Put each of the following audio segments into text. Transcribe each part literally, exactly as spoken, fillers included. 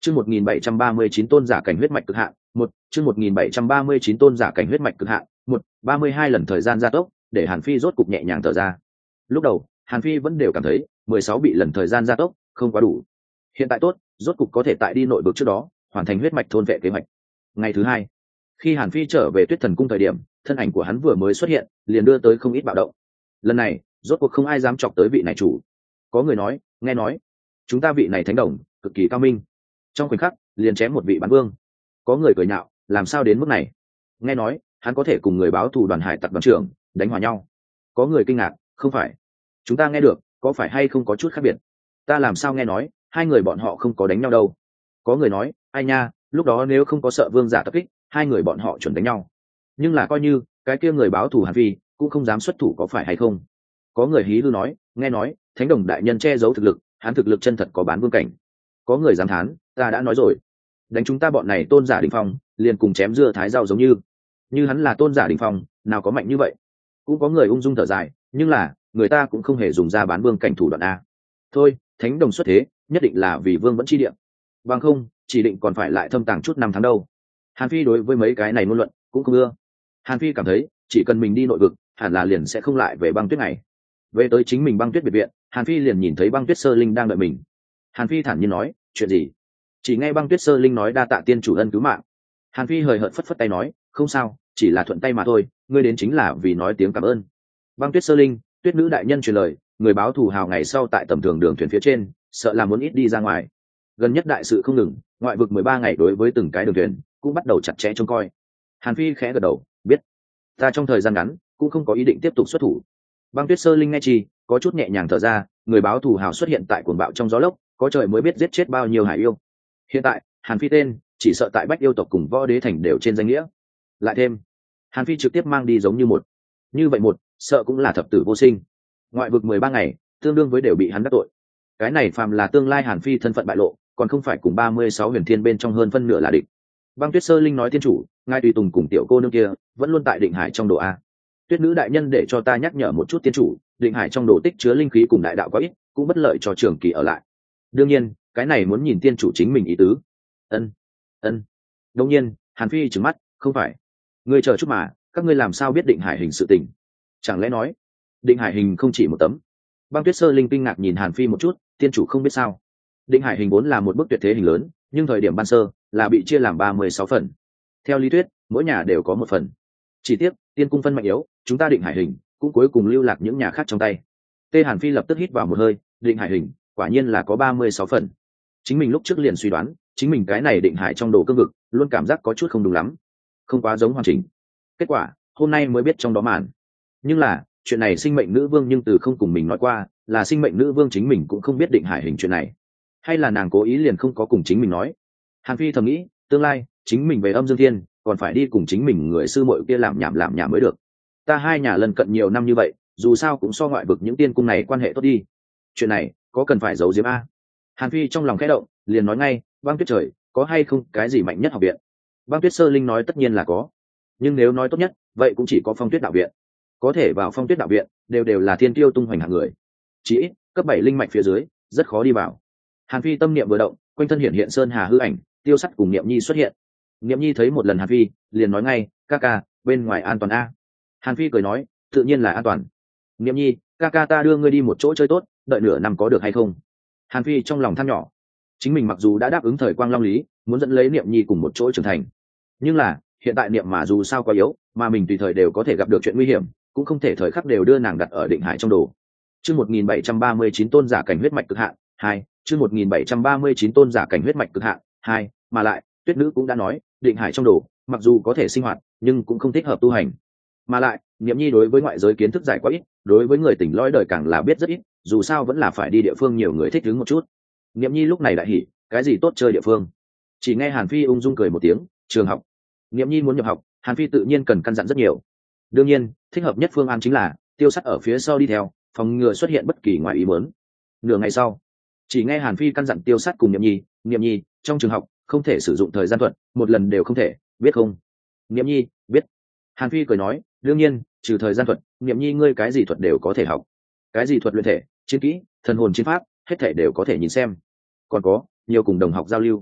Chương một nghìn bảy trăm ba mươi chín tôn giả cảnh huyết mạch cực hạn, một, chương một nghìn bảy trăm ba mươi chín tôn giả cảnh huyết mạch cực hạn, một, ba mươi hai lần thời gian gia tốc, để Hàn Phi rốt cục nhẹ nhàng thở ra. Lúc đầu, Hàn Phi vẫn đều cảm thấy, mười sáu bị lần thời gian gia tốc, không quá đủ. Hiện tại tốt, rốt cục có thể tại đi nội vực trước đó, hoàn thành huyết mạch thôn vệ kế hoạch. Ngày thứ hai, khi Hàn Phi trở về Tuyết Thần cung thời điểm, thân ảnh của hắn vừa mới xuất hiện, liền đưa tới không ít bạo động. Lần này, rốt cuộc không ai dám chọc tới vị này chủ. Có người nói, nghe nói, chúng ta vị này thánh đồng, cực kỳ cao minh. Trong khoảnh khắc, liền chém một vị bán vương. Có người cười nhạo, làm sao đến mức này? Nghe nói, hắn có thể cùng người báo thù đoàn hải tặc đoàn trưởng đánh hòa nhau. Có người kinh ngạc, không phải. Chúng ta nghe được, có phải hay không có chút khác biệt? Ta làm sao nghe nói, hai người bọn họ không có đánh nhau đâu. Có người nói, ai nha, lúc đó nếu không có sợ vương giả tập kích, hai người bọn họ chuẩn đánh nhau. Nhưng là coi như, cái kia người báo thù Hàn Phi, cũng không dám xuất thủ có phải hay không? Có người hí hư nói, nghe nói, thánh đồng đại nhân che giấu thực lực, hắn thực lực chân thật có bán vương cảnh. Có người dám thán, ta đã nói rồi, đánh chúng ta bọn này tôn giả đỉnh phong, liền cùng chém dưa thái rau giống như. Như hắn là tôn giả đỉnh phong, nào có mạnh như vậy? Cũng có người ung dung thở dài, nhưng là, người ta cũng không hề dùng ra bán vương cảnh thủ đoạn a. Thôi, thánh đồng xuất thế, nhất định là vì vương vẫn chi điểm. Bằng không, chỉ định còn phải lại thâm tàng chút năm tháng đâu. Hàn Phi đối với mấy cái này ngôn luận cũng không ưa. Hàn Phi cảm thấy, chỉ cần mình đi nội vực, hẳn là liền sẽ không lại về băng tuyết này. Về tới chính mình băng tuyết biệt viện, Hàn Phi liền nhìn thấy băng tuyết sơ linh đang đợi mình. Hàn Phi thản nhiên nói, chuyện gì? Chỉ nghe băng tuyết sơ linh nói đa tạ tiên chủ ân cứu mạng. Hàn Phi hời hợt phất phất tay nói, không sao, chỉ là thuận tay mà thôi, ngươi đến chính là vì nói tiếng cảm ơn. Băng tuyết sơ linh, tuyết nữ đại nhân truyền lời, người báo thù hào ngày sau tại tầm thường đường thuyền phía trên, sợ là muốn ít đi ra ngoài. Gần nhất đại sự không ngừng, ngoại vực mười ba ngày đối với từng cái đường thuyền cũng bắt đầu chặt chẽ trông coi. Hàn Phi khẽ gật đầu, biết. Ta trong thời gian ngắn cũng không có ý định tiếp tục xuất thủ. Băng tuyết sơ linh nghe chi, có chút nhẹ nhàng thở ra, người báo thù hào xuất hiện tại cuồng bạo trong gió lốc, có trời mới biết giết chết bao nhiêu hải yêu. Hiện tại, Hàn Phi tên chỉ sợ tại Bách yêu tộc cùng Võ Đế thành đều trên danh nghĩa. Lại thêm, Hàn Phi trực tiếp mang đi giống như một. Như vậy một, sợ cũng là thập tử vô sinh. Ngoại vực mười ba ngày, tương đương với đều bị hắn đắc tội. Cái này phàm là tương lai Hàn Phi thân phận bại lộ, còn không phải cùng ba mươi sáu huyền thiên bên trong hơn phân nửa là địch. Băng tuyết sơ linh nói tiên chủ, ngài tùy tùng cùng tiểu cô nương kia vẫn luôn tại Định Hải trong đồ a. Tuyết nữ đại nhân để cho ta nhắc nhở một chút tiên chủ, Định Hải trong đồ tích chứa linh khí cùng đại đạo quá ít, cũng bất lợi cho trường kỳ ở lại. Đương nhiên, cái này muốn nhìn tiên chủ chính mình ý tứ. Ân, ân. Đương nhiên, Hàn Phi trừng mắt, không phải. Ngươi chờ chút mà, các ngươi làm sao biết Định Hải hình sự tình? Chẳng lẽ nói, Định Hải hình không chỉ một tấm? Băng tuyết sơ linh kinh ngạc nhìn Hàn Phi một chút, tiên chủ không biết sao? Định Hải hình vốn là một bức tuyệt thế hình lớn, nhưng thời điểm ban sơ là bị chia làm ba mươi sáu phần. Theo lý thuyết, mỗi nhà đều có một phần. Chỉ tiếc, tiên cung phân mạnh yếu, chúng ta Định Hải hình cũng cuối cùng lưu lạc những nhà khác trong tay. Tê Hàn Phi lập tức hít vào một hơi, Định Hải hình quả nhiên là có ba mươi sáu phần. Chính mình lúc trước liền suy đoán, chính mình cái này Định Hải trong đồ cương vực, luôn cảm giác có chút không đúng lắm, không quá giống hoàn chỉnh. Kết quả, hôm nay mới biết trong đó màn. Nhưng là, chuyện này sinh mệnh nữ vương nhưng từ không cùng mình nói qua, là sinh mệnh nữ vương chính mình cũng không biết Định Hải hình chuyện này. Hay là nàng cố ý liền không có cùng chính mình nói. Hàn Phi thầm nghĩ, tương lai chính mình về âm dương thiên còn phải đi cùng chính mình người sư muội kia làm nhảm làm nhảm mới được. Ta hai nhà lần cận nhiều năm như vậy, dù sao cũng so ngoại vực những tiên cung này quan hệ tốt đi. Chuyện này có cần phải giấu giếm a? Hàn Phi trong lòng khẽ động, liền nói ngay, băng tuyết trời có hay không cái gì mạnh nhất học viện? Băng tuyết sơ linh nói tất nhiên là có, nhưng nếu nói tốt nhất, vậy cũng chỉ có Phong Tuyết đạo viện. Có thể vào Phong Tuyết đạo viện đều đều là thiên tiêu tung hoành hạng người, chỉ ít cấp bảy linh mạch phía dưới rất khó đi vào. Hàn Phi tâm niệm vừa động, quanh thân hiện hiện sơn hà hư ảnh, tiêu sắt cùng niệm nhi xuất hiện. Niệm nhi thấy một lần Hàn Phi, liền nói ngay, ca ca, bên ngoài an toàn a. Hàn Phi cười nói, tự nhiên là an toàn. Niệm nhi, ca ca ta đưa ngươi đi một chỗ chơi tốt, đợi nửa năm có được hay không? Hàn Phi trong lòng than nhỏ, chính mình mặc dù đã đáp ứng thời quang long lý, muốn dẫn lấy niệm nhi cùng một chỗ trưởng thành, nhưng là hiện tại niệm mà dù sao quá yếu, mà mình tùy thời đều có thể gặp được chuyện nguy hiểm, cũng không thể thời khắc đều đưa nàng đặt ở Định Hải trong đồ. Chương một nghìn bảy trăm ba mươi chín tôn giả cảnh huyết mạch cực hạn hai, chương một nghìn bảy trăm ba mươi chín tôn giả cảnh huyết mạch cực hạn hai, mà lại, Tuyết nữ cũng đã nói, Định Hải trong đồ, mặc dù có thể sinh hoạt, nhưng cũng không thích hợp tu hành. Mà lại, Niệm nhi đối với ngoại giới kiến thức giải quá ít, đối với người tỉnh lõi đời càng là biết rất ít, dù sao vẫn là phải đi địa phương nhiều người thích đứng một chút. Niệm nhi lúc này đại hỉ, cái gì tốt chơi địa phương? Chỉ nghe Hàn Phi ung dung cười một tiếng, trường học. Niệm nhi muốn nhập học, Hàn Phi tự nhiên cần căn dặn rất nhiều. Đương nhiên, thích hợp nhất phương án chính là tiêu sắt ở phía sau đi theo, phòng ngừa xuất hiện bất kỳ ngoài ý muốn. Nửa ngày sau, chỉ nghe Hàn Phi căn dặn tiêu sắt cùng Niệm nhi, Niệm nhi, trong trường học không thể sử dụng thời gian thuật, một lần đều không thể, biết không? Niệm nhi, biết. Hàn Phi cười nói, đương nhiên, trừ thời gian thuật, Niệm nhi ngươi cái gì thuật đều có thể học. Cái gì thuật luyện thể, chiến kỹ, thần hồn chiến pháp, hết thể đều có thể nhìn xem. Còn có, nhiều cùng đồng học giao lưu.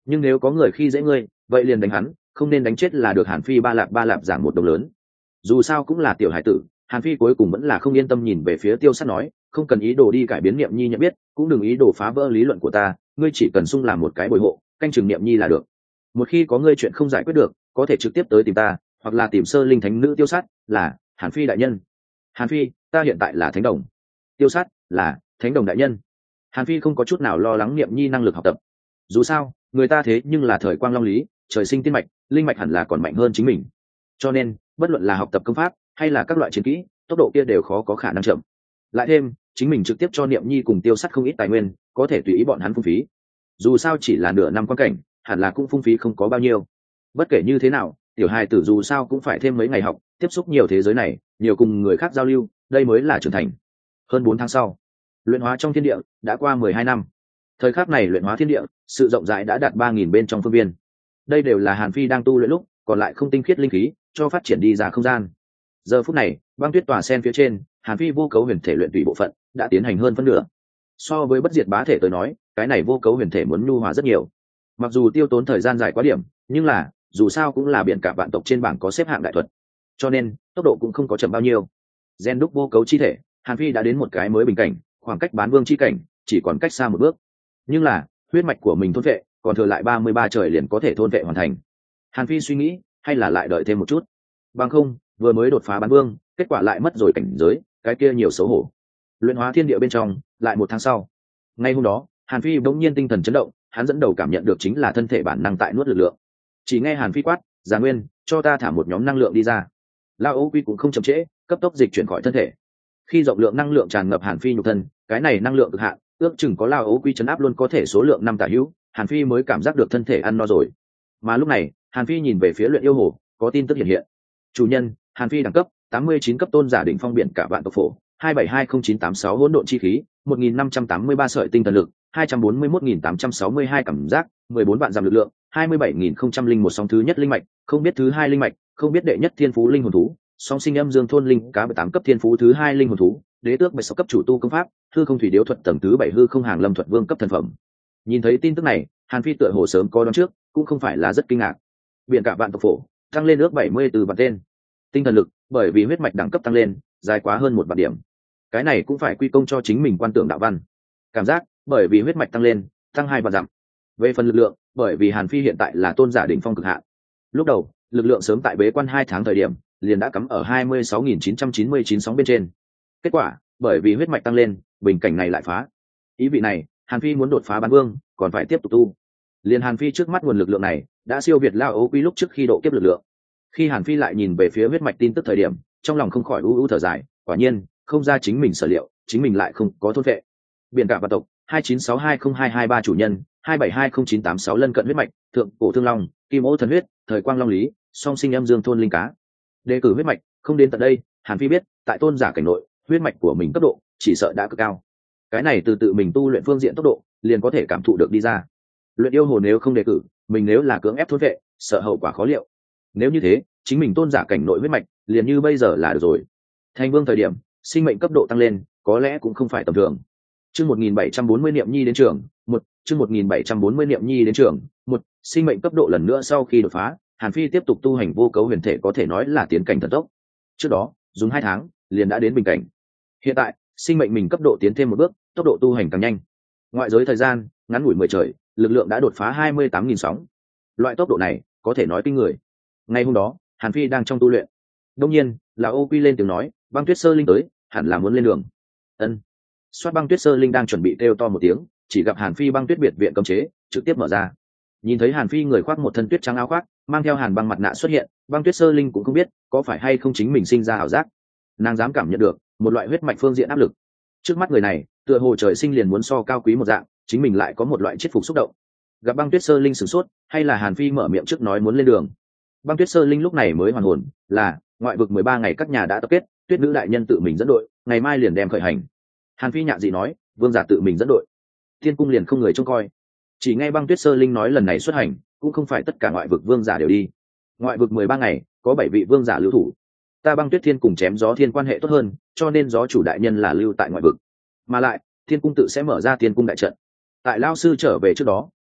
nhưng nếu có người khi dễ ngươi vậy liền đánh hắn, không nên đánh chết là được. Hàn Phi ba lạp ba lạp giảng một đồng lớn. Dù sao cũng là tiểu hải tử, Hàn Phi cuối cùng vẫn là không yên tâm, nhìn về phía Tiêu Sát nói, không cần ý đồ đi cải biến Niệm Nhi nhận biết, cũng đừng ý đồ phá vỡ lý luận của ta, ngươi chỉ cần sung làm một cái bồi hộ, canh chừng Niệm Nhi là được. Một khi có ngươi chuyện không giải quyết được, có thể trực tiếp tới tìm ta, hoặc là tìm Sơ Linh Thánh Nữ Tiêu Sát, là Hàn Phi đại nhân. Hàn Phi, ta hiện tại là Thánh Đồng. Tiêu Sát, là Thánh Đồng đại nhân. Hàn Phi không có chút nào lo lắng Niệm Nhi năng lực học tập. Dù sao, người ta thế nhưng là thời quang long lý, trời sinh tiên mạch, linh mạch hẳn là còn mạnh hơn chính mình. Cho nên, bất luận là học tập công pháp hay là các loại chiến kỹ, tốc độ kia đều khó có khả năng chậm. Lại thêm, chính mình trực tiếp cho Niệm Nhi cùng Tiêu Sát không ít tài nguyên, có thể tùy ý bọn hắn phung phí. Dù sao chỉ là nửa năm quan cảnh, hẳn là cũng phung phí không có bao nhiêu. Bất kể như thế nào, tiểu hài tử dù sao cũng phải thêm mấy ngày học, tiếp xúc nhiều thế giới này, nhiều cùng người khác giao lưu, đây mới là trưởng thành. Hơn bốn tháng sau, luyện hóa trong thiên địa đã qua mười hai năm. Thời khắc này luyện hóa thiên địa, sự rộng rãi đã đạt ba nghìn bên trong phương viên. Đây đều là Hàn Phi đang tu luyện lúc, còn lại không tinh khiết linh khí, cho phát triển đi ra không gian. Giờ phút này, băng tuyết tòa sen phía trên, Hàn Phi vô cấu huyền thể luyện tùy bộ phận đã tiến hành hơn phân nửa. So với bất diệt bá thể tới nói, cái này vô cấu huyền thể muốn nhu hòa rất nhiều. Mặc dù tiêu tốn thời gian dài quá điểm, nhưng là dù sao cũng là biển cả vạn tộc trên bảng có xếp hạng đại thuật, cho nên tốc độ cũng không có chậm bao nhiêu. Gen đúc vô cấu chi thể, Hàn Phi đã đến một cái mới bình cảnh, khoảng cách bán vương chi cảnh chỉ còn cách xa một bước. Nhưng là huyết mạch của mình thôn vệ còn thừa lại ba mươi ba trời liền có thể thôn vệ hoàn thành. Hàn Phi suy nghĩ, hay là lại đợi thêm một chút, bằng không vừa mới đột phá bán vương, kết quả lại mất rồi cảnh giới, cái kia nhiều xấu hổ. Luyện hóa thiên địa bên trong, lại một tháng sau, ngay hôm đó, Hàn Phi bỗng nhiên tinh thần chấn động, hắn dẫn đầu cảm nhận được chính là thân thể bản năng tại nuốt lực lượng. Chỉ nghe Hàn Phi quát, Già Nguyên, cho ta thả một nhóm năng lượng đi ra. Lao Ô Quy cũng không chậm trễ, cấp tốc dịch chuyển khỏi thân thể. Khi rộng lượng năng lượng tràn ngập Hàn Phi nhục thân, cái này năng lượng cực hạn, ước chừng có Lao Ô Quy chấn áp luôn có thể số lượng năm tả hữu, Hàn Phi mới cảm giác được thân thể ăn no rồi. Mà lúc này, Hàn Phi nhìn về phía luyện yêu hồ, có tin tức hiện hiện. Chủ nhân, Hàn Phi đẳng cấp tám mươi chín cấp tôn giả đỉnh phong biển cả vạn tộc phổ, hai bảy hai không chín tám sáu hỗn độn chi khí, một nghìn năm trăm tám mươi ba sợi tinh thần lực, hai trăm bốn mươi mốt nghìn tám trăm sáu mươi hai cảm giác, mười bốn vạn giảm lực lượng, hai mươi bảy nghìn không trăm linh một song thứ nhất linh mạch, không biết thứ hai linh mạch, không biết đệ nhất thiên phú linh hồn thú, song sinh âm dương thôn linh cá bảy tám cấp thiên phú thứ hai linh hồn thú, đế tước bảy sáu cấp chủ tu công pháp, hư không thủy điếu thuật tầng thứ bảy hư không hàng lâm thuật vương cấp thần phẩm. Nhìn thấy tin tức này, Hàn Phi tựa hồ sớm có đoán trước, cũng không phải là rất kinh ngạc. Biển cả vạn tộc phổ tăng lên ước bảy mươi từ vạn tên. Tinh thần lực, bởi vì huyết mạch đẳng cấp tăng lên, dài quá hơn một vạn điểm. Cái này cũng phải quy công cho chính mình quan tưởng đạo văn. Cảm giác, bởi vì huyết mạch tăng lên, tăng hai vạn dặm. Về phần lực lượng, bởi vì Hàn Phi hiện tại là tôn giả đỉnh phong cực hạn. Lúc đầu, lực lượng sớm tại bế quan hai tháng thời điểm, liền đã cắm ở hai mươi sáu nghìn chín trăm chín mươi chín sóng bên trên. Kết quả, bởi vì huyết mạch tăng lên, bình cảnh này lại phá. Ý vị này, Hàn Phi muốn đột phá bán vương, còn phải tiếp tục tu. Liền Hàn Phi trước mắt nguồn lực lượng này, đã siêu việt Lao Ô Quy lúc trước khi độ kiếp lực lượng. Khi Hàn Phi lại nhìn về phía huyết mạch tin tức thời điểm, trong lòng không khỏi u u thở dài, quả nhiên, không ra chính mình sở liệu, chính mình lại không có thôn vệ. Biển cả vạn tộc hai chín sáu hai không hai hai ba chủ nhân, hai bảy hai không chín tám sáu lân cận huyết mạch, thượng cổ thương long, kim ô thần huyết, thời quang long lý, song sinh âm dương thôn linh cá. Đề cử huyết mạch, không đến tận đây, Hàn Phi biết, tại tôn giả cảnh nội, huyết mạch của mình cấp độ chỉ sợ đã cực cao. Cái này từ tự mình tu luyện phương diện tốc độ, liền có thể cảm thụ được đi ra. Luyện yêu hồ nếu không đề cử, mình nếu là cưỡng ép thôn vệ, sợ hậu quả khó liệu. Nếu như thế, chính mình tôn giả cảnh nội huyết mạch, liền như bây giờ là được rồi. Thành vương thời điểm, sinh mệnh cấp độ tăng lên, có lẽ cũng không phải tầm thường. Chương một nghìn bảy trăm bốn mươi Niệm Nhi đến trường, một, chương một nghìn bảy trăm bốn mươi Niệm Nhi đến trường, một, sinh mệnh cấp độ lần nữa sau khi đột phá, Hàn Phi tiếp tục tu hành vô cấu huyền thể có thể nói là tiến cảnh thần tốc. Trước đó, dùng hai tháng, liền đã đến bình cảnh. Hiện tại, sinh mệnh mình cấp độ tiến thêm một bước, tốc độ tu hành càng nhanh. Ngoại giới thời gian, ngắn ngủi mười trời, lực lượng đã đột phá hai mươi tám nghìn sóng. Loại tốc độ này, có thể nói kinh người. Ngày hôm đó, Hàn Phi đang trong tu luyện. Đông nhiên, là Ô Quy lên tiếng nói, Băng Tuyết Sơ Linh tới, hẳn là muốn lên đường. Ân. Soát Băng Tuyết Sơ Linh đang chuẩn bị kêu to một tiếng, chỉ gặp Hàn Phi băng tuyết biệt viện cấm chế trực tiếp mở ra. Nhìn thấy Hàn Phi người khoác một thân tuyết trắng áo khoác, mang theo hàn băng mặt nạ xuất hiện, Băng Tuyết Sơ Linh cũng không biết có phải hay không chính mình sinh ra ảo giác. Nàng dám cảm nhận được một loại huyết mạch phương diện áp lực. Trước mắt người này, tựa hồ trời sinh liền muốn so cao quý một dạng, chính mình lại có một loại chết phục xúc động. Gặp Băng Tuyết Sơ Linh sửng sốt, hay là Hàn Phi mở miệng trước nói muốn lên đường. Băng Tuyết Sơ Linh lúc này mới hoàn hồn, là ngoại vực mười ba ngày các nhà đã tập kết, Tuyết nữ đại nhân tự mình dẫn đội, ngày mai liền đem khởi hành. Hàn Phi nhạ dị nói, vương giả tự mình dẫn đội, thiên cung liền không người trông coi. Chỉ nghe Băng Tuyết Sơ Linh nói lần này xuất hành, cũng không phải tất cả ngoại vực vương giả đều đi. Ngoại vực mười ba ngày, có bảy vị vương giả lưu thủ. Ta Băng Tuyết Thiên cùng chém gió thiên quan hệ tốt hơn, cho nên gió chủ đại nhân là lưu tại ngoại vực. Mà lại, thiên cung tự sẽ mở ra thiên cung đại trận. Tại lao sư trở về trước đó,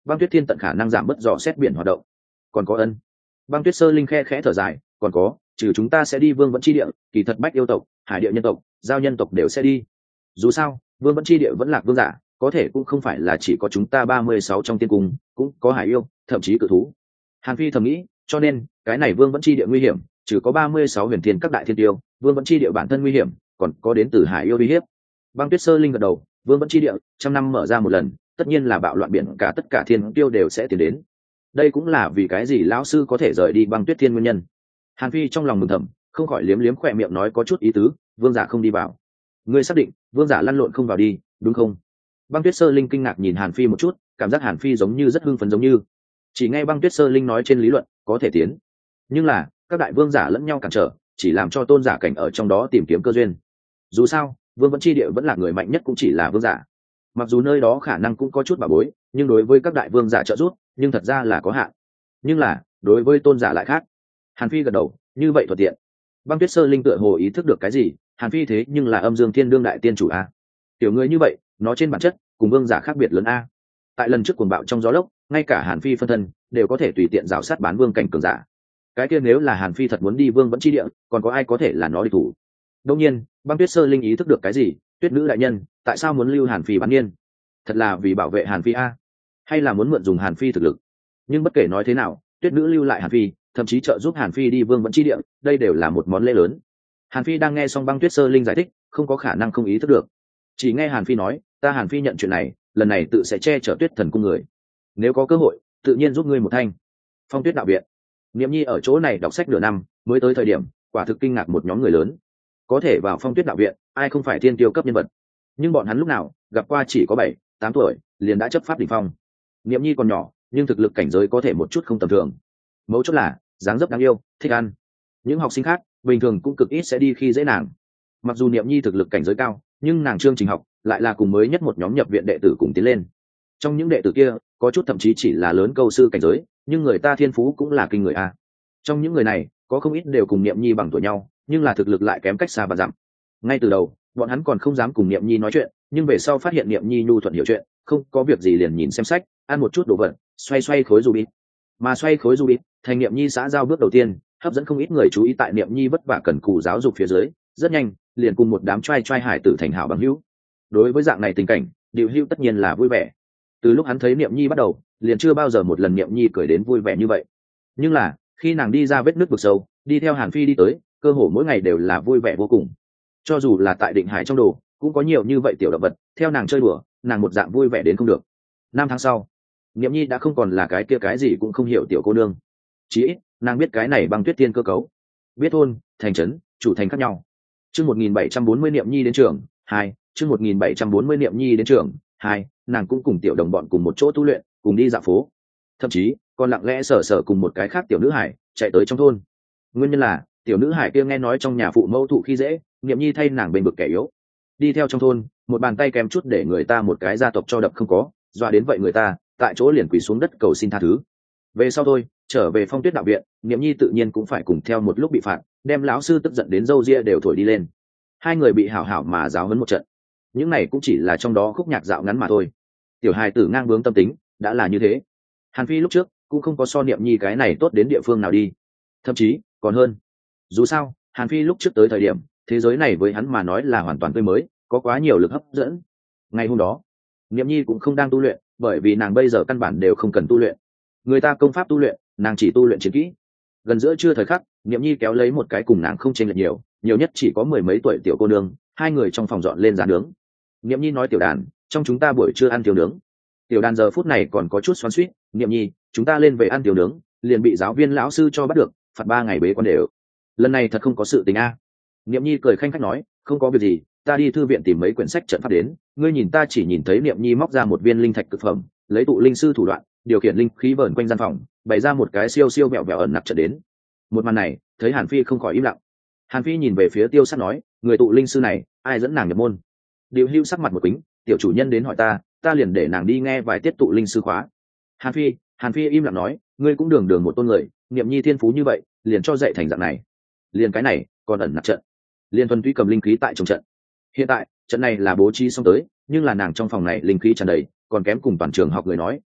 băng tuyết thiên tận khả năng giảm bớt dò xét biển hoạt động. Còn có ân băng tuyết sơ linh khe khẽ thở dài, còn có trừ chúng ta sẽ đi vương vẫn chi địa, kỳ thật bách yêu tộc, hải địa nhân tộc, giao nhân tộc đều sẽ đi. Dù sao vương vẫn chi địa vẫn lạc vương giả, có thể cũng không phải là chỉ có chúng ta ba mươi sáu trong tiên cung, cũng có hải yêu, thậm chí cự thú. Hàn Phi thầm nghĩ, cho nên cái này vương vẫn chi địa nguy hiểm trừ có ba mươi sáu huyền thiên các đại thiên tiêu, vương vẫn chi địa bản thân nguy hiểm còn có đến từ hải yêu uy hiếp. Băng tuyết sơ linh gật đầu, vương vẫn chi địa trăm năm mở ra một lần, tất nhiên là bạo loạn biển cả, tất cả thiên tiêu đều sẽ tiến đến. Đây cũng là vì cái gì lão sư có thể rời đi băng tuyết thiên nguyên nhân. Hàn Phi trong lòng mừng thầm, không khỏi liếm liếm khỏe miệng nói có chút ý tứ, vương giả không đi vào. Ngươi xác định vương giả lăn lộn không vào đi, đúng không? Băng tuyết sơ linh kinh ngạc nhìn Hàn Phi một chút, cảm giác Hàn Phi giống như rất hưng phấn, giống như chỉ nghe băng tuyết sơ linh nói trên lý luận có thể tiến, nhưng là các đại vương giả lẫn nhau cản trở, chỉ làm cho tôn giả cảnh ở trong đó tìm kiếm cơ duyên. Dù sao vương vẫn chi địa vẫn là người mạnh nhất cũng chỉ là vương giả, mặc dù nơi đó khả năng cũng có chút bà bối, nhưng đối với các đại vương giả trợ giúp nhưng thật ra là có hạn. Nhưng là đối với tôn giả lại khác. Hàn Phi gật đầu, như vậy thuận tiện. Băng tuyết sơ linh tựa hồ ý thức được cái gì, Hàn Phi thế nhưng là âm dương thiên đương đại tiên chủ a, tiểu người như vậy nó trên bản chất cùng vương giả khác biệt lớn a. Tại lần trước cuồng bạo trong gió lốc, ngay cả Hàn Phi phân thân đều có thể tùy tiện rào sát bán vương cảnh cường giả. Cái kia nếu là Hàn Phi thật muốn đi vương vẫn chi địa, còn có ai có thể là nó địch thủ? Đương nhiên băng tuyết sơ linh ý thức được cái gì, tuyết nữ đại nhân tại sao muốn lưu Hàn Phi bán niên? Thật là vì bảo vệ Hàn Phi a, hay là muốn mượn dùng Hàn Phi thực lực? Nhưng bất kể nói thế nào, tuyết nữ lưu lại Hàn Phi, thậm chí trợ giúp Hàn Phi đi vương vẫn chi địa, đây đều là một món lễ lớn. Hàn Phi đang nghe xong băng tuyết sơ linh giải thích, không có khả năng không ý thức được. Chỉ nghe Hàn Phi nói, ta Hàn Phi nhận chuyện này, lần này tự sẽ che chở tuyết thần cung người, nếu có cơ hội tự nhiên giúp ngươi một thanh. Phong tuyết đạo viện, Niệm Nhi ở chỗ này đọc sách nửa năm mới tới thời điểm, quả thực kinh ngạc một nhóm người lớn. Có thể vào phong tuyết đạo viện, ai không phải thiên tiêu cấp nhân vật, nhưng bọn hắn lúc nào gặp qua chỉ có bảy tám tuổi liền đã chấp pháp đỉnh phong. Niệm Nhi còn nhỏ nhưng thực lực cảnh giới có thể một chút không tầm thường, mấu chốt là dáng dấp đáng yêu, thích ăn. Những học sinh khác bình thường cũng cực ít sẽ đi khi dễ nàng. Mặc dù Niệm Nhi thực lực cảnh giới cao, nhưng nàng chương trình học lại là cùng mới nhất một nhóm nhập viện đệ tử cùng tiến lên. Trong những đệ tử kia có chút thậm chí chỉ là lớn câu sư cảnh giới, nhưng người ta thiên phú cũng là kinh người a. Trong những người này có không ít đều cùng Niệm Nhi bằng tuổi nhau, nhưng là thực lực lại kém cách xa và dặm. Ngay từ đầu bọn hắn còn không dám cùng Niệm Nhi nói chuyện, nhưng về sau phát hiện Niệm Nhi nhu thuận hiểu chuyện, không có việc gì liền nhìn xem sách, ăn một chút đồ vật, xoay xoay khối rubik. Mà xoay khối rubik thành Niệm Nhi xã giao bước đầu tiên, hấp dẫn không ít người chú ý tại Niệm Nhi vất vả cần cù giáo dục phía dưới, rất nhanh liền cùng một đám trai trai hải tử thành hảo bằng hữu. Đối với dạng này tình cảnh, Điệu Hữu tất nhiên là vui vẻ. Từ lúc hắn thấy Niệm Nhi bắt đầu, liền chưa bao giờ một lần Niệm Nhi cười đến vui vẻ như vậy. Nhưng là khi nàng đi ra vết nước vực sâu, đi theo Hàn Phi đi tới, cơ hồ mỗi ngày đều là vui vẻ vô cùng. Cho dù là tại Định Hải trong đồ, cũng có nhiều như vậy tiểu động vật theo nàng chơi đùa, nàng một dạng vui vẻ đến không được. Năm tháng sau, Niệm Nhi đã không còn là cái kia cái gì cũng không hiểu tiểu cô nương. Chỉ ít nàng biết cái này băng tuyết tiên cơ cấu, biết thôn, thành trấn, chủ thành khác nhau. Chương một nghìn bảy trăm bốn mươi Niệm Nhi đến trường hai, chương một nghìn bảy trăm bốn mươi Niệm Nhi đến trường hai, nàng cũng cùng tiểu đồng bọn cùng một chỗ tu luyện, cùng đi dạo phố, thậm chí còn lặng lẽ sở sở cùng một cái khác tiểu nữ hải chạy tới trong thôn. Nguyên nhân là tiểu nữ hải kia nghe nói trong nhà phụ mẫu thụ khi dễ, Niệm Nhi thay nàng bênh vực kẻ yếu, đi theo trong thôn, một bàn tay kèm chút để người ta một cái gia tộc cho đập không có, dọa đến vậy người ta tại chỗ liền quỳ xuống đất cầu xin tha thứ. Về sau thôi, trở về phong tuyết đạo viện, Niệm Nhi tự nhiên cũng phải cùng theo một lúc bị phạt, đem lão sư tức giận đến râu ria đều thổi đi lên. Hai người bị hảo hảo mà giáo huấn một trận. Những này cũng chỉ là trong đó khúc nhạc dạo ngắn mà thôi. Tiểu hài tử ngang bướng tâm tính đã là như thế. Hàn Phi lúc trước cũng không có so Niệm Nhi cái này tốt đến địa phương nào đi, thậm chí còn hơn. Dù sao Hàn Phi lúc trước tới thời điểm, thế giới này với hắn mà nói là hoàn toàn tươi mới, có quá nhiều lực hấp dẫn. Ngày hôm đó Niệm Nhi cũng không đang tu luyện, bởi vì nàng bây giờ căn bản đều không cần tu luyện. Người ta công pháp tu luyện, nàng chỉ tu luyện chiến kỹ. Gần giữa trưa thời khắc, Niệm Nhi kéo lấy một cái cùng nàng không chênh lệch nhiều, nhiều nhất chỉ có mười mấy tuổi tiểu cô nương, hai người trong phòng dọn lên giá nướng. Niệm Nhi nói tiểu đàn, trong chúng ta buổi trưa ăn tiểu nướng. Tiểu đàn giờ phút này còn có chút xoắn xuýt, Niệm Nhi, chúng ta lên về ăn tiểu nướng, liền bị giáo viên lão sư cho bắt được, phạt ba ngày bế quan đều. Lần này thật không có sự tình a. Niệm Nhi cười khanh khách nói, không có việc gì, ta đi thư viện tìm mấy quyển sách trận pháp đến, ngươi nhìn. Ta chỉ nhìn thấy Niệm Nhi móc ra một viên linh thạch cực phẩm, lấy tụ linh sư thủ đoạn, điều khiển linh khí vờn quanh gian phòng, bày ra một cái siêu siêu mẹo mẹo ẩn nặc trận đến. Một màn này thấy Hàn Phi không khỏi im lặng. Hàn Phi nhìn về phía Tiêu Sát nói, người tụ linh sư này ai dẫn nàng nhập môn? Điệu Hữu sắc mặt một kính, tiểu chủ nhân đến hỏi ta, ta liền để nàng đi nghe vài tiết tụ linh sư khóa. Hàn Phi Hàn Phi im lặng nói, ngươi cũng đường đường một tôn người, Niệm Nhi thiên phú như vậy, liền cho dạy thành dạng này. Liền cái này còn ẩn nặc trận, liền thuần túy cầm linh khí tại trong trận. Hiện tại trận này là bố trí xong tới, nhưng là nàng trong phòng này linh khí tràn đầy, còn kém cùng toàn trường học người nói,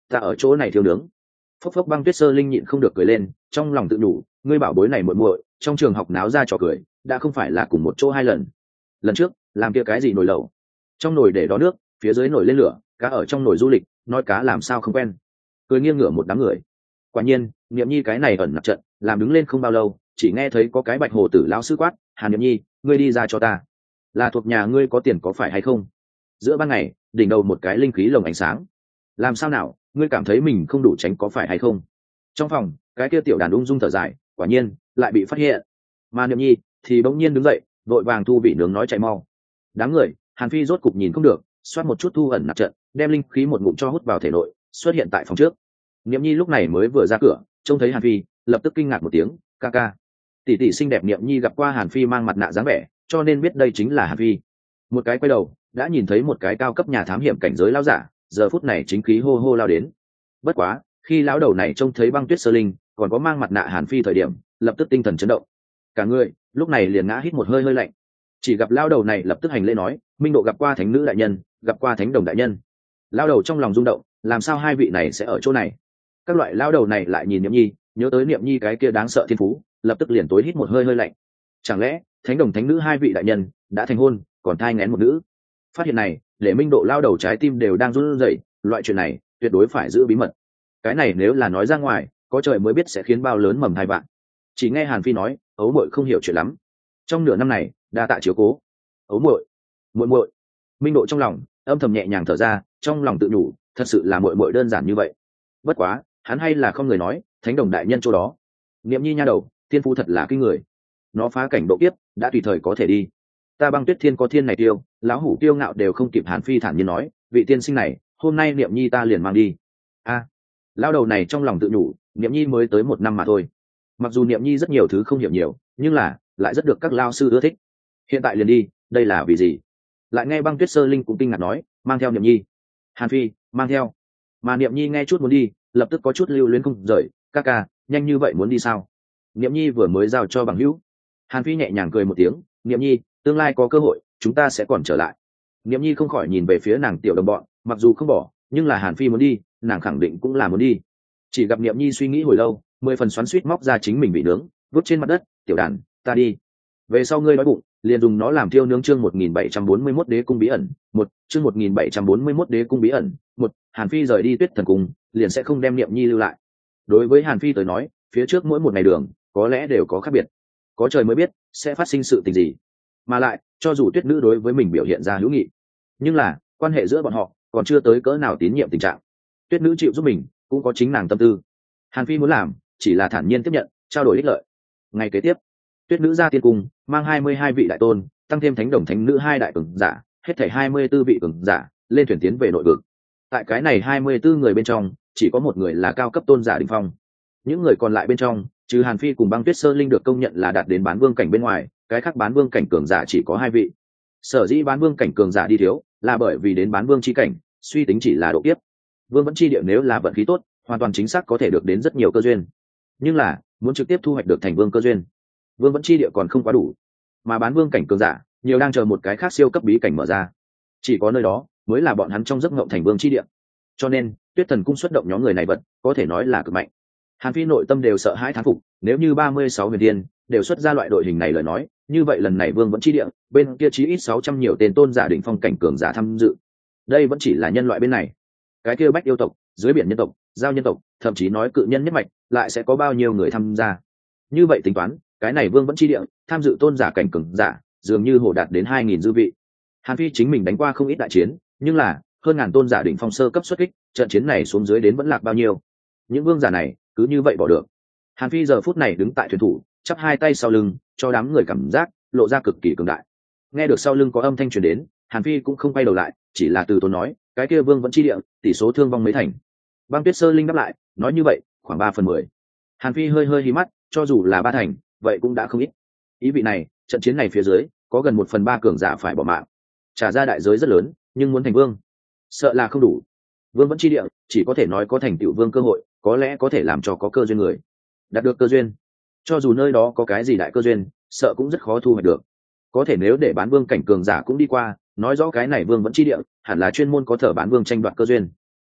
ta ở chỗ này thiêu nướng. Phốc phốc Băng Tuyết Sơ Linh nhịn không được cười lên, trong lòng tự nhủ, ngươi bảo bối này muội muội trong trường học náo ra trò cười đã không phải là cùng một chỗ hai lần. Lần trước làm kia cái gì nồi lẩu, trong nồi để đó nước, phía dưới nồi lên lửa, cá ở trong nồi du lịch, nói cá làm sao không quen. Cười nghiêng ngửa một đám người. Quả nhiên Niệm Nhi cái này ẩn nặc trận làm đứng lên không bao lâu, chỉ nghe thấy có cái Bạch Hồ Tử lão sư quát, Hàn Niệm Nhi, ngươi đi ra cho ta. Là thuộc nhà ngươi có tiền có phải hay không? Giữa ban ngày đỉnh đầu một cái linh khí lồng ánh sáng, làm sao nào, ngươi cảm thấy mình không đủ tránh có phải hay không? Trong phòng cái kia tiểu đàn ung dung thở dài, quả nhiên lại bị phát hiện. Mà Niệm Nhi thì bỗng nhiên đứng dậy, vội vàng thu vị nướng nói chạy mau. Đám người Hàn Phi rốt cục nhìn không được, xoát một chút thu ẩn nặc trận, đem linh khí một ngụm cho hút vào thể nội, xuất hiện tại phòng trước. Niệm Nhi lúc này mới vừa ra cửa, trông thấy Hàn Phi, lập tức kinh ngạc một tiếng, ca ca. Tỷ tỷ xinh đẹp Niệm Nhi gặp qua Hàn Phi mang mặt nạ dáng vẻ, cho nên biết đây chính là Hàn Phi. Một cái quay đầu, đã nhìn thấy một cái cao cấp nhà thám hiểm cảnh giới lão giả, giờ phút này chính khí hô hô lao đến. Bất quá, khi lão đầu này trông thấy Băng Tuyết Sơ Linh, còn có mang mặt nạ Hàn Phi thời điểm, lập tức tinh thần chấn động. Cả người lúc này liền ngã hít một hơi hơi lạnh. Chỉ gặp lão đầu này lập tức hành lễ nói, Minh Độ gặp qua thánh nữ đại nhân, gặp qua thánh đồng đại nhân. Lão đầu trong lòng rung động, làm sao hai vị này sẽ ở chỗ này? Các loại lão đầu này lại nhìn Niệm Nhi, nhớ tới Niệm Nhi cái kia đáng sợ thiên phú, lập tức liền tối hít một hơi hơi lạnh. Chẳng lẽ thánh đồng thánh nữ hai vị đại nhân đã thành hôn, còn thai nghén một nữ? Phát hiện này để Minh Độ lao đầu trái tim đều đang run rẩy, loại chuyện này tuyệt đối phải giữ bí mật. Cái này nếu là nói ra ngoài, có trời mới biết sẽ khiến bao lớn mầm hai bạn. Chỉ nghe Hàn Phi nói, ấu muội không hiểu chuyện lắm, trong nửa năm này đa tạ chiếu cố. Ấu muội, muội muội. Minh Độ trong lòng âm thầm nhẹ nhàng thở ra, trong lòng tự nhủ, thật sự là muội muội đơn giản như vậy. Bất quá hắn hay là không người nói, thánh đồng đại nhân chỗ đó, Niệm Nhi nha đầu thiên phú thật là kinh người, nó phá cảnh độ kiếp đã tùy thời có thể đi. Ta Băng Tuyết Thiên có thiên này tiêu, lão hủ tiêu ngạo đều không kịp. Hàn Phi thản nhiên nói, vị tiên sinh này hôm nay Niệm Nhi ta liền mang đi. A à, lão đầu này trong lòng tự nhủ, Niệm Nhi mới tới một năm mà thôi, mặc dù Niệm Nhi rất nhiều thứ không hiểu nhiều, nhưng là lại rất được các lao sư ưa thích. Hiện tại liền đi, đây là vì gì? Lại nghe Băng Tuyết Sơ Linh cũng kinh ngạc nói, mang theo Niệm Nhi. Hàn Phi mang theo. Mà Niệm Nhi nghe chút muốn đi, lập tức có chút lưu luyến không rời, ca ca nhanh như vậy muốn đi sao? Niệm Nhi vừa mới giao cho bằng hữu. Hàn Phi nhẹ nhàng cười một tiếng, Niệm Nhi tương lai có cơ hội chúng ta sẽ còn trở lại. Niệm Nhi không khỏi nhìn về phía nàng tiểu đồng bọn, mặc dù không bỏ, nhưng là Hàn Phi muốn đi, nàng khẳng định cũng là muốn đi. Chỉ gặp Niệm Nhi suy nghĩ hồi lâu, mười phần xoắn xuýt móc ra chính mình bị nướng, vứt trên mặt đất, tiểu đàn ta đi, về sau ngươi đói bụng liền dùng nó làm thiêu nướng. Chương một nghìn bảy trăm bốn mươi mốt đế cung bí ẩn một, chương một nghìn bảy trăm bốn mươi mốt đế cung bí ẩn một. Hàn Phi rời đi Tuyết Thần Cung, liền sẽ không đem Niệm Nhi lưu lại. Đối với Hàn Phi tới nói, phía trước mỗi một ngày đường có lẽ đều có khác biệt, có trời mới biết sẽ phát sinh sự tình gì. Mà lại cho dù Tuyết nữ đối với mình biểu hiện ra hữu nghị, nhưng là quan hệ giữa bọn họ còn chưa tới cỡ nào tín nhiệm tình trạng. Tuyết nữ chịu giúp mình cũng có chính nàng tâm tư, Hàn Phi muốn làm chỉ là thản nhiên tiếp nhận, trao đổi ích lợi. Ngày kế tiếp, Tuyết nữ ra tiên cung, mang hai mươi hai vị đại tôn, tăng thêm thánh đồng thánh nữ hai đại cường giả, hết thảy hai mươi tư vị cường giả lên thuyền tiến về nội vực. Tại cái này hai mươi tư người bên trong, chỉ có một người là cao cấp tôn giả đỉnh phong. Những người còn lại bên trong, trừ Hàn Phi cùng Băng Tuyết Sơ Linh được công nhận là đạt đến bán vương cảnh bên ngoài, cái khác bán vương cảnh cường giả chỉ có hai vị. Sở dĩ bán vương cảnh cường giả đi thiếu, là bởi vì đến bán vương chi cảnh, suy tính chỉ là độ kiếp. Vương vẫn chi địa nếu là vận khí tốt, hoàn toàn chính xác có thể được đến rất nhiều cơ duyên. Nhưng là, muốn trực tiếp thu hoạch được thành vương cơ duyên, vương vẫn chi địa còn không quá đủ. Mà bán vương cảnh cường giả, nhiều đang chờ một cái khác siêu cấp bí cảnh mở ra. Chỉ có nơi đó mới là bọn hắn trong giấc ngộng thành vương chi địa. Cho nên, Tuyết Thần Cung xuất động nhóm người này vật, có thể nói là cực mạnh. Hàn Phi nội tâm đều sợ hãi thán phục, nếu như ba mươi sáu huyền tiên đều xuất ra loại đội hình này lời nói, như vậy lần này vương vẫn chi địa, bên kia chí ít sáu trăm nhiều tên tôn giả đỉnh phong cảnh cường giả tham dự. Đây vẫn chỉ là nhân loại bên này. Cái kia bách yêu tộc, dưới biển nhân tộc, giao nhân tộc, thậm chí nói cự nhân nhất mạch, lại sẽ có bao nhiêu người tham gia. Như vậy tính toán, cái này vương vẫn chi địa, tham dự tôn giả cảnh cường giả, dường như hồ đạt đến hai nghìn dư vị. Hàn Phi chính mình đánh qua không ít đại chiến, nhưng là hơn ngàn tôn giả đỉnh phong sơ cấp xuất kích, trận chiến này xuống dưới đến vẫn lạc bao nhiêu. Những vương giả này cứ như vậy bỏ được. Hàn Phi giờ phút này đứng tại thuyền thủ, chắp hai tay sau lưng, cho đám người cảm giác lộ ra cực kỳ cường đại. Nghe được sau lưng có âm thanh truyền đến, Hàn Phi cũng không quay đầu lại, chỉ là từ tốn nói, cái kia vương vẫn chi địa, tỷ số thương vong mấy thành. Băng Tuyết Sơ Linh đáp lại, nói như vậy khoảng ba phần mười. Hàn Phi hơi hơi hí mắt, cho dù là ba thành, vậy cũng đã không ít. Ý vị này, trận chiến này phía dưới có gần một phần ba cường giả phải bỏ mạng, trả ra đại giới rất lớn, nhưng muốn thành vương, sợ là không đủ. Vương vẫn chi địa chỉ có thể nói có thành tựu vương cơ hội, có lẽ có thể làm cho có cơ duyên người đạt được cơ duyên. Cho dù nơi đó có cái gì đại cơ duyên, sợ cũng rất khó thu hoạch được. Có thể nếu để bán vương cảnh cường giả cũng đi qua, nói rõ cái này vương vẫn chi địa hẳn là chuyên môn có thở bán vương tranh đoạt cơ duyên.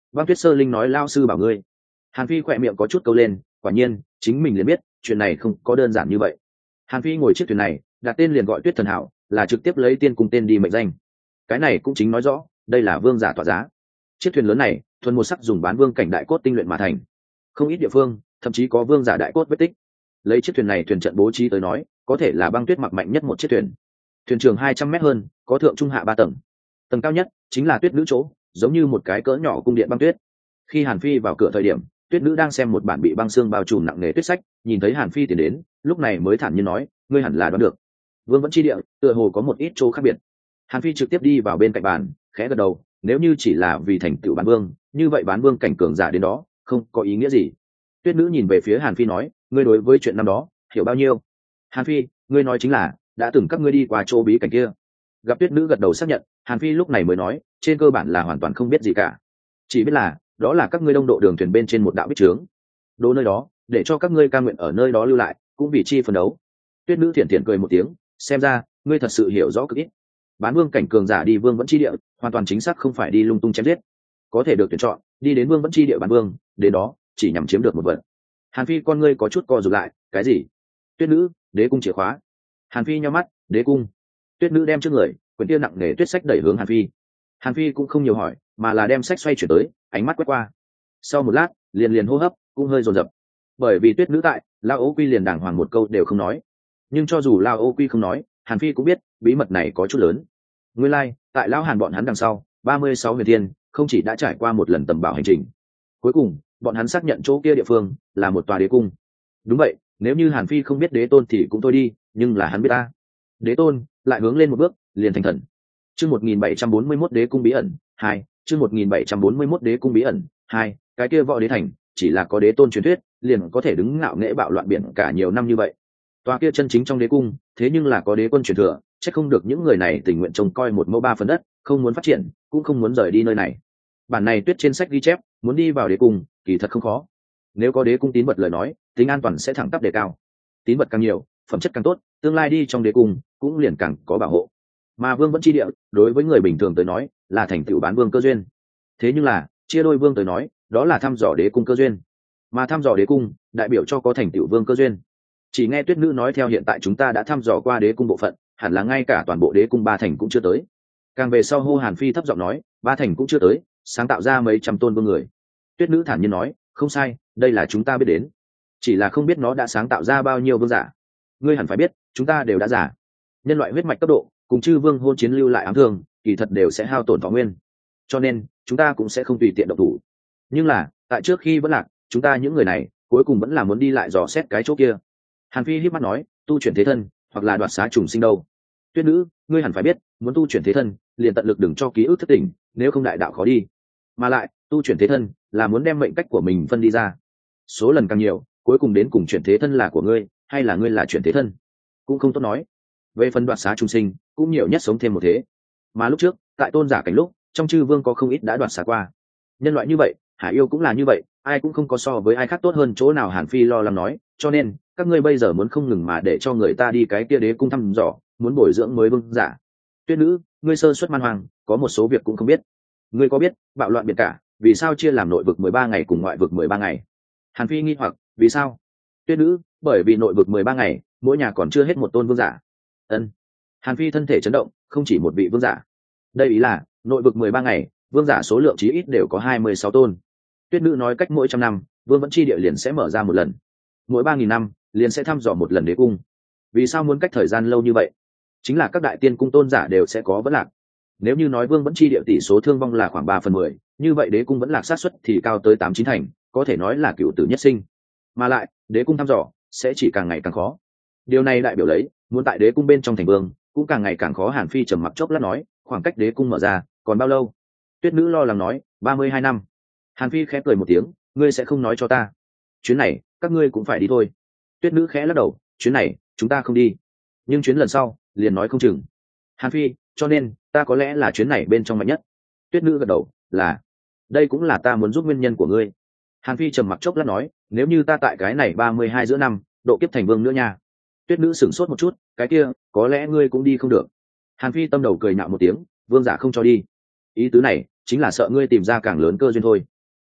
Băng tuyết sơ linh nói lao sư bảo ngươi. Hàn Phi khỏe miệng có chút câu lên, quả nhiên chính mình liền biết chuyện này không có đơn giản như vậy. Hàn Phi ngồi chiếc thuyền này đặt tên liền gọi Tuyết Thần Hảo, là trực tiếp lấy tiên cùng tên đi mệnh danh. Cái này cũng chính nói rõ đây là vương giả tỏa giá. Chiếc thuyền lớn này thuần một sắc dùng bán vương cảnh đại cốt tinh luyện mà thành, không ít địa phương thậm chí có vương giả đại cốt vết tích. Lấy chiếc thuyền này thuyền trận bố trí tới nói, có thể là băng tuyết mặc mạnh nhất một chiếc thuyền. Thuyền trường hai trăm mét hơn, có thượng trung hạ ba tầng. Tầng cao nhất chính là tuyết nữ chỗ, giống như một cái cỡ nhỏ cung điện băng tuyết. Khi Hàn Phi vào cửa thời điểm, tuyết nữ đang xem một bản bị băng xương bao trùm nặng nề tuyết sách, nhìn thấy Hàn Phi tiến đến, lúc này mới thản nhiên nói, ngươi hẳn là đoán được. Vương vẫn chi địa, tựa hồ có một ít chỗ khác biệt. Hàn Phi trực tiếp đi vào bên cạnh bàn, khẽ gật đầu, nếu như chỉ là vì thành tựu bán vương, như vậy bán vương cảnh cường giả đến đó, không có ý nghĩa gì. Tuyết nữ nhìn về phía Hàn Phi nói, ngươi đối với chuyện năm đó hiểu bao nhiêu? Hàn Phi, ngươi nói chính là đã từng các ngươi đi qua chỗ bí cảnh kia. Gặp Tuyết nữ gật đầu xác nhận, Hàn Phi lúc này mới nói, trên cơ bản là hoàn toàn không biết gì cả, chỉ biết là đó là các ngươi đông độ đường thuyền bên trên một đạo bích trướng, đỗ nơi đó để cho các ngươi ca nguyện ở nơi đó lưu lại, cũng vì chi phấn đấu. Tuyết nữ thiện thiện cười một tiếng, xem ra ngươi thật sự hiểu rõ cực ít. Bán vương cảnh cường giả đi vương vẫn chi địa, hoàn toàn chính xác không phải đi lung tung chém giết, có thể được tuyển chọn đi đến vương vẫn chi địa bán vương, đến đó chỉ nhằm chiếm được một vật. Hàn Phi con ngươi có chút co rụt lại, cái gì? Tuyết nữ, đế cung chìa khóa. Hàn Phi nhắm mắt, đế cung. Tuyết nữ đem trước người quyển kia nặng nề tuyết sách đẩy hướng Hàn Phi. Hàn Phi cũng không nhiều hỏi, mà là đem sách xoay chuyển tới, ánh mắt quét qua. Sau một lát, liền liền hô hấp cũng hơi dồn dập, bởi vì Tuyết nữ tại, Lao Ô Quy liền đàng hoàng một câu đều không nói. Nhưng cho dù Lao Ô Quy không nói, Hàn Phi cũng biết bí mật này có chút lớn. Nguyên lai, like, tại Lão Hàn bọn hắn đằng sau, ba mươi sáu huyền thiên không chỉ đã trải qua một lần tầm bảo hành trình, cuối cùng bọn hắn xác nhận chỗ kia địa phương là một tòa đế cung. Đúng vậy, nếu như Hàn Phi không biết đế tôn thì cũng thôi đi, nhưng là hắn biết ta. Đế tôn lại hướng lên một bước, liền thành thần. Chương một nghìn bảy trăm bốn mươi mốt đế cung bí ẩn hai, chương một nghìn bảy trăm bốn mươi mốt đế cung bí ẩn hai, cái kia võ đế thành, chỉ là có đế tôn truyền thuyết, liền có thể đứng ngạo nghễ bạo loạn biển cả nhiều năm như vậy. Tòa kia chân chính trong đế cung, thế nhưng là có đế quân truyền thừa, chắc không được những người này tình nguyện trông coi một mẫu ba phần đất, không muốn phát triển, cũng không muốn rời đi nơi này. Bản này tuyết trên sách ghi chép, muốn đi vào đế cung, kỳ thật không khó. Nếu có đế cung tín vật lời nói, tính an toàn sẽ thẳng tắp đề cao. Tín vật càng nhiều, phẩm chất càng tốt, tương lai đi trong đế cung cũng liền càng có bảo hộ. Mà vương vẫn chi địa, đối với người bình thường tới nói, là thành tựu bán vương cơ duyên. Thế nhưng là, chia đôi vương tới nói, đó là thăm dò đế cung cơ duyên. Mà thăm dò đế cung, đại biểu cho có thành tựu vương cơ duyên. Chỉ nghe Tuyết nữ nói theo hiện tại chúng ta đã thăm dò qua đế cung bộ phận, hẳn là ngay cả toàn bộ đế cung ba thành cũng chưa tới. Càng về sau hô Hàn Phi thấp giọng nói, ba thành cũng chưa tới, sáng tạo ra mấy trăm tôn vương người. Tuyết nữ thản nhiên nói, không sai, đây là chúng ta biết đến, chỉ là không biết nó đã sáng tạo ra bao nhiêu vương giả. Ngươi hẳn phải biết, chúng ta đều đã giả. Nhân loại huyết mạch cấp độ cùng chư vương hôn chiến lưu lại ám thương, kỳ thật đều sẽ hao tổn thọ nguyên, cho nên chúng ta cũng sẽ không tùy tiện động thủ. Nhưng là tại trước khi vẫn lạc, chúng ta những người này cuối cùng vẫn là muốn đi lại dò xét cái chỗ kia. Hàn Phi híp mắt nói, tu chuyển thế thân hoặc là đoạt xá trùng sinh đâu. Tuyết nữ, ngươi hẳn phải biết, muốn tu chuyển thế thân liền tận lực đừng cho ký ức thất tỉnh, nếu không đại đạo khó đi. Mà lại tu chuyển thế thân là muốn đem mệnh cách của mình phân đi ra, số lần càng nhiều, cuối cùng đến cùng chuyển thế thân là của ngươi hay là ngươi là chuyển thế thân cũng không tốt nói. Về phần đoạt xá trùng sinh, cũng nhiều nhất sống thêm một thế. Mà lúc trước tại tôn giả cảnh lúc, trong chư vương có không ít đã đoạt xá qua. Nhân loại như vậy, hải yêu cũng là như vậy, ai cũng không có so với ai khác tốt hơn chỗ nào. Hàn Phi lo lắng nói, cho nên các ngươi bây giờ muốn không ngừng mà để cho người ta đi cái kia đế cung thăm dò, muốn bồi dưỡng mới vương giả. Tuyết nữ, ngươi sơ xuất man hoàng, có một số việc cũng không biết. Ngươi có biết bạo loạn biển cả vì sao chia làm nội vực mười ba ngày cùng ngoại vực mười ba ngày? Hàn Phi nghi hoặc, vì sao? Tuyết nữ, bởi vì nội vực mười ba ngày, mỗi nhà còn chưa hết một tôn vương giả. Ân. Hàn Phi thân thể chấn động, không chỉ một vị vương giả. Đây ý là nội vực mười ba ngày, vương giả số lượng chí ít đều có hai mươi sáu tôn. Tuyết nữ nói cách mỗi trăm năm, vương vẫn chi địa liền sẽ mở ra một lần, mỗi ba nghìn năm liền sẽ thăm dò một lần đế cung. Vì sao muốn cách thời gian lâu như vậy? Chính là các đại tiên cung tôn giả đều sẽ có vẫn lạc. Nếu như nói vương vẫn chi địa tỷ số thương vong là khoảng ba phần mười, như vậy đế cung vẫn lạc sát suất thì cao tới tám chín thành, có thể nói là cửu tử nhất sinh. Mà lại đế cung thăm dò sẽ chỉ càng ngày càng khó. Điều này đại biểu lấy muốn tại đế cung bên trong thành vương cũng càng ngày càng khó. Hàn Phi trầm mặc chốc lát nói, khoảng cách đế cung mở ra còn bao lâu? Tuyết nữ lo lắng nói, ba mươi hai năm. Hàn Phi khẽ cười một tiếng, ngươi sẽ không nói cho ta? Chuyến này các ngươi cũng phải đi thôi. Tuyết nữ khẽ lắc đầu, chuyến này chúng ta không đi, nhưng chuyến lần sau liền nói không chừng. Hàn Phi, cho nên ta có lẽ là chuyến này bên trong mạnh nhất. Tuyết nữ gật đầu, là, đây cũng là ta muốn giúp nguyên nhân của ngươi. Hàn Phi trầm mặc chốc lát nói, nếu như ta tại cái này ba mươi hai giữa năm độ kiếp thành vương nữa nha. Tuyết nữ sửng sốt một chút, cái kia có lẽ ngươi cũng đi không được. Hàn Phi tâm đầu cười nhạo một tiếng, vương giả không cho đi, ý tứ này chính là sợ ngươi tìm ra càng lớn cơ duyên thôi.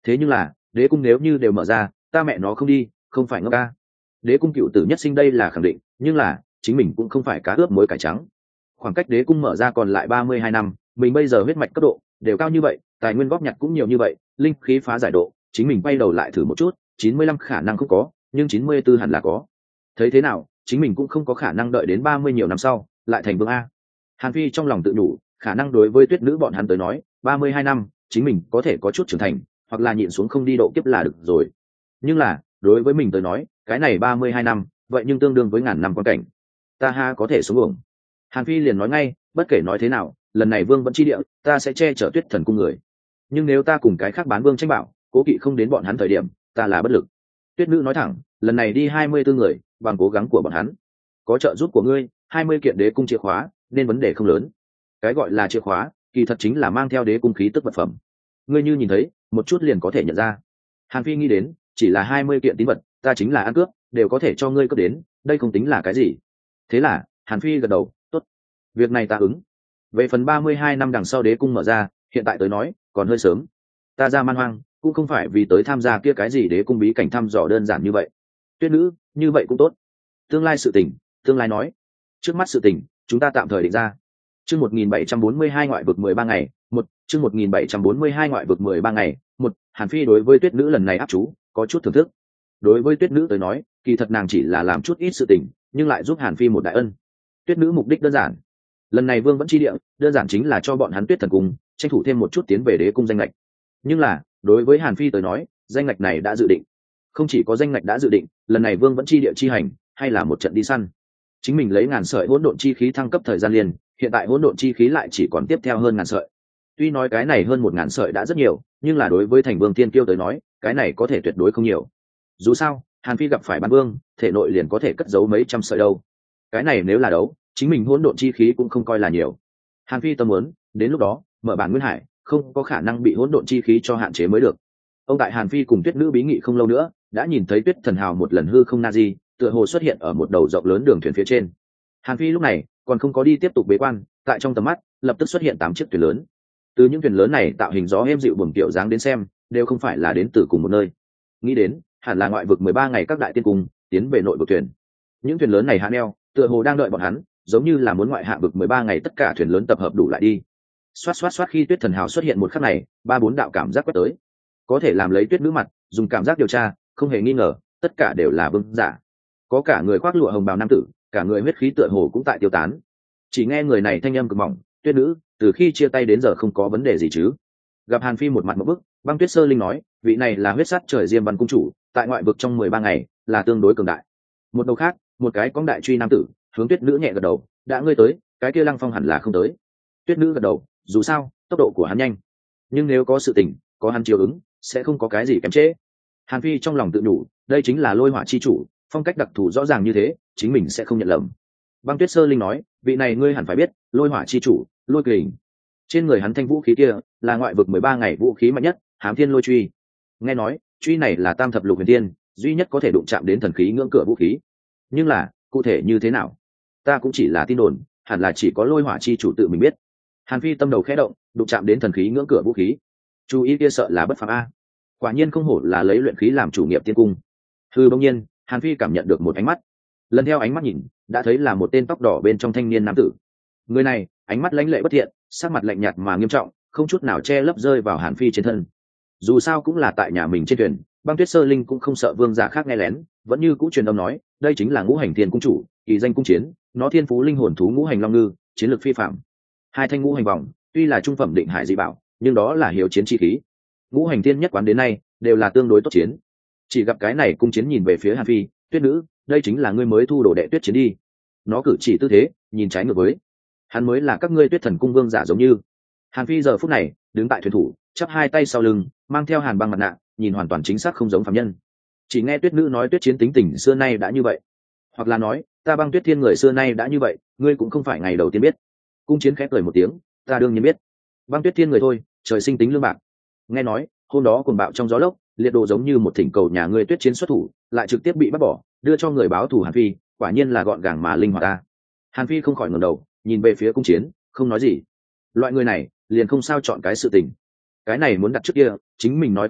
thế nhưng là đế cung nếu như đều mở ra, ta mẹ nó không đi, không phải ngốc ca. Đế cung cựu tử nhất sinh đây là khẳng định, nhưng là chính mình cũng không phải cá ướp muối cải trắng. Khoảng cách đế cung mở ra còn lại ba mươi hai năm, mình bây giờ huyết mạch cấp độ đều cao như vậy, tài nguyên góp nhặt cũng nhiều như vậy, linh khí phá giải độ chính mình quay đầu lại thử một chút, chín mươi lăm khả năng không có, nhưng chín mươi tư hẳn là có. Thấy thế nào chính mình cũng không có khả năng đợi đến ba mươi nhiều năm sau lại thành vương a. Hàn Phi trong lòng tự nhủ, khả năng đối với tuyết nữ bọn hắn tới nói ba mươi hai năm chính mình có thể có chút trưởng thành, hoặc là nhịn xuống không đi độ kiếp là được rồi. Nhưng là đối với mình tới nói cái này ba mươi hai năm vậy nhưng tương đương với ngàn năm quan cảnh, ta ha có thể sống uổng. Hàn Phi liền nói ngay, bất kể nói thế nào lần này vương vẫn chi địa ta sẽ che chở tuyết thần cung người, nhưng nếu ta cùng cái khác bán vương tranh bảo cố kỵ không đến bọn hắn thời điểm ta là bất lực. Tuyết nữ nói thẳng, lần này đi hai mươi tư người bằng cố gắng của bọn hắn, có trợ giúp của ngươi hai mươi kiện đế cung chìa khóa nên vấn đề không lớn. Cái gọi là chìa khóa kỳ thật chính là mang theo đế cung khí tức vật phẩm, ngươi như nhìn thấy một chút liền có thể nhận ra. Hàn Phi nghĩ đến chỉ là hai mươi kiện tín vật, ta chính là ăn cướp đều có thể cho ngươi cướp đến, đây không tính là cái gì. Thế là Hàn Phi gật đầu, tốt, việc này ta ứng. Về phần ba mươi hai năm đằng sau đế cung mở ra, hiện tại tới nói còn hơi sớm. Ta ra man hoang cũng không phải vì tới tham gia kia cái gì đế cung bí cảnh thăm dò đơn giản như vậy. Tuyết nữ, như vậy cũng tốt. Tương lai sự tình tương lai nói, trước mắt sự tình chúng ta tạm thời định ra. Chương một nghìn bảy trăm bốn mươi hai ngoại vực mười ba ngày, một, chương một nghìn bảy trăm bốn mươi hai ngoại vực mười ba ngày, một. Hàn Phi đối với tuyết nữ lần này áp chú có chút thưởng thức. Đối với tuyết nữ tới nói, kỳ thật nàng chỉ là làm chút ít sự tình, nhưng lại giúp Hàn Phi một đại ân. Tuyết nữ mục đích đơn giản, lần này vương vẫn chi địa đơn giản chính là cho bọn hắn tuyết thần cung tranh thủ thêm một chút tiến về đế cung danh lệch. Nhưng là đối với Hàn Phi tới nói, danh lệch này đã dự định. Không chỉ có danh lệch đã dự định, lần này vương vẫn chi địa chi hành hay là một trận đi săn. Chính mình lấy ngàn sợi hỗn độn chi khí thăng cấp thời gian liền, hiện tại hỗn độn chi khí lại chỉ còn tiếp theo hơn ngàn sợi. Tuy nói cái này hơn một ngàn sợi đã rất nhiều, nhưng là đối với thành vương thiên kiêu tới nói cái này có thể tuyệt đối không nhiều. Dù sao Hàn Phi gặp phải bán vương thể nội liền có thể cất giấu mấy trăm sợi đâu, cái này nếu là đấu chính mình hỗn độn chi khí cũng không coi là nhiều. Hàn Phi tâm muốn đến lúc đó mở bản nguyên hải không có khả năng bị hỗn độn chi khí cho hạn chế mới được. Ông tại Hàn Phi cùng tuyết nữ bí nghị không lâu nữa đã nhìn thấy tuyết thần hào một lần hư không na di tựa hồ xuất hiện ở một đầu rộng lớn đường thuyền phía trên. Hàn Phi lúc này còn không có đi tiếp tục bế quan, tại trong tầm mắt lập tức xuất hiện tám chiếc thuyền lớn. Từ những thuyền lớn này tạo hình gió êm dịu buồm kiểu dáng đến xem đều không phải là đến từ cùng một nơi, nghĩ đến hẳn là ngoại vực mười ba ngày các đại tiên cung tiến về nội vực thuyền. Những thuyền lớn này hạ neo tựa hồ đang đợi bọn hắn, giống như là muốn ngoại hạ vực mười ba ngày tất cả thuyền lớn tập hợp đủ lại đi. Xoát xoát xoát, khi tuyết thần hào xuất hiện một khắc này, ba bốn đạo cảm giác quét tới, có thể làm lấy tuyết nữ mặt dùng cảm giác điều tra, không hề nghi ngờ tất cả đều là vương giả. Có cả người khoác lụa hồng bào nam tử, cả người huyết khí tựa hồ cũng tại tiêu tán. Chỉ nghe người này thanh âm cực mỏng, tuyết nữ từ khi chia tay đến giờ không có vấn đề gì chứ? Gặp Hàn Phi một mặt một bức, Băng Tuyết Sơ Linh nói, vị này là huyết sát trời Diêm Văn cung chủ, tại ngoại vực trong mười ba ngày là tương đối cường đại. Một đầu khác, một cái cóng đại truy nam tử hướng tuyết nữ nhẹ gật đầu, đã ngươi tới, cái kia Lăng Phong hẳn là không tới. Tuyết nữ gật đầu, dù sao tốc độ của hắn nhanh, nhưng nếu có sự tình có hắn chiều ứng sẽ không có cái gì kém trễ. Hàn Phi trong lòng tự nhủ, đây chính là lôi hỏa chi chủ, phong cách đặc thù rõ ràng như thế chính mình sẽ không nhận lầm. Băng Tuyết Sơ Linh nói, vị này ngươi hẳn phải biết, lôi hỏa chi chủ Lôi Kình, trên người hắn thanh vũ khí kia là ngoại vực mười ba ngày vũ khí mạnh nhất, Hám Thiên Lôi Truy. Nghe nói truy này là tam thập lục huyền tiên duy nhất có thể đụng chạm đến thần khí ngưỡng cửa vũ khí, nhưng là cụ thể như thế nào ta cũng chỉ là tin đồn, hẳn là chỉ có lôi hỏa chi chủ tự mình biết. Hàn Phi tâm đầu khẽ động, đụng chạm đến thần khí ngưỡng cửa vũ khí, chú ý kia sợ là bất phàm a. Quả nhiên không hổ là lấy luyện khí làm chủ nghiệp tiên cung. Hư bỗng nhiên Hàn Phi cảm nhận được một ánh mắt, lần theo ánh mắt nhìn đã thấy là một tên tóc đỏ bên trong thanh niên nam tử. Người này ánh mắt lãnh lệ bất thiện, sắc mặt lạnh nhạt mà nghiêm trọng, không chút nào che lấp rơi vào Hàn Phi trên thân. Dù sao cũng là tại nhà mình trên thuyền, Băng Tuyết Sơ Linh cũng không sợ vương giả khác nghe lén, vẫn như cũ truyền âm nói, đây chính là Ngũ Hành Thiên cung chủ, kỳ danh cung chiến, nó thiên phú linh hồn thú ngũ hành long ngư, chiến lược phi phạm. Hai thanh ngũ hành vòng tuy là trung phẩm định hải dị bảo, nhưng đó là hiếu chiến chi khí. Ngũ hành thiên nhất quán đến nay đều là tương đối tốt chiến. Chỉ gặp cái này cung chiến nhìn về phía Hàn Phi, tuyết nữ, đây chính là ngươi mới thu đồ đệ tuyết chiến đi. Nó cử chỉ tư thế nhìn trái ngược với hắn, mới là các ngươi tuyết thần cung vương giả giống như. Hàn Phi giờ phút này đứng tại thuyền thủ, chắp hai tay sau lưng, mang theo hàn băng mặt nạ, nhìn hoàn toàn chính xác không giống phàm nhân. Chỉ nghe tuyết nữ nói tuyết chiến tính tình xưa nay đã như vậy, hoặc là nói ta Băng Tuyết Thiên người xưa nay đã như vậy, ngươi cũng không phải ngày đầu tiên biết. Cung chiến khẽ cười một tiếng, ta đương nhiên biết. Băng Tuyết Thiên người thôi, trời sinh tính lương bạc. Nghe nói hôm đó cuồng bạo trong gió lốc, liệt đồ giống như một thỉnh cầu nhà ngươi tuyết chiến xuất thủ, lại trực tiếp bị bắt bỏ, đưa cho người báo thù Hàn Phi, quả nhiên là gọn gàng mà linh hoạt ta. Hàn Phi không khỏi ngẩng đầu nhìn về phía cung chiến, không nói gì. Loại người này liền không sao chọn cái sự tình, cái này muốn đặt trước kia chính mình nói không được,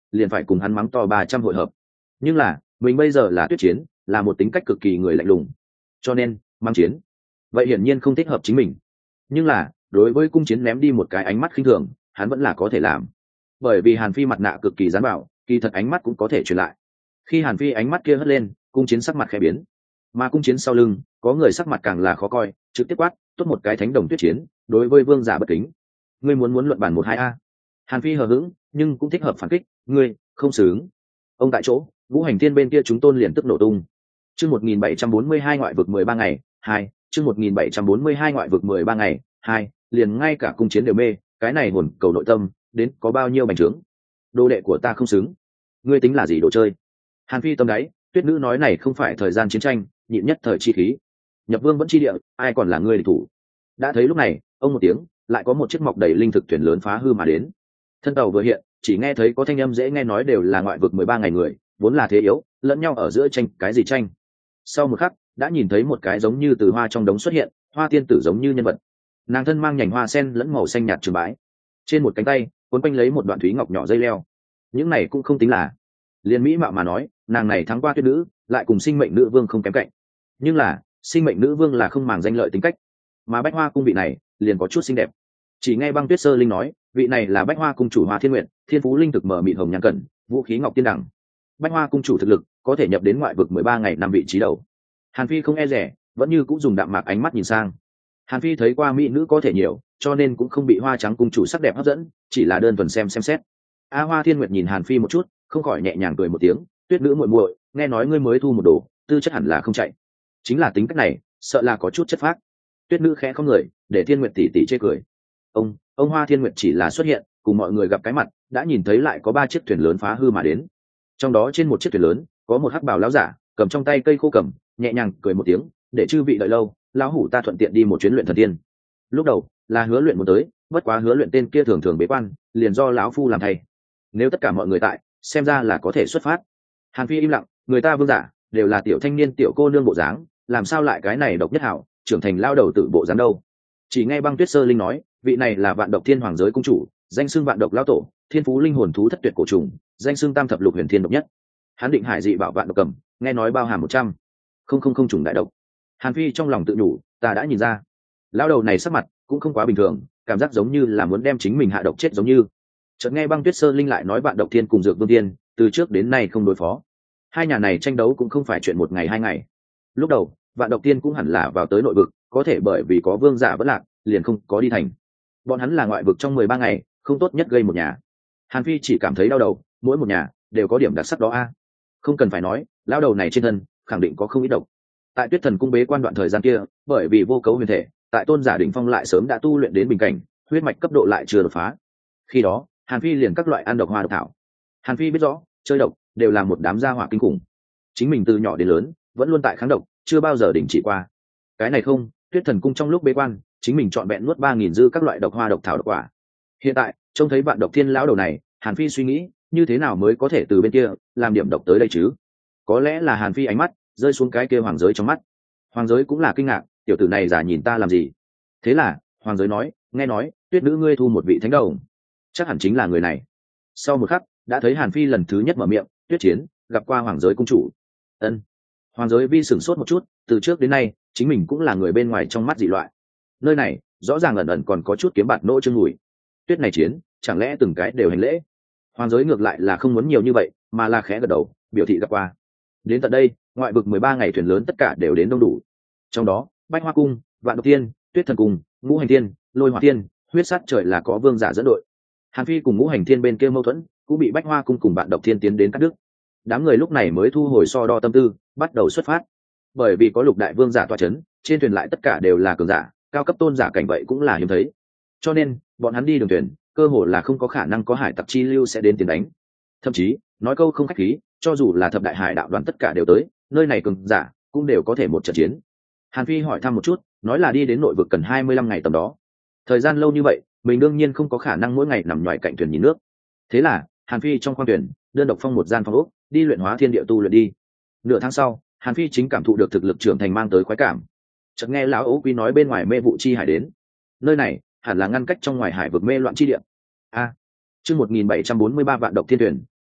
liền phải cùng hắn mắng to ba trăm hội hợp. Nhưng là mình bây giờ là Tuyết Chiến, là một tính cách cực kỳ người lạnh lùng, cho nên mắng Chiến vậy hiển nhiên không thích hợp chính mình. Nhưng là đối với Cung Chiến ném đi một cái ánh mắt khinh thường, hắn vẫn là có thể làm, bởi vì Hàn Phi mặt nạ cực kỳ dán bảo, kỳ thật ánh mắt cũng có thể truyền lại. Khi Hàn Phi ánh mắt kia hất lên, Cung Chiến sắc mặt khẽ biến, mà Cung Chiến sau lưng có người sắc mặt càng là khó coi, trực tiếp quát tốt một cái thánh đồng Tuyết Chiến, đối với vương giả bất kính, ngươi muốn muốn luận bản một hai a. Hàn Phi hờ hững nhưng cũng thích hợp phản kích, ngươi không xử ứng. Ông tại chỗ, Ngũ Hành Thiên bên kia chúng tôn liền tức nổ tung. Chương một nghìn bảy trăm bốn mươi hai ngoại vực mười ba ngày, hai, chương một nghìn bảy trăm bốn mươi hai ngoại vực mười ba ngày, hai, liền ngay cả Cung Chiến đều mê, cái này hồn cầu nội tâm, đến có bao nhiêu bành trướng. Đồ đệ của ta không xứng, ngươi tính là gì đồ chơi? Hàn Phi tâm đáy, Tuyết Nữ nói này không phải thời gian chiến tranh, nhịn nhất thời chi khí. Nhập vương vẫn chi địa, ai còn là ngươi địch thủ? Đã thấy lúc này, ông một tiếng, lại có một chiếc mọc đầy linh thực thuyền lớn phá hư mà đến. Thân tàu vừa hiện, chỉ nghe thấy có thanh âm dễ nghe nói đều là ngoại vực mười ba ngày người, vốn là thế yếu, lẫn nhau ở giữa tranh cái gì tranh. Sau một khắc, đã nhìn thấy một cái giống như từ hoa trong đống xuất hiện, Hoa tiên tử giống như nhân vật. Nàng thân mang nhành hoa sen lẫn màu xanh nhạt trường bái, trên một cánh tay cuốn quanh lấy một đoạn thúy ngọc nhỏ dây leo. Những này cũng không tính là, liên mỹ mạo mà nói, nàng này thắng qua Tuyết Nữ, lại cùng sinh mệnh nữ vương không kém cạnh. Nhưng là sinh mệnh nữ vương là không màng danh lợi tính cách, mà Bách Hoa cung vị này liền có chút xinh đẹp. Chỉ nghe Băng Tuyết Sơ Linh nói, vị này là Bách Hoa cung chủ Hoa Thiên Nguyện, thiên phú linh thực mở mịt hồng nhàn cẩn, vũ khí ngọc tiên đẳng. Bách Hoa cung chủ thực lực có thể nhập đến ngoại vực mười ba ngày năm vị trí đầu. Hàn Phi không e rẻ, vẫn như cũng dùng đạm mạc ánh mắt nhìn sang. Hàn Phi thấy qua mỹ nữ có thể nhiều, cho nên cũng không bị Hoa Trắng cung chủ sắc đẹp hấp dẫn, chỉ là đơn thuần xem xem xét. A Hoa Thiên Nguyệt nhìn Hàn Phi một chút, không khỏi nhẹ nhàng cười một tiếng, Tuyết Nữ muội muội, nghe nói ngươi mới thu một đồ, tư chất hẳn là không chạy. Chính là tính cách này, sợ là có chút chất phác. Tuyết Nữ khẽ không người, để Thiên Nguyệt tỷ tỷ chê cười. Ông, ông Hoa Thiên Nguyệt chỉ là xuất hiện, cùng mọi người gặp cái mặt, đã nhìn thấy lại có ba chiếc thuyền lớn phá hư mà đến. Trong đó trên một chiếc thuyền lớn, có một hắc bào lão giả, cầm trong tay cây khô cầm, nhẹ nhàng cười một tiếng, để chư vị đợi lâu, lão hủ ta thuận tiện đi một chuyến luyện thần tiên. Lúc đầu là Hứa Luyện muốn tới, bất quá Hứa Luyện tên kia thường thường bế quan, liền do lão phu làm thay. Nếu tất cả mọi người tại, xem ra là có thể xuất phát. Hàn Phi im lặng, người ta vương giả đều là tiểu thanh niên tiểu cô nương bộ dáng, làm sao lại cái này độc nhất hảo, trưởng thành lao đầu tự bộ dáng đâu? Chỉ nghe Băng Tuyết Sơ Linh nói, vị này là Vạn Độc Thiên Hoàng giới cung chủ, danh xưng Vạn Độc lão tổ, thiên phú linh hồn thú thất tuyệt cổ trùng, danh xưng Tam thập lục huyền thiên độc nhất. Hắn định hải dị bảo Vạn Độc cầm, nghe nói bao hàm một trăm không không không trùng đại độc. Hàn Phi trong lòng tự nhủ, ta đã nhìn ra, lão đầu này sắc mặt cũng không quá bình thường, cảm giác giống như là muốn đem chính mình hạ độc chết giống như. Chợt nghe Băng Tuyết Sơ Linh lại nói Vạn Độc Thiên cùng Dược Vương Tiên từ trước đến nay không đối phó, hai nhà này tranh đấu cũng không phải chuyện một ngày hai ngày. Lúc đầu Vạn Độc Tiên cũng hẳn là vào tới nội vực, có thể bởi vì có vương giả vẫn lạc, liền không có đi thành. Bọn hắn là ngoại vực trong mười ba ngày, không tốt nhất gây một nhà. Hàn Phi chỉ cảm thấy đau đầu, mỗi một nhà đều có điểm đặc sắc đó a. Không cần phải nói, lão đầu này trên thân khẳng định có không ít độc. Tại Tuyết Thần cung bế quan đoạn thời gian kia, bởi vì vô cấu huyền thể, tại tôn giả đỉnh phong lại sớm đã tu luyện đến bình cảnh, huyết mạch cấp độ lại chưa đột phá. Khi đó Hàn Phi liền các loại ăn độc hoa độc thảo. Hàn Phi biết rõ, chơi độc đều là một đám gia hỏa kinh khủng. Chính mình từ nhỏ đến lớn vẫn luôn tại kháng độc, chưa bao giờ đình chỉ qua. Cái này không, Tuyết Thần cung trong lúc bế quan, chính mình chọn bẹn nuốt ba nghìn dư các loại độc hoa độc thảo độc quả. Hiện tại trông thấy Vạn Độc Thiên lão đầu này, Hàn Phi suy nghĩ, như thế nào mới có thể từ bên kia làm điểm độc tới đây chứ? Có lẽ là Hàn Phi ánh mắt rơi xuống cái kia hoàng giới trong mắt. Hoàng giới cũng là kinh ngạc, tiểu tử này giả nhìn ta làm gì? Thế là hoàng giới nói, nghe nói Tuyết Nữ ngươi thu một vị thánh đầu, chắc hẳn chính là người này. Sau một khắc, đã thấy Hàn Phi lần thứ nhất mở miệng, Tuyết Chiến gặp qua hoàng giới cung chủ. Ân. Hoàng giới vi sửng sốt một chút, từ trước đến nay chính mình cũng là người bên ngoài trong mắt dị loại, nơi này rõ ràng ẩn ẩn còn có chút kiếm bạt nỗ chương mùi. Tuyết này Chiến chẳng lẽ từng cái đều hành lễ? Hoàng giới ngược lại là không muốn nhiều như vậy, mà là khẽ gật đầu, biểu thị gặp qua. Đến tận đây, ngoại vực mười ba ngày thuyền lớn tất cả đều đến đông đủ. Trong đó Bách Hoa cung, Vạn Độc Thiên, Tuyết Thần cung, Ngũ Hành Thiên, Lôi Hỏa Thiên, Huyết Sát Trời là có vương giả dẫn đội. Hàn Phi cùng Ngũ Hành Thiên bên kia mâu thuẫn, cũng bị Bách Hoa cung cùng Vạn Độc Thiên tiến đến cắt đứt. Đám người lúc này mới thu hồi so đo tâm tư, bắt đầu xuất phát. Bởi vì có lục đại vương giả tọa chấn, trên thuyền lại tất cả đều là cường giả, cao cấp tôn giả cảnh vậy cũng là hiếm thấy. Cho nên bọn hắn đi đường thuyền, cơ hồ là không có khả năng có hải tặc chi lưu sẽ đến tiền đánh. Thậm chí nói câu không khách khí, cho dù là thập đại hải đạo đoàn tất cả đều tới, nơi này cường giả cũng đều có thể một trận chiến. Hàn Phi hỏi thăm một chút, nói là đi đến nội vực cần hai mươi lăm ngày tầm đó. Thời gian lâu như vậy, mình đương nhiên không có khả năng mỗi ngày nằm ngoài cạnh thuyền nhìn nước. Thế là Hàn Phi trong khoang thuyền đơn độc phong một gian phòng ốc, đi luyện hóa thiên địa tu luyện đi. Nửa tháng sau, Hàn Phi chính cảm thụ được thực lực trưởng thành mang tới khoái cảm. Chợt nghe lão Âu Quý nói bên ngoài mê vụ chi hải đến. Nơi này hẳn là ngăn cách trong ngoài hải vực mê loạn chi địa. A. Chương một nghìn bảy trăm bốn mươi ba Vạn Độc Thiên Thuyền,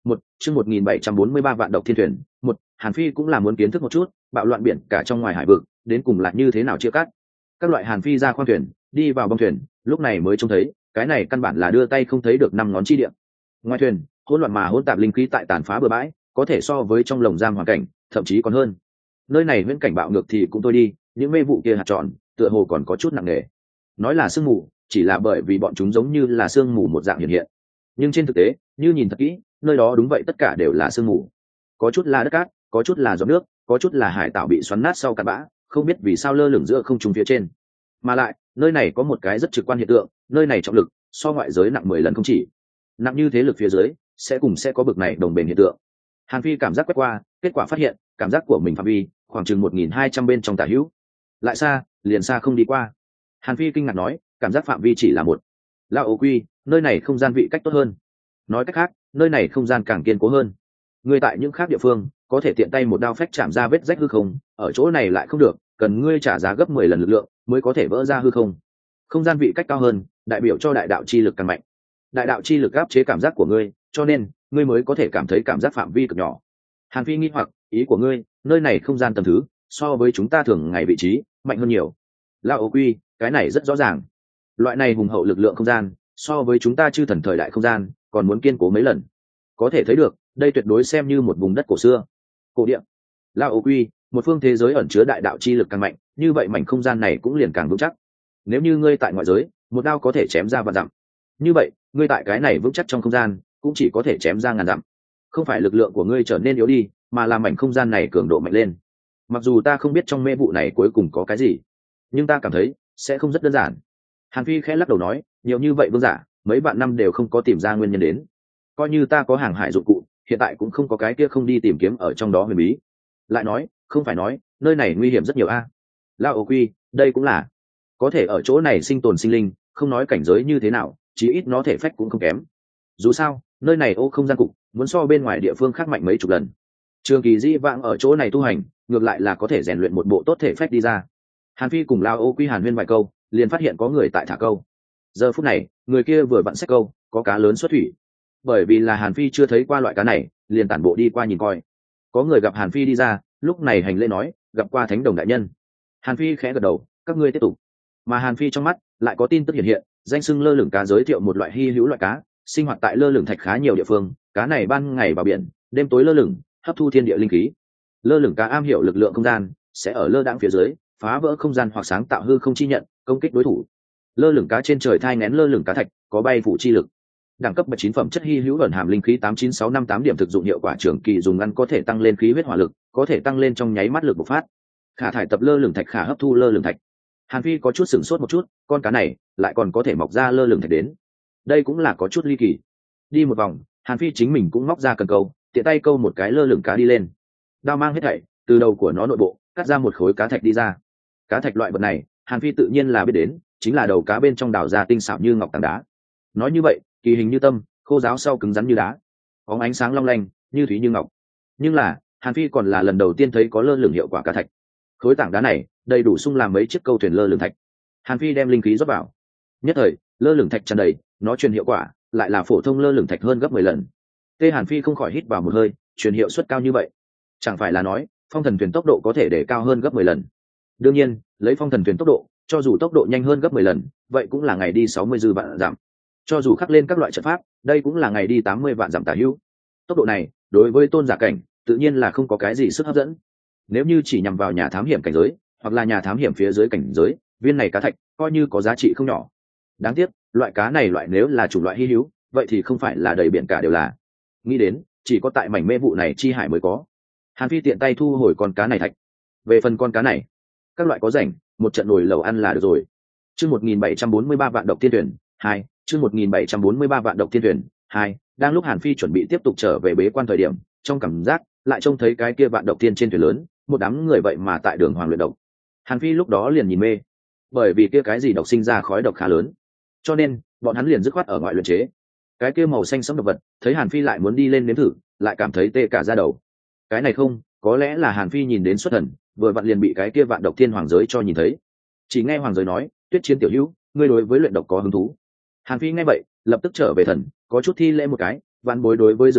một chương một nghìn bảy trăm bốn mươi ba vạn độc thiên thuyền. Một, Hàn Phi cũng là muốn kiến thức một chút bạo loạn biển cả trong ngoài hải vực đến cùng là như thế nào chia cắt. Các loại Hàn Phi ra khoang thuyền đi vào bong thuyền, lúc này mới trông thấy cái này căn bản là đưa tay không thấy được năm ngón chi địa. Ngoài thuyền hỗn loạn mà hỗn tạp linh khí tại tàn phá bừa bãi, có thể so với trong lồng giam hoàn cảnh, thậm chí còn hơn. Nơi này viễn cảnh bạo ngược thì cũng thôi đi, những mê vụ kia hạt tròn tựa hồ còn có chút nặng nề. Nói là sương mù chỉ là bởi vì bọn chúng giống như là sương mù một dạng hiện hiện, nhưng trên thực tế như nhìn thật kỹ, nơi đó đúng vậy tất cả đều là sương mù. Có chút là đất cát, có chút là giọt nước, có chút là hải tảo bị xoắn nát sau cát bã, không biết vì sao lơ lửng giữa không trung phía trên. Mà lại nơi này có một cái rất trực quan hiện tượng, nơi này trọng lực so ngoại giới nặng mười lần không chỉ. Nặng như thế lực phía dưới sẽ cùng sẽ có bực này đồng bền hiện tượng. Hàn Phi cảm giác quét qua, kết quả phát hiện cảm giác của mình phạm vi khoảng chừng một nghìn hai trăm bên trong tả hữu, lại xa liền xa không đi qua. Hàn Phi kinh ngạc nói, cảm giác phạm vi chỉ là một. Lão Ô Quy, nơi này không gian vị cách tốt hơn. Nói cách khác, nơi này không gian càng kiên cố hơn. Ngươi tại những khác địa phương có thể tiện tay một đao phách chạm ra vết rách hư không, ở chỗ này lại không được, cần ngươi trả giá gấp mười lần lực lượng mới có thể vỡ ra hư không. Không gian vị cách cao hơn, đại biểu cho đại đạo chi lực càng mạnh. Đại đạo chi lực áp chế cảm giác của ngươi, cho nên ngươi mới có thể cảm thấy cảm giác phạm vi cực nhỏ. Hàn Phi nghi hoặc, ý của ngươi, nơi này không gian tầm thứ so với chúng ta thường ngày vị trí mạnh hơn nhiều. Lão Ô Quy, cái này rất rõ ràng. Loại này hùng hậu lực lượng không gian so với chúng ta chư thần thời đại không gian còn muốn kiên cố mấy lần. Có thể thấy được, đây tuyệt đối xem như một vùng đất cổ xưa, cổ địa. Lão Ô Quy, một phương thế giới ẩn chứa đại đạo chi lực càng mạnh, như vậy mảnh không gian này cũng liền càng vững chắc. Nếu như ngươi tại ngoại giới, một đao có thể chém ra vạn dặm, như vậy ngươi tại cái này vững chắc trong không gian cũng chỉ có thể chém ra ngàn dặm. Không phải lực lượng của ngươi trở nên yếu đi, mà là mảnh không gian này cường độ mạnh lên. Mặc dù ta không biết trong mê vụ này cuối cùng có cái gì, nhưng ta cảm thấy sẽ không rất đơn giản. Hàn Phi khẽ lắc đầu nói, nhiều như vậy vương giả mấy vạn năm đều không có tìm ra nguyên nhân đến. Coi như ta có hàng hải dụng cụ, hiện tại cũng không có cái kia không đi tìm kiếm ở trong đó huyền bí. Lại nói, không phải nói nơi này nguy hiểm rất nhiều a à? Lão Ô Quy, đây cũng là có thể ở chỗ này sinh tồn sinh linh, không nói cảnh giới như thế nào, chí ít nó thể phách cũng không kém. Dù sao nơi này ô không gian cục muốn so bên ngoài địa phương khác mạnh mấy chục lần. Trường Kỳ Di vãng ở chỗ này tu hành, ngược lại là có thể rèn luyện một bộ tốt thể phách đi ra. Hàn Phi cùng Lão Ô Quy hàn huyên vài câu, liền phát hiện có người tại thả câu. Giờ phút này người kia vừa vặn xách câu, có cá lớn xuất thủy. Bởi vì là Hàn Phi chưa thấy qua loại cá này, liền tản bộ đi qua nhìn coi. Có người gặp Hàn Phi đi ra, lúc này hành lễ nói, gặp qua Thánh Đồng đại nhân. Hàn Phi khẽ gật đầu, các ngươi tiếp tục. Mà Hàn Phi trong mắt lại có tin tức hiện hiện, danh xưng lơ lửng cá giới thiệu một loại hy hữu loại cá, sinh hoạt tại lơ lửng thạch khá nhiều địa phương. Cá này ban ngày vào biển, đêm tối lơ lửng, hấp thu thiên địa linh khí. Lơ lửng cá am hiểu lực lượng không gian, sẽ ở lơ đãng phía dưới phá vỡ không gian hoặc sáng tạo hư không chi nhận, công kích đối thủ. Lơ lửng cá trên trời thai nén lơ lửng cá thạch, có bay phủ chi lực. Đẳng cấp bậc chín phẩm chất hy hữu ẩn hàm linh khí tám chín sáu năm tám điểm, thực dụng hiệu quả trường kỳ dùng ngăn có thể tăng lên khí huyết hỏa lực, có thể tăng lên trong nháy mắt lực bộc phát. Khả thải tập lơ lửng thạch, khả hấp thu lơ lửng thạch. Hàn Phi có chút sửng sốt một chút, con cá này lại còn có thể mọc ra lơ lửng thạch đến, đây cũng là có chút ly kỳ. Đi một vòng, Hàn Phi chính mình cũng móc ra cần câu, tiện tay câu một cái lơ lửng cá đi lên. Đao mang hết thảy, từ đầu của nó nội bộ cắt ra một khối cá thạch đi ra. Cá thạch loại vật này Hàn Phi tự nhiên là biết đến, chính là đầu cá bên trong đào ra tinh xảo như ngọc tảng đá. Nói như vậy, kỳ hình như tâm, khô ráo sau cứng rắn như đá, bóng ánh sáng long lanh, như thúy như ngọc. Nhưng là Hàn Phi còn là lần đầu tiên thấy có lơ lửng hiệu quả cá thạch. Khối tảng đá này đầy đủ sung làm mấy chiếc câu thuyền lơ lửng thạch. Hàn Phi đem linh khí rót vào, nhất thời lơ lửng thạch tràn đầy, nó truyền hiệu quả lại là phổ thông lơ lửng thạch hơn gấp mười lần. Tê Hàn Phi không khỏi hít vào một hơi, truyền hiệu suất cao như vậy, chẳng phải là nói phong thần thuyền tốc độ có thể để cao hơn gấp mười lần. Đương nhiên, lấy phong thần thuyền tốc độ, cho dù tốc độ nhanh hơn gấp mười lần, vậy cũng là ngày đi sáu mươi dư vạn dặm. Cho dù khắc lên các loại trận pháp, đây cũng là ngày đi tám mươi vạn dặm tả hữu. Tốc độ này, đối với tôn giả cảnh, tự nhiên là không có cái gì sức hấp dẫn. Nếu như chỉ nhằm vào nhà thám hiểm cảnh giới, hoặc là nhà thám hiểm phía dưới cảnh giới, viên này cá thạch coi như có giá trị không nhỏ. Đáng tiếc, loại cá này loại nếu là chủng loại hy hữu, vậy thì không phải là đầy biển cả đều là. Nghĩ đến, chỉ có tại mảnh mê vụ này chi hải mới có. Hàn Phi tiện tay thu hồi con cá này thạch. Về phần con cá này, các loại có rảnh, một trận nồi lẩu ăn là được rồi. Chương một nghìn bảy trăm bốn mươi ba vạn độc thiên tuyển hai, chương một nghìn bảy trăm bốn mươi ba vạn độc thiên tuyển hai. Đang lúc Hàn Phi chuẩn bị tiếp tục trở về bế quan thời điểm, trong cảm giác lại trông thấy cái kia vạn độc thiên trên thuyền lớn, một đám người vậy mà tại đường hoàng luyện độc. Hàn Phi lúc đó liền nhìn mê, bởi vì kia cái gì độc sinh ra khói độc khá lớn, cho nên bọn hắn liền dứt khoát ở ngoại luyện chế. Cái kia màu xanh sẫm độc vật, thấy Hàn Phi lại muốn đi lên nếm thử, lại cảm thấy tê cả da đầu. Cái này không, có lẽ là Hàn Phi nhìn đến xuất thần, vừa vặn liền bị cái kia vạn độc thiên hoàng giới cho nhìn thấy. Chỉ nghe hoàng giới nói, Tuyết Chiến tiểu hữu, ngươi đối với luyện độc có hứng thú. Hàn Phi nghe vậy, lập tức trở về thần, có chút thi lễ một cái, vạn bối đối với dược lý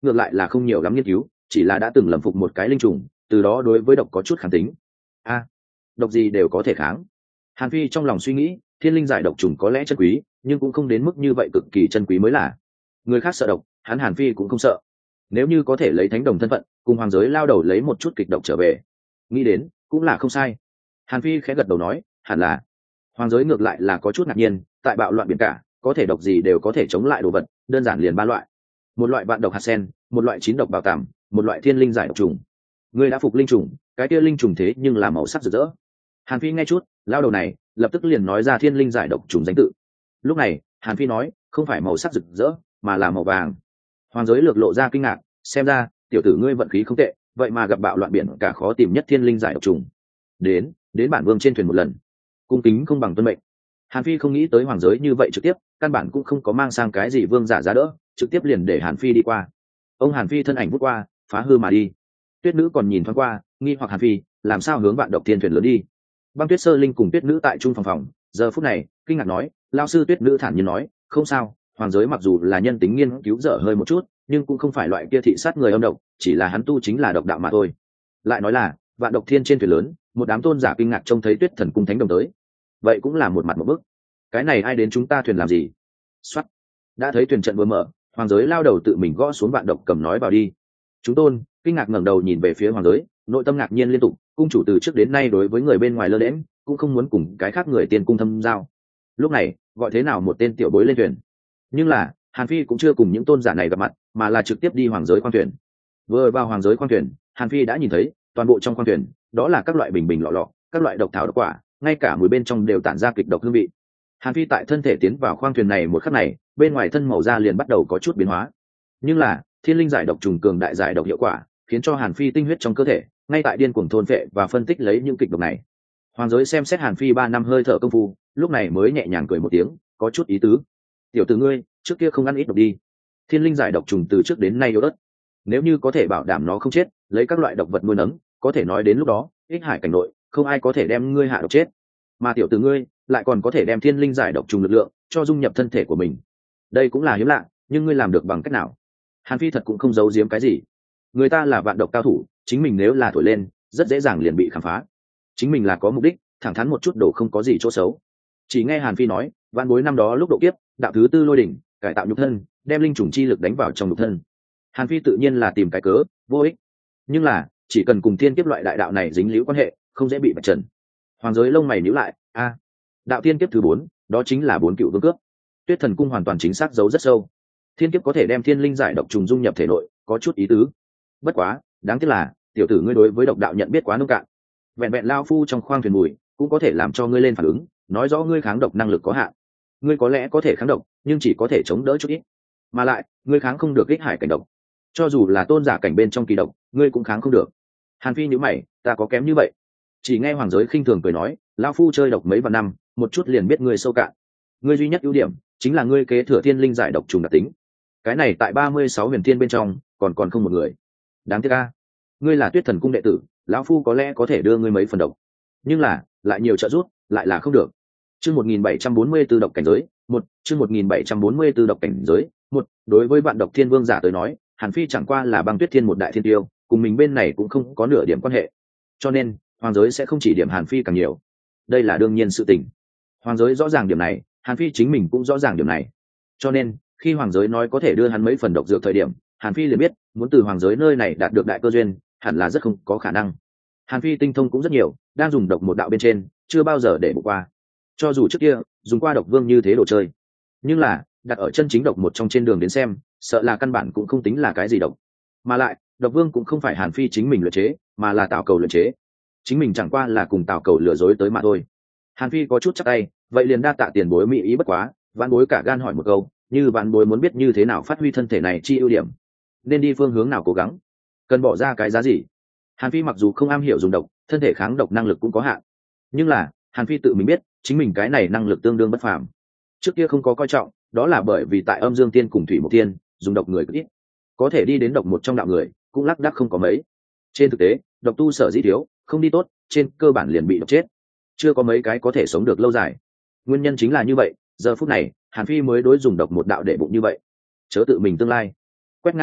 ngược lại là không nhiều lắm nghiên cứu, chỉ là đã từng lầm phục một cái linh trùng, từ đó đối với độc có chút kháng tính. A, độc gì đều có thể kháng. Hàn Phi trong lòng suy nghĩ, thiên linh giải độc trùng có lẽ chân quý, nhưng cũng không đến mức như vậy cực kỳ chân quý mới là. Người khác sợ độc, hắn Hàn Phi cũng không sợ. Nếu như có thể lấy thánh đồng thân phận, cùng hoàng giới lao đầu lấy một chút kịch độc trở về, nghĩ đến cũng là không sai. Hàn Phi khẽ gật đầu nói, hẳn là. Hoàng giới ngược lại là có chút ngạc nhiên, tại bạo loạn biển cả, có thể độc gì đều có thể chống lại đồ vật, đơn giản liền ba loại. Một loại vạn độc hạt sen, một loại chín độc bào tằm, một loại thiên linh giải độc trùng. Người đã phục linh trùng, cái kia linh trùng thế nhưng là màu sắc rực rỡ. Hàn Phi nghe chút, lao đầu này lập tức liền nói ra thiên linh giải độc trùng danh tự. Lúc này Hàn Phi nói, không phải màu sắc rực rỡ mà là màu vàng. Hoàng giới lược lộ ra kinh ngạc, xem ra tiểu tử ngươi vận khí không tệ, vậy mà gặp bạo loạn biển cả khó tìm nhất thiên linh giải độc trùng. Đến, đến bản vương trên thuyền một lần. Cung kính không bằng tuân mệnh. Hàn Phi không nghĩ tới hoàng giới như vậy trực tiếp, căn bản cũng không có mang sang cái gì vương giả giá đỡ, trực tiếp liền để Hàn Phi đi qua. Ông Hàn Phi thân ảnh vút qua, phá hư mà đi. Tuyết nữ còn nhìn thoáng qua, nghi hoặc Hàn Phi làm sao hướng vạn độc thiên thuyền lớn đi. Băng Tuyết Sơ Linh cùng Tuyết nữ tại trung phòng phòng, giờ phút này kinh ngạc nói, lao sư. Tuyết nữ thản nhiên nói, không sao, hoàng giới mặc dù là nhân tính nghiên cứu dở hơi một chút, nhưng cũng không phải loại kia thị sát người âm độc, chỉ là hắn tu chính là độc đạo mà thôi. Lại nói là vạn độc thiên trên thuyền lớn, một đám tôn giả kinh ngạc trông thấy Tuyết thần cung thánh đồng tới, vậy cũng là một mặt một bức. Cái này ai đến chúng ta thuyền làm gì? Soát, đã thấy thuyền trận vừa mở, hoàng giới lao đầu tự mình gõ xuống vạn độc cầm nói vào đi. Chúng tôn kinh ngạc ngẩng đầu nhìn về phía hoàng giới, nội tâm ngạc nhiên liên tục. Cung chủ từ trước đến nay đối với người bên ngoài lơ lẽm, cũng không muốn cùng cái khác người tiên cung thâm giao. Lúc này gọi thế nào một tên tiểu bối lên thuyền? Nhưng là Hàn Phi cũng chưa cùng những tôn giả này gặp mặt, mà là trực tiếp đi hoàng giới khoang thuyền. Vừa vào hoàng giới khoang thuyền, Hàn Phi đã nhìn thấy toàn bộ trong khoang thuyền đó là các loại bình bình lọ lọ, các loại độc thảo độc quả, ngay cả mùi bên trong đều tản ra kịch độc hương vị. Hàn Phi tại thân thể tiến vào khoang thuyền này một khắc này, bên ngoài thân màu da liền bắt đầu có chút biến hóa. Nhưng là thiên linh giải độc trùng cường đại giải độc hiệu quả, khiến cho Hàn Phi tinh huyết trong cơ thể ngay tại điên cuồng thôn phệ và phân tích lấy những kịch độc này. Hoàng giới xem xét Hàn Phi ba năm hơi thở công phu, lúc này mới nhẹ nhàng cười một tiếng, có chút ý tứ. Tiểu tử ngươi trước kia không ăn ít độc đi. Thiên linh giải độc trùng từ trước đến nay yếu ớt, nếu như có thể bảo đảm nó không chết, lấy các loại độc vật nuôi nấng, có thể nói đến lúc đó ích hải cảnh nội không ai có thể đem ngươi hạ độc chết. Mà tiểu tử ngươi lại còn có thể đem thiên linh giải độc trùng lực lượng cho dung nhập thân thể của mình, đây cũng là hiếm lạ. Nhưng ngươi làm được bằng cách nào? Hàn Phi thật cũng không giấu giếm cái gì. Người ta là vạn độc cao thủ, chính mình nếu là thổi lên rất dễ dàng liền bị khám phá. Chính mình là có mục đích, thẳng thắn một chút đồ không có gì chỗ xấu. Chỉ nghe Hàn Phi nói, vạn bối năm đó lúc độ kiếp, đạo thứ tư lôi đỉnh cải tạo nhục thân, đem linh trùng chi lực đánh vào trong nhục thân. Hàn Phi tự nhiên là tìm cái cớ vô ích, nhưng là chỉ cần cùng thiên kiếp loại đại đạo này dính líu quan hệ, không dễ bị bạch trần. Hoàng giới lông mày nhíu lại, a, đạo thiên kiếp thứ bốn, đó chính là bốn cựu vương cướp. Tuyết thần cung hoàn toàn chính xác giấu rất sâu. Thiên kiếp có thể đem thiên linh giải độc trùng dung nhập thể nội, có chút ý tứ. Bất quá đáng tiếc là tiểu tử ngươi đối với độc đạo nhận biết quá nông cạn. Vẹn vẹn lao phu trong khoang thuyền mùi cũng có thể làm cho ngươi lên phản ứng, nói rõ ngươi kháng độc năng lực có hạn. Ngươi có lẽ có thể kháng độc, nhưng chỉ có thể chống đỡ chút ít, mà lại ngươi kháng không được ích hải cảnh độc. Cho dù là tôn giả cảnh bên trong kỳ độc, ngươi cũng kháng không được. Hàn Phi nhíu mày, ta có kém như vậy? Chỉ nghe hoàng giới khinh thường cười nói, lão phu chơi độc mấy vạn năm, một chút liền biết ngươi sâu cạn. Ngươi duy nhất ưu điểm chính là ngươi kế thừa thiên linh giải độc trùng đặc tính. Cái này tại ba mươi sáu huyền thiên bên trong còn còn không một người. Đáng tiếc a, ngươi là Tuyết thần cung đệ tử, lão phu có lẽ có thể đưa ngươi mấy phần độc, nhưng là lại nhiều trợ giúp lại là không được. Chương một nghìn bảy trăm bốn mươi tư độc cảnh giới một, chương một nghìn bảy trăm bốn mươi tư độc cảnh giới một. Đối với vạn độc thiên vương giả tới nói, Hàn Phi chẳng qua là Băng Tuyết thiên một đại thiên tiêu, cùng mình bên này cũng không có nửa điểm quan hệ, cho nên hoàng giới sẽ không chỉ điểm Hàn Phi càng nhiều. Đây là đương nhiên sự tình. Hoàng giới rõ ràng điểm này, Hàn Phi chính mình cũng rõ ràng điểm này, cho nên khi hoàng giới nói có thể đưa hắn mấy phần độc dược thời điểm, Hàn Phi liền biết muốn từ hoàng giới nơi này đạt được đại cơ duyên hẳn là rất không có khả năng. Hàn Phi tinh thông cũng rất nhiều, đang dùng độc một đạo bên trên chưa bao giờ để bỏ qua. Cho dù trước kia dùng qua độc vương như thế đồ chơi, nhưng là đặt ở chân chính độc một trong trên đường đến xem, sợ là căn bản cũng không tính là cái gì độc. Mà lại độc vương cũng không phải Hàn Phi chính mình luyện chế, mà là Tào Cầu luyện chế, chính mình chẳng qua là cùng Tào Cầu lừa dối tới mà thôi. Hàn Phi có chút chắc tay, vậy liền đa tạ tiền bối mỹ ý, bất quá vãn bối cả gan hỏi một câu, như vãn bối muốn biết như thế nào phát huy thân thể này chi ưu điểm, nên đi phương hướng nào cố gắng, cần bỏ ra cái giá gì? Hàn Phi mặc dù không am hiểu dùng độc, thân thể kháng độc năng lực cũng có hạn, nhưng là Hàn Phi tự mình biết chính mình cái này năng lực tương đương bất phàm. Trước kia không có coi trọng, đó là bởi vì tại Âm Dương Tiên cùng Thủy Mộc Tiên dùng độc người ít, có thể đi đến độc một trong đạo người cũng lác đác không có mấy. Trên thực tế độc tu sở dĩ thiếu, không đi tốt, trên cơ bản liền bị độc chết, chưa có mấy cái có thể sống được lâu dài. Nguyên nhân chính là như vậy, giờ phút này Hàn Phi mới đối dùng độc một đạo để bụng như vậy. Chớ tự mình tương lai, quét ngang chư địch,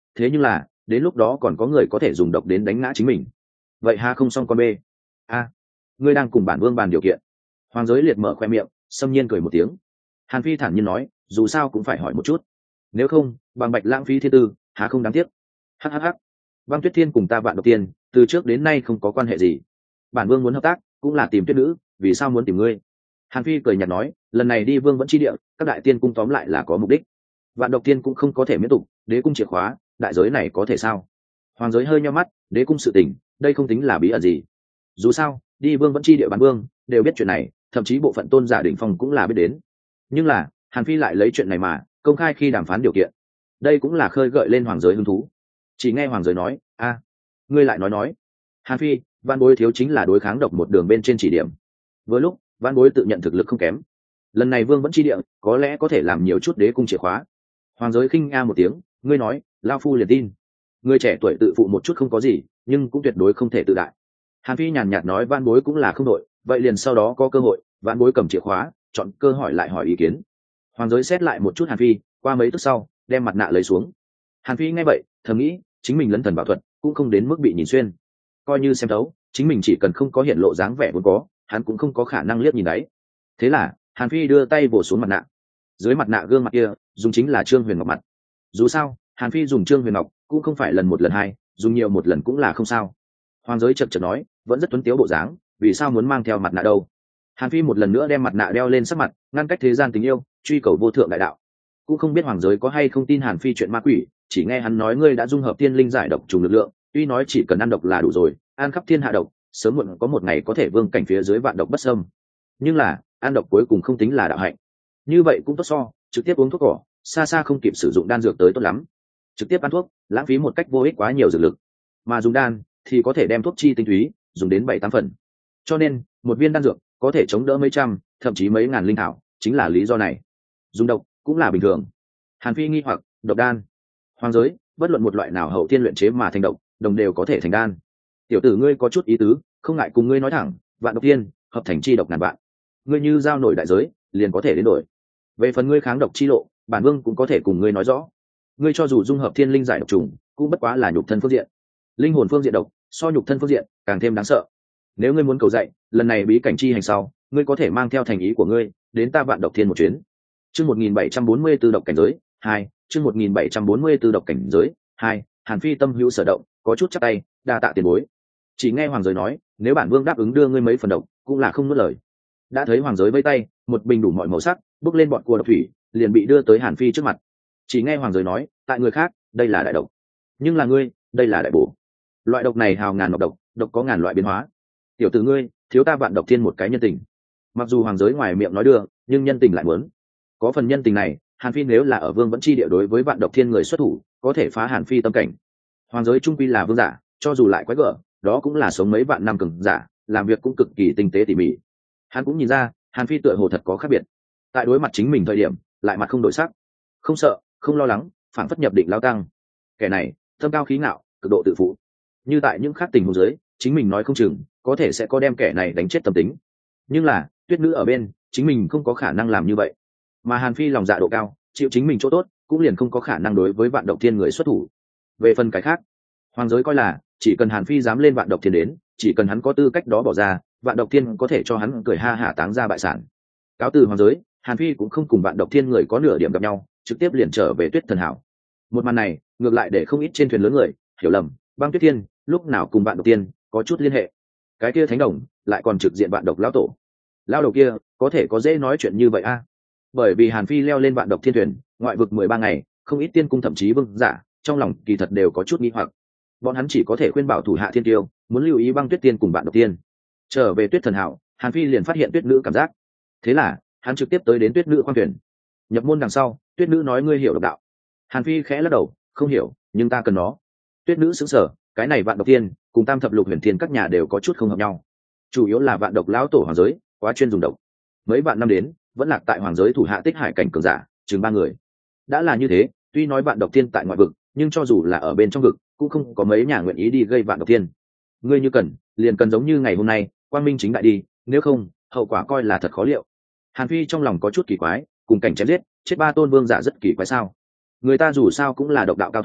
thế nhưng là đến lúc đó còn có người có thể dùng độc đến đánh ngã chính mình. Vậy ha không xong con bê. A, ngươi đang cùng bản vương bàn điều kiện. Hoàng giới liệt mở khoe miệng, xâm nhiên cười một tiếng. Hàn Phi thản nhiên nói, dù sao cũng phải hỏi một chút, nếu không bằng bạch lãng phí thiên tư, há không đáng tiếc. Hhh. Băng Tuyết Thiên cùng ta Vạn Độc Tiên từ trước đến nay không có quan hệ gì, bản vương muốn hợp tác cũng là tìm tuyết nữ, vì sao muốn tìm ngươi? Hàn Phi cười nhạt nói, lần này đi vương vẫn chi địa, các đại tiên cung tóm lại là có mục đích. Vạn Độc Tiên cũng không có thể miễn tục, đế cung chìa khóa, đại giới này có thể sao? Hoàng giới hơi nheo mắt, đế cung sự tình, đây không tính là bí ẩn gì. Dù sao, đi vương vẫn chi địa bản vương đều biết chuyện này, thậm chí bộ phận tôn giả đỉnh phong cũng là biết đến. Nhưng là, Hàn Phi lại lấy chuyện này mà công khai khi đàm phán điều kiện, đây cũng là khơi gợi lên hoàng giới hứng thú. Chỉ nghe hoàng giới nói, a, ngươi lại nói nói. Hàn Phi, Vạn Bối thiếu chính là đối kháng độc một đường bên trên chỉ điểm. Vừa lúc, Vạn Bối tự nhận thực lực không kém, lần này vương vẫn chi địa có lẽ có thể làm nhiều chút đế cung chìa khóa. Hoàng giới khinh nga một tiếng, ngươi nói, lao phu liền tin. Người trẻ tuổi tự phụ một chút không có gì, nhưng cũng tuyệt đối không thể tự đại. Hàn Phi nhàn nhạt nói, Vạn Bối cũng là không đội, vậy liền sau đó có cơ hội, Vạn Bối cầm chìa khóa, chọn cơ hỏi lại hỏi ý kiến. Hoàng giới xét lại một chút Hàn Phi, qua mấy tức sau đem mặt nạ lấy xuống. Hàn Phi nghe vậy thầm nghĩ, chính mình lấn thần bảo thuật cũng không đến mức bị nhìn xuyên, coi như xem thấu, chính mình chỉ cần không có hiện lộ dáng vẻ vốn có, hắn cũng không có khả năng liếc nhìn đấy. Thế là Hàn Phi đưa tay vồ xuống mặt nạ, dưới mặt nạ gương mặt kia dùng chính là Trương Huyền Ngọc mặt. Dù sao Hàn Phi dùng Trương Huyền Ngọc cũng không phải lần một lần hai, dùng nhiều một lần cũng là không sao. Hoàng giới chật chật nói, vẫn rất tuấn tiếu bộ dáng, vì sao muốn mang theo mặt nạ đâu? Hàn Phi một lần nữa đem mặt nạ đeo lên sắc mặt, ngăn cách thế gian tình yêu, truy cầu vô thượng đại đạo. Cũng không biết hoàng giới có hay không tin Hàn Phi chuyện ma quỷ, chỉ nghe hắn nói, ngươi đã dung hợp tiên linh giải độc trùng lực lượng, tuy nói chỉ cần ăn độc là đủ rồi, ăn khắp thiên hạ độc, sớm muộn có một ngày có thể vương cảnh phía dưới vạn độc bất xâm. Nhưng là ăn độc cuối cùng không tính là đạo hạnh, như vậy cũng tốt so trực tiếp uống thuốc cỏ, xa xa không kịp sử dụng đan dược tới tốt lắm. Trực tiếp ăn thuốc lãng phí một cách vô ích quá nhiều dược lực, mà dùng đan thì có thể đem thuốc chi tinh túy dùng đến bảy tám phần, cho nên một viên đan dược có thể chống đỡ mấy trăm thậm chí mấy ngàn linh thảo, chính là lý do này. Dùng độc cũng là bình thường. Hàn Phi nghi hoặc, độc đan? Hoàng giới, bất luận một loại nào hậu thiên luyện chế mà thành độc, đồng đều có thể thành đan. Tiểu tử ngươi có chút ý tứ, không ngại cùng ngươi nói thẳng, vạn độc tiên hợp thành chi độc ngàn vạn, ngươi như giao nổi đại giới liền có thể đến đổi. Về phần ngươi kháng độc chi lộ, bản vương cũng có thể cùng ngươi nói rõ. Ngươi cho dù dung hợp thiên linh giải độc trùng, cũng bất quá là nhục thân phương diện, linh hồn phương diện độc so nhục thân phương diện càng thêm đáng sợ. Nếu ngươi muốn cầu dạy, lần này bí cảnh chi hành sau, ngươi có thể mang theo thành ý của ngươi đến ta vạn độc thiên một chuyến. Chương một nghìn bảy trăm bốn mươi tư độc cảnh giới hai, chương một nghìn bảy trăm bốn mươi tư độc cảnh giới hai. Hàn Phi tâm hữu sở động, có chút chắp tay, đa tạ tiền bối. Chỉ nghe hoàng giới nói, nếu bản vương đáp ứng đưa ngươi mấy phần độc, cũng là không nuốt lời. Đã thấy hoàng giới vây tay, một bình đủ mọi màu sắc bốc lên bọn cua độc thủy, liền bị đưa tới Hàn Phi trước mặt. Chỉ nghe hoàng giới nói, tại người khác đây là đại độc, nhưng là ngươi đây là đại bổ. Loại độc này hào ngàn độc độc, độc có ngàn loại biến hóa. Tiểu tử ngươi thiếu ta vạn độc thiên một cái nhân tình. Mặc dù hoàng giới ngoài miệng nói đưa, nhưng nhân tình lại muốn. Có phần nhân tình này, Hàn Phi nếu là ở vương vẫn chi địa đối với vạn độc thiên người xuất thủ, có thể phá Hàn Phi tâm cảnh. Hoàng giới trung quy là vương giả, cho dù lại quái gở, đó cũng là sống mấy vạn năm cường giả, làm việc cũng cực kỳ tinh tế tỉ mỉ. Hắn cũng nhìn ra Hàn Phi tựa hồ thật có khác biệt, tại đối mặt chính mình thời điểm lại mặt không đổi sắc, không sợ không lo lắng, phản phất nhập định lao tăng. Kẻ này tâm cao khí ngạo, cực độ tự phụ. Như tại những khác tình huống giới, chính mình nói không chừng có thể sẽ có đem kẻ này đánh chết tâm tính, nhưng là tuyết nữ ở bên, chính mình không có khả năng làm như vậy. Mà Hàn Phi lòng dạ độ cao, chịu chính mình chỗ tốt, cũng liền không có khả năng đối với vạn độc thiên người xuất thủ. Về phần cái khác, hoàng giới coi là chỉ cần Hàn Phi dám lên vạn độc thiên đến, chỉ cần hắn có tư cách đó bỏ ra, vạn độc thiên có thể cho hắn cười ha hả táng ra bại sản. Cáo từ hoàng giới, Hàn Phi cũng không cùng vạn độc thiên người có nửa điểm gặp nhau, trực tiếp liền trở về Tuyết Thần Hảo. Một màn này ngược lại để không ít trên thuyền lớn người hiểu lầm, Băng Tuyết Thiên lúc nào cùng vạn độc thiên có chút liên hệ. Cái kia thánh đồng lại còn trực diện vạn độc lão tổ, lao đầu kia có thể có dễ nói chuyện như vậy a? À? Bởi vì Hàn Phi leo lên vạn độc thiên thuyền, ngoại vực mười ba ngày, không ít tiên cung thậm chí vương giả trong lòng kỳ thật đều có chút nghi hoặc. Bọn hắn chỉ có thể khuyên bảo thủ hạ thiên tiêu muốn lưu ý Băng Tuyết Tiên cùng vạn độc tiên. Trở về Tuyết Thần Hảo, Hàn Phi liền phát hiện tuyết nữ cảm giác, thế là hắn trực tiếp tới đến tuyết nữ khoang thuyền. Nhập môn đằng sau, tuyết nữ nói, ngươi hiểu độc đạo? Hàn Phi khẽ lắc đầu, không hiểu, nhưng ta cần nó. Tuyết nữ sững sờ, cái này vạn độc tiên cùng tam thập lục huyền thiên các nhà đều có chút không hợp nhau, chủ yếu là vạn độc lão tổ hoàng giới quá chuyên dùng độc, mấy vạn năm đến vẫn lạc tại hoàng giới thủ hạ tích hải cảnh cường giả chừng ba người. Đã là như thế, tuy nói vạn độc tiên tại ngoại vực, nhưng cho dù là ở bên trong vực cũng không có mấy nhà nguyện ý đi gây vạn độc tiên. Ngươi như cần, liền cần giống như ngày hôm nay, quang minh chính đại đi, nếu không hậu quả coi là thật khó liệu. Hàn Phi trong lòng có chút kỳ quái, cùng cảnh chém giết chết ba tôn vương giả rất kỳ quái sao? Người ta dù sao cũng là độc đạo cao thủ,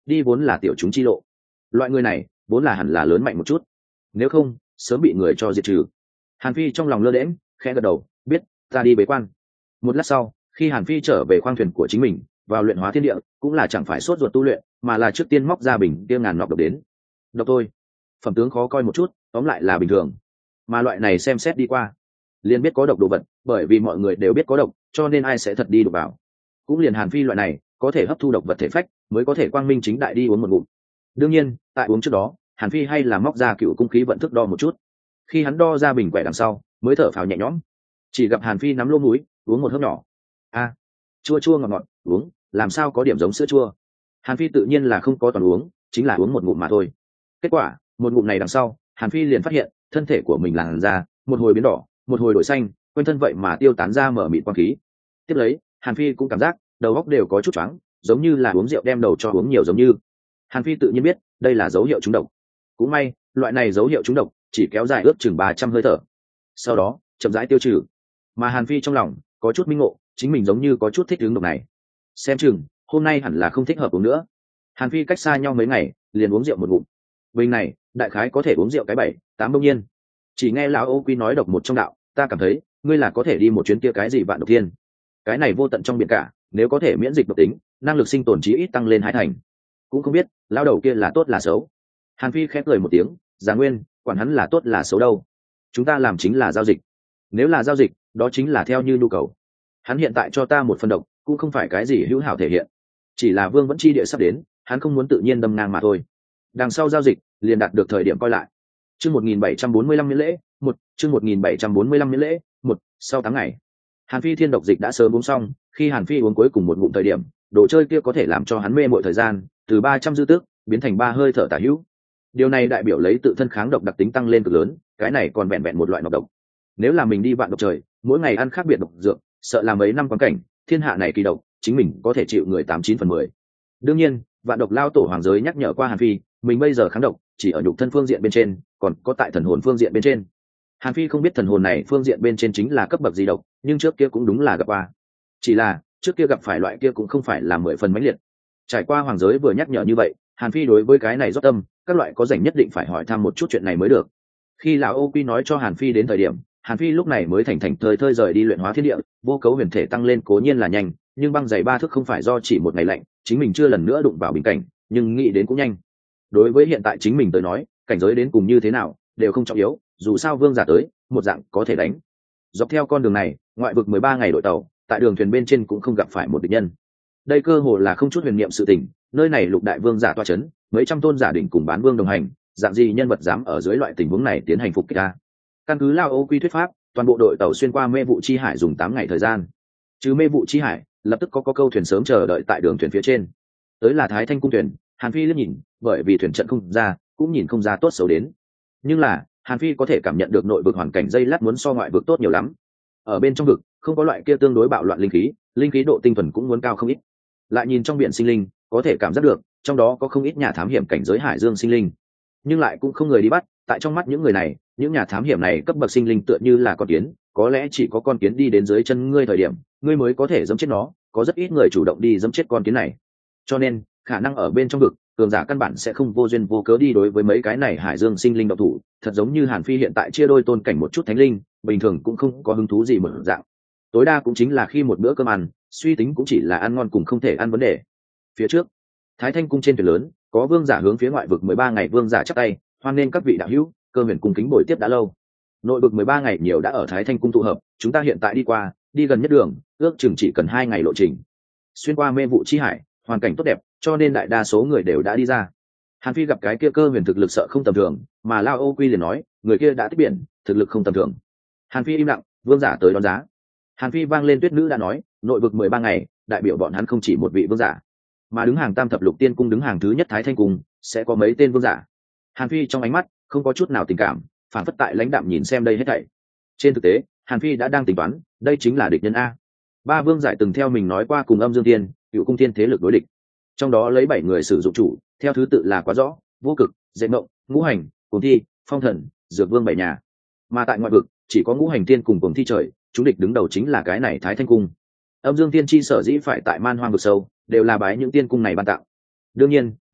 đi vốn là tiểu chúng chi lộ. Loại người này vốn là hẳn là lớn mạnh một chút, nếu không sớm bị người cho diệt trừ. Hàn Phi trong lòng lơ đễm, khẽ gật đầu, biết, ta đi bế quan. Một lát sau, khi Hàn Phi trở về khoang thuyền của chính mình, vào luyện hóa thiên địa, cũng là chẳng phải sốt ruột tu luyện, mà là trước tiên móc ra bình kia ngàn nọc độc đến. Độc thôi, phẩm tướng khó coi một chút, tóm lại là bình thường. Mà loại này xem xét đi qua, liền biết có độc đồ vật, bởi vì mọi người đều biết có độc, cho nên ai sẽ thật đi đụng vào. Cũng liền Hàn Phi loại này, có thể hấp thu độc vật thể phách, mới có thể quang minh chính đại đi uống một ngụm. Đương nhiên, tại uống trước đó, Hàn Phi hay là móc ra cựu cung khí vận thức đo một chút. Khi hắn đo ra bình quẻ đằng sau, mới thở phào nhẹ nhõm. Chỉ gặp Hàn Phi nắm lô mũi, uống một hớp nhỏ. A, chua chua ngọt ngọt, uống, làm sao có điểm giống sữa chua. Hàn Phi tự nhiên là không có toàn uống, chính là uống một ngụm mà thôi. Kết quả, một ngụm này đằng sau, Hàn Phi liền phát hiện, thân thể của mình làn da, một hồi biến đỏ, một hồi đổi xanh, quanh thân vậy mà tiêu tán ra mở mịt quang khí. Tiếp lấy, Hàn Phi cũng cảm giác đầu óc đều có chút choáng, giống như là uống rượu đem đầu cho uống nhiều giống như. Hàn Phi tự nhiên biết, đây là dấu hiệu trúng độc. Cũng may, loại này dấu hiệu trúng độc chỉ kéo dài ước chừng ba trăm hơi thở, sau đó chậm rãi tiêu trừ. Mà Hàn Phi trong lòng có chút minh ngộ, chính mình giống như có chút thích ứng độc này. Xem chừng hôm nay hẳn là không thích hợp uống nữa. Hàn Phi cách xa nhau mấy ngày, liền uống rượu một ngụm. Bình này, đại khái có thể uống rượu cái bảy, tám bông nhiên. Chỉ nghe lão Ô Quy nói độc một trong đạo, ta cảm thấy, ngươi là có thể đi một chuyến kia cái gì vạn độc thiên. Cái này vô tận trong biển cả, nếu có thể miễn dịch độc tính, năng lực sinh tồn chí ít tăng lên hai thành. Cũng không biết, lão đầu kia là tốt là xấu. Hàn Phi khép cười một tiếng, Già Nguyên, quản hắn là tốt là xấu đâu. Chúng ta làm chính là giao dịch. Nếu là giao dịch, đó chính là theo như nhu cầu. Hắn hiện tại cho ta một phần độc, cũng không phải cái gì hữu hảo thể hiện. Chỉ là Vương Vẫn Chi địa sắp đến, hắn không muốn tự nhiên đâm ngang mà thôi. Đằng sau giao dịch, liền đạt được thời điểm coi lại. Chương một nghìn bảy trăm bốn mươi lăm miễn lễ, một, chương một nghìn bảy trăm bốn mươi lăm miễn lễ, một, sau tám ngày. Hàn Phi thiên độc dịch đã sớm uống xong, khi Hàn Phi uống cuối cùng một ngụm thời điểm, đồ chơi kia có thể làm cho hắn mê mội thời gian, từ ba trăm dư tước biến thành ba hơi thở tả hữu. Điều này đại biểu lấy tự thân kháng độc đặc tính tăng lên cực lớn, cái này còn vẹn vẹn một loại nọc độc. Nếu là mình đi vạn độc trời, mỗi ngày ăn khác biệt độc dược, sợ là mấy năm quan cảnh, thiên hạ này kỳ độc, chính mình có thể chịu người tám chín phần mười. Đương nhiên, vạn độc lao tổ hoàng giới nhắc nhở qua Hàn Phi, mình bây giờ kháng độc chỉ ở nhục thân phương diện bên trên, còn có tại thần hồn phương diện bên trên. Hàn Phi không biết thần hồn này phương diện bên trên chính là cấp bậc gì độc, nhưng trước kia cũng đúng là gặp qua. Chỉ là trước kia gặp phải loại kia cũng không phải là mười phần mãnh liệt. Trải qua hoàng giới vừa nhắc nhở như vậy, Hàn Phi đối với cái này rót tâm, các loại có rảnh nhất định phải hỏi thăm một chút chuyện này mới được. Khi lão Ô Quy nói cho Hàn Phi đến thời điểm, Hàn Phi lúc này mới thành thành thơi thơi rời đi luyện hóa thiên địa, vô cấu huyền thể tăng lên cố nhiên là nhanh, nhưng băng dày ba thước không phải do chỉ một ngày lạnh, chính mình chưa lần nữa đụng vào bình cảnh, nhưng nghĩ đến cũng nhanh. Đối với hiện tại chính mình tới nói, cảnh giới đến cùng như thế nào đều không trọng yếu, dù sao vương giả tới, một dạng có thể đánh. Dọc theo con đường này, ngoại vực mười ba ngày đội tàu, tại đường thuyền bên trên cũng không gặp phải một địch nhân. Đây cơ hồ là không chút huyền niệm sự tình, nơi này lục đại vương giả toa chấn, mấy trăm tôn giả đỉnh cùng bán vương đồng hành, dạng gì nhân vật dám ở dưới loại tình huống này tiến hành phục kích ta. Căn cứ Lao Ô Quy thuyết pháp, toàn bộ đội tàu xuyên qua mê vụ chi hải dùng tám ngày thời gian. Trừ mê vụ chi hải, lập tức có có câu thuyền sớm chờ đợi tại đường thuyền phía trên. Tới là Thái Thanh cung thuyền, Hàn Phi liếc nhìn, bởi vì thuyền trận không ra, cũng nhìn không ra tốt xấu đến. Nhưng là, Hàn Phi có thể cảm nhận được nội vực hoàn cảnh dây lát muốn so ngoại vực tốt nhiều lắm. Ở bên trong vực, không có loại kia tương đối bạo loạn linh khí, linh khí độ tinh thuần cũng muốn cao không ít. Lại nhìn trong biển sinh linh, có thể cảm giác được, trong đó có không ít nhà thám hiểm cảnh giới hải dương sinh linh, nhưng lại cũng không người đi bắt. Tại trong mắt những người này, những nhà thám hiểm này cấp bậc sinh linh tựa như là con kiến, có lẽ chỉ có con kiến đi đến dưới chân ngươi thời điểm, ngươi mới có thể giẫm chết nó, có rất ít người chủ động đi giẫm chết con kiến này. Cho nên, khả năng ở bên trong vực, cường giả căn bản sẽ không vô duyên vô cớ đi đối với mấy cái này hải dương sinh linh độc thủ, thật giống như Hàn Phi hiện tại chia đôi tôn cảnh một chút thánh linh, bình thường cũng không có hứng thú gì mở dạng. Tối đa cũng chính là khi một bữa cơm ăn, suy tính cũng chỉ là ăn ngon cùng không thể ăn vấn đề. Phía trước, Thái Thanh cung trên thuyền lớn, có vương giả hướng phía ngoại vực mười ba ngày vương giả chắp tay, hoan nghênh các vị đạo hữu, cơ huyền cung kính bồi tiếp đã lâu. Nội vực mười ba ngày nhiều đã ở Thái Thanh cung tụ hợp, chúng ta hiện tại đi qua, đi gần nhất đường, ước chừng chỉ cần hai ngày lộ trình. Xuyên qua mê vụ chi hải, hoàn cảnh tốt đẹp, cho nên đại đa số người đều đã đi ra. Hàn Phi gặp cái kia cơ huyền thực lực sợ không tầm thường, mà Lao Ô Quy liền nói, người kia đã tích biển, thực lực không tầm thường. Hàn Phi im lặng, vương giả tới đón giá. Hàn Phi vang lên tuyết nữ đã nói, nội vực mười ba ngày, đại biểu bọn hắn không chỉ một vị vương giả, mà đứng hàng tam thập lục tiên cung đứng hàng thứ nhất Thái Thanh cung, sẽ có mấy tên vương giả. Hàn Phi trong ánh mắt không có chút nào tình cảm, phản phất tại lãnh đạm nhìn xem đây hết thảy. Trên thực tế, Hàn Phi đã đang tính toán, đây chính là địch nhân a. Ba vương giải từng theo mình nói qua cùng Âm Dương Thiên, Cựu Cung Thiên thế lực đối địch. Trong đó lấy bảy người sử dụng chủ, theo thứ tự là Quá Rõ, Vô Cực, Dệt Mộng, Ngũ Hành, Cuồng Thi, Phong Thần, Dược Vương bảy nhà. Mà tại ngoại vực, chỉ có Ngũ Hành Thiên cùng Cuồng Thi trời, chúng địch đứng đầu chính là cái này Thái Thanh cung. Âm Dương Tiên chi sở dĩ phải tại Man Hoang vực sâu, đều là bái những tiên cung này ban tặng. Đương nhiên,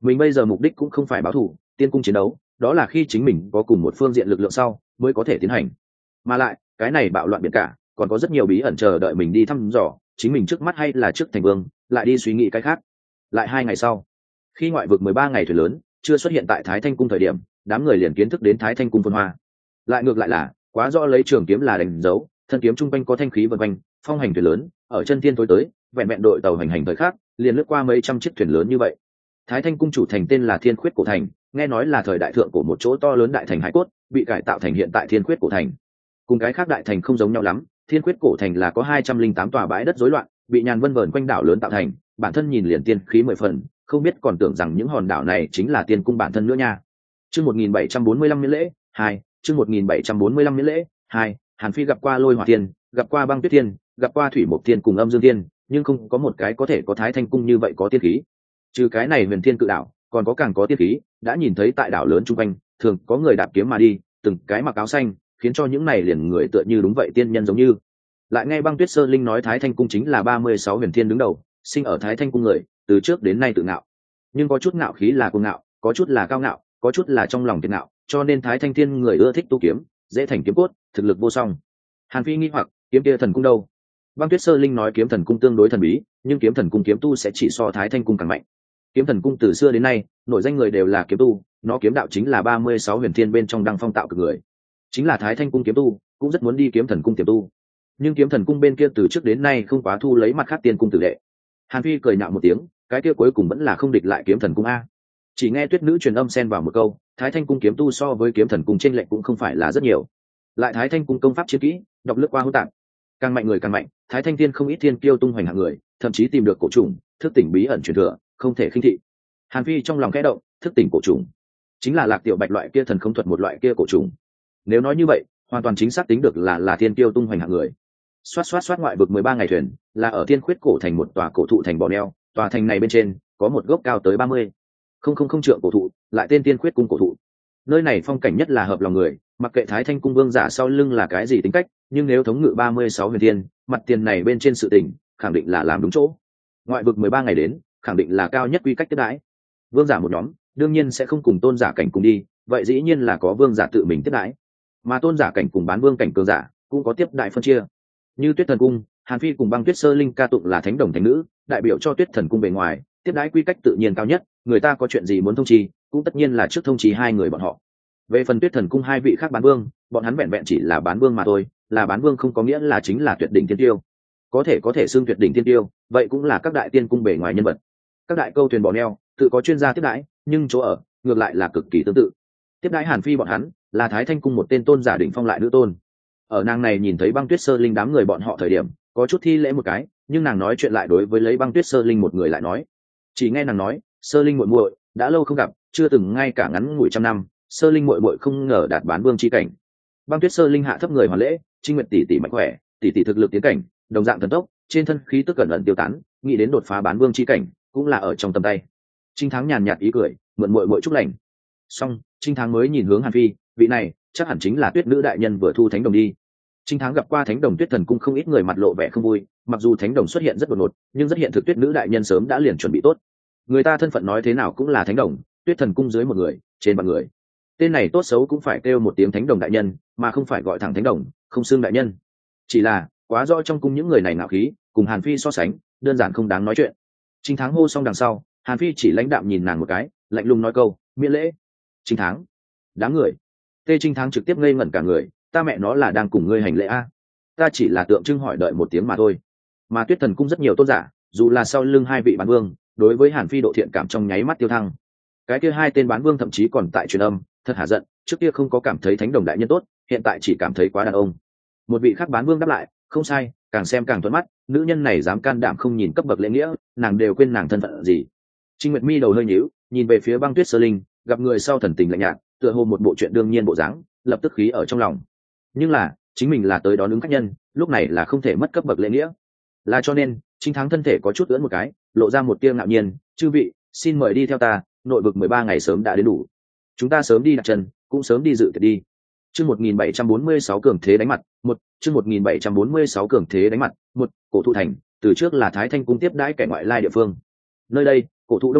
mình bây giờ mục đích cũng không phải báo thù tiên cung chiến đấu, đó là khi chính mình có cùng một phương diện lực lượng sau mới có thể tiến hành. Mà lại cái này bạo loạn biển cả còn có rất nhiều bí ẩn chờ đợi mình đi thăm dò, chính mình trước mắt hay là trước thành vương lại đi suy nghĩ cái khác. Lại hai ngày sau, khi ngoại vực mười ba ngày thuyền lớn chưa xuất hiện tại Thái Thanh cung thời điểm, đám người liền kiến thức đến Thái Thanh cung phân hoa. Lại ngược lại là quá rõ lấy trường kiếm là đánh dấu, thân kiếm trung quanh có thanh khí vần quanh, phong hành thuyền lớn ở chân thiên tối tới, vẹn vẹn đội tàu hành hành thời khác liền lướt qua mấy trăm chiếc thuyền lớn như vậy. Thái Thanh cung chủ thành tên là Thiên Khuyết cổ thành, nghe nói là thời đại thượng của một chỗ to lớn đại thành hải cốt bị cải tạo thành hiện tại Thiên Khuyết cổ thành. Cùng cái khác đại thành không giống nhau lắm, Thiên Khuyết cổ thành là có hai trăm linh tám tòa bãi đất rối loạn, bị nhàn vân vờn quanh đảo lớn tạo thành, bản thân nhìn liền tiên khí mười phần, không biết còn tưởng rằng những hòn đảo này chính là tiên cung bản thân nữa nha. Chương một nghìn bảy trăm bốn mươi lăm miễn lễ hai, chương một nghìn bảy trăm bốn mươi lăm miễn lễ hai, Hàn Phi gặp qua Lôi Hỏa Thiên, gặp qua Băng Tuyết Thiên, gặp qua Thủy Mộc Thiên cùng Âm Dương Thiên, nhưng không có một cái có thể có Thái Thanh cung như vậy có tiên khí. Trừ cái này Huyền Thiên cự đảo, còn có càng có tiên khí, đã nhìn thấy tại đảo lớn chung quanh, thường có người đạp kiếm mà đi, từng cái mặc áo xanh, khiến cho những này liền người tựa như đúng vậy tiên nhân giống như. Lại nghe Băng Tuyết Sơ Linh nói Thái Thanh cung chính là ba mươi sáu huyền thiên đứng đầu, sinh ở Thái Thanh cung người, từ trước đến nay tự ngạo. Nhưng có chút ngạo khí là cuồng ngạo, có chút là cao ngạo, có chút là trong lòng kiệt ngạo, cho nên Thái Thanh Thiên người ưa thích tu kiếm, dễ thành kiếm cốt, thực lực vô song. Hàn Phi nghi hoặc, kiếm kia thần cung đâu? Băng Tuyết Sơ Linh nói kiếm thần cung tương đối thần bí, nhưng kiếm thần cung kiếm tu sẽ chỉ so Thái Thanh cung càng mạnh. Kiếm thần cung từ xưa đến nay, nổi danh người đều là kiếm tu, nó kiếm đạo chính là ba mươi sáu huyền thiên bên trong đăng phong tạo cực người. Chính là Thái Thanh cung kiếm tu, cũng rất muốn đi kiếm thần cung tiềm tu. Nhưng kiếm thần cung bên kia từ trước đến nay không quá thu lấy mặt khác tiên cung tử đệ. Hàn Phi cười nhạo một tiếng, cái kia cuối cùng vẫn là không địch lại kiếm thần cung a. Chỉ nghe Tuyết nữ truyền âm xen vào một câu, Thái Thanh cung kiếm tu so với kiếm thần cung trên lệnh cũng không phải là rất nhiều. Lại Thái Thanh cung công pháp chiến kỹ, đọc lướt qua hỗn tạp, càng mạnh người càng mạnh, Thái Thanh Thiên không ít thiên kiêu tung hoành hạng người, thậm chí tìm được cổ trùng, thức tỉnh bí ẩn truyền thừa, không thể khinh thị. Hàn Phi trong lòng khẽ động, thức tỉnh cổ trùng, chính là Lạc Tiểu Bạch loại kia thần không thuật một loại kia cổ trùng. Nếu nói như vậy, hoàn toàn chính xác tính được là là thiên kiêu tung hoành hạng người. Xoát xoát xoát ngoại vực mười ba ngày thuyền, là ở Thiên Khuyết cổ thành một tòa cổ thụ thành bò neo, tòa thành này bên trên có một gốc cao tới ba mươi không không không trượng cổ thụ, lại tên Thiên Khuyết cung cổ thụ. Nơi này phong cảnh nhất là hợp lòng người, mặc kệ Thái Thanh cung vương giả sau lưng là cái gì tính cách, nhưng nếu thống ngự ba mươi sáu huyền thiên, mặt tiền này bên trên sự tình, khẳng định là làm đúng chỗ. Ngoại vực mười ba ngày đến, khẳng định là cao nhất quy cách tiếp đãi. Vương giả một nhóm, đương nhiên sẽ không cùng tôn giả cảnh cùng đi, vậy dĩ nhiên là có vương giả tự mình tiếp đãi. Mà tôn giả cảnh cùng bán vương cảnh cường giả, cũng có tiếp đại phân chia. Như Tuyết thần cung, Hàn Phi cùng Băng Tuyết Sơ Linh ca tụng là thánh đồng thánh nữ, đại biểu cho Tuyết thần cung bề ngoài, tiếp đãi quy cách tự nhiên cao nhất, người ta có chuyện gì muốn thông trì, cũng tất nhiên là trước thông trì hai người bọn họ. Về phần Tuyết thần cung hai vị khác bán vương, bọn hắn vẹn vẹn chỉ là bán vương mà thôi, là bán vương không có nghĩa là chính là tuyệt đỉnh tiên tiêu. Có thể có thể xưng tuyệt đỉnh tiên tiêu, vậy cũng là các đại tiên cung bề ngoài nhân vật. Các đại câu thuyền bò neo, tự có chuyên gia tiếp đãi, nhưng chỗ ở ngược lại là cực kỳ tương tự. Tiếp đãi Hàn Phi bọn hắn, là Thái Thanh cung một tên tôn giả đỉnh phong lại nữ tôn. Ở nàng này nhìn thấy Băng Tuyết Sơ Linh đám người bọn họ thời điểm, có chút thi lễ một cái, nhưng nàng nói chuyện lại đối với lấy Băng Tuyết Sơ Linh một người lại nói. Chỉ nghe nàng nói, Sơ Linh muội muội, đã lâu không gặp, chưa từng ngay cả ngắn ngủi trăm năm, Sơ Linh muội muội không ngờ đạt bán vương chi cảnh. Băng Tuyết Sơ Linh hạ thấp người hoàn lễ, Trinh Nguyệt tỷ tỷ mạnh khỏe, tỷ tỷ thực lực tiến cảnh, đồng dạng thần tốc, trên thân khí tức cẩn ẩn tiêu tán, nghĩ đến đột phá bán vương chi cảnh, cũng là ở trong tầm tay. Trinh Thắng nhàn nhạt ý cười, mượn muội muội chúc lành. Xong, Trinh Thắng mới nhìn hướng Hàn Phi, vị này chắc hẳn chính là Tuyết nữ đại nhân vừa thu thánh đồng đi. Trinh Thắng gặp qua thánh đồng Tuyết thần cung không ít người mặt lộ vẻ không vui, mặc dù thánh đồng xuất hiện rất đột ngột, nhưng rất hiện thực Tuyết nữ đại nhân sớm đã liền chuẩn bị tốt. Người ta thân phận nói thế nào cũng là thánh đồng, Tuyết thần cung dưới một người, trên vạn người. Tên này tốt xấu cũng phải kêu một tiếng thánh đồng đại nhân, mà không phải gọi thẳng thánh đồng, không xưng đại nhân. Chỉ là quá rõ trong cung những người này ngạo khí, cùng Hàn Phi so sánh, đơn giản không đáng nói chuyện. Trinh Thắng hô xong đằng sau, Hàn Phi chỉ lãnh đạm nhìn nàng một cái, lạnh lùng nói câu, miễn lễ. Trinh Thắng, đám người. Tê Trinh Thắng trực tiếp ngây ngẩn cả người, ta mẹ nó là đang cùng ngươi hành lễ a, ta chỉ là tượng trưng hỏi đợi một tiếng mà thôi. Mà Tuyết thần cung rất nhiều tôn giả, dù là sau lưng hai vị bán vương, đối với Hàn Phi độ thiện cảm trong nháy mắt tiêu thăng. Cái kia hai tên bán vương thậm chí còn tại truyền âm, thật hả giận, trước kia không có cảm thấy thánh đồng đại nhân tốt, hiện tại chỉ cảm thấy quá đàn ông. Một vị khác bán vương đáp lại, không sai, càng xem càng thuận mắt, nữ nhân này dám can đảm không nhìn cấp bậc lễ nghĩa, nàng đều quên nàng thân phận gì. Trinh Nguyệt mi đầu hơi nhíu, nhìn về phía Băng Tuyết Sơ Linh, gặp người sau thần tình lạnh nhạt, tựa hồ một bộ chuyện đương nhiên bộ dáng, lập tức khí ở trong lòng. Nhưng là chính mình là tới đón ứng khách nhân, lúc này là không thể mất cấp bậc lễ nghĩa, là cho nên Trinh Thắng thân thể có chút ưỡn một cái, lộ ra một tia ngạo nhiên, chư vị xin mời đi theo ta, nội vực mười ba ngày sớm đã đến đủ, chúng ta sớm đi đặt chân, cũng sớm đi dự tiệc đi. Chương một nghìn bảy trăm bốn mươi sáu cường thế đánh mặt, một, chương một nghìn bảy trăm bốn mươi sáu cường thế đánh mặt, một, cổ thụ thành, từ trước là Thái Thanh cung tiếp đãi kẻ ngoại lai địa phương. Nơi đây, cổ thụ đông đảo,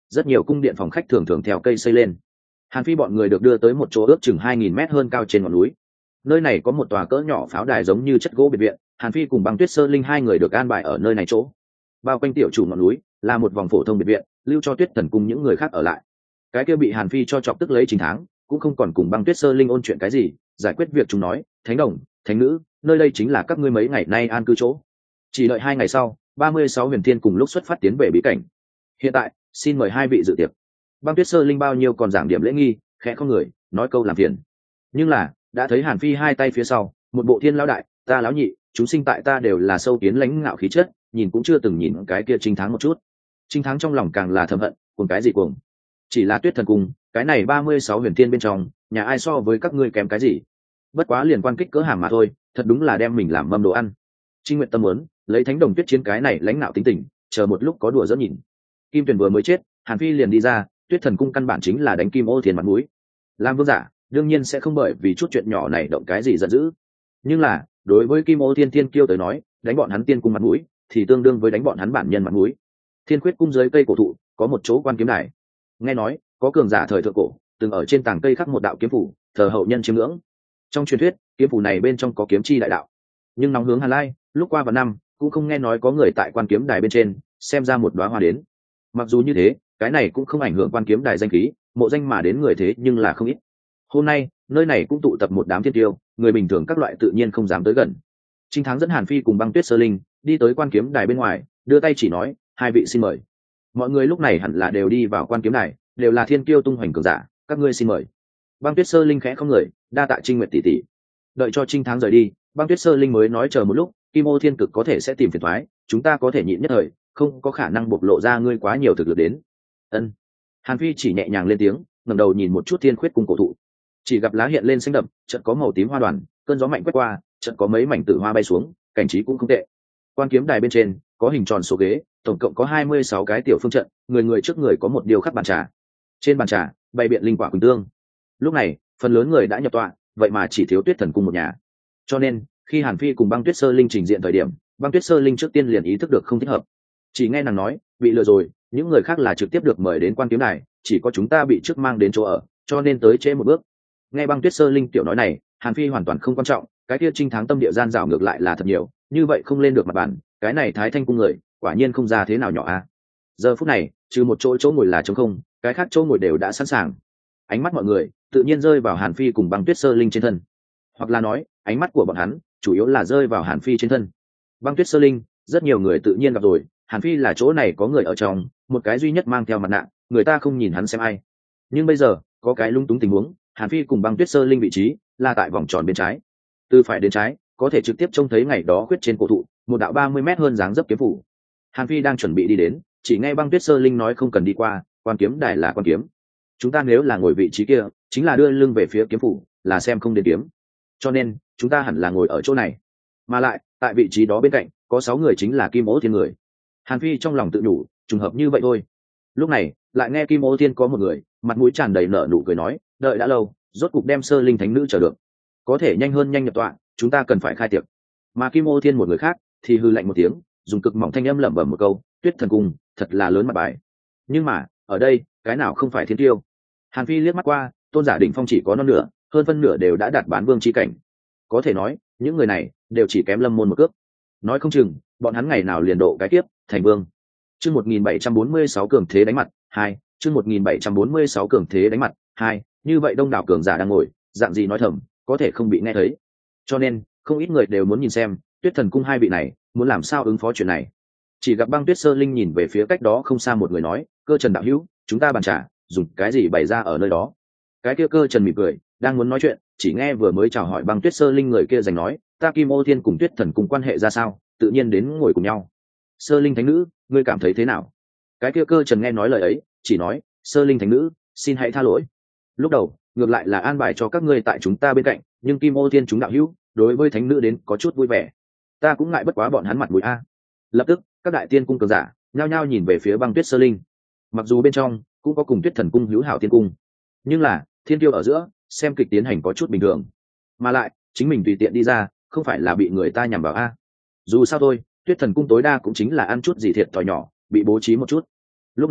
rất nhiều cung điện phòng khách thường thường theo cây xây lên. Hàn Phi bọn người được đưa tới một chỗ ước chừng hai nghìn mét hơn cao trên ngọn núi. Nơi này có một tòa cỡ nhỏ pháo đài giống như chất gỗ biệt viện. Hàn Phi cùng Băng Tuyết Sơ Linh hai người được an bài ở nơi này chỗ. Bao quanh tiểu chủ ngọn núi là một vòng phổ thông biệt viện, lưu cho Tuyết Thần cùng những người khác ở lại. Cái kia bị Hàn Phi cho chọc tức lấy chính tháng, cũng không còn cùng Băng Tuyết Sơ Linh ôn chuyện cái gì, giải quyết việc chúng nói, thánh đồng, thánh nữ, nơi đây chính là các ngươi mấy ngày nay an cư chỗ. Chỉ đợi hai ngày sau, ba mươi sáu huyền thiên cùng lúc xuất phát tiến về bí cảnh. Hiện tại, xin mời hai vị dự tiệc. Băng Tuyết Sơ Linh bao nhiêu còn giảng điểm lễ nghi, khẽ không người, nói câu làm phiền. Nhưng là, đã thấy Hàn Phi hai tay phía sau, một bộ thiên lão đại, ta lão nhị, chúng sinh tại ta đều là sâu kiến lãnh ngạo khí chất, nhìn cũng chưa từng nhìn cái kia Trinh Thắng một chút. Trinh Thắng trong lòng càng là thầm hận, cùng cái gì cuồng. Chỉ là Tuyết Thần Cung, cái này ba mươi sáu huyền thiên bên trong, nhà ai so với các ngươi kém cái gì? Bất quá liền quan kích cỡ hàm mà thôi, thật đúng là đem mình làm mâm đồ ăn. Trinh Nguyệt tâm muốn, lấy thánh đồng tuyết chiến cái này lãnh nạo tính tình, chờ một lúc có đùa dỡ nhìn. Kim Tuyền vừa mới chết, Hàn Phi liền đi ra, Tuyết Thần Cung căn bản chính là đánh Kim Ô Thiên mặt mũi. Lam Vương giả, đương nhiên sẽ không bởi vì chút chuyện nhỏ này động cái gì giận dữ. Nhưng là, đối với Kim Ô Thiên Thiên Kiêu tới nói, đánh bọn hắn tiên cung mặt mũi, thì tương đương với đánh bọn hắn bản nhân mặt mũi. Thiên Khuyết cung dưới cây cổ thụ, có một chỗ quan kiếm đài. Nghe nói, có cường giả thời thượng cổ, từng ở trên tảng cây khắc một đạo kiếm phủ, thờ hậu nhân chiêm ngưỡng. Trong truyền thuyết, kiếm phủ này bên trong có kiếm chi đại đạo. Nhưng nóng hướng Hàn Lai, lúc qua vào năm, cũng không nghe nói có người tại quan kiếm đài bên trên xem ra một đóa hoa đến. Mặc dù như thế, cái này cũng không ảnh hưởng quan kiếm đài danh khí, mộ danh mà đến người thế nhưng là không ít. Hôm nay, nơi này cũng tụ tập một đám thiên tiêu, người bình thường các loại tự nhiên không dám tới gần. Trinh Thắng dẫn Hàn Phi cùng Băng Tuyết Sơ Linh đi tới quan kiếm đài bên ngoài, đưa tay chỉ nói, hai vị xin mời. Mọi người lúc này hẳn là đều đi vào quan kiếm đài, đều là thiên kiêu tung hoành cường giả, các ngươi xin mời. Băng Tuyết Sơ Linh khẽ không người, đa tạ Trinh Nguyệt tỷ tỷ. Đợi cho Trinh Thắng rời đi, Băng Tuyết Sơ Linh mới nói chờ một lúc, Kim Ô Thiên Cực có thể sẽ tìm phiền toái, chúng ta có thể nhịn nhất thời, không có khả năng bộc lộ ra ngươi quá nhiều thực lực đến. Ân. Hàn Phi chỉ nhẹ nhàng lên tiếng, ngẩng đầu nhìn một chút Thiên Khuyết cung cổ thụ, chỉ gặp lá hiện lên xanh đậm, chợt có màu tím hoa đoàn, cơn gió mạnh quét qua, chợt có mấy mảnh tử hoa bay xuống, cảnh trí cũng không tệ. Quan kiếm đài bên trên có hình tròn số ghế, tổng cộng có hai mươi sáu cái tiểu phương trận, người người trước người có một điều khắc bàn trà. Trên bàn trà bày biện linh quả quỳnh tương. Lúc này, phần lớn người đã nhập tọa, vậy mà chỉ thiếu Tuyết Thần Cung một nhà. Cho nên, khi Hàn Phi cùng Băng Tuyết Sơ Linh trình diện thời điểm, Băng Tuyết Sơ Linh trước tiên liền ý thức được không thích hợp. Chỉ nghe nàng nói, bị lừa rồi, những người khác là trực tiếp được mời đến quan kiếm đài, chỉ có chúng ta bị trước mang đến chỗ ở, cho nên tới trễ một bước. Nghe Băng Tuyết Sơ Linh tiểu nói này, Hàn Phi hoàn toàn không quan trọng, cái kia Trinh Thắng tâm địa gian dảo ngược lại là thật nhiều, như vậy không lên được mặt bàn, cái này Thái Thanh cung người, quả nhiên không ra thế nào nhỏ a. Giờ phút này, trừ một chỗ chỗ ngồi là trống không, cái khác chỗ ngồi đều đã sẵn sàng. Ánh mắt mọi người tự nhiên rơi vào Hàn Phi cùng Băng Tuyết Sơ Linh trên thân, hoặc là nói, ánh mắt của bọn hắn chủ yếu là rơi vào Hàn Phi trên thân. Băng Tuyết Sơ Linh, rất nhiều người tự nhiên gặp rồi, Hàn Phi là chỗ này có người ở trong, một cái duy nhất mang theo mặt nạ, người ta không nhìn hắn xem ai. Nhưng bây giờ, có cái lung túng tình huống, Hàn Phi cùng Băng Tuyết Sơ Linh vị trí là tại vòng tròn bên trái. Từ phải đến trái, có thể trực tiếp trông thấy ngày đó khuyết trên cổ thụ, một đạo ba mươi mét hơn dáng dấp kiếm phủ. Hàn Phi đang chuẩn bị đi đến, chỉ nghe Băng Tuyết Sơ Linh nói không cần đi qua, quan kiếm đài là quan kiếm. Chúng ta nếu là ngồi vị trí kia, chính là đưa lưng về phía kiếm phủ, là xem không đến kiếm. Cho nên, chúng ta hẳn là ngồi ở chỗ này. Mà lại, tại vị trí đó bên cạnh, có sáu người chính là Kim Ô Thiên người. Hàn Phi trong lòng tự nhủ, trùng hợp như vậy thôi. Lúc này, lại nghe Kim Ô Thiên có một người, mặt mũi tràn đầy nở nụ cười nói, đợi đã lâu, rốt cục đem Sơ Linh thánh nữ chờ được. Có thể nhanh hơn nhanh nhập tọa, chúng ta cần phải khai tiệc. Mà Kim Ô Thiên một người khác, thì hư lạnh một tiếng, dùng cực mỏng thanh âm lẩm bẩm một câu, Tuyết Thần Cung, thật là lớn mặt bài. Nhưng mà, ở đây, cái nào không phải thiên tiêu? Hàn Phi liếc mắt qua, tôn giả đỉnh phong chỉ có non nửa, hơn phân nửa đều đã đạt bán vương chi cảnh. Có thể nói, những người này đều chỉ kém Lâm Môn một cước. Nói không chừng, bọn hắn ngày nào liền độ cái tiếp thành vương. Chương một nghìn bảy trăm bốn mươi sáu cường thế đánh mặt hai, chương một nghìn bảy trăm bốn mươi sáu cường thế đánh mặt hai, như vậy đông đảo cường giả đang ngồi, dạng gì nói thầm, có thể không bị nghe thấy. Cho nên, không ít người đều muốn nhìn xem, Tuyết Thần Cung hai vị này, muốn làm sao ứng phó chuyện này. Chỉ gặp Băng Tuyết Sơ Linh nhìn về phía cách đó không xa một người nói, Cơ Trần đạo hữu, chúng ta bàn trà, dùng cái gì bày ra ở nơi đó? Cái kia Cơ Trần mỉm cười, đang muốn nói chuyện, chỉ nghe vừa mới chào hỏi Băng Tuyết Sơ Linh người kia giành nói, ta Kim Ô Thiên cùng Tuyết Thần Cung quan hệ ra sao, tự nhiên đến ngồi cùng nhau. Sơ Linh thánh nữ, ngươi cảm thấy thế nào? Cái kia Cơ Trần nghe nói lời ấy, chỉ nói, Sơ Linh thánh nữ, xin hãy tha lỗi. Lúc đầu, ngược lại là an bài cho các ngươi tại chúng ta bên cạnh, nhưng Kim Ô Thiên chúng đạo hữu, đối với thánh nữ đến có chút vui vẻ. Ta cũng ngại bất quá bọn hắn mặt mũi a. Lập tức, các đại tiên cung cường giả nhao nhao nhìn về phía Băng Tuyết Sơ Linh. Mặc dù bên trong cũng có cùng Tuyết Thần Cung hữu hảo tiên cung, nhưng là thiên tiêu ở giữa, xem kịch tiến hành có chút bình thường. Mà lại, chính mình tùy tiện đi ra, không phải là bị người ta nhằm vào a. Dù sao thôi, Tuyết Thần Cung tối đa cũng chính là ăn chút gì thiệt thòi nhỏ, bị bố trí một chút. Lúc này,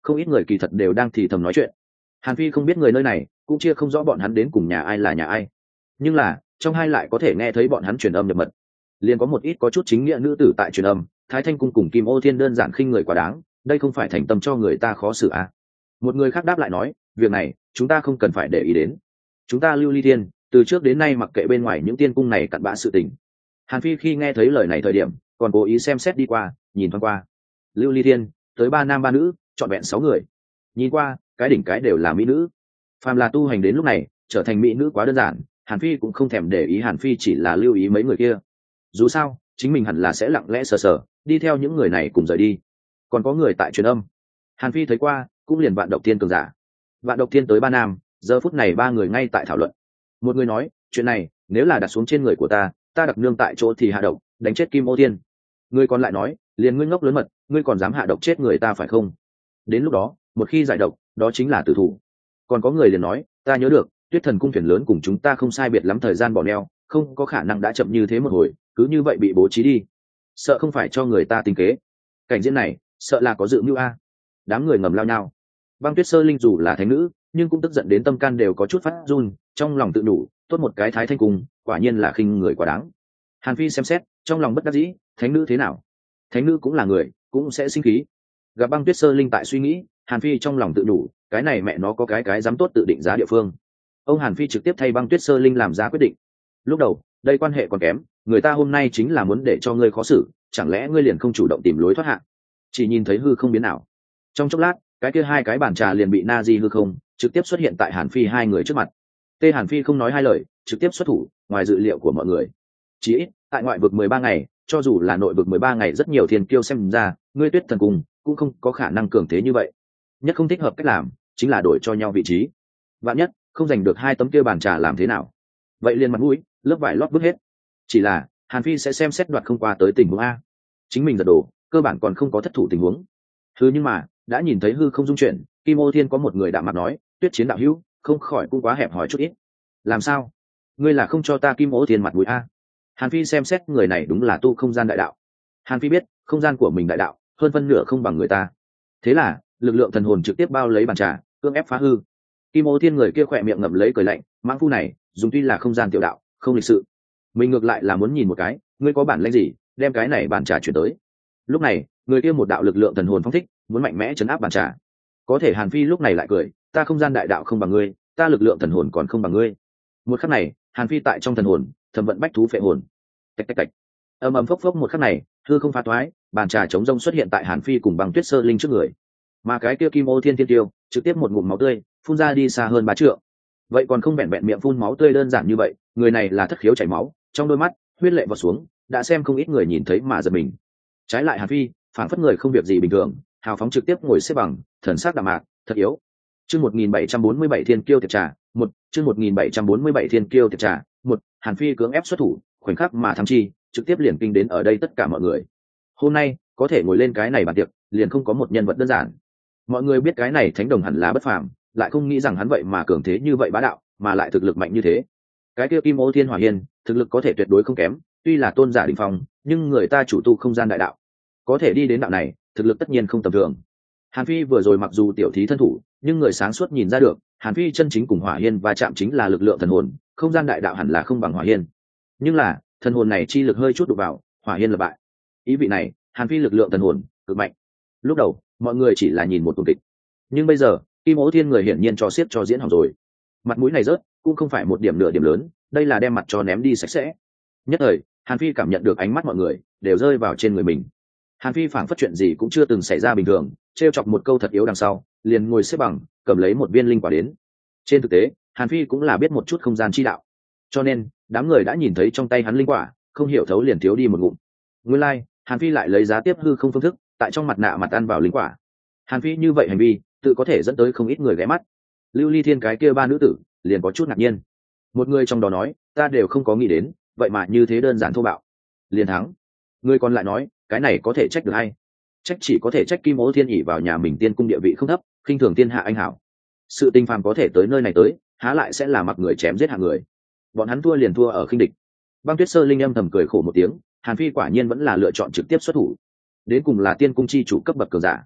không ít người kỳ thật đều đang thì thầm nói chuyện. Hàn Phi không biết người nơi này, cũng chia không rõ bọn hắn đến cùng nhà ai là nhà ai, nhưng là trong hai lại có thể nghe thấy bọn hắn truyền âm nhập mật. Liền có một ít có chút chính nghĩa nữ tử tại truyền âm, Thái Thanh cung cùng Kim Ô Thiên đơn giản khinh người quá đáng, đây không phải thành tâm cho người ta khó xử à. Một người khác đáp lại nói, việc này chúng ta không cần phải để ý đến, chúng ta Lưu Ly Thiên từ trước đến nay mặc kệ bên ngoài những tiên cung này cặn bã sự tình. Hàn Phi khi nghe thấy lời này thời điểm còn cố ý xem xét đi qua, nhìn thoáng qua Lưu Ly Thiên tới ba nam ba nữ, trọn vẹn sáu người. Nhìn qua cái đỉnh cái đều là mỹ nữ, phàm là tu hành đến lúc này trở thành mỹ nữ quá đơn giản. Hàn Phi cũng không thèm để ý, Hàn Phi chỉ là lưu ý mấy người kia, dù sao chính mình hẳn là sẽ lặng lẽ sờ sờ đi theo những người này cùng rời đi. Còn có người tại truyền âm, Hàn Phi thấy qua, cũng liền Vạn Độc Thiên cường giả. Vạn Độc Thiên tới ba nam, giờ phút này ba người ngay tại thảo luận. Một người nói, chuyện này nếu là đặt xuống trên người của ta, ta đặc nương tại chỗ thì hạ độc đánh chết Kim Ô Thiên. Người còn lại nói, liền ngươi ngốc lớn mật, ngươi còn dám hạ độc chết người ta phải không? Đến lúc đó một khi giải độc, đó chính là tử thủ. Còn có người liền nói, ta nhớ được Tuyết Thần cung thuyền lớn cùng chúng ta không sai biệt lắm thời gian bỏ neo, không có khả năng đã chậm như thế một hồi cứ như vậy bị bố trí đi, sợ không phải cho người ta tính kế. Cảnh diễn này sợ là có dự mưu a. Đám người ngầm lao nhau. Băng Tuyết Sơ Linh dù là thánh nữ nhưng cũng tức giận đến tâm can đều có chút phát run, trong lòng tự đủ, tốt một cái Thái Thanh cung, quả nhiên là khinh người quá đáng. Hàn Phi xem xét, trong lòng bất đắc dĩ, thánh nữ thế nào, thánh nữ cũng là người, cũng sẽ sinh khí. Gặp Băng Tuyết Sơ Linh tại suy nghĩ, Hàn Phi trong lòng tự đủ, cái này mẹ nó có cái cái dám tốt tự định giá địa phương. Ông Hàn Phi trực tiếp thay Băng Tuyết Sơ Linh làm ra quyết định. Lúc đầu đây quan hệ còn kém, người ta hôm nay chính là muốn để cho ngươi khó xử, chẳng lẽ ngươi liền không chủ động tìm lối thoát hạn? Chỉ nhìn thấy hư không biến nào, trong chốc lát cái kia hai cái bàn trà liền bị na di hư không trực tiếp xuất hiện tại Hàn Phi hai người trước mặt. Tê Hàn Phi không nói hai lời, trực tiếp xuất thủ, ngoài dự liệu của mọi người. Chỉ ít tại ngoại vực mười ba ngày, cho dù là nội vực mười ba ngày, rất nhiều thiên kiêu xem ra ngươi Tuyết Thần cung cũng không có khả năng cường thế như vậy. Nhất không thích hợp cách làm chính là đổi cho nhau vị trí, vạn nhất không giành được hai tấm kia bàn trà làm thế nào? Vậy liền mặt mũi lớp vải lót bước hết. Chỉ là Hàn Phi sẽ xem xét đoạt không qua tới tình huống a, chính mình giật đổ, cơ bản còn không có thất thủ tình huống. Hư nhưng mà đã nhìn thấy hư không dung chuyển, Kim Ô Thiên có một người đạm mặt nói, Tuyết Chiến đạo hữu, không khỏi cũng quá hẹp hòi chút ít. Làm sao? Ngươi là không cho ta Kim Ô Thiên mặt mũi a? Hàn Phi xem xét người này đúng là tu không gian đại đạo. Hàn Phi biết không gian của mình đại đạo hơn phân nửa không bằng người ta, thế là lực lượng thần hồn trực tiếp bao lấy bàn trà, cưỡng ép phá hư. Kim Ô Thiên người kia khỏe miệng ngậm lấy cười lạnh, mãng phu này dùng tuy là không gian tiểu đạo, không lịch sự. Mình ngược lại là muốn nhìn một cái, ngươi có bản lĩnh gì, đem cái này bàn trà chuyển tới. Lúc này người kia một đạo lực lượng thần hồn phong thích, muốn mạnh mẽ chấn áp bàn trà. Có thể Hàn Phi lúc này lại cười, ta không gian đại đạo không bằng ngươi, ta lực lượng thần hồn còn không bằng ngươi. Một khắc này Hàn Phi tại trong thần hồn thẩm vận bách thú phệ hồn. Tạch tạch tạch, ầm ầm phốc phốc, một khắc này hư không phá toái, bàn trà chống rông xuất hiện tại Hàn Phi cùng Băng Tuyết Sơ Linh trước người. Mà cái kia Kim Ô Thiên Thiên Tiêu trực tiếp một ngụm máu tươi phun ra đi xa hơn ba trượng. Vậy còn không vẹn vẹn miệng phun máu tươi đơn giản như vậy, người này là thất khiếu chảy máu, trong đôi mắt huyết lệ vọt xuống, đã xem không ít người nhìn thấy mà giật mình. Trái lại Hàn Phi phảng phất người không việc gì bình thường, hào phóng trực tiếp ngồi xếp bằng, thần sắc đạm mạc, thật yếu. Chương một nghìn bảy trăm bốn mươi bảy Thiên Kiêu tiệc trà, một, chương một nghìn bảy trăm bốn mươi bảy Thiên Kiêu tiệc trà, một, Hàn Phi cưỡng ép xuất thủ, khoảnh khắc mà thắng chi, trực tiếp liền kinh đến ở đây tất cả mọi người. Hôm nay có thể ngồi lên cái này bàn tiệc, liền không có một nhân vật đơn giản. Mọi người biết cái này thánh đồng hẳn là bất phàm, lại không nghĩ rằng hắn vậy mà cường thế như vậy, bá đạo, mà lại thực lực mạnh như thế. Cái kia Kim Ô Thiên Hỏa Hiên, thực lực có thể tuyệt đối không kém, tuy là tôn giả đỉnh phong, nhưng người ta chủ tu không gian đại đạo, có thể đi đến đạo này, thực lực tất nhiên không tầm thường. Hàn Phi vừa rồi mặc dù tiểu thí thân thủ, nhưng người sáng suốt nhìn ra được, Hàn Phi chân chính cùng Hỏa Hiên va chạm chính là lực lượng thần hồn, không gian đại đạo hẳn là không bằng Hỏa Hiên. Nhưng là, thần hồn này chi lực hơi chút đụng vào, Hỏa Hiên là bại. Ý vị này, Hàn Phi lực lượng thần hồn cực mạnh. Lúc đầu, mọi người chỉ là nhìn một tuần kịch, nhưng bây giờ, Kim Ô Thiên người hiển nhiên cho xiết cho diễn hỏng rồi. Mặt mũi này rớt, cũng không phải một điểm nửa điểm lớn, đây là đem mặt cho ném đi sạch sẽ. Nhất thời, Hàn Phi cảm nhận được ánh mắt mọi người đều rơi vào trên người mình. Hàn Phi phảng phất chuyện gì cũng chưa từng xảy ra bình thường, trêu chọc một câu thật yếu đằng sau, liền ngồi xếp bằng, cầm lấy một viên linh quả đến. Trên thực tế, Hàn Phi cũng là biết một chút không gian chi đạo, cho nên đám người đã nhìn thấy trong tay hắn linh quả, không hiểu thấu liền thiếu đi một ngụm. Nguyên lai, like, Hàn Phi lại lấy giá tiếp hư không phương thức, tại trong mặt nạ mặt ăn vào linh quả. Hàn Phi như vậy hành vi, tự có thể dẫn tới không ít người ghé mắt. Lưu Ly Thiên cái kia ba nữ tử liền có chút ngạc nhiên. Một người trong đó nói, ta đều không có nghĩ đến, vậy mà như thế đơn giản thô bạo liền thắng. Người còn lại nói, cái này có thể trách được hay? Trách chỉ có thể trách Kim Ô Thiên ỷ vào nhà mình tiên cung địa vị không thấp, khinh thường thiên hạ anh hảo. Sự tình phàm có thể tới nơi này tới, há lại sẽ là mặc người chém giết hạng người. Bọn hắn thua liền thua ở khinh địch. Băng Tuyết Sơ Linh âm thầm cười khổ một tiếng, Hàn Phi quả nhiên vẫn là lựa chọn trực tiếp xuất thủ. Đến cùng là tiên cung chi chủ cấp bậc cường giả,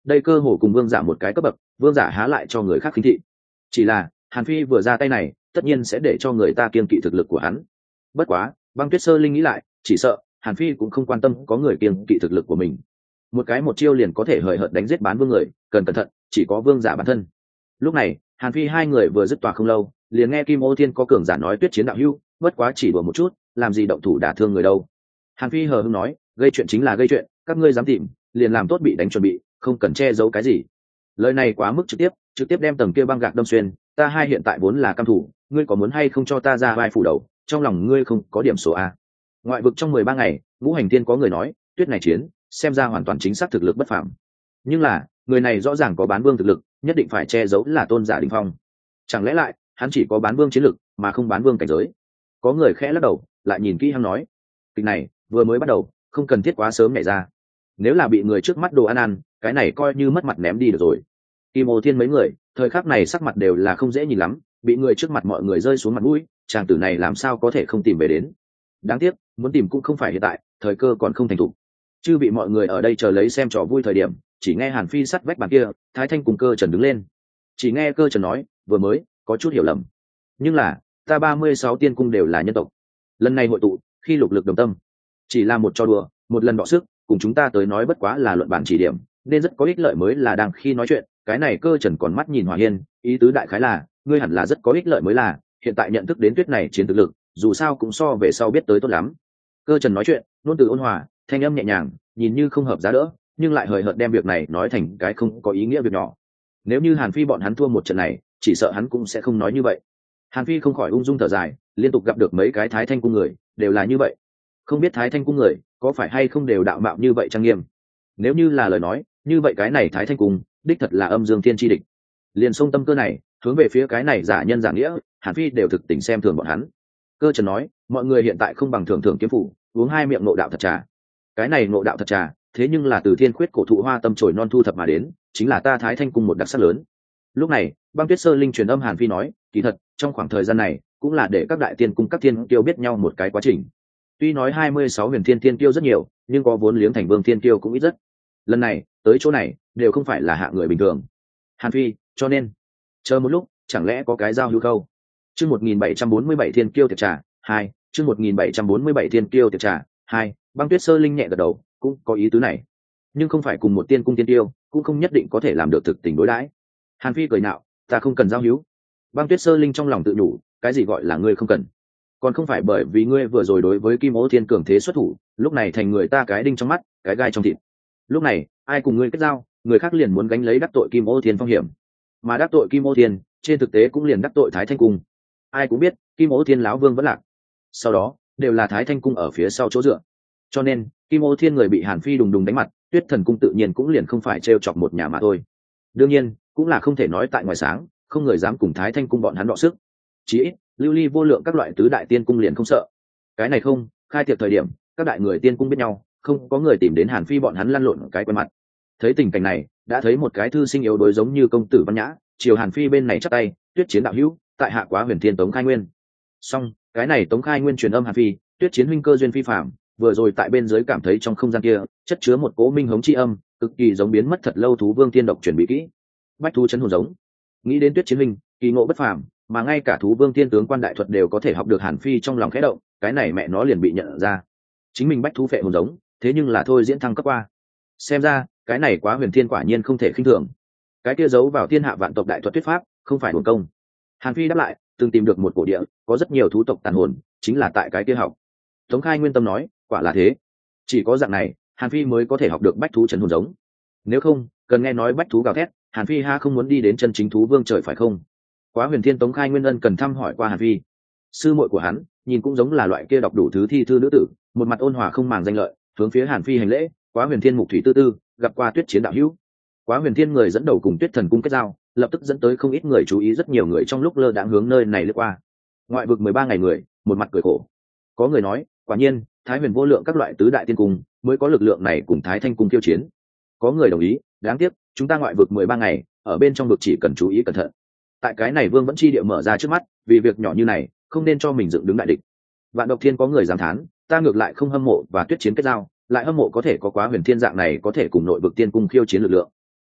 đây cơ hồ cùng vương giả một cái cấp bậc, vương giả há lại cho người khác khinh thị. Chỉ là Hàn Phi vừa ra tay này tất nhiên sẽ để cho người ta kiêng kỵ thực lực của hắn. Bất quá Băng Tuyết Sơ Linh nghĩ lại, chỉ sợ Hàn Phi cũng không quan tâm có người kiêng kỵ thực lực của mình. Một cái một chiêu liền có thể hời hợt đánh giết bán vương người, cần cẩn thận, chỉ có vương giả bản thân. Lúc này Hàn Phi hai người vừa dứt tòa không lâu, liền nghe Kim Ô Thiên có cường giả nói Tuyết Chiến đạo hữu, bất quá chỉ đùa một chút, làm gì động thủ đả thương người đâu. Hàn Phi hờ hững nói, gây chuyện chính là gây chuyện, các ngươi dám tìm, liền làm tốt bị đánh chuẩn bị, không cần che giấu cái gì. Lời này quá mức trực tiếp, trực tiếp đem tầng kia băng gạc đâm xuyên. Ta hai hiện tại vốn là cam thủ, ngươi có muốn hay không cho ta ra vai phủ đầu, trong lòng ngươi không có điểm số a. Ngoại vực trong mười ba ngày, Ngũ Hành Thiên có người nói, Tuyết này chiến, xem ra hoàn toàn chính xác thực lực bất phàm. Nhưng là, người này rõ ràng có bán vương thực lực, nhất định phải che giấu là tôn giả đỉnh phong. Chẳng lẽ lại, hắn chỉ có bán vương chiến lực, mà không bán vương cảnh giới? Có người khẽ lắc đầu, lại nhìn kỹ hắn nói, kịch này vừa mới bắt đầu, không cần thiết quá sớm nhảy ra. Nếu là bị người trước mắt đồ ăn ăn, cái này coi như mất mặt ném đi được rồi. Kim Ô Thiên mấy người, thời khắc này sắc mặt đều là không dễ nhìn lắm, bị người trước mặt mọi người rơi xuống mặt mũi, chàng tử này làm sao có thể không tìm về đến. Đáng tiếc, muốn tìm cũng không phải hiện tại, thời cơ còn không thành thục. Chư bị mọi người ở đây chờ lấy xem trò vui thời điểm, chỉ nghe Hàn Phi sắt vách bàn kia, Thái Thanh cùng Cơ Trần đứng lên. Chỉ nghe Cơ Trần nói, vừa mới có chút hiểu lầm, nhưng là ta ba mươi sáu tiên cung đều là nhân tộc, lần này hội tụ khi lục lực đồng tâm, chỉ là một trò đùa, một lần đọ sức, cùng chúng ta tới nói bất quá là luận bản chỉ điểm, nên rất có ích lợi mới là đang khi nói chuyện. Cái này Cơ Trần còn mắt nhìn Hỏa Hiên, ý tứ đại khái là ngươi hẳn là rất có ích lợi mới là, hiện tại nhận thức đến Tuyết này chiến thực lực, dù sao cũng so về sau biết tới tốt lắm. Cơ Trần nói chuyện luôn từ ôn hòa, thanh âm nhẹ nhàng, nhìn như không hợp giá đỡ, nhưng lại hời hợt đem việc này nói thành cái không có ý nghĩa việc nhỏ. Nếu như Hàn Phi bọn hắn thua một trận này, chỉ sợ hắn cũng sẽ không nói như vậy. Hàn Phi không khỏi ung dung thở dài, liên tục gặp được mấy cái Thái Thanh cung người, đều là như vậy. Không biết Thái Thanh cung người có phải hay không đều đạo mạo như vậy trang nghiêm. Nếu như là lời nói, như vậy cái này Thái Thanh cung đích thật là âm dương thiên chi địch. Liền sông tâm cơ này hướng về phía cái này giả nhân giả nghĩa, Hàn Phi đều thực tình xem thường bọn hắn. Cơ Trần nói, mọi người hiện tại không bằng thường thường kiếm phủ, uống hai miệng ngộ đạo thật trà. Cái này ngộ đạo thật trà, thế nhưng là từ thiên khuyết cổ thụ hoa tâm trồi non thu thập mà đến, chính là ta Thái Thanh cung một đặc sắc lớn. Lúc này Băng Tuyết Sơ Linh truyền âm Hàn Phi nói, kỳ thật trong khoảng thời gian này cũng là để các đại tiên cung các thiên tiêu biết nhau một cái quá trình. Tuy nói hai mươi sáu huyền thiên tiên tiêu rất nhiều, nhưng có vốn liếng thành vương thiên tiêu cũng ít rất. Lần này tới chỗ này đều không phải là hạ người bình thường. Hàn Phi, cho nên chờ một lúc, chẳng lẽ có cái giao hữu câu. Chương một nghìn bảy trăm bốn mươi bảy thiên kiêu tiệc trà hai, chương một nghìn bảy trăm bốn mươi bảy thiên kiêu tiệc trà hai. Băng Tuyết Sơ Linh nhẹ gật đầu, cũng có ý tứ này, nhưng không phải cùng một tiên cung tiên tiêu, cũng không nhất định có thể làm được thực tình đối đãi. Hàn Phi cười nạo, ta không cần giao hữu. Băng Tuyết Sơ Linh trong lòng tự nhủ, cái gì gọi là ngươi không cần? Còn không phải bởi vì ngươi vừa rồi đối với Kim Ô Thiên cường thế xuất thủ, lúc này thành người ta cái đinh trong mắt, cái gai trong thịt. Lúc này ai cùng ngươi kết giao, người khác liền muốn gánh lấy đắc tội Kim Ô Thiên phong hiểm, mà đắc tội Kim Ô Thiên trên thực tế cũng liền đắc tội Thái Thanh cung. Ai cũng biết Kim Ô Thiên lão vương vẫn lạc, sau đó đều là Thái Thanh cung ở phía sau chỗ dựa, cho nên Kim Ô Thiên người bị Hàn Phi đùng đùng đánh mặt, Tuyết Thần cung tự nhiên cũng liền không phải trêu chọc một nhà mà thôi. Đương nhiên cũng là không thể nói tại ngoài sáng, không người dám cùng Thái Thanh cung bọn hắn đọ sức. Chí ít lưu ly vô lượng các loại tứ đại tiên cung liền không sợ. Cái này không khai tiệc thời điểm, các đại người tiên cung biết nhau, không có người tìm đến Hàn Phi bọn hắn lăn lộn cái quen mặt. Thấy tình cảnh này, đã thấy một cái thư sinh yếu đuối giống như công tử văn nhã, chiều Hàn Phi bên này chắp tay, Tuyết Chiến đạo hữu, tại hạ quá huyền thiên Tống Khai Nguyên. Xong cái này Tống Khai Nguyên truyền âm Hàn Phi, Tuyết Chiến huynh cơ duyên phi phạm, vừa rồi tại bên dưới cảm thấy trong không gian kia chất chứa một cỗ minh hống chi âm, cực kỳ giống biến mất thật lâu thú vương tiên độc truyền bị kỹ, bách thú chấn hồn giống. Nghĩ đến Tuyết Chiến huynh kỳ ngộ bất phàm, mà ngay cả thú vương tiên tướng quan đại thuật đều có thể học được, Hàn Phi trong lòng khẽ động, cái này mẹ nó liền bị nhận ra, chính mình bách thú phệ hồn giống, thế nhưng là thôi diễn thăng cấp qua. Xem ra cái này quá huyền thiên quả nhiên không thể khinh thường, cái kia giấu vào thiên hạ vạn tộc đại thuật thuyết pháp không phải hồn công. Hàn Phi đáp lại, từng tìm được một cổ địa có rất nhiều thú tộc tàn hồn, chính là tại cái kia học. Tống Khai Nguyên tâm nói, quả là thế, chỉ có dạng này Hàn Phi mới có thể học được bách thú chấn hồn giống, nếu không cần nghe nói bách thú gào thét, Hàn Phi ha không muốn đi đến chân chính thú vương trời phải không? Quá huyền thiên Tống Khai Nguyên ân cần thăm hỏi qua Hàn Phi. Sư muội của hắn nhìn cũng giống là loại kia đọc đủ thứ thi thư nữ tử, một mặt ôn hòa không màng danh lợi, hướng phía Hàn Phi hành lễ. Quá huyền thiên mục thủy tư tư gặp qua Tuyết Chiến đạo hữu. Quá huyền thiên người dẫn đầu cùng Tuyết Thần cung kết giao, lập tức dẫn tới không ít người chú ý, rất nhiều người trong lúc lơ đãng hướng nơi này lướt qua. Ngoại vực mười ba ngày người, một mặt cười khổ. Có người nói, quả nhiên Thái Huyền vô lượng các loại tứ đại tiên cung mới có lực lượng này cùng Thái Thanh cung tiêu chiến. Có người đồng ý, đáng tiếc chúng ta ngoại vực mười ba ngày, ở bên trong vực chỉ cần chú ý cẩn thận. Tại cái này vương vẫn chi địa mở ra trước mắt, vì việc nhỏ như này không nên cho mình dựng đứng đại địch. Vạn Độc Thiên có người dám thán, ta ngược lại không hâm mộ và Tuyết Chiến kết giao, lại hâm mộ có thể có Quá huyền thiên dạng này có thể cùng nội vực tiên cung khiêu chiến lực lượng.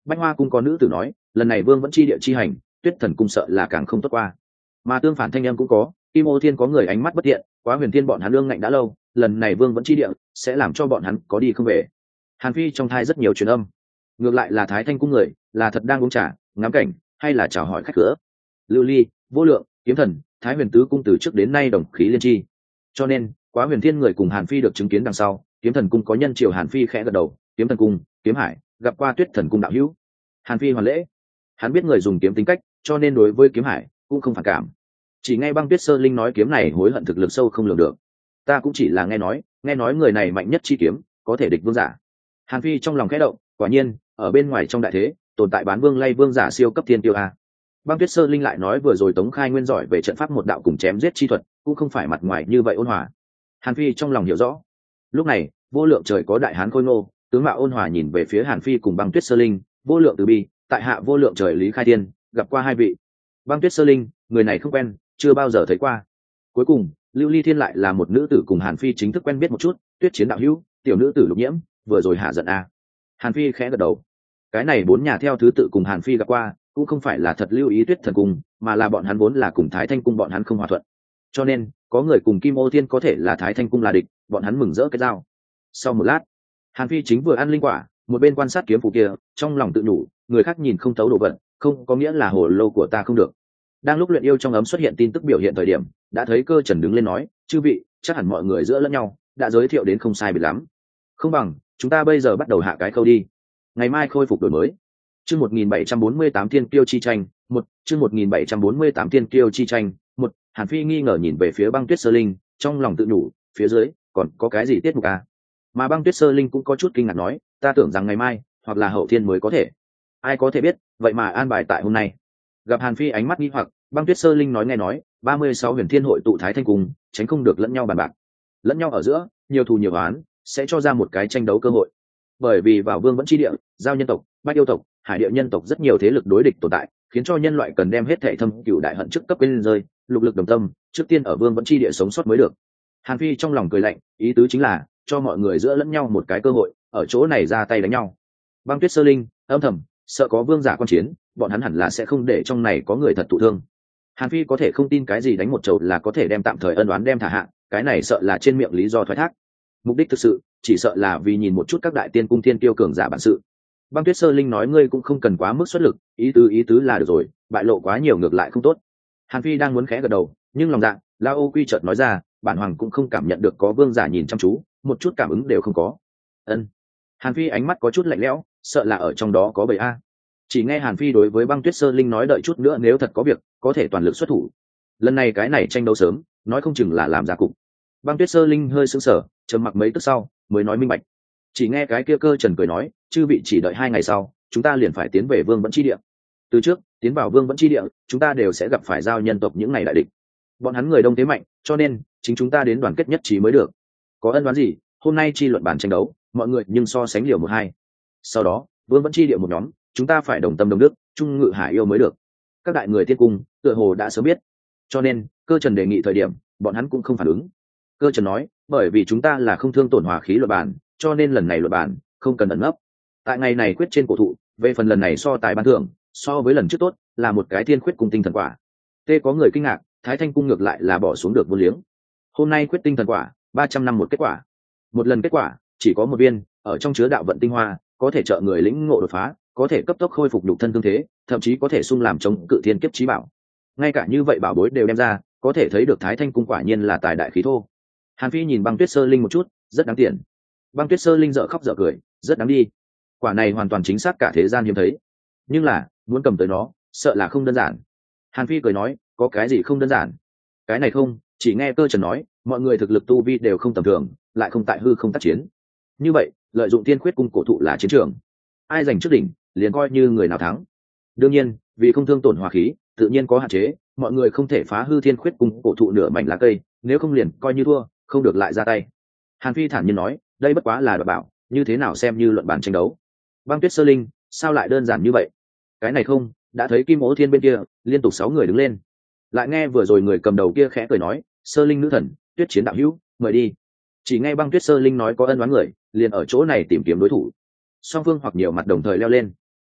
Bách Hoa cung có nữ tử nói, lần này vương vẫn chi địa chi hành, Tuyết Thần cung sợ là càng không tốt qua. Mà tương phản thanh em cũng có, Kim Ô Thiên có người ánh mắt bất thiện, Quá Huyền Thiên bọn hắn lương ngạnh đã lâu, lần này vương vẫn chi địa sẽ làm cho bọn hắn có đi không về. Hàn Phi trong thai rất nhiều truyền âm, ngược lại là Thái Thanh cung người, là thật đang uống trà, ngắm cảnh, hay là chào hỏi khách cửa. Lưu Ly, Vô Lượng, Kiếm Thần, Thái Huyền tứ cung từ trước đến nay đồng khí liên chi, cho nên Quá Huyền Thiên người cùng Hàn Phi được chứng kiến đằng sau, Kiếm Thần cung có nhân triều Hàn Phi khẽ gật đầu, Kiếm Thần cung, Kiếm Hải gặp qua Tuyết Thần cung đạo hữu. Hàn Phi hoàn lễ, hắn biết người dùng kiếm tính cách, cho nên đối với Kiếm Hải cũng không phản cảm. Chỉ nghe Băng Tuyết Sơ Linh nói kiếm này hối hận thực lực sâu không lường được, ta cũng chỉ là nghe nói, nghe nói người này mạnh nhất chi kiếm, có thể địch vương giả. Hàn Phi trong lòng khẽ động, quả nhiên ở bên ngoài trong đại thế tồn tại bán vương lay vương giả siêu cấp thiên tiêu a. Băng Tuyết Sơ Linh lại nói vừa rồi Tống Khai Nguyên giỏi về trận pháp một đạo cùng chém giết chi thuật, cũng không phải mặt ngoài như vậy ôn hòa. Hàn Phi trong lòng hiểu rõ. Lúc này, Vô Lượng trời có đại hán khôi ngô, tướng mạo ôn hòa nhìn về phía Hàn Phi cùng Băng Tuyết Sơ Linh, Vô Lượng từ bi, tại hạ Vô Lượng trời Lý Khai Thiên, gặp qua hai vị. Băng Tuyết Sơ Linh, người này không quen, chưa bao giờ thấy qua. Cuối cùng, Lưu Ly Thiên lại là một nữ tử cùng Hàn Phi chính thức quen biết một chút, Tuyết Chiến đạo hữu, tiểu nữ tử Lục Nhiễm, vừa rồi hạ giận a. Hàn Phi khẽ gật đầu. Cái này bốn nhà theo thứ tự cùng Hàn Phi gặp qua, cũng không phải là thật lưu ý Tuyết Thần cung, mà là bọn hắn vốn là cùng Thái Thanh cung bọn hắn không hòa thuận. Cho nên, có người cùng Kim Ô Thiên có thể là Thái Thanh cung là địch, bọn hắn mừng rỡ cái dao. Sau một lát, Hàn Phi chính vừa ăn linh quả, một bên quan sát kiếm phù kia, trong lòng tự nhủ, người khác nhìn không thấu đồ vật, không có nghĩa là hồ lô của ta không được. Đang lúc luyện yêu trong ấm xuất hiện tin tức biểu hiện thời điểm, đã thấy Cơ Trần đứng lên nói, chư vị, chắc hẳn mọi người giữa lẫn nhau đã giới thiệu đến không sai biệt lắm. Không bằng chúng ta bây giờ bắt đầu hạ cái câu đi, ngày mai khôi phục đổi mới. Chương một nghìn bảy trăm bốn mươi tám Thiên Kiêu chi tranh, một, chương một nghìn bảy trăm bốn mươi tám Thiên Kiêu chi tranh, một. Hàn Phi nghi ngờ nhìn về phía Băng Tuyết Sơ Linh, trong lòng tự nhủ, phía dưới còn có cái gì tiết mục à? Mà Băng Tuyết Sơ Linh cũng có chút kinh ngạc nói, ta tưởng rằng ngày mai hoặc là hậu thiên mới có thể. Ai có thể biết, vậy mà an bài tại hôm nay. Gặp Hàn Phi ánh mắt nghi hoặc, Băng Tuyết Sơ Linh nói nghe nói, ba mươi sáu Huyền Thiên hội tụ Thái Thanh cung, tránh không được lẫn nhau bàn bạc. Lẫn nhau ở giữa, nhiều thù nhiều oán, sẽ cho ra một cái tranh đấu cơ hội. Bởi vì vào Vương vẫn chi địa, giao nhân tộc, Bách yêu tộc, Hải địa nhân tộc rất nhiều thế lực đối địch tồn tại, khiến cho nhân loại cần đem hết thảy thâm cửu đại hận trước cấp bên rơi, lục lực đồng tâm, trước tiên ở Vương vẫn chi địa sống sót mới được. Hàn Phi trong lòng cười lạnh, ý tứ chính là cho mọi người giữa lẫn nhau một cái cơ hội, ở chỗ này ra tay đánh nhau. Băng Tuyết Sơ Linh âm thầm sợ có vương giả quan chiến, bọn hắn hẳn là sẽ không để trong này có người thật thụ thương. Hàn Phi có thể không tin cái gì đánh một chầu là có thể đem tạm thời ân oán đem thả hạ, cái này sợ là trên miệng lý do thoái thác. Mục đích thực sự chỉ sợ là vì nhìn một chút các đại tiên cung thiên tiêu cường giả bản sự. Băng Tuyết Sơ Linh nói ngươi cũng không cần quá mức xuất lực, ý tứ ý tứ là được rồi, bại lộ quá nhiều ngược lại không tốt. Hàn Phi đang muốn khẽ gật đầu, nhưng lòng dạ, La Ô Quy chợt nói ra, bản hoàng cũng không cảm nhận được có vương giả nhìn chăm chú, một chút cảm ứng đều không có. Ân. Hàn Phi ánh mắt có chút lạnh lẽo, sợ là ở trong đó có bầy a. Chỉ nghe Hàn Phi đối với Băng Tuyết Sơ Linh nói đợi chút nữa nếu thật có việc, có thể toàn lực xuất thủ. Lần này cái này tranh đấu sớm, nói không chừng là làm ra cục. Băng Tuyết Sơ Linh hơi sững sờ, trầm mặc mấy tức sau, mới nói minh bạch. Chỉ nghe cái kia Cơ Trần cười nói, chư vị chỉ đợi hai ngày sau, chúng ta liền phải tiến về Vương vẫn chi địa. Từ trước, tiến vào Vương vẫn chi địa, chúng ta đều sẽ gặp phải giao nhân tộc những ngày đại địch. Bọn hắn người đông thế mạnh, cho nên chính chúng ta đến đoàn kết nhất trí mới được. Có ân oán gì, hôm nay chi luận bàn tranh đấu, mọi người nhưng so sánh liều một hai. Sau đó, Vương vẫn chi địa một nhóm, chúng ta phải đồng tâm đồng đức, chung ngự hải yêu mới được. Các đại người tiên cung tựa hồ đã sớm biết, cho nên Cơ Trần đề nghị thời điểm, bọn hắn cũng không phản ứng. Cơ Trần nói, bởi vì chúng ta là không thương tổn hòa khí luật bản, cho nên lần này luật bản không cần ẩn nấp. Tại ngày này quyết trên cổ thụ, về phần lần này so tài ban thưởng, so với lần trước tốt, là một cái thiên khuyết cung tinh thần quả. Tê có người kinh ngạc, Thái Thanh cung ngược lại là bỏ xuống được vô liếng. Hôm nay quyết tinh thần quả, ba trăm năm một kết quả. Một lần kết quả, chỉ có một viên, ở trong chứa đạo vận tinh hoa, có thể trợ người lĩnh ngộ đột phá, có thể cấp tốc khôi phục nhục thân thương thế, thậm chí có thể sung làm chống cự thiên kiếp chí bảo. Ngay cả như vậy bảo bối đều đem ra, có thể thấy được Thái Thanh cung quả nhiên là tài đại khí thô. Hàn Phi nhìn Băng Tuyết Sơ Linh một chút, rất đáng tiền. Băng Tuyết Sơ Linh dở khóc dở cười, rất đáng đi. Quả này hoàn toàn chính xác cả thế gian hiếm thấy. Nhưng là, muốn cầm tới nó, sợ là không đơn giản. Hàn Phi cười nói, có cái gì không đơn giản? Cái này không, chỉ nghe Cơ Trần nói, mọi người thực lực tu vi đều không tầm thường, lại không tại hư không tác chiến. Như vậy, lợi dụng tiên khuyết cung cổ thụ là chiến trường. Ai giành trước đỉnh, liền coi như người nào thắng. Đương nhiên, vì không thương tổn hòa khí, tự nhiên có hạn chế, mọi người không thể phá hư thiên khuyết cung cổ thụ nửa mảnh lá cây, nếu không liền coi như thua, không được lại ra tay. Hàn Phi thản nhiên nói, đây bất quá là đoạt bảo, như thế nào xem như luận bàn tranh đấu. Băng Tuyết Sơ Linh, sao lại đơn giản như vậy? Cái này không, đã thấy Kim Ô Thiên bên kia, liên tục sáu người đứng lên. Lại nghe vừa rồi người cầm đầu kia khẽ cười nói, Sơ Linh nữ thần, Tuyết Chiến đạo hữu, mời đi. Chỉ nghe Băng Tuyết Sơ Linh nói có ân oán người, liền ở chỗ này tìm kiếm đối thủ. Song phương hoặc nhiều mặt đồng thời leo lên.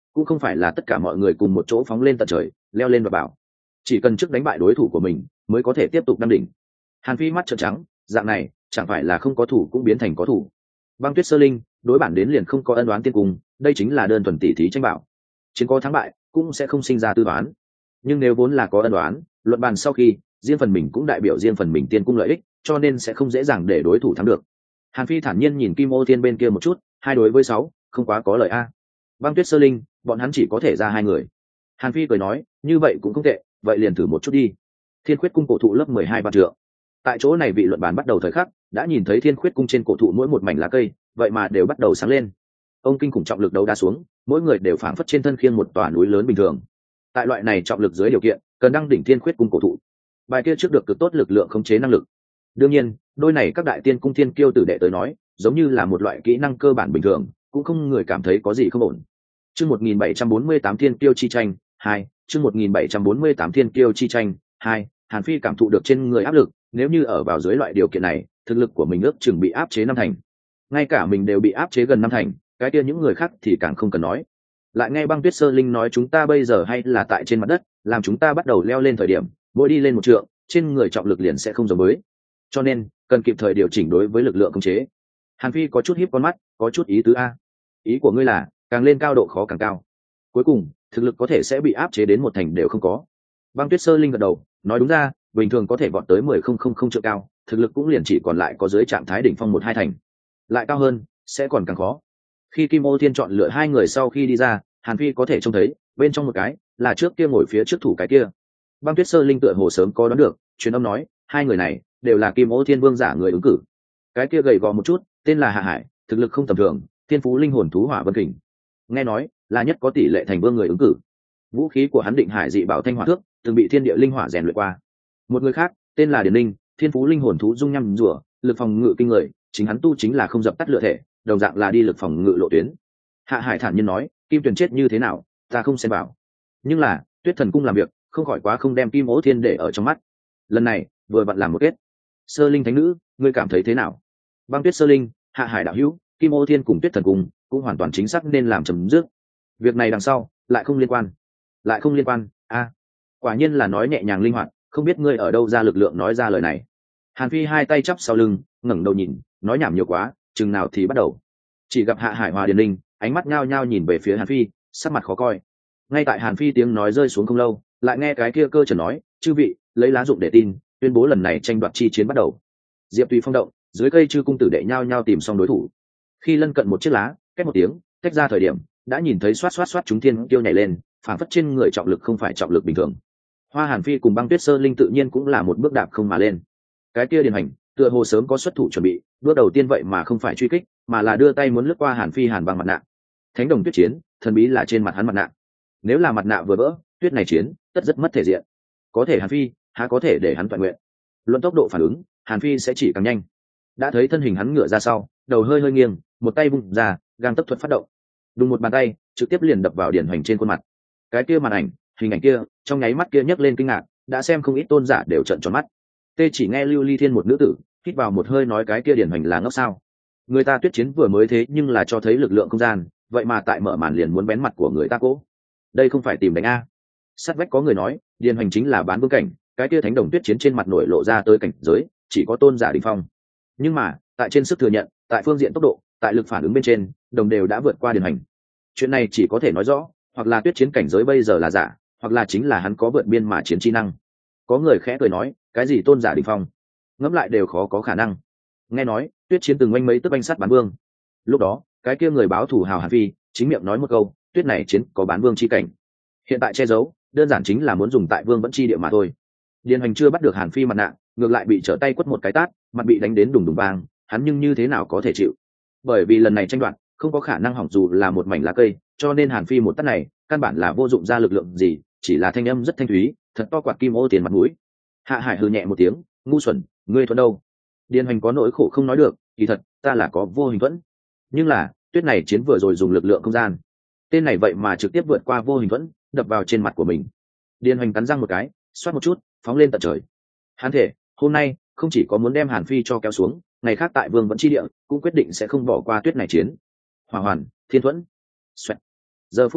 cũng không phải là tất cả mọi người cùng một chỗ phóng lên tận trời leo lên và bảo, chỉ cần trước đánh bại đối thủ của mình mới có thể tiếp tục đăng đỉnh. Hàn Phi mắt trợn trắng, dạng này chẳng phải là không có thủ cũng biến thành có thủ. Băng Tuyết Sơ Linh đối bản đến liền không có ân oán tiên cung, đây chính là đơn thuần tỷ thí tranh bảo, chiến có thắng bại cũng sẽ không sinh ra tư toán. Nhưng nếu vốn là có ân oán, luận bàn sau khi riêng phần mình cũng đại biểu riêng phần mình tiên cung lợi ích, cho nên sẽ không dễ dàng để đối thủ thắng được. Hàn Phi thản nhiên nhìn Kim Ô Thiên bên kia một chút, hai đối với sáu không quá có lợi a. Băng Tuyết Sơ Linh bọn hắn chỉ có thể ra hai người. Hàn Phi cười nói, như vậy cũng không tệ, vậy liền thử một chút đi. Thiên Khuyết cung cổ thụ lớp mười hai vạn trượng. Tại chỗ này vị luận bàn bắt đầu thời khắc, đã nhìn thấy Thiên Khuyết cung trên cổ thụ mỗi một mảnh lá cây, vậy mà đều bắt đầu sáng lên. Ông kinh khủng trọng lực đấu đá xuống, mỗi người đều phảng phất trên thân khiêng một tòa núi lớn bình thường. Tại loại này trọng lực dưới điều kiện, cần đăng đỉnh Thiên Khuyết cung cổ thụ. Bài kia trước được cực tốt lực lượng khống chế năng lực. Đương nhiên, đôi này các đại tiên cung thiên kiêu tử đệ tới nói, giống như là một loại kỹ năng cơ bản bình thường, cũng không người cảm thấy có gì không ổn. Chương một nghìn bảy trăm bốn mươi tám Thiên Kiêu chi tranh hai, chương một nghìn bảy trăm bốn mươi tám Thiên Kiêu chi tranh hai, Hàn Phi cảm thụ được trên người áp lực, nếu như ở vào dưới loại điều kiện này, thực lực của mình ước chừng bị áp chế năm thành. Ngay cả mình đều bị áp chế gần năm thành, cái kia những người khác thì càng không cần nói. Lại nghe Băng Tuyết Sơ Linh nói chúng ta bây giờ hay là tại trên mặt đất, làm chúng ta bắt đầu leo lên thời điểm, mỗi đi lên một trượng, trên người trọng lực liền sẽ không giống với. Cho nên, cần kịp thời điều chỉnh đối với lực lượng khống chế. Hàn Phi có chút híp con mắt, có chút ý tứ a. Ý của ngươi là, càng lên cao độ khó càng cao. Cuối cùng, thực lực có thể sẽ bị áp chế đến một thành đều không có. Băng Tuyết Sơ Linh gật đầu, nói đúng ra, bình thường có thể vọt tới mười không không không trượng cao, thực lực cũng liền chỉ còn lại có dưới trạng thái đỉnh phong một hai thành. Lại cao hơn, sẽ còn càng khó. Khi Kim Ô Thiên chọn lựa hai người sau khi đi ra, Hàn Phi có thể trông thấy, bên trong một cái là trước kia ngồi phía trước thủ cái kia. Băng Tuyết Sơ Linh tựa hồ sớm có đoán được, truyền âm nói, hai người này đều là Kim Ô Thiên vương giả người ứng cử. Cái kia gầy gò một chút, tên là Hạ Hải, thực lực không tầm thường, thiên phú linh hồn thú hỏa vân kình. Nghe nói là nhất có tỷ lệ thành vương người ứng cử. Vũ khí của hắn Định Hải dị bảo thanh hỏa thước, từng bị thiên địa linh hỏa rèn luyện qua. Một người khác tên là Điền Linh, thiên phú linh hồn thú dung nhăm rùa, lực phòng ngự kinh người, chính hắn tu chính là không dập tắt lửa thể, đồng dạng là đi lực phòng ngự lộ tuyến. Hạ Hải thản nhiên nói, Kim Tuyền chết như thế nào, ta không xem vào. Nhưng là Tuyết Thần cung làm việc, không khỏi quá không đem Kim Ô Thiên để ở trong mắt. Lần này vừa vặn làm một kết. Sơ Linh thánh nữ, ngươi cảm thấy thế nào? Băng Tuyết Sơ Linh, Hạ Hải đạo hữu, Kim Ô Thiên cùng Tuyết Thần cung cũng hoàn toàn chính xác nên làm chấm dứt. Việc này đằng sau lại không liên quan, lại không liên quan. A, quả nhiên là nói nhẹ nhàng linh hoạt, không biết ngươi ở đâu ra lực lượng nói ra lời này. Hàn Phi hai tay chắp sau lưng, ngẩng đầu nhìn, nói nhảm nhiều quá, chừng nào thì bắt đầu. Chỉ gặp Hạ Hải Hòa Điền Linh, ánh mắt nhao nhao nhìn về phía Hàn Phi, sắc mặt khó coi. Ngay tại Hàn Phi tiếng nói rơi xuống không lâu, lại nghe cái kia cơ trần nói, chư vị, lấy lá dụng để tin, tuyên bố lần này tranh đoạt chi chiến bắt đầu. Diệp Tùy phong động, dưới cây chư cung tử đệ nhao nhao tìm xong đối thủ. Khi lân cận một chiếc lá, cách một tiếng, tách ra thời điểm, đã nhìn thấy xoát xoát xoát chúng thiên tiêu nhảy lên, phản phất trên người trọng lực không phải trọng lực bình thường. Hoa Hàn Phi cùng Băng Tuyết Sơ Linh tự nhiên cũng là một bước đạp không mà lên. Cái kia Điền Hành, tựa hồ sớm có xuất thủ chuẩn bị, bước đầu tiên vậy mà không phải truy kích, mà là đưa tay muốn lướt qua Hàn Phi Hàn bằng mặt nạ. Thánh đồng tuyết chiến, thần bí là trên mặt hắn mặt nạ. Nếu là mặt nạ vừa vỡ, tuyết này chiến, tất rất mất thể diện. Có thể Hàn Phi, há có thể để hắn toàn nguyện. Luận tốc độ phản ứng, Hàn Phi sẽ chỉ càng nhanh. Đã thấy thân hình hắn ngửa ra sau, đầu hơi hơi nghiêng, một tay vung ra, gang tấc thuật phát động. Đùng một bàn tay, trực tiếp liền đập vào Điền Hành trên khuôn mặt. Cái kia màn ảnh, hình ảnh kia, trong nháy mắt kia nhấc lên kinh ngạc, đã xem không ít tôn giả đều trợn tròn mắt. Tê chỉ nghe Lưu Ly Thiên một nữ tử, hít vào một hơi nói cái kia Điền Hành là ngốc sao? Người ta tuyết chiến vừa mới thế nhưng là cho thấy lực lượng không gian, vậy mà tại mở màn liền muốn bén mặt của người ta cố. Đây không phải tìm đánh a. Sát vách có người nói, Điền Hành chính là bán vương cảnh, cái kia thánh đồng tuyết chiến trên mặt nổi lộ ra tới cảnh giới, chỉ có tôn giả đỉnh phong. Nhưng mà, tại trên sức thừa nhận, tại phương diện tốc độ, tại lực phản ứng bên trên, đồng đều đã vượt qua Điền Hành. Chuyện này chỉ có thể nói rõ, hoặc là tuyết chiến cảnh giới bây giờ là giả, hoặc là chính là hắn có vượt biên mà chiến chi năng. Có người khẽ cười nói, cái gì tôn giả đỉnh phong, ngẫm lại đều khó có khả năng. Nghe nói, tuyết chiến từng oanh mấy tức oanh sát bán vương. Lúc đó, cái kia người báo thủ hào Hàn Phi, chính miệng nói một câu, tuyết này chiến có bán vương chi cảnh. Hiện tại che giấu, đơn giản chính là muốn dùng tại vương vẫn chi địa mà thôi. Điền Hành chưa bắt được Hàn Phi mặt nạ, ngược lại bị trở tay quất một cái tát, mặt bị đánh đến đùng đùng vang, hắn nhưng như thế nào có thể chịu? Bởi vì lần này tranh đoạt, không có khả năng hỏng dù là một mảnh lá cây, cho nên Hàn Phi một tát này, căn bản là vô dụng ra lực lượng gì, chỉ là thanh âm rất thanh thúy, thật to quạt kim ô tiền mặt mũi. Hạ Hải hừ nhẹ một tiếng, ngu xuẩn, ngươi thuận đâu? Điền Hành có nỗi khổ không nói được, kỳ thật, ta là có vô hình thuẫn. Nhưng là, tuyết này chiến vừa rồi dùng lực lượng không gian. Tên này vậy mà trực tiếp vượt qua vô hình thuẫn, đập vào trên mặt của mình. Điền Hành cắn răng một cái, xoát một chút, phóng lên tận trời. Hắn thể, hôm nay, không chỉ có muốn đem Hàn Phi cho kéo xuống, ngày khác tại Vương vẫn chi địa, cũng quyết định sẽ không bỏ qua tuyết này chiến. Hỏa hoàn, thiên thuẫn. Xoẹt. Giờ phút này,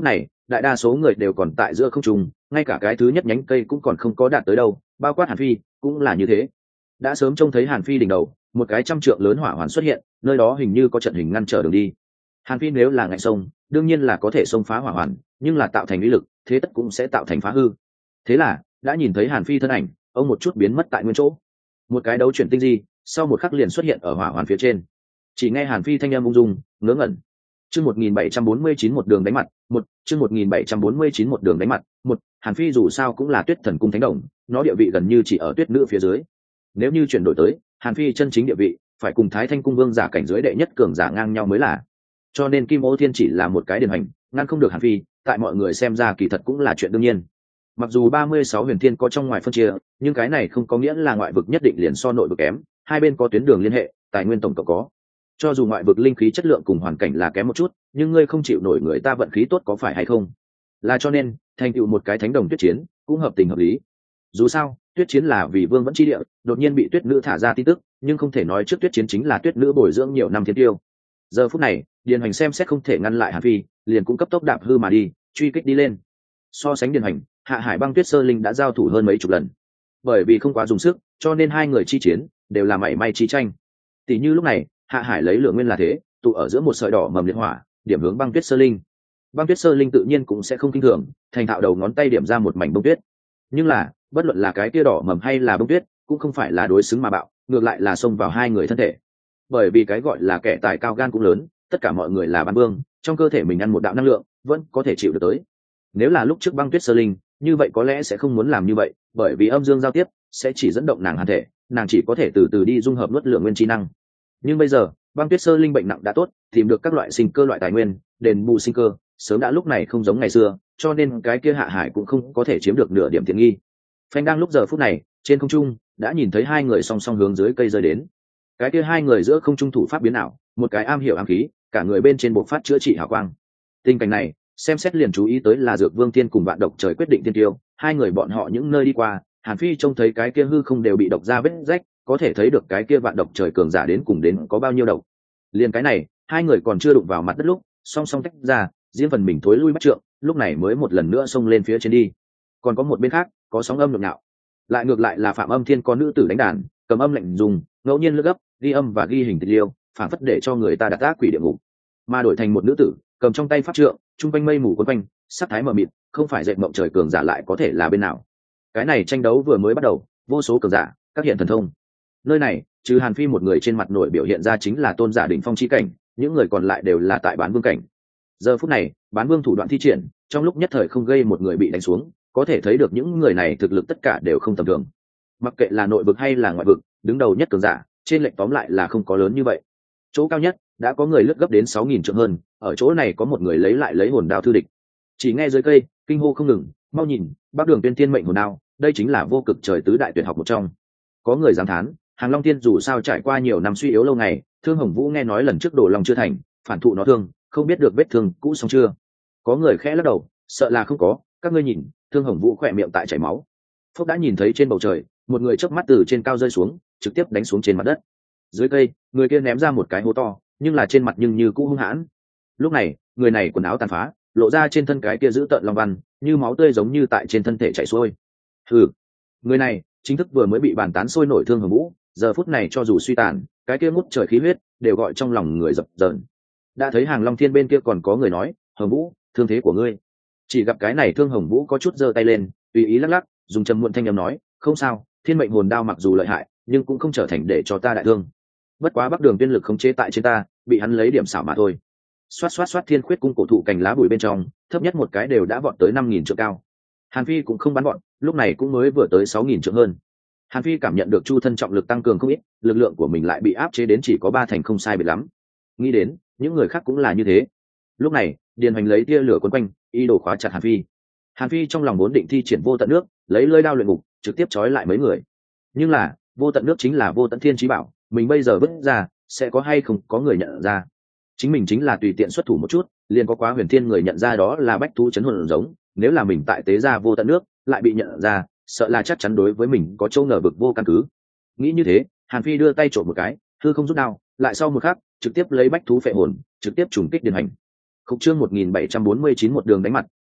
đại đa số người đều còn tại giữa không trung, ngay cả cái thứ nhất nhánh cây cũng còn không có đạt tới đâu, bao quát Hàn Phi cũng là như thế. Đã sớm trông thấy Hàn Phi đỉnh đầu một cái trăm trượng lớn hỏa hoàn xuất hiện, nơi đó hình như có trận hình ngăn trở đường đi. Hàn Phi nếu là ngạnh sông, đương nhiên là có thể xông phá hỏa hoàn, nhưng là tạo thành uy lực, thế tất cũng sẽ tạo thành phá hư. Thế là, đã nhìn thấy Hàn Phi thân ảnh, ông một chút biến mất tại nguyên chỗ. Một cái đấu chuyển tinh di, sau một khắc liền xuất hiện ở hỏa hoàn phía trên. Chỉ nghe Hàn Phi thanh âm ung dung, ngớ ngẩn. Chương một nghìn bảy trăm bốn mươi chín một đường đánh mặt, một, chương một nghìn bảy trăm bốn mươi chín một đường đánh mặt, một, Hàn Phi dù sao cũng là Tuyết Thần cung thánh đồng, nó địa vị gần như chỉ ở Tuyết nữ phía dưới. Nếu như chuyển đổi tới, Hàn Phi chân chính địa vị, phải cùng Thái Thanh cung vương giả cảnh giới đệ nhất cường giả ngang nhau mới là. Cho nên Kim Ô Thiên chỉ là một cái điển hình, ngăn không được Hàn Phi, tại mọi người xem ra kỳ thật cũng là chuyện đương nhiên. Mặc dù ba mươi sáu huyền thiên có trong ngoài phân chia, nhưng cái này không có nghĩa là ngoại vực nhất định liền so nội vực kém, hai bên có tuyến đường liên hệ, tài nguyên tổng cộng có. Cho dù ngoại vực linh khí chất lượng cùng hoàn cảnh là kém một chút, nhưng ngươi không chịu nổi người ta vận khí tốt có phải hay không? Là cho nên, thành tựu một cái thánh đồng tuyết chiến, cũng hợp tình hợp lý. Dù sao, tuyết chiến là vì vương vẫn chi địa, đột nhiên bị tuyết nữ thả ra tin tức, nhưng không thể nói trước tuyết chiến chính là tuyết nữ bồi dưỡng nhiều năm thiên tiêu. Giờ phút này, Điền Hoành xem xét không thể ngăn lại Hàn Phi, liền cũng cấp tốc đạp hư mà đi, truy kích đi lên. So sánh Điền Hoành, Hạ Hải Băng Tuyết Sơ Linh đã giao thủ hơn mấy chục lần. Bởi vì không quá dùng sức, cho nên hai người chi chiến đều là mảy may chi tranh. Tỷ như lúc này, Hạ Hải lấy lửa nguyên là thế, tụ ở giữa một sợi đỏ mầm liệt hỏa, điểm hướng Băng Tuyết Sơ Linh. Băng Tuyết Sơ Linh tự nhiên cũng sẽ không kinh thường, thành thạo đầu ngón tay điểm ra một mảnh bông tuyết. Nhưng là, bất luận là cái kia đỏ mầm hay là bông tuyết, cũng không phải là đối xứng mà bạo, ngược lại là xông vào hai người thân thể. Bởi vì cái gọi là kẻ tài cao gan cũng lớn, tất cả mọi người là bán vương, trong cơ thể mình ăn một đạo năng lượng, vẫn có thể chịu được tới. Nếu là lúc trước Băng Tuyết Sơ Linh, như vậy có lẽ sẽ không muốn làm như vậy, bởi vì âm dương giao tiếp sẽ chỉ dẫn động nàng hàn thể, nàng chỉ có thể từ từ đi dung hợp nuốt lượng nguyên chi năng. Nhưng bây giờ, Băng Tuyết Sơ Linh bệnh nặng đã tốt, tìm được các loại sinh cơ loại tài nguyên, đền bù sinh cơ, sớm đã lúc này không giống ngày xưa, cho nên cái kia Hạ Hải cũng không có thể chiếm được nửa điểm tiện nghi. Phanh đang lúc giờ phút này, trên không trung đã nhìn thấy hai người song song hướng dưới cây rơi đến. Cái kia hai người giữa không trung thủ pháp biến ảo, một cái am hiểu ám khí, cả người bên trên bộc phát chữa trị hào quang. Tình cảnh này, xem xét liền chú ý tới là Dược Vương Tiên cùng Vạn Độc Trời quyết định tiên tiêu, hai người bọn họ những nơi đi qua, Hàn Phi trông thấy cái kia hư không đều bị độc ra vết rách, có thể thấy được cái kia Vạn Độc Trời cường giả đến cùng đến có bao nhiêu độc. Liền cái này, hai người còn chưa đụng vào mặt đất lúc, song song tách ra, riêng phần mình thối lui bắt trượng, lúc này mới một lần nữa xông lên phía trên đi. Còn có một bên khác, có sóng âm nhộn nhạo, lại ngược lại là Phạm Âm Thiên có nữ tử đánh đàn, cầm âm lạnh dùng, ngẫu nhiên lướt gấp, ghi âm và ghi hình tịch liêu, phản phất để cho người ta đặt ác quỷ địa ngục. Mà đổi thành một nữ tử, cầm trong tay pháp trượng, trung quanh mây mù quấn quanh, sắc thái mờ mịt, không phải dệt mộng trời cường giả lại có thể là bên nào. Cái này tranh đấu vừa mới bắt đầu, vô số cường giả, các hiện thần thông. Nơi này, trừ Hàn Phi một người trên mặt nổi biểu hiện ra chính là tôn giả đỉnh phong chi cảnh, những người còn lại đều là tại bán vương cảnh. Giờ phút này, bán vương thủ đoạn thi triển, trong lúc nhất thời không gây một người bị đánh xuống, có thể thấy được những người này thực lực tất cả đều không tầm thường. Mặc kệ là nội vực hay là ngoại vực, đứng đầu nhất cường giả, trên lệnh tóm lại là không có lớn như vậy. Chỗ cao nhất đã có người lướt gấp đến sáu nghìn trượng hơn, ở chỗ này có một người lấy lại lấy hồn đao thư địch. Chỉ nghe dưới cây, kinh hô không ngừng, mau nhìn, Bắc Đường Tuyên Tiên mệnh hồn đao, đây chính là vô cực trời tứ đại tuyệt học một trong. Có người dám thán, Hàng Long Tiên dù sao trải qua nhiều năm suy yếu lâu ngày, Thương Hồng Vũ nghe nói lần trước đổ lòng chưa thành, phản thụ nó thương, không biết được vết thương cũ xong chưa. Có người khẽ lắc đầu, sợ là không có, các ngươi nhìn, Thương Hồng Vũ khỏe miệng tại chảy máu. Phúc đã nhìn thấy trên bầu trời, một người chớp mắt từ trên cao rơi xuống, trực tiếp đánh xuống trên mặt đất. Dưới cây, người kia ném ra một cái hố to, nhưng là trên mặt nhưng như cũ hung hãn. Lúc này, người này quần áo tàn phá, lộ ra trên thân cái kia giữ tợn long văn, như máu tươi giống như tại trên thân thể chảy xuôi. Hừ, người này chính thức vừa mới bị bàn tán sôi nổi Thương Hồng Vũ, giờ phút này cho dù suy tàn, cái kia ngút trời khí huyết đều gọi trong lòng người dập dờn. Đã thấy Hàng Long Thiên bên kia còn có người nói, Hồng Vũ, thương thế của ngươi. Chỉ gặp cái này Thương Hồng Vũ có chút giơ tay lên, tùy ý lắc lắc, dùng trầm muộn thanh âm nói, không sao, thiên mệnh hồn đao mặc dù lợi hại, nhưng cũng không trở thành để cho ta đại thương. Bất quá Bắc Đường Tuyên lực khống chế tại trên ta, bị hắn lấy điểm xảo mà thôi. Xoát xoát xoát, thiên khuyết cung cổ thụ cành lá bụi bên trong, thấp nhất một cái đều đã vọt tới năm nghìn trượng cao. Hàn Phi cũng không bắn gọn, lúc này cũng mới vừa tới sáu nghìn trượng hơn. Hàn Phi cảm nhận được chu thân trọng lực tăng cường không ít, lực lượng của mình lại bị áp chế đến chỉ có ba thành không sai biệt lắm. Nghĩ đến, những người khác cũng là như thế. Lúc này, Điền Hoành lấy tia lửa quấn quanh, y đồ khóa chặt Hàn Phi. Hàn Phi trong lòng vốn định thi triển vô tận nước, lấy lưỡi đao luyện ngục, trực tiếp trói lại mấy người. Nhưng là, vô tận nước chính là vô tận thiên chí bảo, mình bây giờ vứt ra, sẽ có hay không có người nhận ra. Chính mình chính là tùy tiện xuất thủ một chút, liền có quá huyền thiên người nhận ra đó là bách thú chấn hồn giống, nếu là mình tại tế ra vô tận nước, lại bị nhận ra, sợ là chắc chắn đối với mình có chỗ ngờ vực vô căn cứ. Nghĩ như thế, Hàn Phi đưa tay trộm một cái, hư không rút đao, lại sau một khắc, trực tiếp lấy bách thú phệ hồn, trực tiếp trùng kích Điền Hành. Khúc chương một nghìn bảy trăm bốn mươi chín một đường đánh mặt,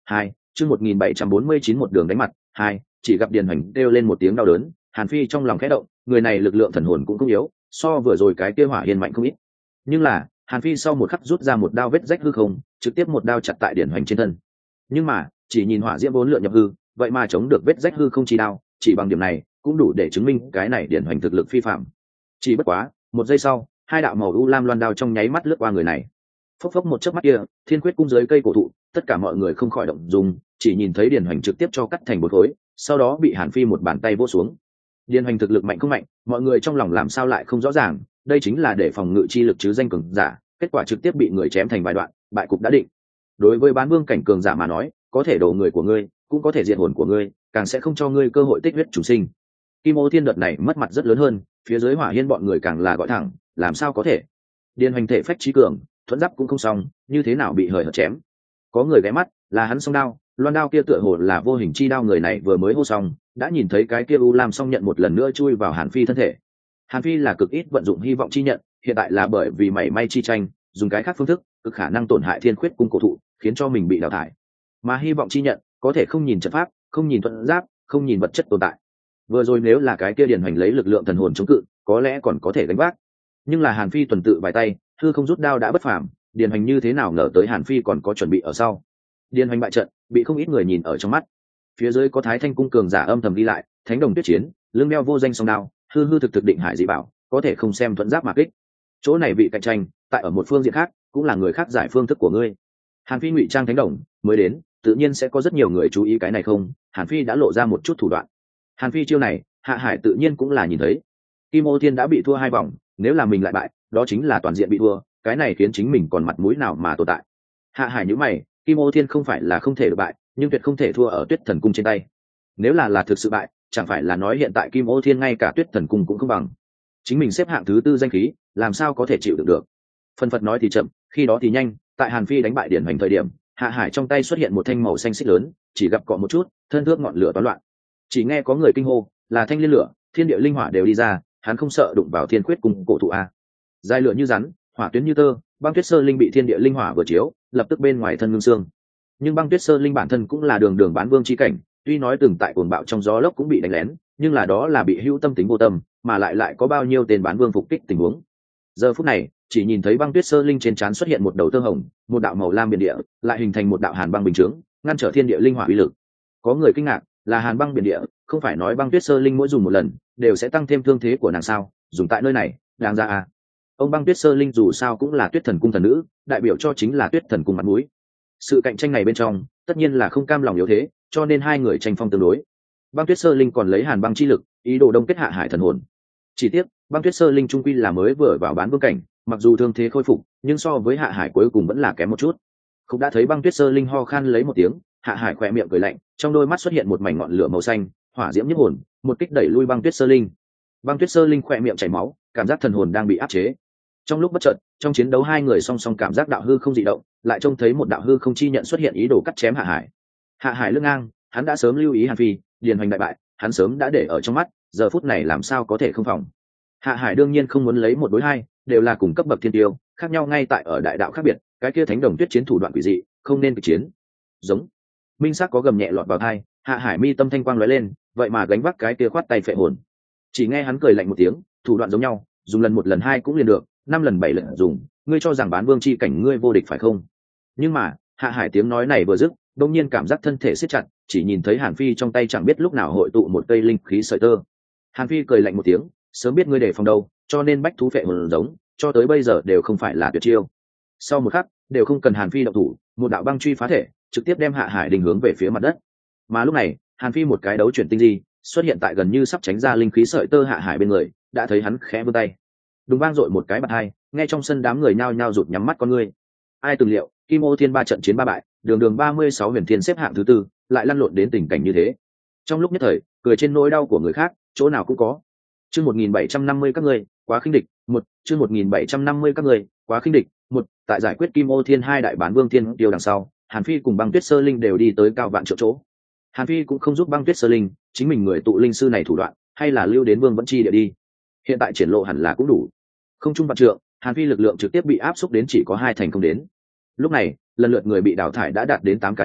hai chương một nghìn bảy trăm bốn mươi chín một đường đánh mặt hai chỉ gặp Điền Hoành kêu lên một tiếng đau đớn. Hàn Phi trong lòng khẽ động, người này lực lượng thần hồn cũng không yếu, so vừa rồi cái kia Hỏa Hiên mạnh không ít. Nhưng là Hàn Phi sau một khắc rút ra một đao vết rách hư không, trực tiếp một đao chặt tại Điền Hoành trên thân. Nhưng mà chỉ nhìn hỏa diễm vốn lượn nhập hư, vậy mà chống được vết rách hư không chi đao, chỉ bằng điểm này cũng đủ để chứng minh cái này Điền Hoành thực lực phi phạm. Chỉ bất quá một giây sau, hai đạo màu u lam loan đao trong nháy mắt lướt qua người này. Phốc phốc một chớp mắt kia, Thiên Quyết cung dưới cây cổ thụ, tất cả mọi người không khỏi động dung, chỉ nhìn thấy Điền Hoành trực tiếp cho cắt thành một khối, sau đó bị Hàn Phi một bàn tay vỗ xuống. Điền Hoành thực lực mạnh không mạnh, mọi người trong lòng làm sao lại không rõ ràng, đây chính là để phòng ngự chi lực chứ danh cường giả, kết quả trực tiếp bị người chém thành vài đoạn, bại cục đã định. Đối với bán vương cảnh cường giả mà nói, có thể đổ người của ngươi, cũng có thể diệt hồn của ngươi, càng sẽ không cho ngươi cơ hội tích huyết chủ sinh. Kim Ô Thiên đợt này mất mặt rất lớn hơn, phía dưới Hỏa Hiên bọn người càng là gọi thẳng, làm sao có thể? Điền Hoành thể phách trí cường, thuẫn giáp cũng không xong, như thế nào bị hời hợt chém? Có người ghé mắt, là hắn song đao, loan đao kia tựa hồ là vô hình chi đao, người này vừa mới hô xong, đã nhìn thấy cái kia u lam song nhận một lần nữa chui vào Hàn Phi thân thể. Hàn Phi là cực ít vận dụng hy vọng chi nhận, hiện tại là bởi vì mảy may chi tranh, dùng cái khác phương thức, cực khả năng tổn hại Thiên Khuyết cung cổ thụ, khiến cho mình bị đào thải. Mà hy vọng chi nhận, có thể không nhìn trận pháp, không nhìn thuận giáp, không nhìn vật chất tồn tại. Vừa rồi nếu là cái kia Điền Hoành lấy lực lượng thần hồn chống cự, có lẽ còn có thể gánh vác. Nhưng là Hàn Phi tuần tự vài tay, hư không rút đao đã bất phàm, Điền Hoành như thế nào ngờ tới Hàn Phi còn có chuẩn bị ở sau. Điền Hoành bại trận, bị không ít người nhìn ở trong mắt. Phía dưới có Thái Thanh cung cường giả âm thầm đi lại, thánh đồng tuyết chiến, lưng đeo vô danh song đao, hư hư thực thực định hải dị bảo, có thể không xem thuận giáp mà kích. Chỗ này bị cạnh tranh, tại ở một phương diện khác, cũng là người khác giải phương thức của ngươi. Hàn Phi ngụy trang thánh đồng mới đến, tự nhiên sẽ có rất nhiều người chú ý cái này không. Hàn Phi đã lộ ra một chút thủ đoạn. Hàn Phi chiêu này, Hạ Hải tự nhiên cũng là nhìn thấy. Kim Ô Thiên đã bị thua hai vòng, nếu là mình lại bại, đó chính là toàn diện bị thua, cái này khiến chính mình còn mặt mũi nào mà tồn tại. Hạ Hải nhíu mày, Kim Ô Thiên không phải là không thể được bại, nhưng tuyệt không thể thua ở Tuyết Thần cung trên tay. Nếu là là thực sự bại, chẳng phải là nói hiện tại Kim Ô Thiên ngay cả Tuyết Thần cung cũng không bằng. Chính mình xếp hạng thứ tư danh khí, làm sao có thể chịu được được. Phân phật nói thì chậm, khi đó thì nhanh, tại Hàn Phi đánh bại Điển Hoành thời điểm, Hạ Hải trong tay xuất hiện một thanh màu xanh xích lớn, chỉ gặp cọ một chút, thân thước ngọn lửa toán loạn. Chỉ nghe có người kinh hô, là thanh liên lửa, thiên địa linh hỏa đều đi ra, hắn không sợ đụng vào Thiên Khuyết cung cổ thụ a. Dài lửa như rắn, hỏa tuyến như tơ, băng tuyết sơ linh bị thiên địa linh hỏa vừa chiếu, lập tức bên ngoài thân ngưng xương. Nhưng băng tuyết sơ linh bản thân cũng là đường đường bán vương chi cảnh, tuy nói từng tại cuồng bạo trong gió lốc cũng bị đánh lén, nhưng là đó là bị hữu tâm tính vô tâm, mà lại lại có bao nhiêu tên bán vương phục kích tình huống. Giờ phút này, chỉ nhìn thấy băng tuyết sơ linh trên trán xuất hiện một đầu tơ hồng, một đạo màu lam biển địa, lại hình thành một đạo hàn băng bình chướng, ngăn trở thiên địa linh hỏa uy lực. Có người kinh ngạc, là hàn băng biển địa, không phải nói băng tuyết sơ linh mỗi dùng một lần đều sẽ tăng thêm thương thế của nàng sao? Dùng tại nơi này, đáng ra à? Ông băng tuyết sơ linh dù sao cũng là Tuyết Thần cung thần nữ, đại biểu cho chính là Tuyết Thần cung mặt mũi. Sự cạnh tranh này bên trong, tất nhiên là không cam lòng yếu thế, cho nên hai người tranh phong tương đối. Băng tuyết sơ linh còn lấy hàn băng chi lực, ý đồ đông kết Hạ Hải thần hồn. Chỉ tiếc, băng tuyết sơ linh trung quy là mới vừa vào bán vương cảnh, mặc dù thương thế khôi phục, nhưng so với Hạ Hải cuối cùng vẫn là kém một chút. Cũng đã thấy băng tuyết sơ linh ho khan lấy một tiếng, Hạ Hải khỏe miệng cười lạnh, trong đôi mắt xuất hiện một mảnh ngọn lửa màu xanh, hỏa diễm nhiếp hồn, một kích đẩy lui băng tuyết sơ linh. Băng tuyết sơ linh khỏe miệng chảy máu, cảm giác thần hồn đang bị áp chế. Trong lúc bất chợt, trong chiến đấu hai người song song cảm giác đạo hư không dị động, lại trông thấy một đạo hư không chi nhận xuất hiện ý đồ cắt chém Hạ Hải. Hạ Hải lưng ngang, hắn đã sớm lưu ý Hàn Phi, Điền Hoành đại bại, hắn sớm đã để ở trong mắt, giờ phút này làm sao có thể không phòng. Hạ Hải đương nhiên không muốn lấy một đối hai, đều là cùng cấp bậc thiên tiêu, khác nhau ngay tại ở đại đạo khác biệt, cái kia thánh đồng tuyết chiến thủ đoạn quỷ dị, không nên kịch chiến. Giống. Minh sắc có gầm nhẹ lọt vào tai, Hạ Hải mi tâm thanh quang lóe lên, vậy mà gánh vác cái kia khoát tay phệ hồn. Chỉ nghe hắn cười lạnh một tiếng, thủ đoạn giống nhau, dùng lần một lần hai cũng liền được, năm lần bảy lần dùng, ngươi cho rằng bán vương chi cảnh ngươi vô địch phải không? Nhưng mà, Hạ Hải tiếng nói này vừa dứt, đột nhiên cảm giác thân thể siết chặt, chỉ nhìn thấy Hàn Phi trong tay chẳng biết lúc nào hội tụ một cây linh khí sợi tơ. Hàn Phi cười lạnh một tiếng, sớm biết ngươi để phòng đâu, cho nên bách thú phệ hồn giống, cho tới bây giờ đều không phải là tuyệt chiêu. Sau một khắc, đều không cần Hàn Phi động thủ, một đạo băng truy phá thể, trực tiếp đem Hạ Hải đình hướng về phía mặt đất. Mà lúc này, Hàn Phi một cái đấu chuyển tinh di, xuất hiện tại gần như sắp tránh ra linh khí sợi tơ Hạ Hải bên người, đã thấy hắn khẽ vươn tay, đùng vang dội một cái bạt hai, nghe trong sân đám người nhao nhao rụt nhắm mắt con ngươi. Ai từng liệu, Kim Ô Thiên ba trận chiến ba bại, đường đường ba mươi sáu huyền thiên xếp hạng thứ tư, lại lăn lộn đến tình cảnh như thế. Trong lúc nhất thời, cười trên nỗi đau của người khác, chỗ nào cũng có. Chương một nghìn bảy trăm năm mươi các ngươi, quá khinh địch, một, chương một nghìn bảy trăm năm mươi các ngươi, quá khinh địch, một, tại giải quyết Kim Ô Thiên hai đại bán vương thiên tiêu đằng sau, Hàn Phi cùng Băng Tuyết Sơ Linh đều đi tới cao vạn triệu chỗ. Hàn Phi cũng không giúp Băng Tuyết Sơ Linh, chính mình người tụ linh sư này thủ đoạn, hay là lưu đến Vương Vẫn Chi địa đi. Hiện tại triển lộ hẳn là cũng đủ. Không trung vạn trượng, Hàn Phi lực lượng trực tiếp bị áp xúc đến chỉ có hai thành không đến. Lúc này, lần lượt người bị đào thải đã đạt đến tám cá nhân,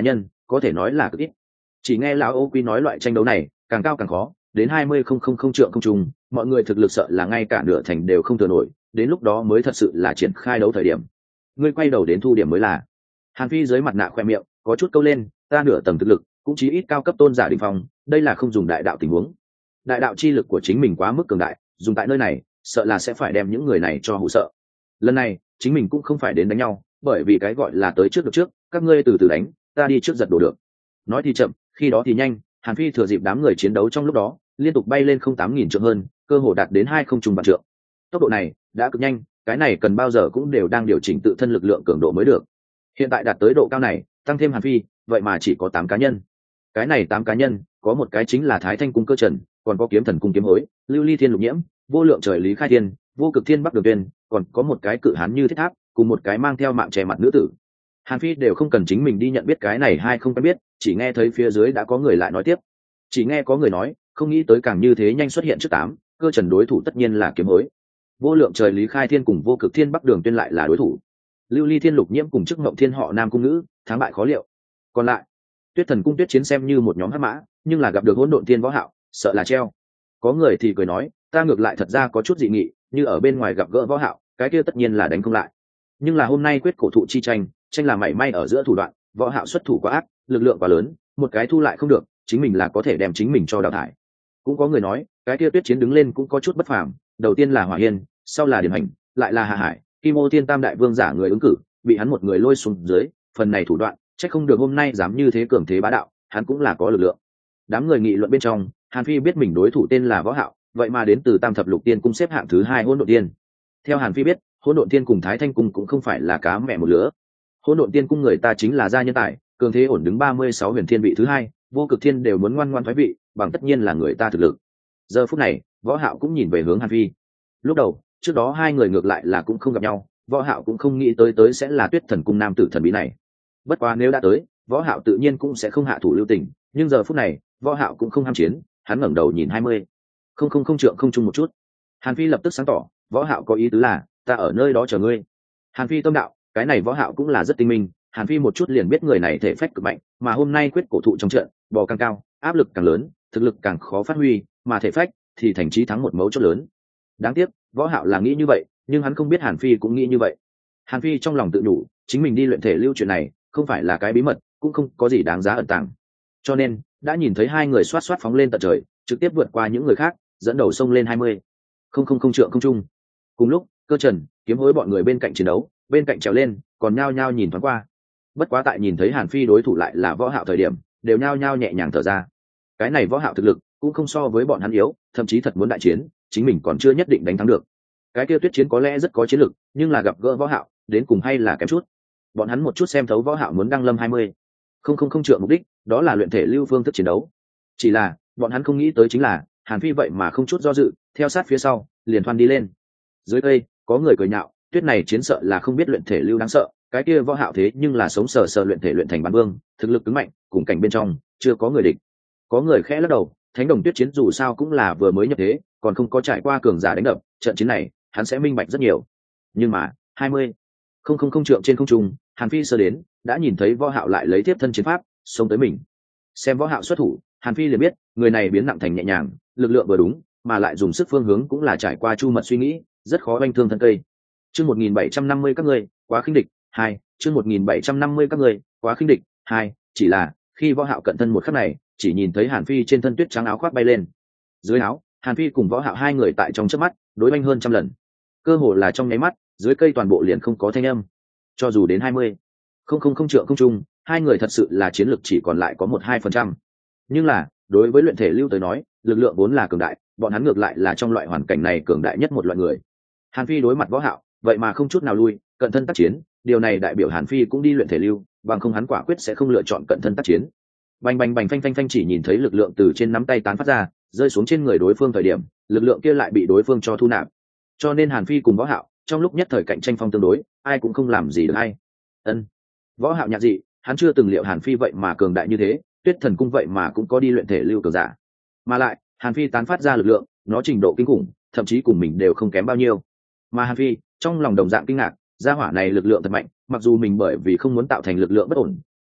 có thể nói là cực ít. Chỉ nghe lão Ô Quy nói loại tranh đấu này càng cao càng khó, đến hai mươi không không không trượng không trung, mọi người thực lực sợ là ngay cả nửa thành đều không thừa nổi, đến lúc đó mới thật sự là triển khai đấu thời điểm. Ngươi quay đầu đến thu điểm mới là. Hàn Phi dưới mặt nạ khoe miệng có chút câu lên, ta nửa tầng thực lực cũng chí ít cao cấp tôn giả đỉnh phong, đây là không dùng đại đạo tình huống. Đại đạo chi lực của chính mình quá mức cường đại, dùng tại nơi này sợ là sẽ phải đem những người này cho hù sợ. Lần này chính mình cũng không phải đến đánh nhau, bởi vì cái gọi là tới trước được trước, các ngươi từ từ đánh, ta đi trước giật đồ được. Nói thì chậm, khi đó thì nhanh, Hàn Phi thừa dịp đám người chiến đấu trong lúc đó liên tục bay lên không tám nghìn trượng hơn, cơ hồ đạt đến hai không trùng vạn trượng. Tốc độ này đã cực nhanh, cái này cần bao giờ cũng đều đang điều chỉnh tự thân lực lượng cường độ mới được. Hiện tại đạt tới độ cao này, tăng thêm Hàn Phi, vậy mà chỉ có tám cá nhân. Cái này tám cá nhân, có một cái chính là Thái Thanh cung Cơ Trần, còn có Kiếm Thần cung Kiếm Hối, Lưu Ly Thiên Lục Nhiễm, Vô Lượng Trời Lý Khai Thiên, Vô Cực Thiên Bắc Đường Tuyên, còn có một cái cự hán như Thiết Tháp, cùng một cái mang theo mạng che mặt nữ tử. Hàn Phi đều không cần chính mình đi nhận biết cái này hay không quen biết, chỉ nghe thấy phía dưới đã có người lại nói tiếp. Chỉ nghe có người nói, không nghĩ tới càng như thế nhanh xuất hiện trước tám, Cơ Trần đối thủ tất nhiên là Kiếm Hối. Vô Lượng Trời Lý Khai Thiên cùng Vô Cực Thiên Bắc Đường Tuyên lại là đối thủ. Lưu Ly Thiên Lục Nhiễm cùng Chức Ngộng Thiên họ Nam cung nữ, thắng bại khó liệu. Còn lại, Tuyết Thần cung Tuyết Chiến xem như một nhóm hắc mã, nhưng là gặp được Hỗn Độn Thiên Võ Hạo, sợ là treo. Có người thì cười nói, ta ngược lại thật ra có chút dị nghị, như ở bên ngoài gặp gỡ Võ Hạo, cái kia tất nhiên là đánh không lại. Nhưng là hôm nay quyết cổ thụ chi tranh, tranh là mảy may ở giữa thủ đoạn, Võ Hạo xuất thủ quá ác, lực lượng quá lớn, một cái thu lại không được, chính mình là có thể đem chính mình cho đào thải. Cũng có người nói, cái kia Tuyết Chiến đứng lên cũng có chút bất phàm, đầu tiên là Hỏa Hiên, sau là Điềm Hành, lại là Hạ Hải, Kim Ô Thiên Tam đại vương giả người ứng cử, bị hắn một người lôi xuống dưới, phần này thủ đoạn, chắc không được hôm nay dám như thế cường thế bá đạo, hắn cũng là có lực lượng. Đám người nghị luận bên trong, Hàn Phi biết mình đối thủ tên là Võ Hạo, vậy mà đến từ Tam Thập Lục Tiên cung xếp hạng thứ hai Hỗn Độn Tiên. Theo Hàn Phi biết, Hỗn Độn Tiên cùng Thái Thanh cung cũng không phải là cá mẹ một lứa. Hỗn Độn Tiên cung người ta chính là gia nhân tài, cường thế ổn đứng ba mươi sáu huyền thiên vị thứ hai, Vô Cực Thiên đều muốn ngoan ngoãn thoái vị, bằng tất nhiên là người ta thực lực. Giờ phút này, Võ Hạo cũng nhìn về hướng Hàn Phi. Lúc đầu, trước đó hai người ngược lại là cũng không gặp nhau, Võ Hạo cũng không nghĩ tới tới sẽ là Tuyết Thần cung nam tử thần bí này. Bất quá nếu đã tới, Võ Hạo tự nhiên cũng sẽ không hạ thủ lưu tình, nhưng giờ phút này, Võ Hạo cũng không ham chiến, hắn ngẩng đầu nhìn hai mươi. Không không không trượng không chung một chút. Hàn Phi lập tức sáng tỏ, Võ Hạo có ý tứ là, ta ở nơi đó chờ ngươi. Hàn Phi tâm đạo, cái này Võ Hạo cũng là rất tinh minh, Hàn Phi một chút liền biết người này thể phách cực mạnh, mà hôm nay quyết cổ thụ trong trận, bò càng cao, áp lực càng lớn, thực lực càng khó phát huy, mà thể phách thì thành chí thắng một mấu chốt lớn. Đáng tiếc, Võ Hạo là nghĩ như vậy, nhưng hắn không biết Hàn Phi cũng nghĩ như vậy. Hàn Phi trong lòng tự nhủ, chính mình đi luyện thể lưu chuyện này, không phải là cái bí mật, cũng không có gì đáng giá ẩn tàng. Cho nên, đã nhìn thấy hai người xoát xoát phóng lên tận trời, trực tiếp vượt qua những người khác, dẫn đầu xông lên hai mươi. Không không không trượng không trung. Cùng lúc, Cơ Trần, Kiếm Hối bọn người bên cạnh chiến đấu, bên cạnh trèo lên, còn nhao nhao nhìn thoáng qua. Bất quá tại nhìn thấy Hàn Phi đối thủ lại là Võ Hạo thời điểm, đều nhao nhao nhẹ nhàng thở ra. Cái này Võ Hạo thực lực cũng không so với bọn hắn yếu, thậm chí thật muốn đại chiến, chính mình còn chưa nhất định đánh thắng được. Cái kia Tuyết Chiến có lẽ rất có chiến lực, nhưng là gặp gỡ Võ Hạo, đến cùng hay là kém chút. Bọn hắn một chút xem thấu Võ Hạo muốn đăng lâm hai mươi. Không không không trượng mục đích, đó là luyện thể lưu phương thức chiến đấu. Chỉ là, bọn hắn không nghĩ tới chính là, Hàn Phi vậy mà không chút do dự, theo sát phía sau, liền thoăn đi lên. Dưới đây, có người cười nhạo, Tuyết này chiến sợ là không biết luyện thể lưu đáng sợ, cái kia Võ Hạo thế nhưng là sống sờ sờ luyện thể luyện thành bán vương, thực lực cứng mạnh, cùng cảnh bên trong, chưa có người địch. Có người khẽ lắc đầu, Thánh Đồng Tuyết chiến dù sao cũng là vừa mới nhập thế, còn không có trải qua cường giả đánh đập, trận chiến này, hắn sẽ minh bạch rất nhiều. Nhưng mà, hai mươi. Không không không trượng trên không trung, Hàn Phi sơ đến, đã nhìn thấy Võ Hạo lại lấy tiếp thân chiến pháp, xông tới mình. Xem Võ Hạo xuất thủ, Hàn Phi liền biết, người này biến nặng thành nhẹ nhàng, lực lượng vừa đúng, mà lại dùng sức phương hướng cũng là trải qua chu mật suy nghĩ, rất khó oanh thương thân cây. Chương một nghìn bảy trăm năm mươi các ngươi, quá khinh địch, hai. Chương một nghìn bảy trăm năm mươi các ngươi, quá khinh địch, hai. Chỉ là, khi Võ Hạo cận thân một khắc này, chỉ nhìn thấy Hàn Phi trên thân tuyết trắng áo khoác bay lên. Dưới áo, Hàn Phi cùng Võ Hạo hai người tại trong chớp mắt, đối oanh hơn trăm lần. Cơ hồ là trong nháy mắt, dưới cây toàn bộ liền không có thanh âm. Cho dù đến hai mươi, không không không trượng không trung, hai người thật sự là chiến lực chỉ còn lại có một hai phần trăm. Nhưng là, đối với luyện thể lưu tới nói, lực lượng vốn là cường đại, bọn hắn ngược lại là trong loại hoàn cảnh này cường đại nhất một loại người. Hàn Phi đối mặt Võ Hạo, vậy mà không chút nào lui, cận thân tác chiến, điều này đại biểu Hàn Phi cũng đi luyện thể lưu, bằng không hắn quả quyết sẽ không lựa chọn cận thân tác chiến. Bành bành bành phanh phanh phanh, chỉ nhìn thấy lực lượng từ trên nắm tay tán phát ra, rơi xuống trên người đối phương thời điểm, lực lượng kia lại bị đối phương cho thu nạp. Cho nên Hàn Phi cùng Võ Hạo, trong lúc nhất thời cạnh tranh phong tương đối, ai cũng không làm gì được ai. Ân. Võ Hạo nhạc dị, hắn chưa từng liệu Hàn Phi vậy mà cường đại như thế, Tuyết Thần cung vậy mà cũng có đi luyện thể lưu cường giả. Mà lại, Hàn Phi tán phát ra lực lượng, nó trình độ kinh khủng, thậm chí cùng mình đều không kém bao nhiêu. Mà Hàn Phi, trong lòng đồng dạng kinh ngạc, gia hỏa này lực lượng thật mạnh, mặc dù mình bởi vì không muốn tạo thành lực lượng bất ổn,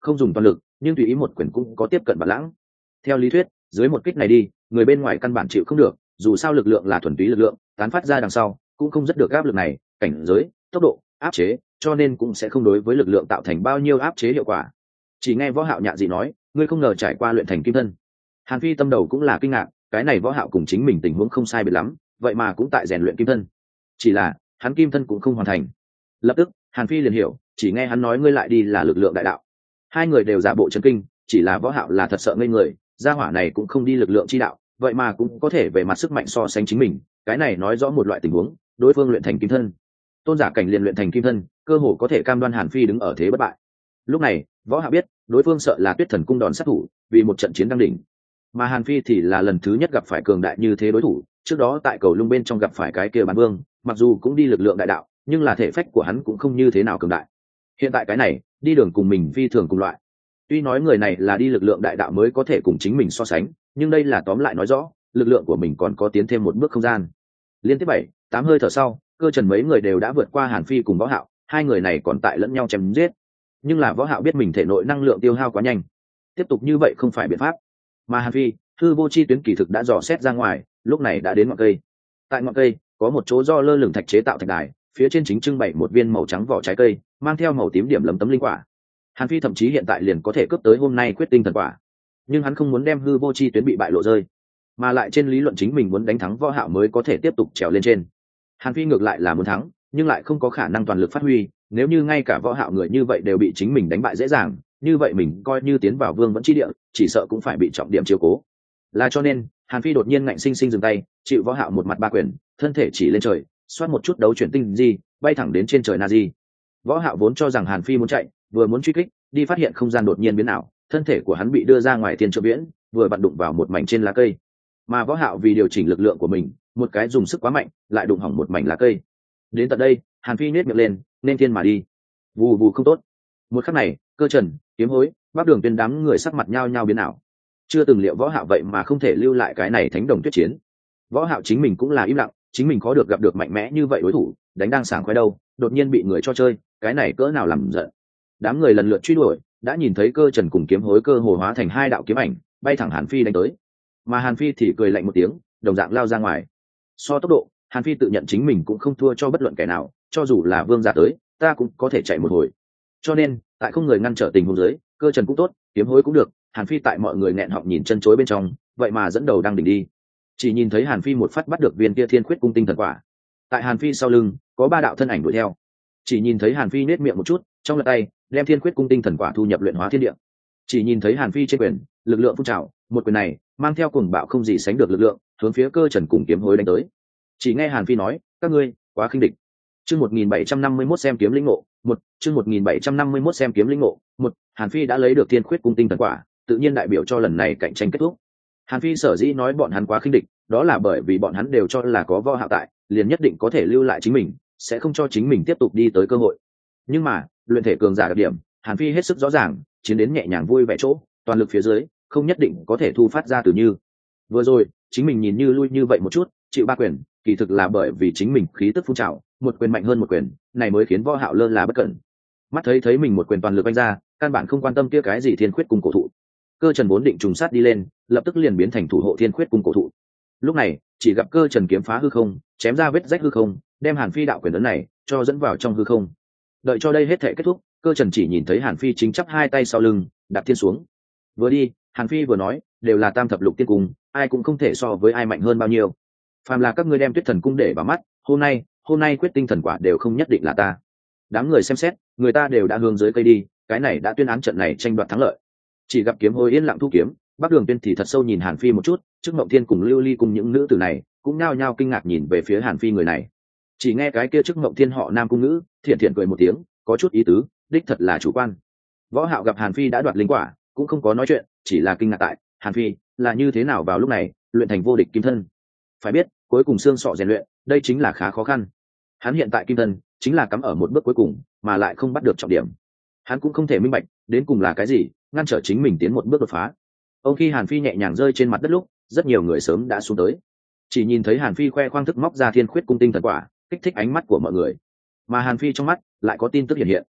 không dùng toàn lực nhưng tùy ý một quyền cũng có tiếp cận bản lãng. Theo lý thuyết dưới một kích này đi, người bên ngoài căn bản chịu không được, dù sao lực lượng là thuần túy lực lượng tán phát ra đằng sau cũng không rất được áp lực này, cảnh giới tốc độ áp chế, cho nên cũng sẽ không đối với lực lượng tạo thành bao nhiêu áp chế hiệu quả. Chỉ nghe Võ Hạo nhạ dị nói, ngươi không ngờ trải qua luyện thành kim thân. Hàn Phi tâm đầu cũng là kinh ngạc, cái này Võ Hạo cùng chính mình tình huống không sai biệt lắm, vậy mà cũng tại rèn luyện kim thân. Chỉ là hắn kim thân cũng không hoàn thành. Lập tức Hàn Phi liền hiểu, chỉ nghe hắn nói ngươi lại đi là lực lượng đại đạo. Hai người đều giả bộ chấn kinh, chỉ là Võ Hạo là thật sợ ngây người, gia hỏa này cũng không đi lực lượng chi đạo, vậy mà cũng có thể về mặt sức mạnh so sánh chính mình, cái này nói rõ một loại tình huống, đối phương luyện thành kim thân. Tôn giả cảnh liền luyện thành kim thân, cơ hồ có thể cam đoan Hàn Phi đứng ở thế bất bại. Lúc này Võ Hạo biết đối phương sợ là Tuyết Thần cung đòn sát thủ, vì một trận chiến đăng đỉnh, mà Hàn Phi thì là lần thứ nhất gặp phải cường đại như thế đối thủ. Trước đó tại cầu lung bên trong gặp phải cái kia bán vương, mặc dù cũng đi lực lượng đại đạo, nhưng là thể phách của hắn cũng không như thế nào cường đại. Hiện tại cái này đi đường cùng mình phi thường cùng loại, tuy nói người này là đi lực lượng đại đạo mới có thể cùng chính mình so sánh, nhưng đây là tóm lại nói rõ lực lượng của mình còn có tiến thêm một bước không gian. Liên tiếp bảy tám hơi thở sau, Cơ Trần mấy người đều đã vượt qua Hàn Phi cùng Võ Hạo, hai người này còn tại lẫn nhau chém giết. Nhưng là Võ Hạo biết mình thể nội năng lượng tiêu hao quá nhanh, tiếp tục như vậy không phải biện pháp. Mà Hàn Phi, hư vô chi tuyến kỳ thực đã dò xét ra ngoài, lúc này đã đến ngọn cây. Tại ngọn cây có một chỗ do lơ lửng thạch chế tạo thạch đài, phía trên chính trưng bày một viên màu trắng vỏ trái cây, mang theo màu tím điểm lấm tấm linh quả. Hàn Phi thậm chí hiện tại liền có thể cướp tới hôm nay quyết tinh thần quả, nhưng hắn không muốn đem hư vô chi tuyến bị bại lộ rơi, mà lại trên lý luận chính mình muốn đánh thắng Võ Hạo mới có thể tiếp tục trèo lên trên. Hàn Phi ngược lại là muốn thắng, nhưng lại không có khả năng toàn lực phát huy, nếu như ngay cả Võ Hạo người như vậy đều bị chính mình đánh bại dễ dàng, như vậy mình coi như tiến vào vương vẫn chi địa, chỉ sợ cũng phải bị trọng điểm chiếu cố. Là cho nên, Hàn Phi đột nhiên ngạnh sinh sinh dừng tay, chịu Võ Hạo một mặt ba quyền, thân thể chỉ lên trời, xoát một chút đấu chuyển tinh gì, bay thẳng đến trên trời na di. Võ Hạo vốn cho rằng Hàn Phi muốn chạy, vừa muốn truy kích, đi phát hiện không gian đột nhiên biến ảo, thân thể của hắn bị đưa ra ngoài thiên trợ viễn, vừa vặn đụng vào một mảnh trên lá cây. Mà Võ Hạo vì điều chỉnh lực lượng của mình, một cái dùng sức quá mạnh, lại đụng hỏng một mảnh lá cây. Đến tận đây, Hàn Phi nhếch miệng lên, nên thiên mà đi. Vù vù không tốt. Một khắc này, Cơ Trần, Kiếm Hối, Bác Đường Tuyên đám người sắc mặt nhao nhao biến ảo. Chưa từng liệu Võ Hạo vậy mà không thể lưu lại cái này thánh đồng tuyết chiến. Võ Hạo chính mình cũng là im lặng, chính mình khó được gặp được mạnh mẽ như vậy đối thủ, đánh đang sảng khoái đâu, đột nhiên bị người cho chơi, cái này cỡ nào làm giận. Đám người lần lượt truy đuổi, đã nhìn thấy Cơ Trần cùng Kiếm Hối cơ hồ hóa thành hai đạo kiếm ảnh, bay thẳng Hàn Phi đánh tới. Mà Hàn Phi thì cười lạnh một tiếng, đồng dạng lao ra ngoài. So tốc độ, Hàn Phi tự nhận chính mình cũng không thua cho bất luận kẻ nào, cho dù là vương giả tới, ta cũng có thể chạy một hồi. Cho nên, tại không người ngăn trở tình huống dưới, Cơ Trần cũng tốt, Kiếm Hối cũng được, Hàn Phi tại mọi người nghẹn họng nhìn chân chối bên trong, vậy mà dẫn đầu đang đỉnh đi. Chỉ nhìn thấy Hàn Phi một phát bắt được viên kia Thiên Khuyết cung tinh thần quả. Tại Hàn Phi sau lưng, có ba đạo thân ảnh đuổi theo. Chỉ nhìn thấy Hàn Phi nết miệng một chút, trong lật tay đem Thiên Khuyết cung tinh thần quả thu nhập luyện hóa thiên địa. Chỉ nhìn thấy Hàn Phi trên quyền, lực lượng phun trào, một quyền này mang theo cuồng bạo không gì sánh được lực lượng, hướng phía Cơ Trần cùng Kiếm Hối đánh tới. Chỉ nghe Hàn Phi nói, các ngươi quá khinh địch. Chương một nghìn bảy trăm năm mươi mốt xem kiếm linh ngộ, một, chương một nghìn bảy trăm năm mươi mốt xem kiếm linh ngộ, một, Hàn Phi đã lấy được Thiên Khuyết cung tinh thần quả, tự nhiên đại biểu cho lần này cạnh tranh kết thúc. Hàn Phi sở dĩ nói bọn hắn quá khinh địch, đó là bởi vì bọn hắn đều cho là có Võ Hạo tại, liền nhất định có thể lưu lại chính mình, sẽ không cho chính mình tiếp tục đi tới cơ hội. Nhưng mà, luyện thể cường giả đặc điểm, Hàn Phi hết sức rõ ràng, chiến đến nhẹ nhàng vui vẻ chỗ, toàn lực phía dưới, không nhất định có thể thu phát ra từ như. Vừa rồi, chính mình nhìn như lui như vậy một chút, chịu ba quyền, kỳ thực là bởi vì chính mình khí tức phun trào, một quyền mạnh hơn một quyền, này mới khiến Võ Hạo lơ là bất cẩn. Mắt thấy thấy mình một quyền toàn lực vung ra, căn bản không quan tâm kia cái gì Thiên Khuyết cung cổ thụ. Cơ Trần vốn định trùng sát đi lên, lập tức liền biến thành thủ hộ Thiên Khuyết cung cổ thụ. Lúc này, chỉ gặp Cơ Trần kiếm phá hư không, chém ra vết rách hư không, đem Hàn Phi đạo quyền ấn này cho dẫn vào trong hư không. Đợi cho đây hết thể kết thúc, Cơ Trần chỉ nhìn thấy Hàn Phi chính chắp hai tay sau lưng, đặt thiên xuống. Vừa đi, Hàn Phi vừa nói, đều là tam thập lục tiên cung, ai cũng không thể so với ai mạnh hơn bao nhiêu. Phàm là các ngươi đem Tuyết Thần cung để vào mắt, hôm nay, hôm nay quyết tinh thần quả đều không nhất định là ta. Đám người xem xét, người ta đều đã hướng dưới cây đi, cái này đã tuyên án trận này tranh đoạt thắng lợi. Chỉ gặp Kiếm Hối yên lặng thu kiếm, Bắc Đường Tuyên thì thật sâu nhìn Hàn Phi một chút, trước Mộng Thiên cùng Lưu Ly cùng những nữ tử này cũng nhao nhao kinh ngạc nhìn về phía Hàn Phi người này. Chỉ nghe cái kia trước Mộng Thiên họ Nam cung nữ thiện thiện cười một tiếng, có chút ý tứ, đích thật là chủ quan. Võ Hạo gặp Hàn Phi đã đoạt linh quả, cũng không có nói chuyện, chỉ là kinh ngạc tại Hàn Phi là như thế nào vào lúc này luyện thành vô địch kim thân. Phải biết, cuối cùng xương sọ rèn luyện, đây chính là khá khó khăn. Hắn hiện tại kim thân chính là cắm ở một bước cuối cùng, mà lại không bắt được trọng điểm. Hắn cũng không thể minh bạch đến cùng là cái gì ngăn trở chính mình tiến một bước đột phá. Ông khi Hàn Phi nhẹ nhàng rơi trên mặt đất lúc, rất nhiều người sớm đã xuống tới. Chỉ nhìn thấy Hàn Phi khoe khoang thức móc ra Thiên Khuyết cung tinh thần quả, kích thích ánh mắt của mọi người. Mà Hàn Phi trong mắt lại có tin tức hiện hiện.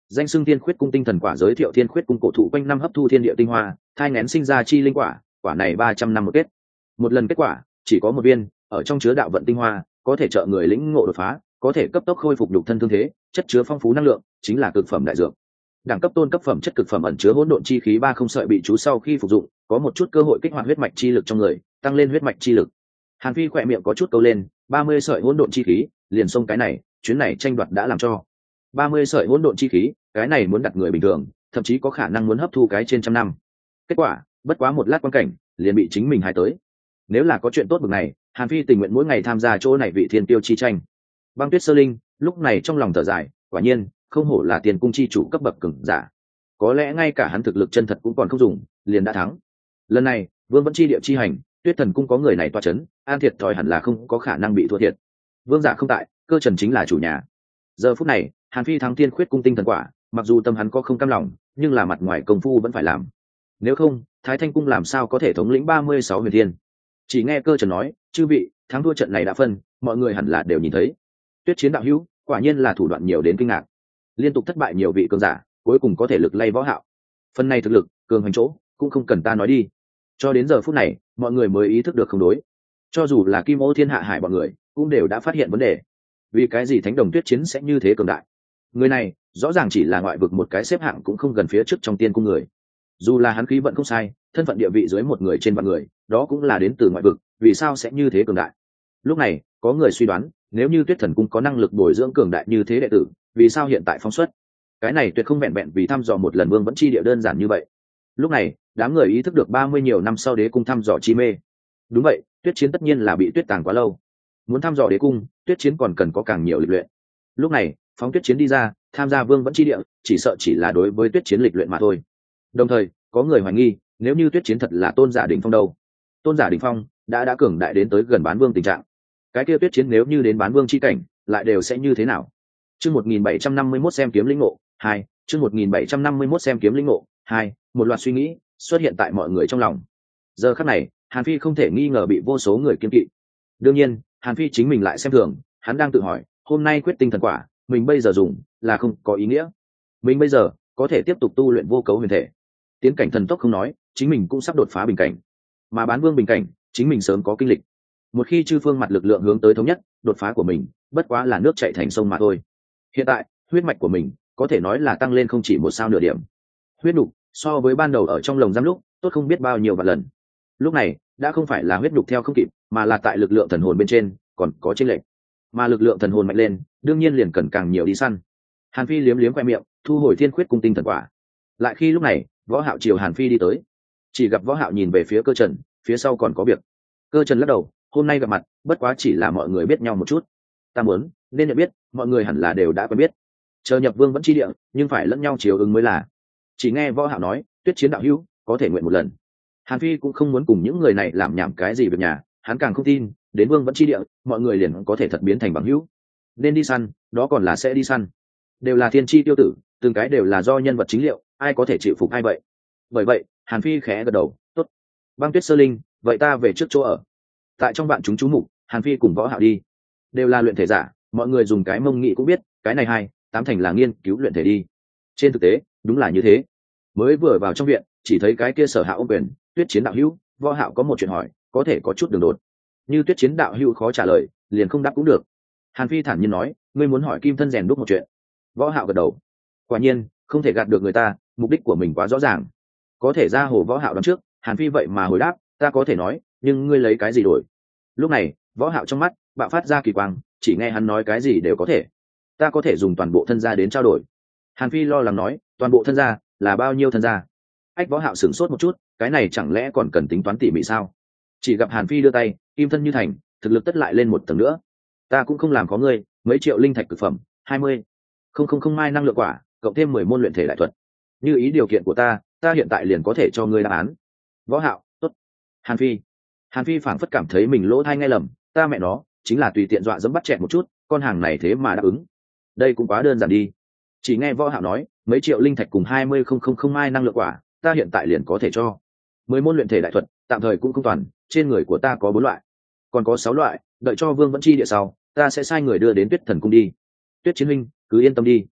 Danh xưng Thiên Khuyết cung tinh thần quả giới thiệu Thiên Khuyết cung cổ thụ quanh năm hấp thu thiên địa tinh hoa, thai nghén sinh ra chi linh quả, quả này ba trăm năm một kết. Một lần kết quả, chỉ có một viên, ở trong chứa đạo vận tinh hoa, có thể trợ người lĩnh ngộ đột phá, có thể cấp tốc khôi phục nhục thân thương thế, chất chứa phong phú năng lượng, chính là cực phẩm đại dược. Đẳng cấp tôn cấp phẩm chất cực phẩm ẩn chứa hỗn độn chi khí ba không sợi bị chú sau khi phục dụng, có một chút cơ hội kích hoạt huyết mạch chi lực trong người, tăng lên huyết mạch chi lực. Hàn Phi khỏe miệng có chút câu lên, ba mươi sợi hỗn độn chi khí, liền xông cái này, chuyến này tranh đoạt đã làm cho. ba mươi sợi hỗn độn chi khí, cái này muốn đặt người bình thường, thậm chí có khả năng muốn hấp thu cái trên trăm năm. Kết quả, bất quá một lát quan cảnh, liền bị chính mình hại tới. Nếu là có chuyện tốt bực này, Hàn Phi tình nguyện mỗi ngày tham gia chỗ này vị thiên tiêu chi tranh. Băng Tuyết Sơ Linh lúc này trong lòng thở dài, quả nhiên, không hổ là tiền cung chi chủ cấp bậc cường giả. Có lẽ ngay cả hắn thực lực chân thật cũng còn không dùng, liền đã thắng. Lần này, Vương vẫn chi địa chi hành, Tuyết Thần cung có người này toa chấn, an thiệt thòi hẳn là không có khả năng bị thua thiệt. Vương giả không tại, Cơ Trần chính là chủ nhà. Giờ phút này, Hàn Phi thắng Thiên Khuyết cung tinh thần quả, mặc dù tâm hắn có không cam lòng, nhưng là mặt ngoài công phu vẫn phải làm. Nếu không, Thái Thanh cung làm sao có thể thống lĩnh ba mươi sáu huyền thiên? Chỉ nghe Cơ Trần nói, chư vị, thắng thua trận này đã phân, mọi người hẳn là đều nhìn thấy. Tuyết Chiến đạo hữu, quả nhiên là thủ đoạn nhiều đến kinh ngạc. Liên tục thất bại nhiều vị cường giả, cuối cùng có thể lực lay Võ Hạo. Phần này thực lực, cường hành chỗ, cũng không cần ta nói đi. Cho đến giờ phút này, mọi người mới ý thức được không đối. Cho dù là Kim Ô Thiên Hạ Hải bọn người, cũng đều đã phát hiện vấn đề. Vì cái gì Thánh Đồng Tuyết Chiến sẽ như thế cường đại? Người này, rõ ràng chỉ là ngoại vực một cái xếp hạng cũng không gần phía trước trong tiên cung người. Dù là hắn khí vận không sai, thân phận địa vị dưới một người trên vạn người, đó cũng là đến từ ngoại vực, vì sao sẽ như thế cường đại? Lúc này, có người suy đoán, nếu như Tuyết Thần cung có năng lực bồi dưỡng cường đại như thế đệ tử, vì sao hiện tại phóng xuất? Cái này tuyệt không vẹn vẹn vì thăm dò một lần Vương vẫn chi địa đơn giản như vậy. Lúc này, đám người ý thức được ba mươi nhiều năm sau đế cung thăm dò chi mê. Đúng vậy, Tuyết Chiến tất nhiên là bị Tuyết tàng quá lâu. Muốn thăm dò đế cung, Tuyết Chiến còn cần có càng nhiều lịch luyện. Lúc này, phóng Tuyết Chiến đi ra, tham gia Vương vẫn chi địa, chỉ sợ chỉ là đối với Tuyết Chiến lịch luyện mà thôi. Đồng thời, có người hoài nghi, nếu như Tuyết Chiến thật là tôn giả đỉnh phong đâu? Tôn giả đỉnh phong đã đã cường đại đến tới gần bán vương tình trạng. Cái kia Tuyết Chiến nếu như đến bán vương chi cảnh, lại đều sẽ như thế nào? Chương một nghìn bảy trăm năm mươi mốt xem kiếm lĩnh ngộ, hai, chương một nghìn bảy trăm năm mươi mốt xem kiếm lĩnh ngộ, hai, một loạt suy nghĩ xuất hiện tại mọi người trong lòng. Giờ khắc này, Hàn Phi không thể nghi ngờ bị vô số người kiêng kỵ. Đương nhiên, Hàn Phi chính mình lại xem thường, hắn đang tự hỏi, hôm nay quyết tinh thần quả, mình bây giờ dùng là không có ý nghĩa. Mình bây giờ có thể tiếp tục tu luyện vô cấu huyền thể, tiến cảnh thần tốc không nói, chính mình cũng sắp đột phá bình cảnh. Mà bán vương bình cảnh, chính mình sớm có kinh lịch. Một khi chư phương mặt lực lượng hướng tới thống nhất, đột phá của mình bất quá là nước chảy thành sông mà thôi. Hiện tại, huyết mạch của mình có thể nói là tăng lên không chỉ một sao nửa điểm. Huyết nục so với ban đầu ở trong lồng giam lúc tốt không biết bao nhiêu vạn lần. Lúc này đã không phải là huyết nục theo không kịp, mà là tại lực lượng thần hồn bên trên còn có chênh lệch. Mà lực lượng thần hồn mạnh lên, đương nhiên liền cần càng nhiều đi săn. Hàn Phi liếm liếm khoe miệng, thu hồi Thiên Khuyết cung tinh thần quả. Lại khi lúc này, Võ Hạo chiều Hàn Phi đi tới. Chỉ gặp Võ Hạo nhìn về phía Cơ Trần, phía sau còn có việc. Cơ Trần lắc đầu, hôm nay gặp mặt, bất quá chỉ là mọi người biết nhau một chút. Ta muốn, nên nhận biết, mọi người hẳn là đều đã quen biết. Chờ nhập vương vẫn chi địa, nhưng phải lẫn nhau chiều ứng mới là. Chỉ nghe Võ Hạo nói, Tuyết Chiến đạo hữu, có thể nguyện một lần. Hàn Phi cũng không muốn cùng những người này làm nhảm cái gì việc nhà, hắn càng không tin, đến vương vẫn chi địa, mọi người liền có thể thật biến thành bằng hữu. Nên đi săn, đó còn là sẽ đi săn. Đều là thiên chi tiêu tử, từng cái đều là do nhân vật chính liệu, ai có thể chịu phục ai vậy? Bởi vậy, Hàn Phi khẽ gật đầu, tốt. Băng Tuyết Sơ Linh, vậy ta về trước chỗ ở. Tại trong bạn chúng chú mục, Hàn Phi cùng Võ Hạo đi. Đều là luyện thể giả, mọi người dùng cái mông nghị cũng biết, cái này hay, tám thành là nghiên cứu luyện thể đi. Trên thực tế, đúng là như thế. Mới vừa vào trong viện, chỉ thấy cái kia Sở Hạ ôm quyền, Tuyết Chiến đạo hữu, Võ Hạo có một chuyện hỏi, có thể có chút đường đột. Như Tuyết Chiến đạo hữu khó trả lời, liền không đáp cũng được. Hàn Phi thản nhiên nói, ngươi muốn hỏi Kim Thân rèn đúc một chuyện. Võ Hạo gật đầu. Quả nhiên, không thể gạt được người ta, mục đích của mình quá rõ ràng. Có thể ra hồ Võ Hạo đón trước, Hàn Phi vậy mà hồi đáp, ta có thể nói, nhưng ngươi lấy cái gì đổi? Lúc này, Võ Hạo trong mắt bạo phát ra kỳ quang, chỉ nghe hắn nói cái gì đều có thể. Ta có thể dùng toàn bộ thân gia đến trao đổi. Hàn Phi lo lắng nói, toàn bộ thân gia là bao nhiêu thân gia? Ách Võ Hạo sửng sốt một chút, cái này chẳng lẽ còn cần tính toán tỉ mỉ sao? Chỉ gặp Hàn Phi đưa tay, kim thân như thành, thực lực tất lại lên một tầng nữa. Ta cũng không làm có ngươi, mấy triệu linh thạch cực phẩm, hai mươi, không không không mai năng lượng quả, cộng thêm mười môn luyện thể đại thuật. Như ý điều kiện của ta, ta hiện tại liền có thể cho ngươi đáp án. Võ Hạo, tốt. Hàn Phi. Hàn Phi phảng phất cảm thấy mình lỗ tai nghe lầm, ta mẹ nó, chính là tùy tiện dọa dẫm bắt chẹt một chút, con hàng này thế mà đáp ứng. Đây cũng quá đơn giản đi. Chỉ nghe Võ Hạo nói, mấy triệu linh thạch cùng hai mươi không không không mai năng lượng quả, ta hiện tại liền có thể cho. Mười môn luyện thể đại thuật, tạm thời cũng không toàn, trên người của ta có bốn loại, còn có sáu loại, đợi cho Vương vẫn chi địa sau, ta sẽ sai người đưa đến Tuyết Thần cung đi. Tuyết Chiến huynh, cứ yên tâm đi.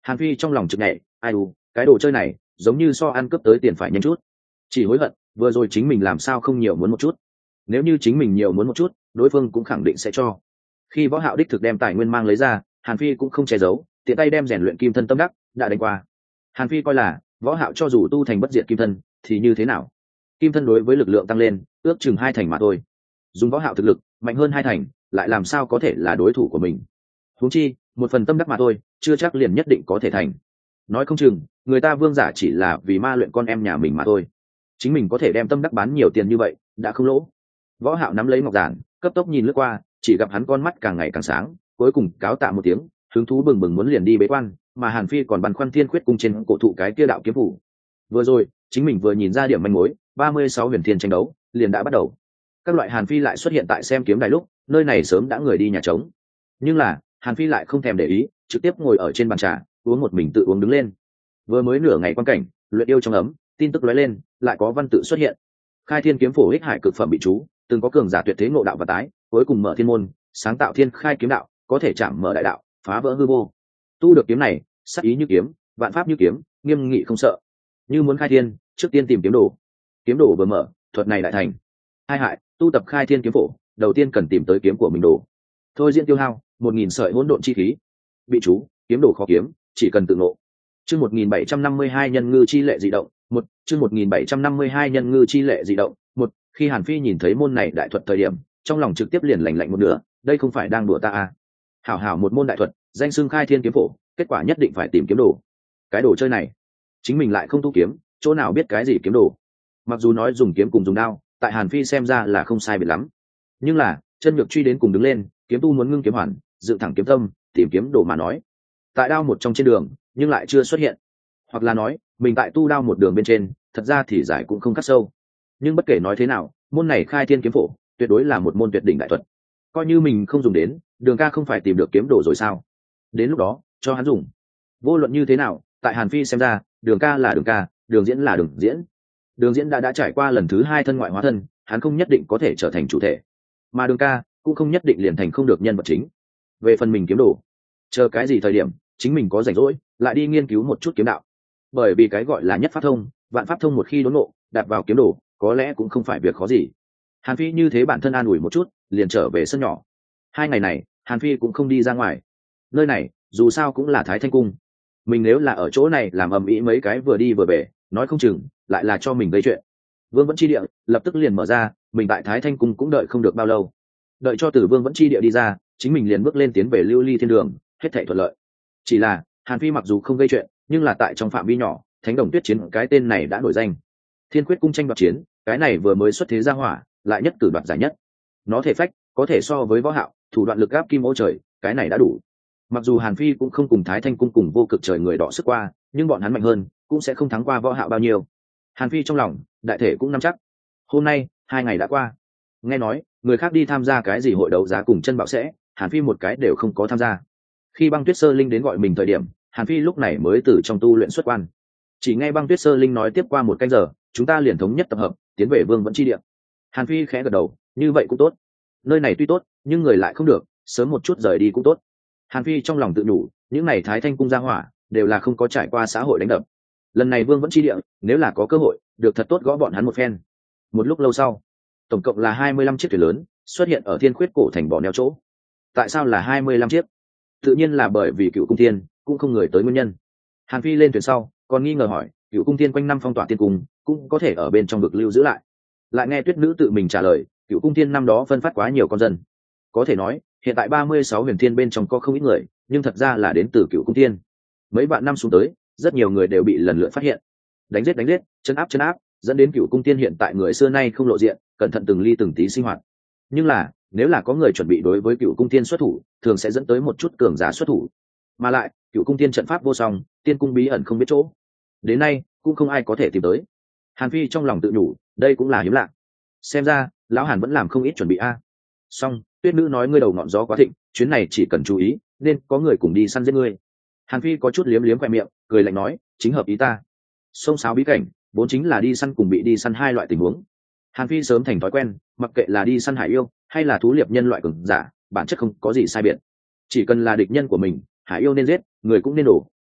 Hàn Phi trong lòng chực nhẹ, ai u, cái đồ chơi này giống như so ăn cướp tới tiền phải nhanh chút. Chỉ hối hận vừa rồi chính mình làm sao không nhiều muốn một chút. Nếu như chính mình nhiều muốn một chút, đối phương cũng khẳng định sẽ cho. Khi Võ Hạo đích thực đem tài nguyên mang lấy ra, Hàn Phi cũng không che giấu, tiện tay đem rèn luyện kim thân tâm đắc đã đánh qua. Hàn Phi coi là Võ Hạo cho dù tu thành bất diệt kim thân thì như thế nào? Kim thân đối với lực lượng tăng lên ước chừng hai thành mà thôi. Dùng Võ Hạo thực lực mạnh hơn hai thành, lại làm sao có thể là đối thủ của mình? Huống chi, một phần tâm đắc mà thôi, chưa chắc liền nhất định có thể thành. Nói không chừng, người ta vương giả chỉ là vì ma luyện con em nhà mình mà thôi. Chính mình có thể đem tâm đắc bán nhiều tiền như vậy, đã không lỗ. Võ Hạo nắm lấy ngọc giản, cấp tốc nhìn lướt qua, chỉ gặp hắn con mắt càng ngày càng sáng, cuối cùng cáo tạ một tiếng, hứng thú bừng bừng muốn liền đi bế quan, mà Hàn Phi còn băn khoăn thiên khuyết cung trên cổ thụ cái kia đạo kiếm phủ. Vừa rồi, chính mình vừa nhìn ra điểm manh mối, ba mươi sáu huyền thiên tranh đấu liền đã bắt đầu. Các loại Hàn Phi lại xuất hiện tại xem kiếm đài lúc, nơi này sớm đã người đi nhà trống. Nhưng là, Hàn Phi lại không thèm để ý, trực tiếp ngồi ở trên bàn trà, uống một mình tự uống đứng lên. Vừa mới nửa ngày quan cảnh, luyện yêu trong ấm, tin tức lóe lên, lại có văn tự xuất hiện. Khai thiên kiếm phổ ích hải cực phẩm bị chú, từng có cường giả tuyệt thế ngộ đạo và tái, cuối cùng mở thiên môn, sáng tạo thiên khai kiếm đạo, có thể chạm mở đại đạo, phá vỡ hư vô. Tu được kiếm này, sắc ý như kiếm, vạn pháp như kiếm, nghiêm nghị không sợ. Như muốn khai thiên, trước tiên tìm kiếm đồ. Kiếm đồ vừa mở, thuật này đại thành. Hai hại, tu tập khai thiên kiếm phổ, đầu tiên cần tìm tới kiếm của mình đồ. Thôi diễn tiêu hao, một nghìn sợi hỗn độn chi khí. Bị chú, kiếm đồ khó kiếm, chỉ cần tự ngộ. Chương một nghìn bảy trăm năm mươi hai nhân ngư chi lệ dị động, một, chương một nghìn bảy trăm năm mươi hai nhân ngư chi lệ dị động, một, khi Hàn Phi nhìn thấy môn này đại thuật thời điểm, trong lòng trực tiếp liền lạnh lạnh một nửa, đây không phải đang đùa ta à? Hảo hảo một môn đại thuật, danh xưng khai thiên kiếm phổ, kết quả nhất định phải tìm kiếm đồ. Cái đồ chơi này, chính mình lại không tu kiếm, chỗ nào biết cái gì kiếm đồ. Mặc dù nói dùng kiếm cùng dùng đao, tại Hàn Phi xem ra là không sai biệt lắm, nhưng là chân ngược truy đến cùng đứng lên, kiếm tu muốn ngưng kiếm hoàn, dựng thẳng kiếm tâm, tìm kiếm đồ mà nói, tại đao một trong trên đường nhưng lại chưa xuất hiện, hoặc là nói mình tại tu đao một đường bên trên, thật ra thì giải cũng không khắc sâu. Nhưng bất kể nói thế nào, môn này khai thiên kiếm phổ tuyệt đối là một môn tuyệt đỉnh đại thuật, coi như mình không dùng đến, đường ca không phải tìm được kiếm đồ rồi sao? Đến lúc đó cho hắn dùng. Vô luận như thế nào, tại Hàn Phi xem ra, đường ca là đường ca, đường diễn là đường diễn. Đường diễn đã đã trải qua lần thứ hai thân ngoại hóa thân, hắn không nhất định có thể trở thành chủ thể, mà đường ca cũng không nhất định liền thành không được nhân vật chính. Về phần mình kiếm đồ, chờ cái gì thời điểm chính mình có rảnh rỗi lại đi nghiên cứu một chút kiếm đạo, bởi vì cái gọi là nhất pháp thông, vạn pháp thông, một khi đốn ngộ, đặt vào kiếm đồ có lẽ cũng không phải việc khó gì. Hàn Phi như thế bản thân an ủi một chút, liền trở về sân nhỏ. Hai ngày này Hàn Phi cũng không đi ra ngoài, nơi này dù sao cũng là Thái Thanh Cung, mình nếu là ở chỗ này làm ầm ĩ mấy cái vừa đi vừa về, nói không chừng lại là cho mình gây chuyện. Vương Vẫn Chi Địa lập tức liền mở ra, mình tại Thái Thanh Cung cũng đợi không được bao lâu, đợi cho từ Vương Vẫn Chi Địa đi ra, chính mình liền bước lên tiến về Lưu Ly Thiên Đường, hết thảy thuận lợi. Chỉ là Hàn Phi mặc dù không gây chuyện, nhưng là tại trong phạm vi nhỏ, Thánh Đồng Tuyết Chiến cái tên này đã nổi danh. Thiên Quyết Cung tranh đoạt chiến, cái này vừa mới xuất thế ra hỏa, lại nhất cử đoạt giải nhất. Nó thể phách có thể so với Võ Hạo, thủ đoạn lực áp kim ô trời, cái này đã đủ. Mặc dù Hàn Phi cũng không cùng Thái Thanh Cung cùng Vô Cực Trời người đọ sức qua, nhưng bọn hắn mạnh hơn, cũng sẽ không thắng qua Võ Hạo bao nhiêu. Hàn Phi trong lòng đại thể cũng nắm chắc. Hôm nay hai ngày đã qua, nghe nói người khác đi tham gia cái gì hội đấu giá cùng chân bảo sẽ, Hàn Phi một cái đều không có tham gia. Khi Băng Tuyết Sơ Linh đến gọi mình thời điểm, Hàn Phi lúc này mới từ trong tu luyện xuất quan. Chỉ nghe Băng Tuyết Sơ Linh nói tiếp qua một canh giờ, chúng ta liền thống nhất tập hợp, tiến về Vương Vẫn Chi Địa. Hàn Phi khẽ gật đầu, như vậy cũng tốt. Nơi này tuy tốt, nhưng người lại không được, sớm một chút rời đi cũng tốt. Hàn Phi trong lòng tự nhủ, những này Thái Thanh Cung gia hỏa đều là không có trải qua xã hội đánh đập. Lần này Vương Vẫn Chi Địa, nếu là có cơ hội, được thật tốt gõ bọn hắn một phen. Một lúc lâu sau, tổng cộng là hai mươi lăm chiếc thuyền lớn xuất hiện ở Thiên Khuyết cổ thành bỏ neo chỗ. Tại sao là hai mươi lăm chiếc? Tự nhiên là bởi vì Cựu Cung Thiên cũng không người tới nguyên nhân. Hàn Phi lên thuyền sau, còn nghi ngờ hỏi, Cựu Cung Thiên quanh năm phong tỏa tiên cung, cũng có thể ở bên trong vực lưu giữ lại. Lại nghe Tuyết Nữ tự mình trả lời, Cựu Cung Thiên năm đó phân phát quá nhiều con dân. Có thể nói, hiện tại ba mươi sáu huyền thiên bên trong có không ít người, nhưng thật ra là đến từ Cựu Cung Thiên. Mấy vạn năm xuống tới, rất nhiều người đều bị lần lượt phát hiện, đánh giết đánh giết, chân áp chân áp, dẫn đến Cựu Cung Thiên hiện tại người xưa nay không lộ diện, cẩn thận từng ly từng tí sinh hoạt. Nhưng là, nếu là có người chuẩn bị đối với Cựu Cung Thiên xuất thủ, thường sẽ dẫn tới một chút cường giả xuất thủ. Mà lại, Cựu Cung Thiên trận pháp vô song, tiên cung bí ẩn không biết chỗ, đến nay cũng không ai có thể tìm tới. Hàn Phi trong lòng tự nhủ, đây cũng là hiếm lạ. Xem ra, lão Hàn vẫn làm không ít chuẩn bị a. Song, Tuyết Nữ nói ngươi đầu ngọn gió quá thịnh, chuyến này chỉ cần chú ý, nên có người cùng đi săn giết ngươi. Hàn Phi có chút liếm liếm khoe miệng, cười lạnh nói, chính hợp ý ta. Sông sáo bí cảnh, vốn chính là đi săn cùng bị đi săn hai loại tình huống. Hàn Phi sớm thành thói quen, mặc kệ là đi săn hải yêu hay là thú liệp nhân loại cường giả, bản chất không có gì sai biệt. Chỉ cần là địch nhân của mình, hải yêu nên giết, người cũng nên đổ,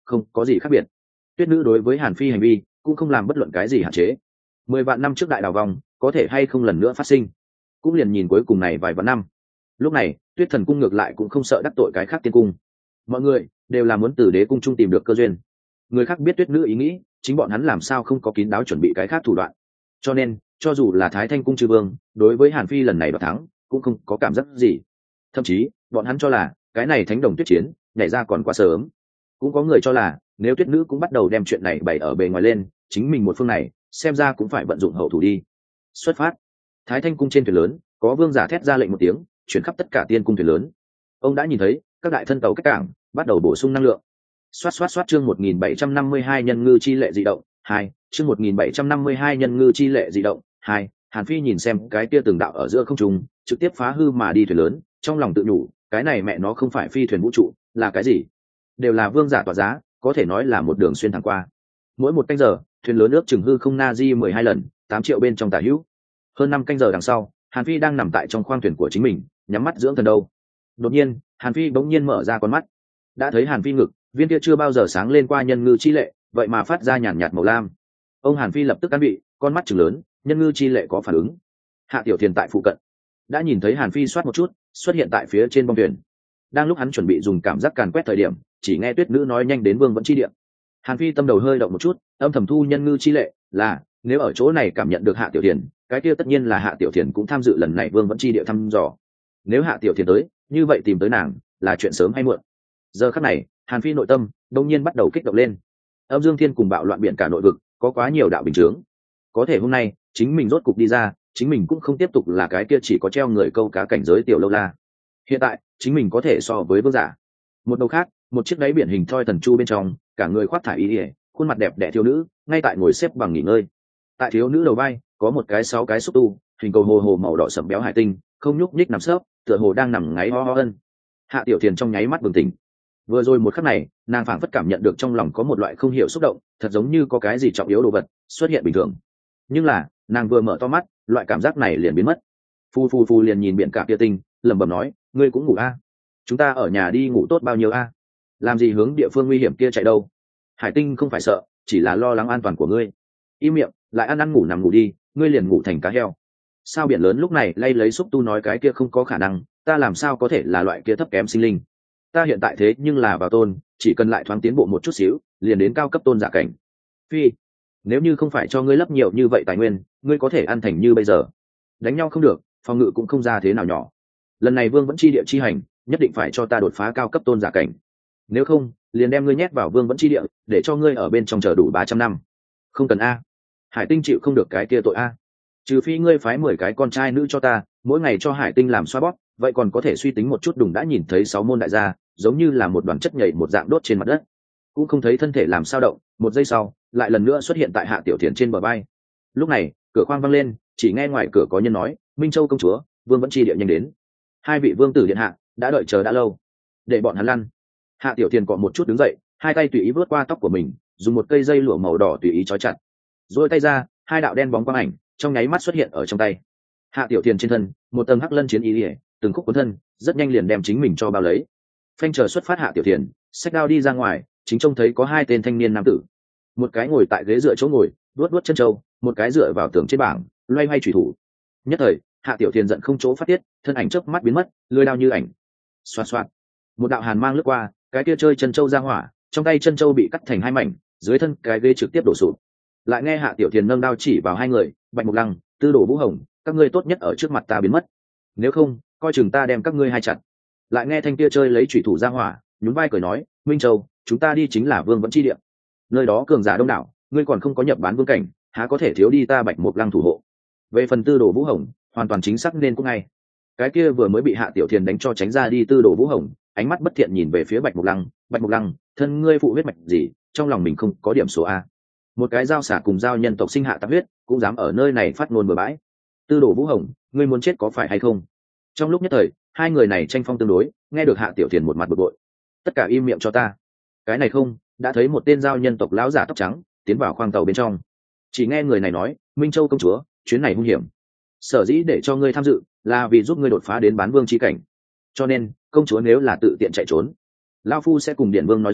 không có gì khác biệt. Tuyết nữ đối với Hàn Phi hành vi cũng không làm bất luận cái gì hạn chế. Mười vạn năm trước đại đào vòng có thể hay không lần nữa phát sinh, cũng liền nhìn cuối cùng này vài vạn năm. Lúc này Tuyết thần cung ngược lại cũng không sợ đắc tội cái khác tiên cung, mọi người đều là muốn từ đế cung trung tìm được cơ duyên. Người khác biết Tuyết nữ ý nghĩ, chính bọn hắn làm sao không có kín đáo chuẩn bị cái khác thủ đoạn. Cho nên cho dù là Thái Thanh cung chư vương đối với Hàn Phi lần này đoạt thắng cũng không có cảm giác gì, thậm chí bọn hắn cho là cái này thánh đồng tuyết chiến nhảy ra còn quá sớm. Cũng có người cho là nếu Tuyết nữ cũng bắt đầu đem chuyện này bày ở bề ngoài lên, chính mình một phương này xem ra cũng phải vận dụng hậu thủ đi. Xuất phát. Thái Thanh cung trên thuyền lớn có vương giả thét ra lệnh một tiếng, chuyển khắp tất cả tiên cung thuyền lớn. Ông đã nhìn thấy các đại thân tàu cách cảng bắt đầu bổ sung năng lượng. Xoát xoát xoát chương một nghìn bảy trăm năm mươi hai nhân ngư chi lệ dị động hai, chương một nghìn bảy trăm năm mươi hai nhân ngư chi lệ dị động hai. Hàn Phi nhìn xem cái kia từng đạo ở giữa không trung trực tiếp phá hư mà đi thuyền lớn, trong lòng tự nhủ, cái này mẹ nó không phải phi thuyền vũ trụ là cái gì? Đều là vương giả tỏa giá, có thể nói là một đường xuyên thẳng qua. Mỗi một canh giờ thuyền lớn ước chừng hư không na di mười hai lần, tám triệu bên trong tả hữu. Hơn năm canh giờ đằng sau, Hàn Phi đang nằm tại trong khoang thuyền của chính mình, nhắm mắt dưỡng thần đâu. Đột nhiên Hàn Phi bỗng nhiên mở ra con mắt, đã thấy Hàn Phi ngực viên kia chưa bao giờ sáng lên qua nhân ngư chi lệ vậy mà phát ra nhàn nhạt màu lam. Ông Hàn Phi lập tức cắn bị, con mắt chừng lớn, nhân ngư chi lệ có phản ứng. Hạ Tiểu Thiền tại phụ cận đã nhìn thấy Hàn Phi soát một chút xuất hiện tại phía trên bong thuyền. Đang lúc hắn chuẩn bị dùng cảm giác càn quét thời điểm, chỉ nghe Tuyết nữ nói nhanh đến vương vẫn chi địa. Hàn Phi tâm đầu hơi động một chút, âm thầm thu nhân ngư chi lệ là nếu ở chỗ này cảm nhận được Hạ Tiểu Thiền, cái kia tất nhiên là Hạ Tiểu Thiền cũng tham dự lần này vương vẫn chi địa thăm dò. Nếu Hạ Tiểu Thiền tới, như vậy tìm tới nàng là chuyện sớm hay muộn. Giờ khắc này Hàn Phi nội tâm đông nhiên bắt đầu kích động lên. Âm Dương Thiên cùng bạo loạn biển cả nội vực có quá nhiều đạo bình chướng, có thể hôm nay chính mình rốt cục đi ra, chính mình cũng không tiếp tục là cái kia chỉ có treo người câu cá cảnh giới tiểu lâu la. Hiện tại chính mình có thể so với vương giả. Một đầu khác, một chiếc đáy biển hình thoi thần chu bên trong, cả người khoác thải y ỉa, khuôn mặt đẹp đẽ thiếu nữ ngay tại ngồi xếp bằng nghỉ ngơi. Tại thiếu nữ đầu vai có một cái sáu cái xúc tu hình cầu hồ hồ màu đỏ sẫm béo hải tinh, không nhúc nhích nằm sấp, tựa hồ đang nằm ngáy ho ho ân. Hạ Tiểu Thiền trong nháy mắt bừng tỉnh. Vừa rồi một khắc này nàng phảng phất cảm nhận được trong lòng có một loại không hiểu xúc động, thật giống như có cái gì trọng yếu đồ vật xuất hiện bình thường. Nhưng là nàng vừa mở to mắt, loại cảm giác này liền biến mất. Phu phu phu liền nhìn biển cả kia tinh, lẩm bẩm nói, ngươi cũng ngủ a? À? Chúng ta ở nhà đi ngủ tốt bao nhiêu a? À? Làm gì hướng địa phương nguy hiểm kia chạy đâu? Hải tinh không phải sợ, chỉ là lo lắng an toàn của ngươi. Im miệng, lại ăn ăn ngủ nằm ngủ đi, ngươi liền ngủ thành cá heo. Sao biển lớn lúc này lay lấy xúc tu nói cái kia không có khả năng, ta làm sao có thể là loại kia thấp kém sinh linh? Ta hiện tại thế nhưng là vào tôn, chỉ cần lại thoáng tiến bộ một chút xíu liền đến cao cấp tôn giả cảnh. Phi, nếu như không phải cho ngươi lấp nhiều như vậy tài nguyên, ngươi có thể ăn thành như bây giờ. Đánh nhau không được, phòng ngự cũng không ra thế nào nhỏ. Lần này vương vẫn chi địa chi hành, nhất định phải cho ta đột phá cao cấp tôn giả cảnh, nếu không liền đem ngươi nhét vào vương vẫn chi địa, để cho ngươi ở bên trong chờ đủ ba trăm năm. Không cần a. Hải tinh chịu không được cái kia tội a. Trừ phi ngươi phái mười cái con trai nữ cho ta, mỗi ngày cho hải tinh làm xoa bóp, vậy còn có thể suy tính một chút. Đùng đã nhìn thấy sáu môn đại gia giống như là một đoàn chất nhảy một dạng đốt trên mặt đất, cũng không thấy thân thể làm sao động. Một giây sau lại lần nữa xuất hiện tại Hạ Tiểu Thiền trên bờ bay. Lúc này cửa khoang văng lên, chỉ nghe ngoài cửa có nhân nói, Minh Châu công chúa, vương vẫn chi địa nhanh đến. Hai vị vương tử điện hạ đã đợi chờ đã lâu, để bọn hắn lăn. Hạ Tiểu Thiền cọ một chút đứng dậy, hai tay tùy ý vớt qua tóc của mình, dùng một cây dây lụa màu đỏ tùy ý trói chặt, rồi tay ra, hai đạo đen bóng quang ảnh trong nháy mắt xuất hiện ở trong tay. Hạ Tiểu Thiền trên thân một tầng hắc lân chiến ý ỉa, từng khúc cuốn thân rất nhanh liền đem chính mình cho bao lấy. Phanh chờ xuất phát Hạ Tiểu Thiền xách đao đi ra ngoài, chính trông thấy có hai tên thanh niên nam tử, một cái ngồi tại ghế dựa chỗ ngồi vuốt vuốt chân trâu, một cái dựa vào tường trên bảng loay hoay chủy thủ. Nhất thời Hạ Tiểu Thiền giận không chỗ phát tiết, thân ảnh chớp mắt biến mất, lưỡi đao như ảnh. Xoạt xoạt, một đạo hàn mang lướt qua, cái kia chơi chân trâu ra hỏa, trong tay chân trâu bị cắt thành hai mảnh, dưới thân cái ghế trực tiếp đổ sụp. Lại nghe Hạ Tiểu Thiền nâng đao chỉ vào hai người, Bạch Mục Lăng, Tư Đồ Vũ Hồng, các ngươi tốt nhất ở trước mặt ta biến mất, nếu không coi chừng ta đem các ngươi hai chặt. Lại nghe thanh kia chơi lấy chủy thủ ra hỏa nhún vai cười nói, Minh Châu, chúng ta đi chính là vương vẫn chi địa, nơi đó cường giả đông đảo, ngươi còn không có nhập bán vương cảnh, há có thể thiếu đi ta Bạch Mục Lăng thủ hộ. Về phần Tư Đồ Vũ Hồng, hoàn toàn chính xác nên cũng ngay. Cái kia vừa mới bị Hạ Tiểu Thiền đánh cho tránh ra đi Tư Đồ Vũ Hồng, ánh mắt bất thiện nhìn về phía Bạch Mục Lăng, Bạch Mục Lăng, thân ngươi phụ huyết mạch gì, trong lòng mình không có điểm số a? Một cái giao xả cùng giao nhân tộc sinh hạ tạp huyết, cũng dám ở nơi này phát ngôn bừa bãi. Tư Đồ Vũ Hồng, ngươi muốn chết có phải hay không? Trong lúc nhất thời hai người này tranh phong tương đối, nghe được Hạ Tiểu Thiền một mặt bực bội. Tất cả im miệng cho ta. Cái này không, đã thấy một tên giao nhân tộc lão giả tóc trắng tiến vào khoang tàu bên trong. Chỉ nghe người này nói, Minh Châu công chúa, chuyến này hung hiểm, sở dĩ để cho ngươi tham dự là vì giúp ngươi đột phá đến bán vương chi cảnh, cho nên công chúa nếu là tự tiện chạy trốn, lão phu sẽ cùng điện vương nói rõ,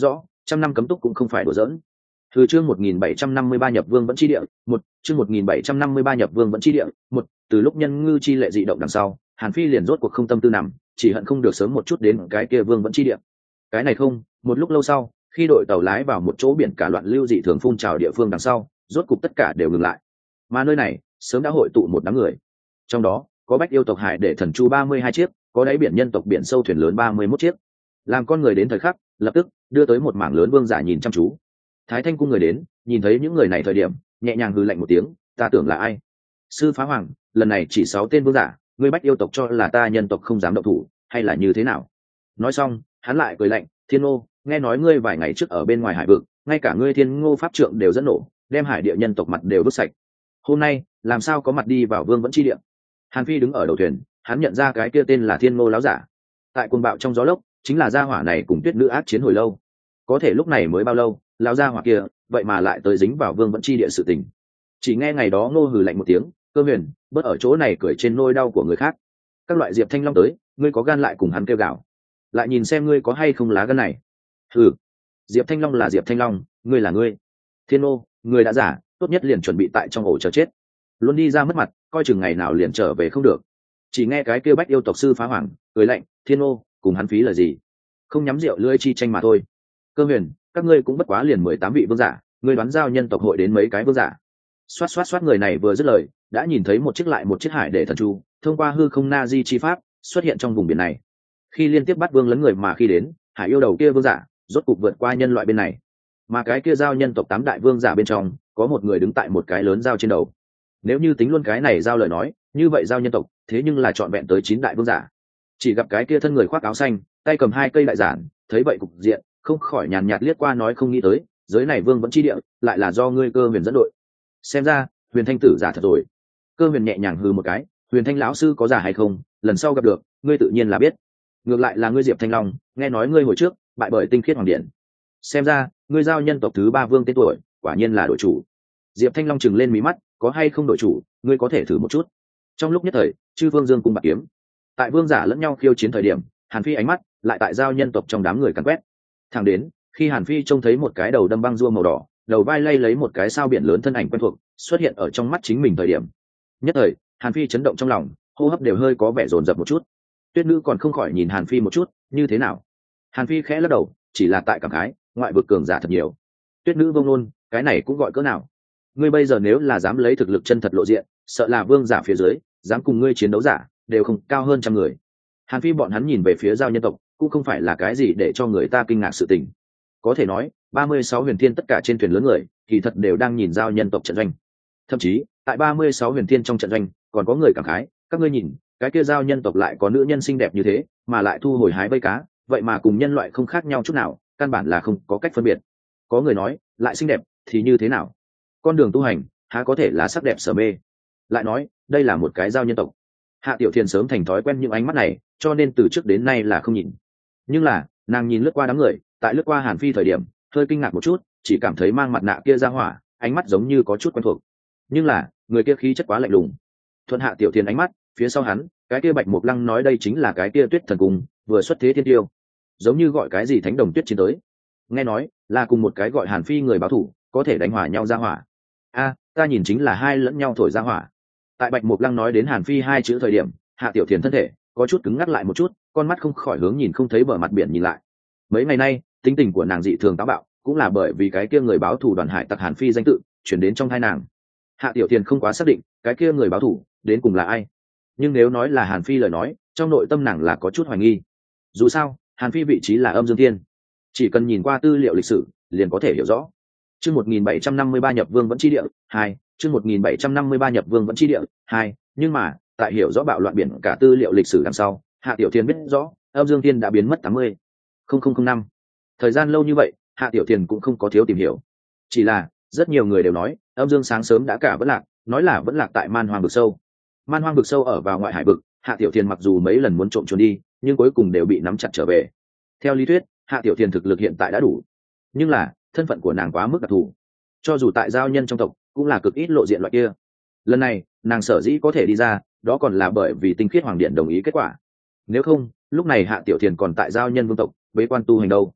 trăm năm cấm túc cũng không phải đùa giỡn. Từ chương một nghìn bảy trăm năm mươi ba nhập vương vẫn chi địa, một, chương một nghìn bảy trăm năm mươi ba nhập vương vẫn chi địa, một, từ lúc nhân ngư chi lệ dị động đằng sau, Hàn Phi liền rốt cuộc không tâm tư nằm, chỉ hận không được sớm một chút đến cái kia vương vẫn chi địa. Cái này không, một lúc lâu sau, khi đội tàu lái vào một chỗ biển cả loạn lưu dị thường phun trào địa phương đằng sau, rốt cục tất cả đều ngừng lại. Mà nơi này, sớm đã hội tụ một đám người. Trong đó, có bách yêu tộc hải để thần chu ba mươi hai chiếc, có đáy biển nhân tộc biển sâu thuyền lớn ba mươi mốt chiếc. Làm con người đến thời khắc, lập tức đưa tới một mảng lớn vương giả nhìn chăm chú. Thái Thanh cung người đến, nhìn thấy những người này thời điểm, nhẹ nhàng hừ lạnh một tiếng, ta tưởng là ai? Sư Phá Hoàng, lần này chỉ sáu tên vương giả, ngươi bách yêu tộc cho là ta nhân tộc không dám động thủ, hay là như thế nào? Nói xong, hắn lại cười lạnh, Thiên Ngô, nghe nói ngươi vài ngày trước ở bên ngoài hải vực, ngay cả ngươi Thiên Ngô pháp trượng đều dẫn nổ, đem hải địa nhân tộc mặt đều vứt sạch. Hôm nay, làm sao có mặt đi vào vương vẫn chi địa? Hàn Phi đứng ở đầu thuyền, hắn nhận ra cái kia tên là Thiên Ngô láo giả. Tại cuồng bạo trong gió lốc, chính là gia hỏa này cùng Tuyết Nữ ác chiến hồi lâu. Có thể lúc này mới bao lâu, lão gia hỏa kia, vậy mà lại tới dính vào vương vẫn chi địa sự tình. Chỉ nghe ngày đó Ngô hừ lạnh một tiếng, Cơ Huyền, bớt ở chỗ này cười trên nôi đau của người khác. Các loại Diệp Thanh Long tới, ngươi có gan lại cùng hắn kêu gào, lại nhìn xem ngươi có hay không lá gan này. Hừ, Diệp Thanh Long là Diệp Thanh Long, ngươi là ngươi. Thiên Ngô, ngươi đã giả, tốt nhất liền chuẩn bị tại trong ổ chờ chết, luôn đi ra mất mặt, coi chừng ngày nào liền trở về không được. Chỉ nghe cái kêu bách yêu tộc sư Phá Hoàng cười lạnh, Thiên Ngô, cùng hắn phí là gì, không nhắm rượu lưỡi chi tranh mà thôi. Cơ Huyền, các ngươi cũng bất quá liền mười tám vị vương giả, ngươi đoán giao nhân tộc hội đến mấy cái vương giả? Xoát xoát xoát, người này vừa dứt lời, đã nhìn thấy một chiếc lại một chiếc hải để thần chu thông qua hư không na di chi pháp xuất hiện trong vùng biển này. Khi liên tiếp bắt vương lấn người mà khi đến, hải yêu đầu kia vương giả rốt cục vượt qua nhân loại bên này, mà cái kia giao nhân tộc tám đại vương giả bên trong có một người đứng tại một cái lớn giao trên đầu. Nếu như tính luôn cái này giao lời nói, như vậy giao nhân tộc thế nhưng là trọn vẹn tới chín đại vương giả. Chỉ gặp cái kia thân người khoác áo xanh, tay cầm hai cây đại giản, thấy vậy cục diện không khỏi nhàn nhạt liếc qua, nói không nghĩ tới giới này vương vẫn chi địa lại là do ngươi Cơ Huyền dẫn đội. Xem ra Huyền Thanh tử giả thật rồi. Cơ Huyền nhẹ nhàng hừ một cái, Huyền Thanh lão sư có giả hay không, lần sau gặp được ngươi tự nhiên là biết. Ngược lại là ngươi Diệp Thanh Long, nghe nói ngươi hồi trước bại bởi tinh khiết hoàng điện, xem ra ngươi giao nhân tộc thứ ba vương tên tuổi quả nhiên là đội chủ. Diệp Thanh Long chừng lên mí mắt, có hay không đội chủ, ngươi có thể thử một chút. Trong lúc nhất thời, chư vương dương cung bạc kiếm, tại vương giả lẫn nhau khiêu chiến thời điểm, Hàn Phi ánh mắt lại tại giao nhân tộc trong đám người càn quét. Thẳng đến khi Hàn Phi trông thấy một cái đầu đâm băng rua màu đỏ, đầu vai lay lấy một cái sao biển lớn thân ảnh quen thuộc xuất hiện ở trong mắt chính mình thời điểm, nhất thời Hàn Phi chấn động trong lòng, hô hấp đều hơi có vẻ dồn dập một chút. Tuyết Nữ còn không khỏi nhìn Hàn Phi một chút, như thế nào? Hàn Phi khẽ lắc đầu, chỉ là tại cảm khái, ngoại vực cường giả thật nhiều. Tuyết Nữ vông nôn, cái này cũng gọi cỡ nào? Ngươi bây giờ nếu là dám lấy thực lực chân thật lộ diện, sợ là vương giả phía dưới dám cùng ngươi chiến đấu giả đều không cao hơn trăm người. Hàn Phi bọn hắn nhìn về phía giao nhân tộc cũng không phải là cái gì để cho người ta kinh ngạc sự tình. Có thể nói ba mươi sáu huyền thiên tất cả trên thuyền lớn người kỳ thật đều đang nhìn giao nhân tộc trận doanh. Thậm chí tại ba mươi sáu huyền thiên trong trận doanh còn có người cảm khái, các ngươi nhìn cái kia giao nhân tộc lại có nữ nhân xinh đẹp như thế mà lại thu hồi hái vây cá, vậy mà cùng nhân loại không khác nhau chút nào, căn bản là không có cách phân biệt. Có người nói lại xinh đẹp thì như thế nào, con đường tu hành há có thể là sắc đẹp sở mê. Lại nói đây là một cái giao nhân tộc. Hạ Tiểu Thiền sớm thành thói quen những ánh mắt này, cho nên từ trước đến nay là không nhìn. Nhưng là nàng nhìn lướt qua đám người, tại lướt qua Hàn Phi thời điểm hơi kinh ngạc một chút, chỉ cảm thấy mang mặt nạ kia ra hỏa ánh mắt giống như có chút quen thuộc, nhưng là người kia khí chất quá lạnh lùng. Thuận Hạ Tiểu Thiền ánh mắt, phía sau hắn cái kia Bạch Mộc Lăng nói đây chính là cái kia Tuyết Thần Cung vừa xuất thế thiên tiêu, giống như gọi cái gì thánh đồng tuyết chiến tới, nghe nói là cùng một cái gọi Hàn Phi người báo thủ có thể đánh hỏa nhau ra hỏa. A, ta nhìn chính là hai lẫn nhau thổi ra hỏa. Tại Bạch Mộc Lăng nói đến Hàn Phi hai chữ thời điểm, Hạ Tiểu Thiền thân thể có chút cứng ngắc lại một chút, con mắt không khỏi hướng nhìn không thấy bờ mặt biển nhìn lại. Mấy ngày nay tính tình của nàng dị thường táo bạo, cũng là bởi vì cái kia người báo thù đoàn hải tặc Hàn Phi danh tự chuyển đến trong thai nàng. Hạ Tiểu Thiền không quá xác định cái kia người báo thù đến cùng là ai, nhưng nếu nói là Hàn Phi lời nói, trong nội tâm nàng là có chút hoài nghi. Dù sao Hàn Phi vị trí là âm dương thiên, chỉ cần nhìn qua tư liệu lịch sử liền có thể hiểu rõ. Chương một nghìn bảy trăm năm mươi ba nhập vương vẫn chi địa hai, chương một nghìn bảy trăm năm mươi ba nhập vương vẫn chi địa hai, nhưng mà tại hiểu rõ bạo loạn biển cả tư liệu lịch sử đằng sau, Hạ Tiểu Thiền biết rõ âm dương thiên đã biến mất tám mươi năm. Thời gian lâu như vậy, Hạ Tiểu Thiền cũng không có thiếu tìm hiểu. Chỉ là rất nhiều người đều nói âm dương sáng sớm đã cả vẫn lạc, nói là vẫn lạc tại Man Hoang vực sâu. Man Hoang vực sâu ở vào ngoại hải vực, Hạ Tiểu Thiền mặc dù mấy lần muốn trộm trốn đi, nhưng cuối cùng đều bị nắm chặt trở về. Theo lý thuyết Hạ Tiểu Thiền thực lực hiện tại đã đủ, nhưng là thân phận của nàng quá mức đặc thù, cho dù tại giao nhân trong tộc cũng là cực ít lộ diện loại kia. Lần này nàng sở dĩ có thể đi ra, đó còn là bởi vì tinh khiết hoàng điện đồng ý kết quả. Nếu không lúc này Hạ Tiểu Thiền còn tại giao nhân vương tộc bế quan tu hành đâu.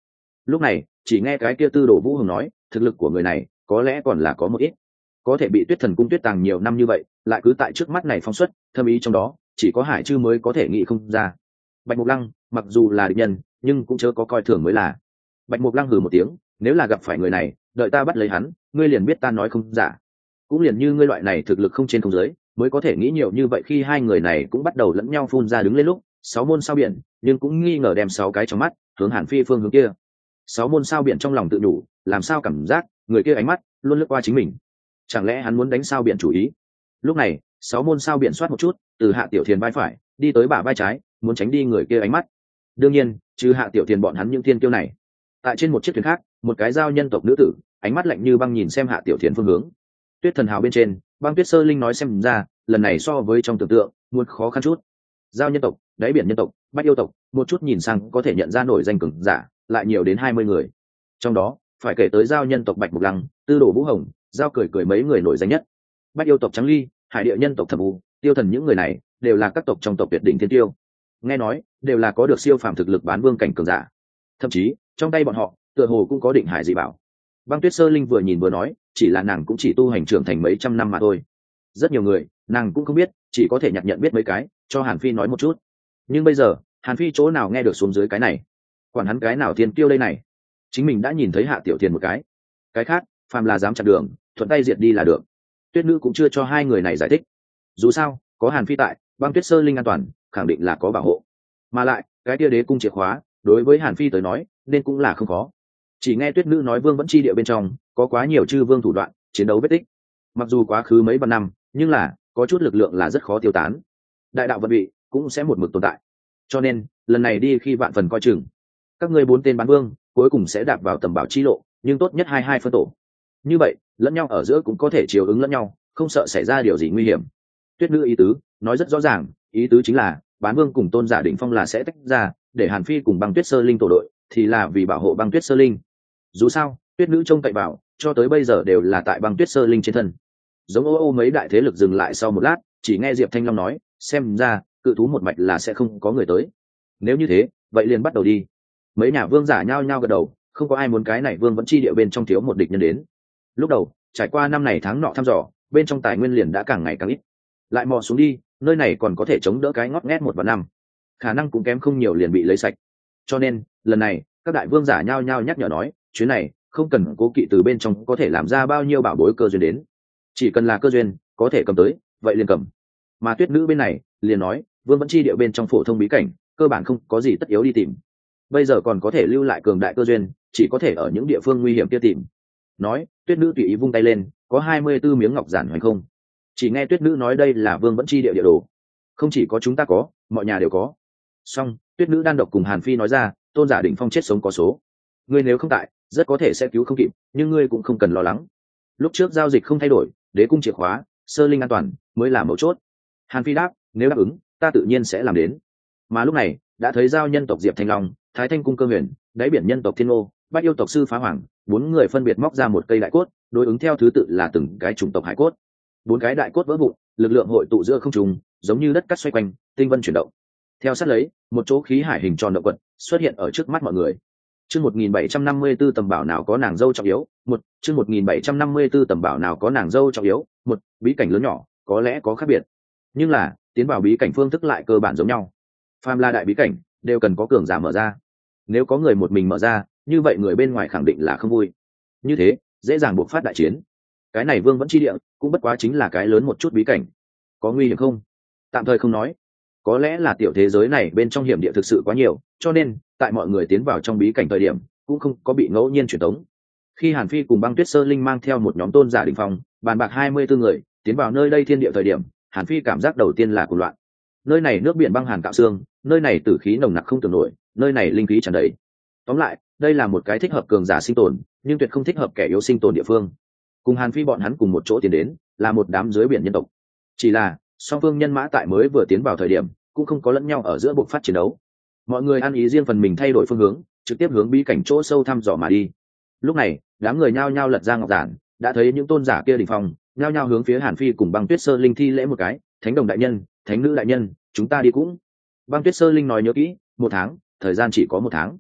Lúc này chỉ nghe cái kia tư đồ vũ hồng nói, thực lực của người này có lẽ còn là có một ít, có thể bị Tuyết Thần cung tuyết tàng nhiều năm như vậy lại cứ tại trước mắt này phóng xuất, thâm ý trong đó chỉ có Hải Chư mới có thể nghĩ không ra. Bạch Mục Lăng mặc dù là địch nhân nhưng cũng chớ có coi thường mới là. Bạch Mục Lăng hừ một tiếng, nếu là gặp phải người này, đợi ta bắt lấy hắn, ngươi liền biết ta nói không giả. Cũng liền như ngươi loại này thực lực không trên không dưới mới có thể nghĩ nhiều như vậy. Khi hai người này cũng bắt đầu lẫn nhau phun ra đứng lên lúc, sáu môn sao biển nhưng cũng nghi ngờ đem sáu cái trong mắt hướng Hàn Phi phương hướng kia. Sáu môn sao biển trong lòng tự nhủ, làm sao cảm giác người kia ánh mắt luôn lướt qua chính mình, chẳng lẽ hắn muốn đánh sao biển chủ ý. Lúc này sáu môn sao biển soát một chút từ Hạ Tiểu Thiền vai phải đi tới bả vai trái, muốn tránh đi người kia ánh mắt. Đương nhiên trừ Hạ Tiểu Thiền bọn hắn những thiên kiêu này, tại trên một chiếc thuyền khác, một cái giao nhân tộc nữ tử ánh mắt lạnh như băng nhìn xem Hạ Tiểu Thiền phương hướng. Tuyết Thần Hào bên trên, Băng Tuyết Sơ Linh nói xem ra lần này so với trong tưởng tượng muốn khó khăn chút. Giao nhân tộc, đáy biển nhân tộc, bách yêu tộc, một chút nhìn sang có thể nhận ra nổi danh cường giả lại nhiều đến hai mươi người. Trong đó phải kể tới giao nhân tộc Bạch Mục Lăng, Tư Đồ Vũ Hồng, giao cười cười mấy người nổi danh nhất. Bách yêu tộc Trắng Ly, hải địa nhân tộc Thẩm U, Tiêu Thần, những người này đều là các tộc trong tộc tuyệt đỉnh thiên tiêu, nghe nói đều là có được siêu phàm thực lực bán vương cảnh cường giả, thậm chí trong tay bọn họ tựa hồ cũng có định hải dị bảo. Băng Tuyết Sơ Linh vừa nhìn vừa nói, chỉ là nàng cũng chỉ tu hành trưởng thành mấy trăm năm mà thôi, rất nhiều người nàng cũng không biết, chỉ có thể nhặt nhận biết mấy cái cho Hàn Phi nói một chút. Nhưng bây giờ Hàn Phi chỗ nào nghe được xuống dưới cái này, quản hắn cái nào thiên tiêu đây này, chính mình đã nhìn thấy Hạ Tiểu Thiền một cái, cái khác phàm là dám chặn đường thuận tay diệt đi là được. Tuyết Nữ cũng chưa cho hai người này giải thích, dù sao có Hàn Phi tại, Băng Tuyết Sơ Linh an toàn khẳng định là có bảo hộ, mà lại cái tia đế cung chìa khóa đối với Hàn Phi tới nói nên cũng là không khó. Chỉ nghe Tuyết Nữ nói vương vẫn chi địa bên trong có quá nhiều chư vương thủ đoạn chiến đấu vết tích, mặc dù quá khứ mấy vạn năm nhưng là có chút lực lượng là rất khó tiêu tán, đại đạo vận vị cũng sẽ một mực tồn tại, cho nên lần này đi khi vạn phần coi chừng. Các ngươi bốn tên bán vương cuối cùng sẽ đạp vào tầm bảo chi lộ, nhưng tốt nhất hai hai phân tổ, như vậy lẫn nhau ở giữa cũng có thể chiều ứng lẫn nhau, không sợ xảy ra điều gì nguy hiểm. Tuyết Nữ ý tứ nói rất rõ ràng, ý tứ chính là bán vương cùng tôn giả đỉnh phong là sẽ tách ra, để Hàn Phi cùng Băng Tuyết Sơ Linh tổ đội thì là vì bảo hộ Băng Tuyết Sơ Linh. Dù sao Tuyết Nữ trông cậy vào cho tới bây giờ đều là tại Băng Tuyết Sơ Linh trên thân. Giống ô ô mấy đại thế lực dừng lại sau một lát, chỉ nghe Diệp Thanh Long nói, xem ra cự thú một mạch là sẽ không có người tới. Nếu như thế vậy liền bắt đầu đi. Mấy nhà vương giả nhao nhao gật đầu, không có ai muốn cái này vương vẫn chi địa bên trong thiếu một địch nhân đến. Lúc đầu trải qua năm này tháng nọ thăm dò, bên trong tài nguyên liền đã càng ngày càng ít, lại mò xuống đi nơi này còn có thể chống đỡ cái ngót nghét một vạn năm, khả năng cũng kém không nhiều liền bị lấy sạch. Cho nên lần này các đại vương giả nhao nhao nhắc nhở nói, chuyến này không cần cố kỵ từ bên trong có thể làm ra bao nhiêu bảo bối cơ duyên đến, chỉ cần là cơ duyên có thể cầm tới vậy liền cầm. Mà Tuyết Nữ bên này liền nói, vương vẫn chi địa bên trong phổ thông bí cảnh cơ bản không có gì tất yếu đi tìm, bây giờ còn có thể lưu lại cường đại cơ duyên chỉ có thể ở những địa phương nguy hiểm kia tìm. Nói Tuyết Nữ tùy ý vung tay lên, có hai mươi tư miếng ngọc giản hoành không. Chỉ nghe Tuyết Nữ nói đây là vương vẫn chi địa địa đồ, không chỉ có chúng ta có, mọi nhà đều có. Xong Tuyết Nữ đan độc cùng Hàn Phi nói ra, tôn giả đỉnh phong chết sống có số, ngươi nếu không tại rất có thể sẽ cứu không kịp, nhưng ngươi cũng không cần lo lắng, lúc trước giao dịch không thay đổi, đế cung chìa khóa, sơ linh an toàn mới là mấu chốt. Hàn Phi đáp, nếu đáp ứng ta tự nhiên sẽ làm đến. Mà lúc này đã thấy giao nhân tộc Diệp Thanh Long, Thái Thanh cung Cơ Huyền, đáy biển nhân tộc Thiên Ngô, bách yêu tộc Sư Phá Hoàng, bốn người phân biệt móc ra một cây đại cốt, đối ứng theo thứ tự là từng cái chủng tộc hải cốt. Bốn cái đại cốt vỡ vụn, lực lượng hội tụ giữa không trung, giống như đất cát xoay quanh, tinh vân chuyển động. Theo sát lấy, một chỗ khí hải hình tròn động quật xuất hiện ở trước mắt mọi người. Chương một nghìn bảy trăm năm mươi tư tầm bảo nào có nàng dâu trọng yếu, một, chương một nghìn bảy trăm năm mươi tư tầm bảo nào có nàng dâu trọng yếu, một, bí cảnh lớn nhỏ, có lẽ có khác biệt, nhưng là tiến vào bí cảnh phương thức lại cơ bản giống nhau. Phàm là đại bí cảnh đều cần có cường giả mở ra, nếu có người một mình mở ra, như vậy người bên ngoài khẳng định là không vui, như thế dễ dàng buộc phát đại chiến. Cái này vương vẫn chi địa cũng bất quá chính là cái lớn một chút bí cảnh, có nguy hiểm không? Tạm thời không nói, có lẽ là tiểu thế giới này bên trong hiểm địa thực sự quá nhiều, cho nên tại mọi người tiến vào trong bí cảnh thời điểm cũng không có bị ngẫu nhiên truyền tống. Khi Hàn Phi cùng Băng Tuyết Sơ Linh mang theo một nhóm tôn giả đỉnh phong, bàn bạc hai mươi tư người tiến vào nơi đây thiên địa thời điểm, Hàn Phi cảm giác đầu tiên là cuồng loạn. Nơi này nước biển băng hàn cạo xương, nơi này tử khí nồng nặc không tưởng nổi, nơi này linh khí tràn đầy. Tóm lại, đây là một cái thích hợp cường giả sinh tồn, nhưng tuyệt không thích hợp kẻ yếu sinh tồn địa phương. Cùng Hàn Phi bọn hắn cùng một chỗ tiến đến, là một đám dưới biển nhân tộc. Chỉ là song phương nhân mã tại mới vừa tiến vào thời điểm, cũng không có lẫn nhau ở giữa buộc phát chiến đấu. Mọi người ăn ý riêng phần mình thay đổi phương hướng, trực tiếp hướng bí cảnh chỗ sâu thăm dò mà đi. Lúc này, đám người nhao nhao lật ra ngọc giản, đã thấy những tôn giả kia đỉnh phong, nhao nhao hướng phía Hàn Phi cùng Băng Tuyết Sơ Linh thi lễ một cái, thánh đồng đại nhân, thánh nữ đại nhân, chúng ta đi cũng. Băng Tuyết Sơ Linh nói nhớ kỹ, một tháng, thời gian chỉ có một tháng.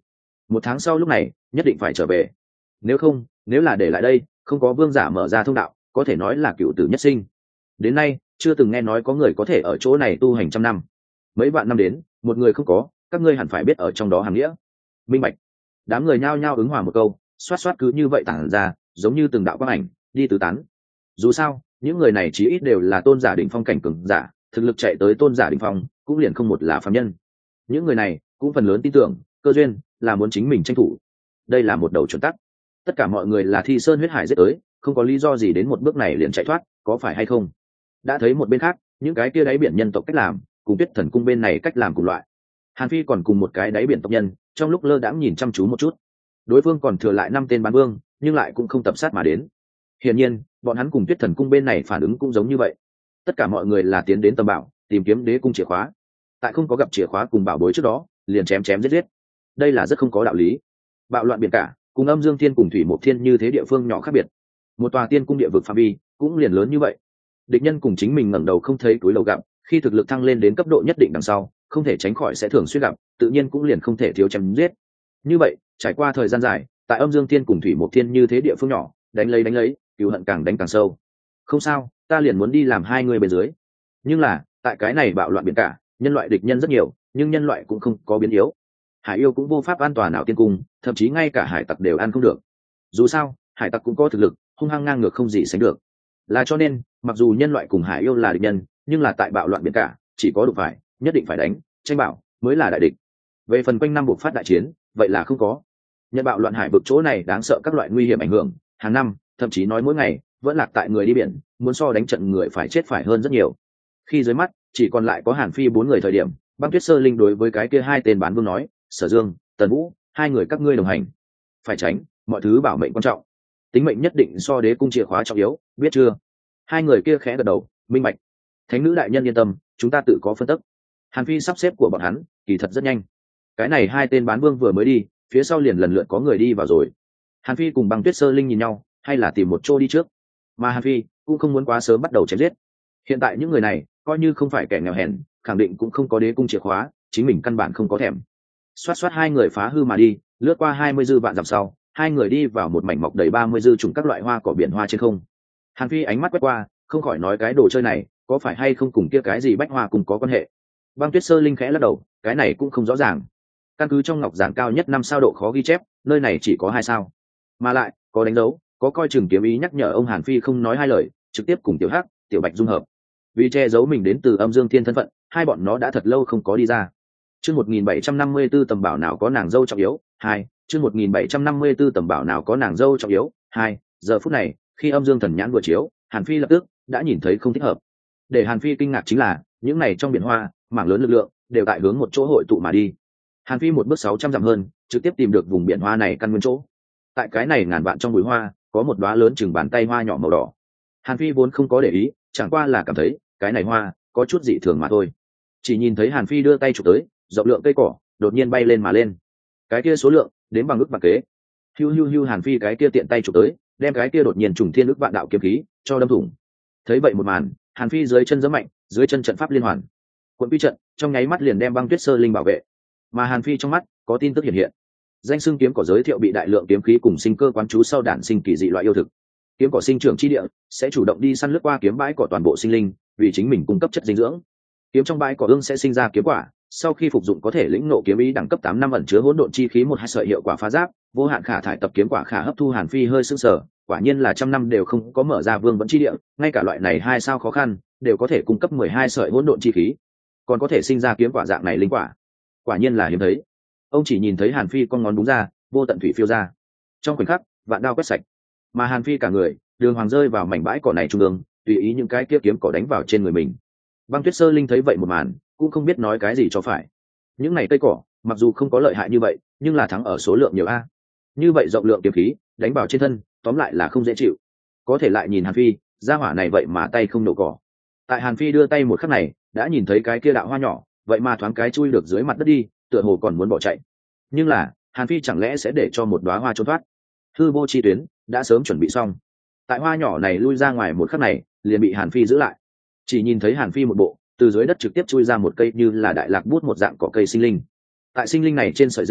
một tháng sau lúc này nhất định phải trở về, nếu không nếu là để lại đây không có vương giả mở ra thông đạo có thể nói là cựu tử nhất sinh. Đến nay chưa từng nghe nói có người có thể ở chỗ này tu hành trăm năm, mấy vạn năm đến một người không có, các ngươi hẳn phải biết ở trong đó hàm nghĩa. Minh bạch. Đám người nhao nhao ứng hòa một câu, xoát xoát cứ như vậy tản ra giống như từng đạo quang ảnh đi tứ tán. Dù sao những người này chí ít đều là tôn giả đỉnh phong cảnh cường giả, thực lực chạy tới tôn giả đỉnh phong cũng liền không một là phàm nhân. Những người này cũng phần lớn tin tưởng cơ duyên là muốn chính mình tranh thủ, đây là một đầu chuẩn tắc. Tất cả mọi người là thi sơn huyết hải giết tới, không có lý do gì đến một bước này liền chạy thoát, có phải hay không? Đã thấy một bên khác những cái kia đáy biển nhân tộc cách làm cùng Tuyết Thần cung bên này cách làm cùng loại. Hàn Phi còn cùng một cái đáy biển tộc nhân trong lúc lơ đãng nhìn chăm chú một chút, đối phương còn thừa lại năm tên bán vương nhưng lại cũng không tập sát mà đến. Hiển nhiên bọn hắn cùng Tuyết Thần cung bên này phản ứng cũng giống như vậy, tất cả mọi người là tiến đến tầm bảo tìm kiếm đế cung chìa khóa, tại không có gặp chìa khóa cùng bảo bối trước đó liền chém chém giết giết, đây là rất không có đạo lý. Bạo loạn biển cả cùng Âm Dương Thiên cùng Thủy Mộc Thiên như thế địa phương nhỏ khác biệt, một tòa tiên cung địa vực phạm vi cũng liền lớn như vậy. Địch nhân cùng chính mình ngẩng đầu không thấy túi lầu gặp, khi thực lực thăng lên đến cấp độ nhất định đằng sau không thể tránh khỏi sẽ thường xuyên gặp, tự nhiên cũng liền không thể thiếu chém giết. Như vậy trải qua thời gian dài, tại Âm Dương Thiên cùng Thủy Mộc Thiên như thế địa phương nhỏ đánh lấy đánh lấy, cừu hận càng đánh càng sâu. Không sao, ta liền muốn đi làm hai người bên dưới. Nhưng là tại cái này bạo loạn biển cả, nhân loại địch nhân rất nhiều, nhưng nhân loại cũng không có biến yếu. Hải yêu cũng vô pháp an toàn nào tiên cung, thậm chí ngay cả hải tặc đều ăn không được. Dù sao hải tặc cũng có thực lực hung hăng ngang ngược không gì sánh được, là cho nên mặc dù nhân loại cùng hải yêu là địch nhân, nhưng là tại bạo loạn biển cả chỉ có đụng phải nhất định phải đánh tranh bảo mới là đại địch. Về phần quanh năm buộc phát đại chiến vậy là không có. Nhân bạo loạn hải vực chỗ này đáng sợ các loại nguy hiểm ảnh hưởng, hàng năm thậm chí nói mỗi ngày vẫn lạc tại người đi biển, muốn so đánh trận người phải chết phải hơn rất nhiều. Khi dưới mắt chỉ còn lại có Hàn Phi bốn người thời điểm, Băng Tuyết Sơ Linh đối với cái kia hai tên bán vương nói, Sở Dương, Tần Vũ, hai người các ngươi đồng hành, phải tránh mọi thứ bảo mệnh quan trọng, tính mệnh nhất định so đế cung chìa khóa trọng yếu, biết chưa? Hai người kia khẽ gật đầu, minh bạch. Thánh nữ đại nhân yên tâm, chúng ta tự có phân tích. Hàn Phi sắp xếp của bọn hắn kỳ thật rất nhanh, cái này hai tên bán vương vừa mới đi, phía sau liền lần lượt có người đi vào rồi. Hàn Phi cùng Băng Tuyết Sơ Linh nhìn nhau, hay là tìm một chỗ đi trước, mà Hàn Phi cũng không muốn quá sớm bắt đầu chém giết. Hiện tại những người này coi như không phải kẻ nghèo hèn, khẳng định cũng không có đế cung chìa khóa, chính mình căn bản không có thèm. Xoát xoát hai người phá hư mà đi, lướt qua hai mươi dư vạn dặm sau, hai người đi vào một mảnh mọc đầy ba mươi dư trùng các loại hoa cỏ biển hoa trên không. Hàn Phi ánh mắt quét qua, không khỏi nói cái đồ chơi này có phải hay không cùng kia cái gì bách hoa cùng có quan hệ. Băng Tuyết Sơ Linh khẽ lắc đầu, cái này cũng không rõ ràng. Căn cứ trong ngọc giản cao nhất năm sao độ khó ghi chép, nơi này chỉ có hai sao, mà lại có đánh dấu, có coi chừng kiếm ý nhắc nhở ông Hàn Phi không nói hai lời, trực tiếp cùng Tiểu Hắc, Tiểu Bạch dung hợp. Vì che giấu mình đến từ Âm Dương Thiên thân phận, hai bọn nó đã thật lâu không có đi ra. Chương một nghìn bảy trăm năm mươi tư tầm bảo nào có nàng dâu trọng yếu, hai. Chương một nghìn bảy trăm năm mươi tư tầm bảo nào có nàng dâu trọng yếu, hai. Giờ phút này, khi Âm Dương Thần nhãn vừa chiếu, Hàn Phi lập tức đã nhìn thấy không thích hợp. Để Hàn Phi kinh ngạc chính là, những này trong biển hoa, mảng lớn lực lượng đều tại hướng một chỗ hội tụ mà đi. Hàn Phi một bước sáu trăm dặm hơn, trực tiếp tìm được vùng biển hoa này căn nguyên chỗ. Tại cái này ngàn vạn trong bụi hoa, có một đóa lớn chừng bàn tay hoa nhỏ màu đỏ. Hàn Phi vốn không có để ý, chẳng qua là cảm thấy cái này hoa có chút dị thường mà thôi. Chỉ nhìn thấy Hàn Phi đưa tay chụp tới, rộng lượng cây cỏ đột nhiên bay lên mà lên. Cái kia số lượng đến bằng ức bạc kế. Hiu hiu hiu, Hàn Phi cái kia tiện tay chụp tới, đem cái kia đột nhiên trùng thiên ức vạn đạo kiếm khí cho đâm thủng. Thấy vậy một màn, Hàn Phi dưới chân giẫm mạnh, dưới chân trận pháp liên hoàn, quận quy trận trong nháy mắt liền đem Băng Tuyết Sơ Linh bảo vệ. Mà Hàn Phi trong mắt có tin tức hiện hiện. Danh xưng kiếm cỏ giới thiệu bị đại lượng kiếm khí cùng sinh cơ quán chú sau đản sinh kỳ dị loại yêu thực. Kiếm cỏ sinh trưởng chi địa sẽ chủ động đi săn lướt qua kiếm bãi cỏ toàn bộ sinh linh, vì chính mình cung cấp chất dinh dưỡng. Kiếm trong bãi cỏ ương sẽ sinh ra kiếm quả, sau khi phục dụng có thể lĩnh ngộ kiếm ý đẳng cấp tám năm ẩn chứa hỗn độn chi khí một hai sợi hiệu quả phá giáp, vô hạn khả thải tập kiếm quả khả hấp thu. Hàn Phi hơi sững sờ, quả nhiên là trăm năm đều không có mở ra vương vẫn chi địa, ngay cả loại này hai sao khó khăn đều có thể cung cấp mười hai sợi hỗn độn chi khí, còn có thể sinh ra kiếm quả dạng này linh quả, quả nhiên là hiếm thấy. Ông chỉ nhìn thấy Hàn Phi con ngón đúng ra, vô tận thủy phiêu ra, trong khoảnh khắc vạn đao quét sạch, mà Hàn Phi cả người đường hoàng rơi vào mảnh bãi cỏ này trung ương, tùy ý những cái kia kiếm cỏ đánh vào trên người mình. Băng Tuyết Sơ Linh thấy vậy một màn, cũng không biết nói cái gì cho phải. Những này cây cỏ mặc dù không có lợi hại như vậy, nhưng là thắng ở số lượng nhiều a. Như vậy rộng lượng kiếm khí đánh vào trên thân, tóm lại là không dễ chịu. Có thể lại nhìn Hàn Phi, gia hỏa này vậy mà tay không nổ cỏ. Tại Hàn Phi đưa tay một khắc này, đã nhìn thấy cái kia đạo hoa nhỏ, vậy mà thoáng cái chui được dưới mặt đất đi, tựa hồ còn muốn bỏ chạy. Nhưng là Hàn Phi chẳng lẽ sẽ để cho một đóa hoa trốn thoát? Hư vô chi tuyến đã sớm chuẩn bị xong. Tại hoa nhỏ này lui ra ngoài một khắc này, liền bị Hàn Phi giữ lại. Chỉ nhìn thấy Hàn Phi một bộ, từ dưới đất trực tiếp chui ra một cây như là đại lạc bút một dạng cỏ cây sinh linh. Tại sinh linh này trên sợi rễ,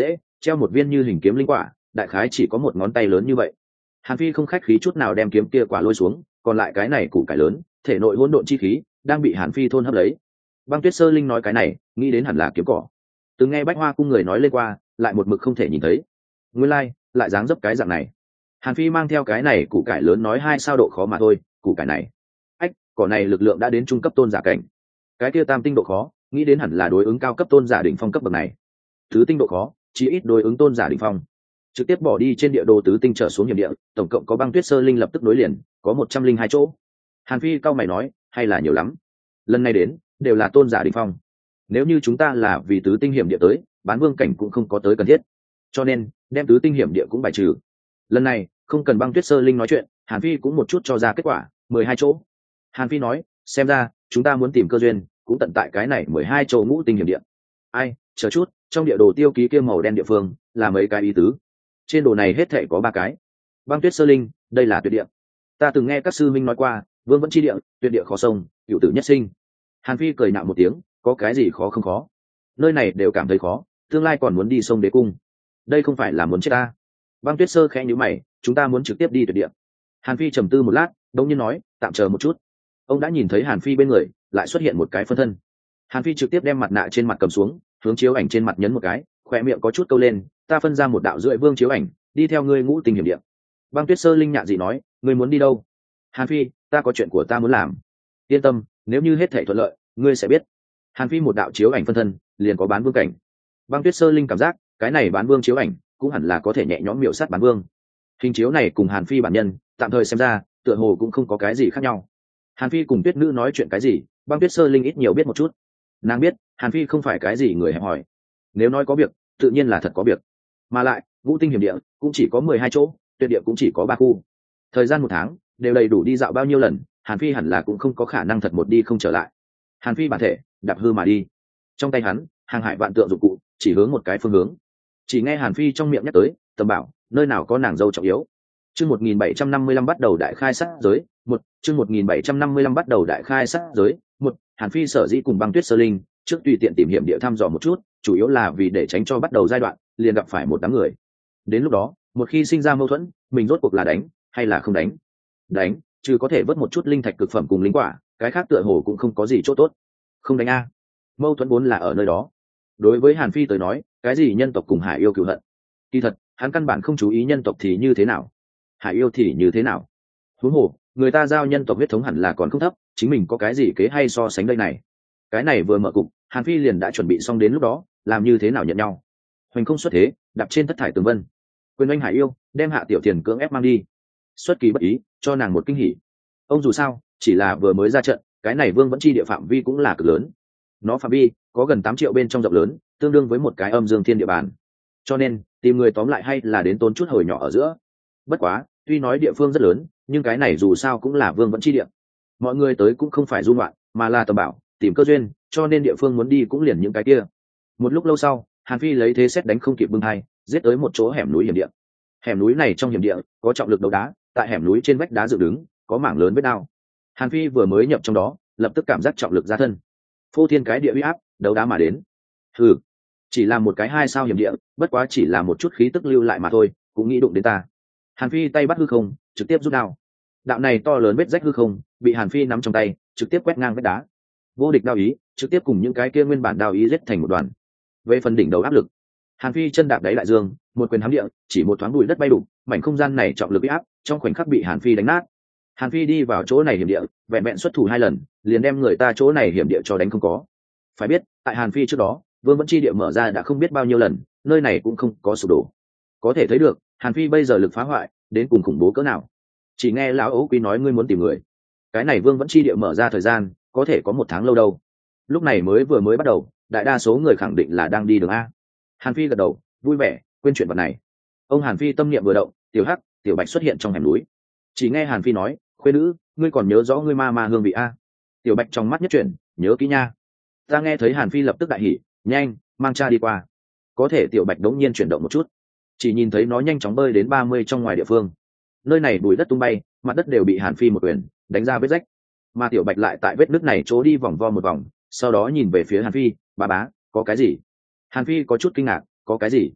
treo một viên như hình kiếm linh quả, đại khái chỉ có một ngón tay lớn như vậy. Hàn Phi không khách khí chút nào đem kiếm kia quả lôi xuống, còn lại cái này củ cải lớn, thể nội hỗn độn chi khí đang bị Hàn Phi thôn hấp lấy. Băng Tuyết Sơ Linh nói cái này, nghĩ đến hẳn là kiếm cỏ. Từng nghe Bách Hoa cung người nói lên qua, lại một mực không thể nhìn thấy. Nguyên lai, like, lại dáng dấp cái dạng này. Hàn Phi mang theo cái này củ cải lớn nói hai sao độ khó mà thôi, củ cải này. Ách, cỏ này lực lượng đã đến trung cấp tôn giả cảnh. Cái kia tam tinh độ khó, nghĩ đến hẳn là đối ứng cao cấp tôn giả đỉnh phong cấp bậc này. Thứ tinh độ khó, chỉ ít đối ứng tôn giả đỉnh phong. Trực tiếp bỏ đi trên địa đồ tứ tinh trở xuống hiểm địa, tổng cộng có Băng Tuyết Sơ Linh lập tức nối liền, có một trăm linh hai chỗ. Hàn Phi cao mày nói, hay là nhiều lắm. Lần này đến, đều là tôn giả đỉnh phong. Nếu như chúng ta là vì tứ tinh hiểm địa tới, bán vương cảnh cũng không có tới cần thiết. Cho nên, đem tứ tinh hiểm địa cũng bài trừ. Lần này, không cần Băng Tuyết Sơ Linh nói chuyện, Hàn Phi cũng một chút cho ra kết quả, mười hai chỗ. Hàn Phi nói, xem ra, chúng ta muốn tìm cơ duyên, cũng tận tại cái này mười hai chỗ ngũ tinh hiểm địa. Ai, chờ chút, trong địa đồ tiêu ký kia màu đen địa phương, là mấy cái ý tứ. Trên đồ này hết thảy có ba cái. Băng Tuyết Sơ Linh, đây là tuyệt địa. Ta từng nghe các sư minh nói qua, vương vẫn chi địa, tuyệt địa khó sông, cửu tử nhất sinh. Hàn Phi cười nạo một tiếng, có cái gì khó không khó. Nơi này đều cảm thấy khó, tương lai còn muốn đi sông Đế Cung. Đây không phải là muốn chết ta. Băng Tuyết Sơ khẽ nhíu mày, chúng ta muốn trực tiếp đi tuyệt địa. Hàn Phi trầm tư một lát, đống nhiên nói, tạm chờ một chút. Ông đã nhìn thấy Hàn Phi bên người, lại xuất hiện một cái phân thân. Hàn Phi trực tiếp đem mặt nạ trên mặt cầm xuống, hướng chiếu ảnh trên mặt nhấn một cái, khỏe miệng có chút câu lên, ta phân ra một đạo rưỡi vương chiếu ảnh, đi theo ngươi ngũ tinh hiểm địa. Băng Tuyết Sơ Linh nhạ dị nói, ngươi muốn đi đâu? Hàn Phi, ta có chuyện của ta muốn làm. Yên tâm, nếu như hết thảy thuận lợi, ngươi sẽ biết. Hàn Phi một đạo chiếu ảnh phân thân, liền có bán vương cảnh. Băng Tuyết Sơ Linh cảm giác, cái này bán vương chiếu ảnh, cũng hẳn là có thể nhẹ nhõm miểu sát bán vương. Hình chiếu này cùng Hàn Phi bản nhân, tạm thời xem ra, tựa hồ cũng không có cái gì khác nhau. Hàn Phi cùng Tuyết Nữ nói chuyện cái gì, Băng Tuyết Sơ Linh ít nhiều biết một chút. Nàng biết, Hàn Phi không phải cái gì người hẹp hòi. Nếu nói có việc, tự nhiên là thật có việc. Mà lại, ngũ tinh hiểm địa cũng chỉ có mười hai chỗ, tuyệt địa cũng chỉ có ba khu. Thời gian một tháng, đều đầy đủ đi dạo bao nhiêu lần, Hàn Phi hẳn là cũng không có khả năng thật một đi không trở lại. Hàn Phi bản thể đạp hư mà đi, trong tay hắn hàng hải vạn tượng dụng cụ chỉ hướng một cái phương hướng. Chỉ nghe Hàn Phi trong miệng nhắc tới, Tầm Bảo, nơi nào có nàng dâu trọng yếu. Chương một nghìn bảy trăm năm mươi lăm bắt đầu đại khai sát giới, một, chương một nghìn bảy trăm năm mươi lăm bắt đầu đại khai sát giới, một, Hàn Phi sở dĩ cùng Băng Tuyết Sơ Linh, trước tùy tiện tìm hiểm địa thăm dò một chút, chủ yếu là vì để tránh cho bắt đầu giai đoạn, liền gặp phải một đám người. Đến lúc đó, một khi sinh ra mâu thuẫn, mình rốt cuộc là đánh hay là không đánh? Đánh, chứ có thể vớt một chút linh thạch cực phẩm cùng linh quả, cái khác tựa hồ cũng không có gì chỗ tốt. Không đánh a. Mâu thuẫn vốn là ở nơi đó. Đối với Hàn Phi tới nói, cái gì nhân tộc cùng hải yêu cừu hận, kỳ thật, hắn căn bản không chú ý nhân tộc thì như thế nào, hải yêu thì như thế nào. Huống hồ, người ta giao nhân tộc huyết thống hẳn là còn không thấp, chính mình có cái gì kế hay so sánh đây này. Cái này vừa mở cục, Hàn Phi liền đã chuẩn bị xong đến lúc đó, làm như thế nào nhận nhau. Hoành không xuất thế, đạp trên thất thải tường vân. Quyền oanh hải yêu, đem Hạ Tiểu Tiền cưỡng ép mang đi. Xuất kỳ bất ý, cho nàng một kinh hỉ. Ông dù sao, chỉ là vừa mới ra trận, cái này vương vẫn chi địa phạm vi cũng là cực lớn. Nó phạm vi có gần tám triệu bên trong rộng lớn, tương đương với một cái âm dương thiên địa bàn. Cho nên, tìm người tóm lại hay là đến tốn chút hồi nhỏ ở giữa. Bất quá, tuy nói địa phương rất lớn, nhưng cái này dù sao cũng là vương vẫn chi địa. Mọi người tới cũng không phải du ngoạn, mà là tầm bảo, tìm cơ duyên, cho nên địa phương muốn đi cũng liền những cái kia. Một lúc lâu sau, Hàn Phi lấy thế xét đánh không kịp bưng hai, giết tới một chỗ hẻm núi hiểm địa. Hẻm núi này trong hiểm địa có trọng lực đấu đá, tại hẻm núi trên vách đá dựng đứng, có mảng lớn vết đao. Hàn Phi vừa mới nhập trong đó, lập tức cảm giác trọng lực ra thân. Phô thiên cái địa uy áp, đấu đá mà đến. Hừ, chỉ là một cái hai sao hiểm địa, bất quá chỉ là một chút khí tức lưu lại mà thôi, cũng nghĩ đụng đến ta. Hàn Phi tay bắt hư không, trực tiếp rút đao. Đạo này to lớn vết rách hư không, bị Hàn Phi nắm trong tay, trực tiếp quét ngang vết đá. Vô địch đao ý, trực tiếp cùng những cái kia nguyên bản đao ý giết thành một đoàn. Về phần đỉnh đầu áp lực, Hàn Phi chân đạp đáy đại dương, một quyền hám địa, chỉ một thoáng bụi đất bay đụng, mảnh không gian này trọng lực bị áp, trong khoảnh khắc bị Hàn Phi đánh nát. Hàn Phi đi vào chỗ này hiểm địa, vẹn vẹn xuất thủ hai lần, liền đem người ta chỗ này hiểm địa cho đánh không có. Phải biết, tại Hàn Phi trước đó, Vương vẫn chi địa mở ra đã không biết bao nhiêu lần, nơi này cũng không có sụp đổ. Có thể thấy được, Hàn Phi bây giờ lực phá hoại đến cùng khủng bố cỡ nào. Chỉ nghe lão ấu quý nói ngươi muốn tìm người, cái này Vương vẫn chi địa mở ra thời gian có thể có một tháng lâu đâu. Lúc này mới vừa mới bắt đầu, đại đa số người khẳng định là đang đi đường a. Hàn Phi gật đầu, vui vẻ, quên chuyện vật này. Ông Hàn Phi tâm niệm vừa động, tiểu hắc, tiểu bạch xuất hiện trong hẻm núi. Chỉ nghe Hàn Phi nói, khuê nữ, ngươi còn nhớ rõ ngươi ma ma hương vị a? Tiểu bạch trong mắt nhất chuyển, nhớ kỹ nha. Ta nghe thấy Hàn Phi lập tức đại hỉ, nhanh, mang cha đi qua. Có thể tiểu bạch đống nhiên chuyển động một chút, chỉ nhìn thấy nó nhanh chóng bơi đến ba mươi trong ngoài địa phương. Nơi này bụi đất tung bay, mặt đất đều bị Hàn Phi một quyền đánh ra vết rách, mà tiểu bạch lại tại vết nứt này chỗ đi vòng vo một vòng, sau đó nhìn về phía Hàn Phi, bà bá, có cái gì? Hàn Phi có chút kinh ngạc, có cái gì?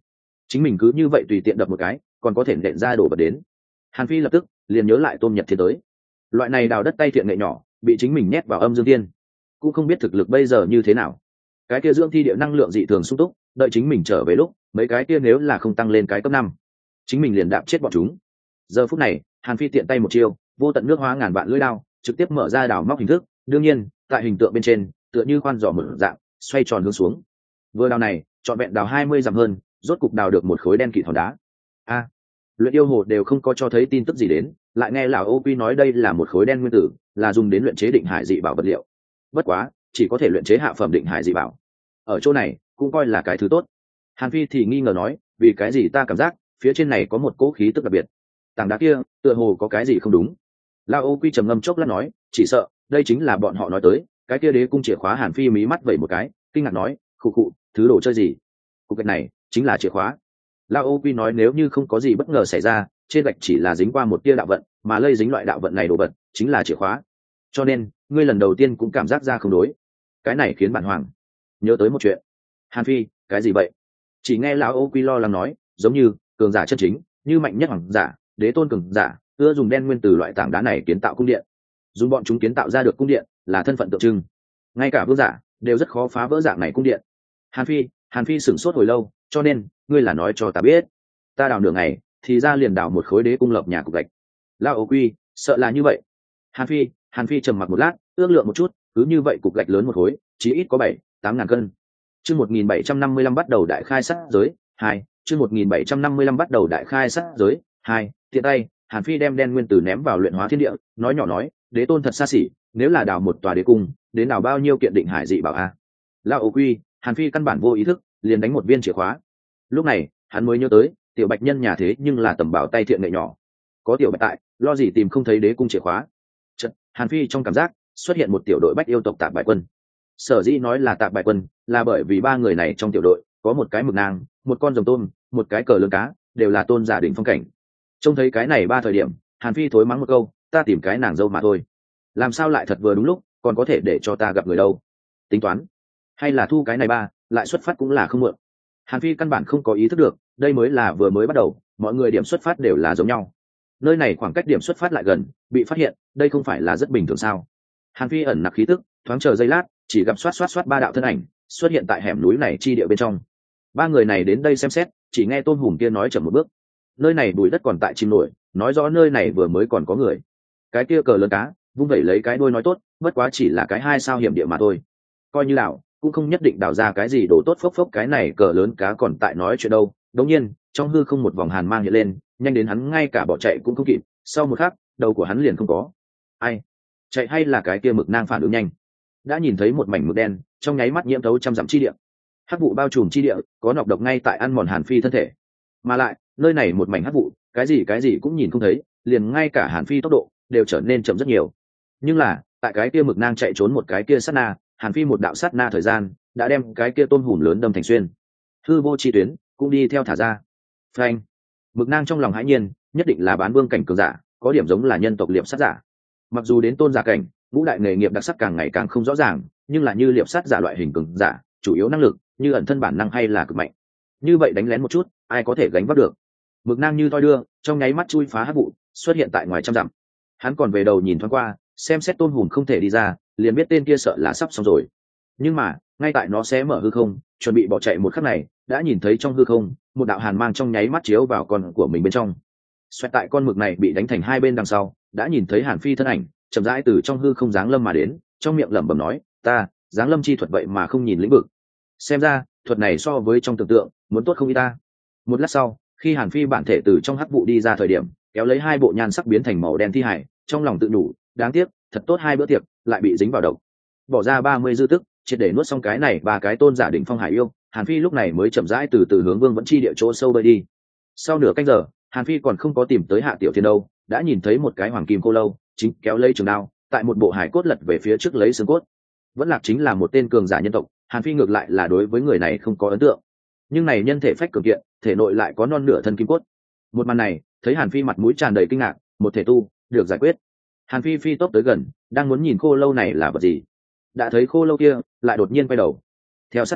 chính mình cứ như vậy tùy tiện đập một cái còn có thể nện ra đổ vật đến. Hàn Phi lập tức liền nhớ lại Tôm Nhật Thiên tới, loại này đào đất tay thiện nghệ nhỏ bị chính mình nhét vào âm dương thiên, cũng không biết thực lực bây giờ như thế nào. Cái kia dưỡng thi địa năng lượng dị thường sung túc, đợi chính mình trở về lúc mấy cái kia nếu là không tăng lên cái cấp năm, chính mình liền đạp chết bọn chúng. Giờ phút này Hàn Phi tiện tay một chiêu, vô tận nước hóa ngàn vạn lưỡi đao trực tiếp mở ra đào móc hình thức, đương nhiên tại hình tượng bên trên tựa như khoan giỏ mở dạng xoay tròn hướng xuống. Vừa đào này trọn vẹn đào hai mươi dặm hơn, rốt cục đào được một khối đen kịt hòn đá. A, luyện yêu hồ đều không có cho thấy tin tức gì đến, lại nghe lão ô quy nói đây là một khối đen nguyên tử, là dùng đến luyện chế định hải dị bảo vật liệu. Bất quá chỉ có thể luyện chế hạ phẩm định hải dị bảo, ở chỗ này cũng coi là cái thứ tốt. Hàn Phi thì nghi ngờ nói, vì cái gì ta cảm giác phía trên này có một cỗ khí tức đặc biệt, tảng đá kia tựa hồ có cái gì không đúng. Lão ô quy trầm ngâm chốc lát nói, chỉ sợ đây chính là bọn họ nói tới cái kia đế cung chìa khóa. Hàn Phi mí mắt vẩy một cái, kinh ngạc nói, khụ khụ, thứ đồ chơi gì? Cục gạch này chính là chìa khóa. Lao ô quy nói, nếu như không có gì bất ngờ xảy ra, trên gạch chỉ là dính qua một tia đạo vận, mà lây dính loại đạo vận này đồ vật chính là chìa khóa. Cho nên ngươi lần đầu tiên cũng cảm giác ra không đối. Cái này khiến bản hoàng nhớ tới một chuyện. Hàn Phi, cái gì vậy? Chỉ nghe lão ô quy lo lắng nói, giống như cường giả chân chính, như mạnh nhất hoàng giả, đế tôn cường giả, ưa dùng đen nguyên từ loại tảng đá này kiến tạo cung điện. Dùng bọn chúng kiến tạo ra được cung điện là thân phận tượng trưng, ngay cả vương giả đều rất khó phá vỡ dạng này cung điện. Hàn Phi, Hàn Phi sửng sốt hồi lâu, cho nên ngươi là nói cho ta biết. Ta đào nửa ngày thì ra liền đào một khối đế cung lập nhà cục gạch. Lao ô quy, sợ là như vậy. Hàn Phi, Hàn Phi trầm mặc một lát, ước lượng một chút, cứ như vậy cục gạch lớn một khối, chí ít có bảy, tám ngàn cân. Chương một nghìn bảy trăm năm mươi lăm bắt đầu đại khai sát giới hai. Chương một nghìn bảy trăm năm mươi lăm bắt đầu đại khai sát giới hai. Tiện tay, Hàn Phi đem đen nguyên tử ném vào luyện hóa thiên địa, nói nhỏ nói, đế tôn thật xa xỉ, nếu là đào một tòa đế cung, đến đào bao nhiêu kiện định hải dị bảo a? Lao ô quy, Hàn Phi căn bản vô ý thức liền đánh một viên chìa khóa. Lúc này hắn mới nhớ tới tiểu bạch nhân nhà thế nhưng là tầm bảo tay thiện nghệ nhỏ, có tiểu bạch tại lo gì tìm không thấy đế cung chìa khóa. Chật, Hàn Phi trong cảm giác xuất hiện một tiểu đội bách yêu tộc tạp bại quân. Sở dĩ nói là tạp bại quân là bởi vì ba người này trong tiểu đội có một cái mực nang, một con rồng tôm, một cái cờ lớn cá, đều là tôn giả đỉnh phong cảnh. Trông thấy cái này ba thời điểm, Hàn Phi thối mắng một câu, ta tìm cái nàng dâu mà thôi, làm sao lại thật vừa đúng lúc còn có thể để cho ta gặp người đâu. Tính toán hay là thu cái này ba lại xuất phát cũng là không muộn. Hàn Phi căn bản không có ý thức được đây mới là vừa mới bắt đầu, mọi người điểm xuất phát đều là giống nhau, nơi này khoảng cách điểm xuất phát lại gần, bị phát hiện đây không phải là rất bình thường sao. Hàn Phi ẩn nặc khí tức, thoáng chờ giây lát, chỉ gặp xoát xoát xoát ba đạo thân ảnh xuất hiện tại hẻm núi này chi địa bên trong. Ba người này đến đây xem xét, chỉ nghe Tôn Hùng kia nói chậm một bước, nơi này bụi đất còn tại chìm nổi, nói rõ nơi này vừa mới còn có người. Cái kia cờ lớn cá vung vẩy lấy cái đuôi nói tốt, bất quá chỉ là cái hai sao hiểm địa mà thôi, coi như đảo cũng không nhất định đào ra cái gì đồ tốt. Phốc phốc, cái này cờ lớn cá còn tại nói chuyện đâu. Đống nhiên trong hư không một vòng hàn mang hiện lên, nhanh đến hắn ngay cả bỏ chạy cũng không kịp, sau một khắc đầu của hắn liền không có. Ai chạy, hay là cái kia mực nang phản ứng nhanh, đã nhìn thấy một mảnh mực đen trong nháy mắt nhiễm thấu trăm dặm chi địa, hắc vụ bao trùm chi địa, có nọc độc ngay tại ăn mòn Hàn Phi thân thể. Mà lại nơi này một mảnh hắc vụ, cái gì cái gì cũng nhìn không thấy, liền ngay cả Hàn Phi tốc độ đều trở nên chậm rất nhiều. Nhưng là tại cái kia mực nang chạy trốn một cái kia sát na, Hàn Phi một đạo sát na thời gian đã đem cái kia tôm hùm lớn đâm thành xuyên, hư vô chi tuyến cũng đi theo thả ra. Phanh! Mực nang trong lòng hãi nhiên, nhất định là bán vương cảnh cường giả, có điểm giống là nhân tộc liệp sát giả. Mặc dù đến tôn giả cảnh, ngũ đại nghề nghiệp đặc sắc càng ngày càng không rõ ràng, nhưng là như liệp sát giả loại hình cường giả, chủ yếu năng lực như ẩn thân bản năng hay là cực mạnh. Như vậy đánh lén một chút, ai có thể gánh vác được. Mực nang như toi đưa, trong nháy mắt chui phá hắc vụ, xuất hiện tại ngoài trăm dặm. Hắn còn về đầu nhìn thoáng qua, xem xét tôm hùm không thể đi ra, liền biết tên kia sợ là sắp xong rồi. Nhưng mà ngay tại nó sẽ mở hư không chuẩn bị bỏ chạy một khắc này, đã nhìn thấy trong hư không một đạo hàn mang trong nháy mắt chiếu vào con của mình bên trong. Xoẹt, tại con mực này bị đánh thành hai bên đằng sau, đã nhìn thấy Hàn Phi thân ảnh chậm rãi từ trong hư không giáng lâm mà đến, trong miệng lẩm bẩm nói, ta giáng lâm chi thuật vậy mà không nhìn lĩnh vực, xem ra thuật này so với trong tưởng tượng muốn tốt không y ta. Một lát sau, khi Hàn Phi bản thể từ trong hắc vụ đi ra thời điểm, kéo lấy hai bộ nhan sắc biến thành màu đen thi hải, trong lòng tự nhủ, đáng tiếc, thật tốt hai bữa tiệc lại bị dính vào độc. Bỏ ra ba mươi dư tức, triệt để nuốt xong cái này ba cái tôn giả đỉnh phong hải yêu, Hàn Phi lúc này mới chậm rãi từ từ hướng Vương Vẫn Chi địa chỗ sâu bơi đi. Sau nửa canh giờ, Hàn Phi còn không có tìm tới Hạ Tiểu Thiên đâu, đã nhìn thấy một cái hoàng kim cô lâu chính kéo lấy trường đao, tại một bộ hải cốt lật về phía trước lấy xương cốt. Vẫn Lạc chính là một tên cường giả nhân tộc, Hàn Phi ngược lại là đối với người này không có ấn tượng, nhưng này nhân thể phách cường kiện, thể nội lại có non nửa thân kim cốt. Một màn này thấy Hàn Phi mặt mũi tràn đầy kinh ngạc, một thể tu được giải quyết. Hàn Phi phi tốc tới gần, đang muốn nhìn khô lâu này là vật gì, đã thấy khô lâu kia lại đột nhiên quay đầu, theo sát lấy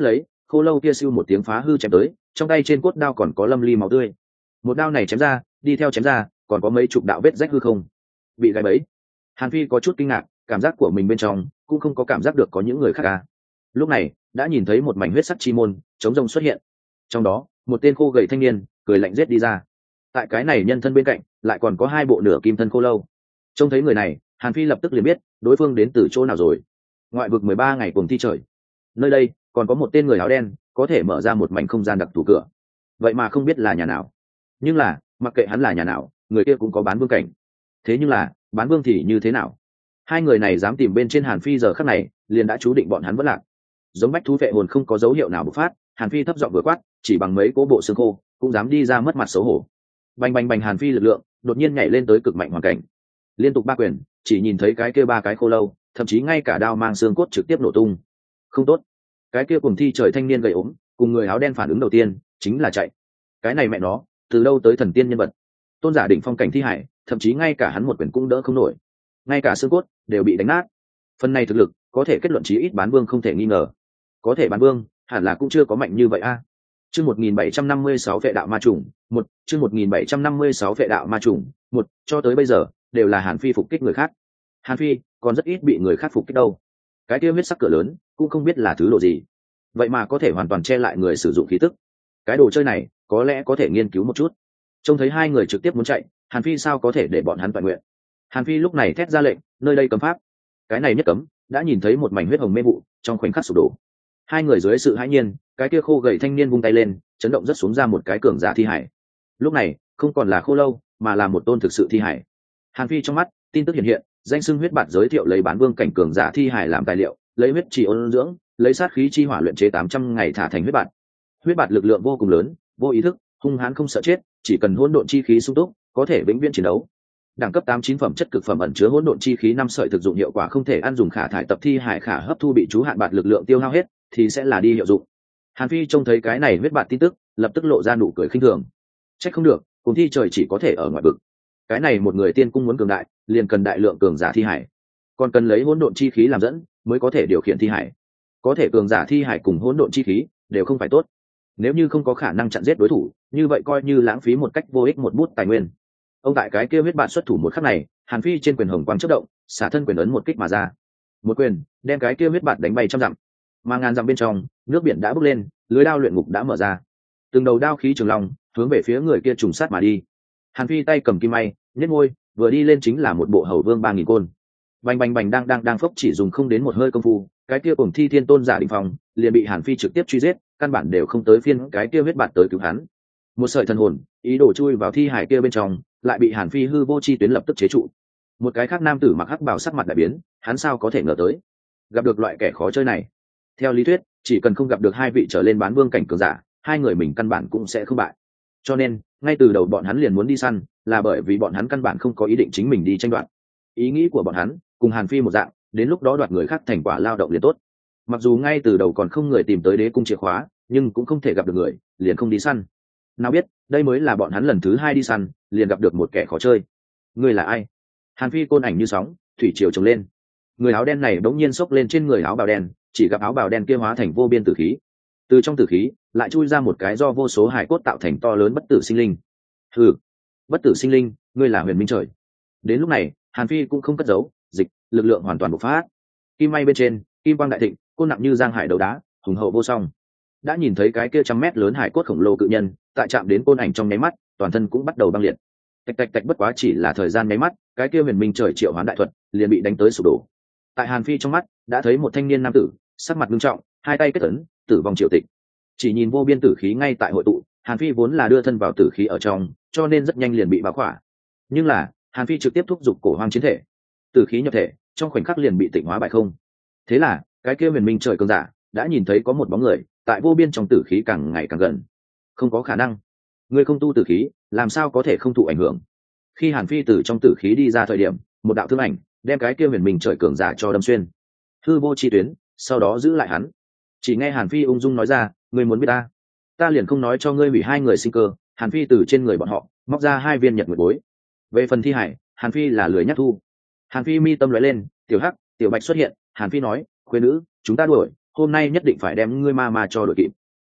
khô lâu kia siêu một tiếng phá hư chém tới, trong tay trên cốt đao còn có lâm ly máu tươi. Một đao này chém ra, đi theo chém ra còn có mấy chục đạo vết rách hư không, bị gáy bẫy. Hàn Phi có chút kinh ngạc, cảm giác của mình bên trong cũng không có cảm giác được có những người khác à. Lúc này đã nhìn thấy một mảnh huyết sắc chi môn chống rông xuất hiện, trong đó một tên khô gầy thanh niên cười lạnh giết đi ra. Tại cái này nhân thân bên cạnh lại còn có hai bộ nửa kim thân khô lâu. Trông thấy người này, Hàn Phi lập tức liền biết đối phương đến từ chỗ nào rồi. Ngoại vực mười ba ngày cùng thi trời, nơi đây còn có một tên người áo đen có thể mở ra một mảnh không gian đặc thù cửa, vậy mà không biết là nhà nào. Nhưng là mặc kệ hắn là nhà nào, người kia cũng có bán vương cảnh. Thế nhưng là bán vương thì như thế nào? Hai người này dám tìm bên trên Hàn Phi giờ khắc này liền đã chú định bọn hắn vẫn lạc. Giống bách thú vệ hồn không có dấu hiệu nào bộc phát, Hàn Phi thấp giọng vừa quát, chỉ bằng mấy cố bộ xương khô cũng dám đi ra mất mặt xấu hổ. Bành bành bành, Hàn Phi lực lượng đột nhiên nhảy lên tới cực mạnh hoàn cảnh, liên tục ba quyền chỉ nhìn thấy cái kia ba cái khô lâu, thậm chí ngay cả đao mang xương cốt trực tiếp nổ tung. Không tốt, cái kia cùng thi trời thanh niên gầy ốm cùng người áo đen phản ứng đầu tiên chính là chạy. Cái này mẹ nó từ đâu tới thần tiên nhân vật, tôn giả đỉnh phong cảnh thi hải, thậm chí ngay cả hắn một quyền cũng đỡ không nổi, ngay cả xương cốt đều bị đánh nát. Phần này thực lực có thể kết luận chí ít bán vương không thể nghi ngờ. Có thể bán vương hẳn là cũng chưa có mạnh như vậy a. À. Chương một nghìn bảy trăm năm mươi sáu vệ đạo ma trùng, một, chương một nghìn bảy trăm năm mươi sáu vệ đạo ma trùng, một, cho tới bây giờ đều là Hàn Phi phục kích người khác. Hàn Phi còn rất ít bị người khác phục kích đâu. Cái kia huyết sắc cửa lớn cũng không biết là thứ độ gì, vậy mà có thể hoàn toàn che lại người sử dụng khí tức. Cái đồ chơi này có lẽ có thể nghiên cứu một chút. Trông thấy hai người trực tiếp muốn chạy, Hàn Phi sao có thể để bọn hắn toàn nguyện. Hàn Phi lúc này thét ra lệnh, nơi đây cấm pháp. Cái này nhất cấm, đã nhìn thấy một mảnh huyết hồng mê vụ trong khoảnh khắc sụp đổ. Hai người dưới sự hãi nhiên, cái kia khô gầy thanh niên vung tay lên, chấn động rất xuống ra một cái cường giả thi hải. Lúc này không còn là khô lâu, mà là một tôn thực sự thi hải. Hàn Phi trong mắt tin tức hiện hiện, danh xưng huyết bạt giới thiệu lấy bán vương cảnh cường giả thi hải làm tài liệu, lấy huyết trì ôn dưỡng, lấy sát khí chi hỏa luyện chế tám trăm ngày thả thành huyết bạt. Huyết bạt lực lượng vô cùng lớn, vô ý thức, hung hãn không sợ chết, chỉ cần hỗn độn chi khí sung túc, có thể vĩnh viễn chiến đấu. Đẳng cấp tám chín phẩm chất cực phẩm ẩn chứa hỗn độn chi khí năm sợi thực dụng hiệu quả không thể ăn dùng, khả thải tập thi hải khả hấp thu bị chú hạn bạt lực lượng tiêu hao hết thì sẽ là đi hiệu dụng. Hàn Phi trông thấy cái này huyết bạt tin tức, lập tức lộ ra nụ cười khinh thường. Trách không được, cùng thi trời chỉ có thể ở ngoại vực. Cái này một người tiên cung muốn cường đại, liền cần đại lượng cường giả thi hải, còn cần lấy hỗn độn chi khí làm dẫn mới có thể điều khiển thi hải. Có thể cường giả thi hải cùng hỗn độn chi khí đều không phải tốt. Nếu như không có khả năng chặn giết đối thủ, như vậy coi như lãng phí một cách vô ích một bút tài nguyên. Ông tại cái kia huyết bạt xuất thủ một khắc này, Hàn Phi trên quyền hồng quang chớp động, xả thân quyền ấn một kích mà ra. Một quyền đem cái kia huyết bạt đánh bay trăm dặm. Mà ngàn dặm bên trong, nước biển đã bốc lên, lưới đao luyện ngục đã mở ra. Từng đầu đao khí trường long hướng về phía người kia trùng sát mà đi. Hàn Phi tay cầm kim may, nhếch môi, vừa đi lên chính là một bộ hầu vương ba nghìn côn. Bành bành bành, đang đang đang phốc, chỉ dùng không đến một hơi công phu, cái kia cùng thi thiên tôn giả đỉnh phong liền bị Hàn Phi trực tiếp truy giết, căn bản đều không tới phiên cái kia huyết bạt tới cứu hắn. Một sợi thần hồn ý đồ chui vào thi hải kia bên trong, lại bị Hàn Phi hư vô chi tuyến lập tức chế trụ. Một cái khác nam tử mặc hắc bào sắc mặt đại biến, hắn sao có thể ngờ tới gặp được loại kẻ khó chơi này. Theo lý thuyết, chỉ cần không gặp được hai vị trở lên bán vương cảnh cường giả, hai người mình căn bản cũng sẽ không bại. Cho nên ngay từ đầu bọn hắn liền muốn đi săn, là bởi vì bọn hắn căn bản không có ý định chính mình đi tranh đoạt. Ý nghĩ của bọn hắn cùng Hàn Phi một dạng, đến lúc đó đoạt người khác thành quả lao động liền tốt. Mặc dù ngay từ đầu còn không người tìm tới đế cung chìa khóa, nhưng cũng không thể gặp được người liền không đi săn. Nào biết đây mới là bọn hắn lần thứ hai đi săn, liền gặp được một kẻ khó chơi. Ngươi là ai? Hàn Phi côn ảnh như sóng, thủy triều trồng lên. Người áo đen này bỗng nhiên xốc lên trên người áo bào đen, chỉ gặp áo bào đen kia hóa thành vô biên tử khí. Từ trong tử khí lại chui ra một cái do vô số hải cốt tạo thành to lớn bất tử sinh linh. Hừ, bất tử sinh linh, ngươi là Huyền Minh Trời. Đến lúc này, Hàn Phi cũng không cất giấu, dịch, lực lượng hoàn toàn bộc phát. Kim may bên trên, kim quang đại thịnh, côn nặng như giang hải đấu đá, hùng hậu vô song. Đã nhìn thấy cái kia trăm mét lớn hải cốt khổng lồ cự nhân, tại chạm đến côn ảnh trong nháy mắt, toàn thân cũng bắt đầu băng liệt. Tạch tạch tạch, bất quá chỉ là thời gian nháy mắt, cái kia Huyền Minh Trời triệu hoán đại thuật liền bị đánh tới sụp đổ. Tại Hàn Phi trong mắt, đã thấy một thanh niên nam tử, sắc mặt nghiêm trọng, hai tay kết ấn, tử vong triệu tịch. Chỉ nhìn vô biên tử khí ngay tại hội tụ, Hàn Phi vốn là đưa thân vào tử khí ở trong, cho nên rất nhanh liền bị bao khỏa. Nhưng là, Hàn Phi trực tiếp thúc giục cổ hoang chiến thể, tử khí nhập thể, trong khoảnh khắc liền bị tịnh hóa bại không. Thế là, cái kia Huyền Minh Trời cường giả đã nhìn thấy có một bóng người tại vô biên trong tử khí càng ngày càng gần. Không có khả năng, ngươi không tu tử khí, làm sao có thể không thụ ảnh hưởng? Khi Hàn Phi từ trong tử khí đi ra thời điểm, một đạo thương ảnh đem cái kia Huyền Minh Trời cường giả cho đâm xuyên, hư vô chi tuyến, sau đó giữ lại hắn. Chỉ nghe Hàn Phi ung dung nói ra, ngươi muốn biết ta, ta liền không nói cho ngươi hủy hai người sinh cơ. Hàn Phi từ trên người bọn họ móc ra hai viên nhật nguyệt bối. Về phần thi hải, Hàn Phi là lười nhắc thu. Hàn Phi mi tâm lóe lên, tiểu hắc, tiểu bạch xuất hiện. Hàn Phi nói, khuyên nữ, chúng ta đuổi, hôm nay nhất định phải đem ngươi ma ma cho đuổi kịp.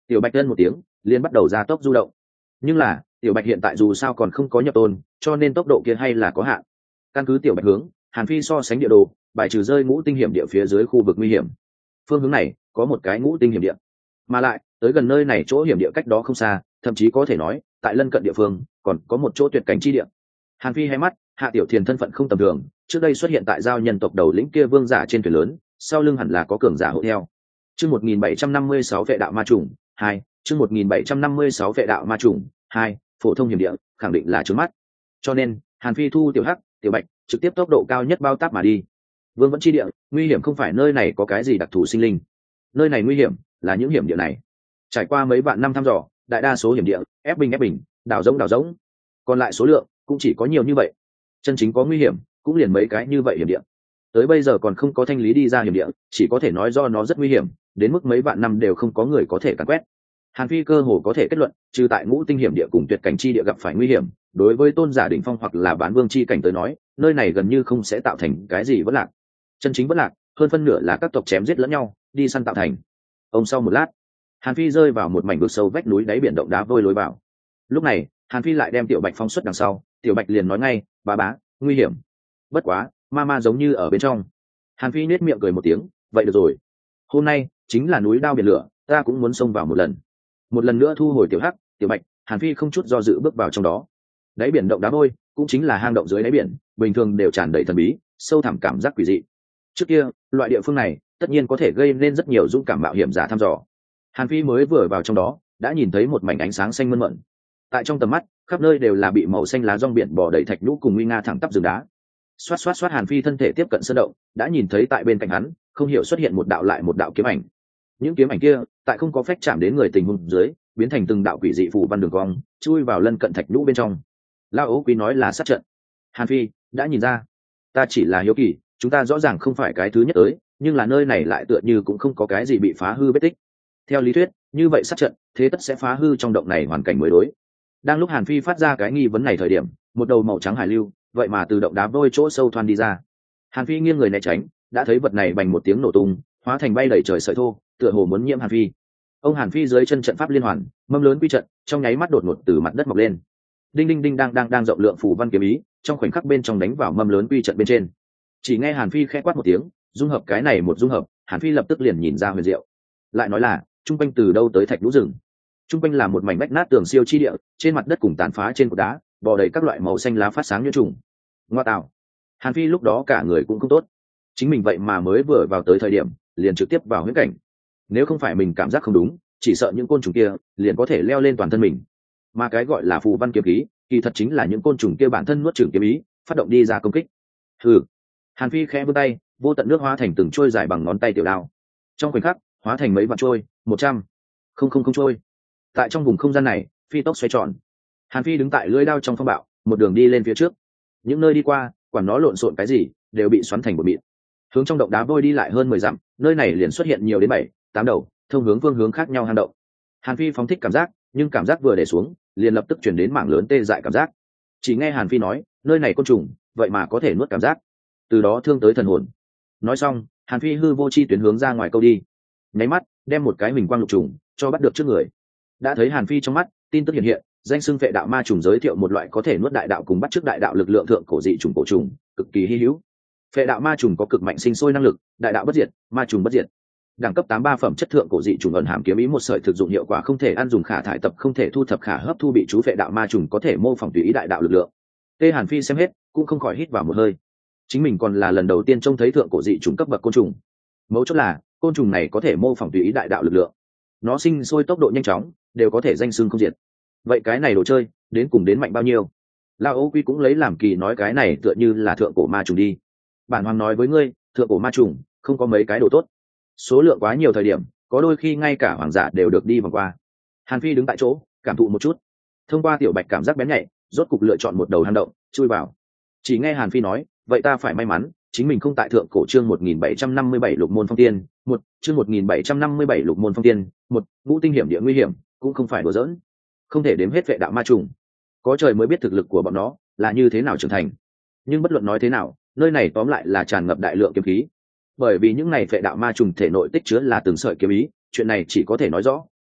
Tiểu Bạch đơn một tiếng liền bắt đầu ra tốc du động, nhưng là Tiểu Bạch hiện tại dù sao còn không có nhập tôn, cho nên tốc độ kia hay là có hạn. Căn cứ Tiểu Bạch hướng, Hàn Phi so sánh địa đồ, bài trừ rơi ngũ tinh hiểm địa phía dưới khu vực nguy hiểm. Phương hướng này có một cái ngũ tinh hiểm địa, mà lại tới gần nơi này chỗ hiểm địa cách đó không xa, thậm chí có thể nói tại lân cận địa phương còn có một chỗ tuyệt cảnh chi địa. Hàn Phi hay mắt, Hạ Tiểu Thiền thân phận không tầm thường, trước đây xuất hiện tại giao nhân tộc đầu lĩnh kia vương giả trên thuyền lớn, sau lưng hẳn là có cường giả hộ theo. Chương một nghìn bảy trăm năm mươi sáu vệ đạo ma trùng hai, chương một nghìn bảy trăm năm mươi sáu vệ đạo ma trùng hai, phổ thông hiểm địa, khẳng định là trướng mắt. Cho nên, Hàn Phi thu Tiểu Hắc, Tiểu Bạch, trực tiếp tốc độ cao nhất bao táp mà đi. Vương vẫn chi địa, nguy hiểm không phải nơi này có cái gì đặc thù sinh linh. Nơi này nguy hiểm là những hiểm địa này. Trải qua mấy vạn năm thăm dò, đại đa số hiểm địa, ép bình ép bình, đảo rỗng đảo rỗng. Còn lại số lượng cũng chỉ có nhiều như vậy. Chân chính có nguy hiểm, cũng liền mấy cái như vậy hiểm địa. Tới bây giờ còn không có thanh lý đi ra hiểm địa, chỉ có thể nói do nó rất nguy hiểm, đến mức mấy vạn năm đều không có người có thể càn quét. Hàn Phi cơ hồ có thể kết luận, trừ tại ngũ tinh hiểm địa cùng tuyệt cảnh chi địa gặp phải nguy hiểm, đối với tôn giả đỉnh phong hoặc là bán vương chi cảnh tới nói, nơi này gần như không sẽ tạo thành cái gì vất lạc. Chân chính vất lạc, hơn phân nửa là các tộc chém giết lẫn nhau, đi săn tạo thành. Ông sau một lát, Hàn Phi rơi vào một mảnh vực sâu vách núi đáy biển động đá vôi lối vào. Lúc này, Hàn Phi lại đem Tiểu Bạch phóng xuất đằng sau, Tiểu Bạch liền nói ngay, bá bá, nguy hiểm. Bất quá, ma ma giống như ở bên trong. Hàn Phi nết miệng cười một tiếng, vậy được rồi. Hôm nay chính là núi đao biển lửa, ta cũng muốn xông vào một lần. Một lần nữa thu hồi Tiểu Hắc, Tiểu Bạch, Hàn Phi không chút do dự bước vào trong đó. Đáy biển động đá vôi, cũng chính là hang động dưới đáy biển, bình thường đều tràn đầy thần bí, sâu thẳm cảm giác quỷ dị. Trước kia, loại địa phương này tất nhiên có thể gây nên rất nhiều dũng cảm mạo hiểm giả thăm dò. Hàn Phi mới vừa vào trong đó, đã nhìn thấy một mảnh ánh sáng xanh mơn mởn. Tại trong tầm mắt, khắp nơi đều là bị màu xanh lá rong biển bò đầy thạch nhũ cùng nguy nga thẳng tắp rừng đá. Xoát xoát xoát, Hàn Phi thân thể tiếp cận sơn động, đã nhìn thấy tại bên cạnh hắn, không hiểu xuất hiện một đạo lại một đạo kiếm ảnh. Những kiếm ảnh kia, tại không có phách chạm đến người tình huống dưới, biến thành từng đạo quỷ dị phù văn đường cong, chui vào lân cận thạch nhũ bên trong. Lao Ấu Quý nói là sát trận. Hàn Phi đã nhìn ra, ta chỉ là hiếu kỳ, chúng ta rõ ràng không phải cái thứ nhất tới, nhưng là nơi này lại tựa như cũng không có cái gì bị phá hư vết tích. Theo lý thuyết, như vậy sát trận, thế tất sẽ phá hư trong động này hoàn cảnh mới đối. Đang lúc Hàn Phi phát ra cái nghi vấn này thời điểm, một đầu màu trắng hải lưu, vậy mà từ động đá vôi chỗ sâu thoăn đi ra. Hàn Phi nghiêng người né tránh, đã thấy vật này bành một tiếng nổ tung, hóa thành bay đầy trời sợi thô, tựa hồ muốn nhiễm Hàn Phi. Ông Hàn Phi dưới chân trận pháp liên hoàn, mâm lớn quy trận, trong nháy mắt đột ngột từ mặt đất mọc lên. Đinh đinh đinh đang đang đang rộng lượng phù văn kiếm ý, trong khoảnh khắc bên trong đánh vào mâm lớn quy trận bên trên. Chỉ nghe Hàn Phi khẽ quát một tiếng, dung hợp cái này một dung hợp, Hàn Phi lập tức liền nhìn ra huyền diệu. Lại nói là, trung quanh từ đâu tới thạch lũ rừng. Trung quanh là một mảnh bách nát tường siêu chi địa, trên mặt đất cùng tàn phá trên cột đá, bò đầy các loại màu xanh lá phát sáng như trùng. Ngoa tạo. Hàn Phi lúc đó cả người cũng không tốt. Chính mình vậy mà mới vừa vào tới thời điểm, liền trực tiếp vào huyễn cảnh. Nếu không phải mình cảm giác không đúng, chỉ sợ những côn trùng kia liền có thể leo lên toàn thân mình. Mà cái gọi là phù văn kiếm khí, kỳ thật chính là những côn trùng kia bản thân nuốt chửng kiếm ý, phát động đi ra công kích. Hừ. Hàn Phi khẽ vươn tay, vô tận nước hóa thành từng trôi dài bằng ngón tay tiểu đao. Trong khoảnh khắc, hóa thành mấy vạn trôi, một trăm, không không không trôi. Tại trong vùng không gian này, phi tốc xoay tròn. Hàn Phi đứng tại lưỡi đao trong phong bạo, một đường đi lên phía trước. Những nơi đi qua, quản nó lộn xộn cái gì, đều bị xoắn thành một mịn. Hướng trong động đá vôi đi lại hơn mười dặm, nơi này liền xuất hiện nhiều đến bảy, tám đầu, thông hướng phương hướng khác nhau hang động. Hàn Phi phóng thích cảm giác, nhưng cảm giác vừa để xuống, liền lập tức chuyển đến mảng lớn tê dại cảm giác. Chỉ nghe Hàn Phi nói, nơi này côn trùng, vậy mà có thể nuốt cảm giác, từ đó thương tới thần hồn. Nói xong, Hàn Phi hư vô chi tuyến hướng ra ngoài câu đi, nháy mắt đem một cái huỳnh quang lục trùng cho bắt được trước người. Đã thấy Hàn Phi trong mắt tin tức hiện hiện, danh xưng vệ đạo ma trùng giới thiệu một loại có thể nuốt đại đạo cùng bắt chước đại đạo lực lượng thượng cổ dị trùng cổ trùng, cực kỳ hy hữu. Vệ đạo ma trùng có cực mạnh sinh sôi năng lực, đại đạo bất diệt, ma trùng bất diệt. Đẳng cấp tám ba phẩm chất thượng cổ dị trùng ẩn hàm kiếm ý một sợi thực dụng hiệu quả không thể ăn dùng khả thải tập không thể thu thập khả hấp thu bị chú vệ đạo ma trùng có thể mô phỏng tùy ý đại đạo lực lượng. Tê Hàn Phi xem hết, cũng không khỏi hít vào một hơi. Chính mình còn là lần đầu tiên trông thấy thượng cổ dị trùng cấp bậc côn trùng. Mấu chốt là, côn trùng này có thể mô phỏng tùy ý đại đạo lực lượng. Nó sinh sôi tốc độ nhanh chóng, đều có thể danh xưng không diệt. Vậy cái này đồ chơi, đến cùng đến mạnh bao nhiêu? Lao Âu Quy cũng lấy làm kỳ nói cái này tựa như là thượng cổ ma trùng đi. Bản hoàng nói với ngươi, thượng cổ ma trùng không có mấy cái đồ tốt. Số lượng quá nhiều thời điểm, có đôi khi ngay cả hoàng giả đều được đi vòng qua. Hàn Phi đứng tại chỗ, cảm thụ một chút. Thông qua tiểu bạch cảm giác bén nhạy, rốt cục lựa chọn một đầu hang động, chui vào. Chỉ nghe Hàn Phi nói, vậy ta phải may mắn, chính mình không tại thượng cổ chương một nghìn bảy trăm năm mươi bảy lục môn phong tiên, một chương một nghìn bảy trăm năm mươi bảy lục môn phong tiên, một ngũ tinh hiểm địa nguy hiểm, cũng không phải đùa giỡn. Không thể đếm hết vệ đạo ma trùng. Có trời mới biết thực lực của bọn nó là như thế nào trưởng thành. Nhưng bất luận nói thế nào, nơi này tóm lại là tràn ngập đại lượng kiếm khí. Bởi vì những này vệ đạo ma trùng thể nội tích chứa là từng sợi kiếm ý, chuyện này chỉ có thể nói rõ,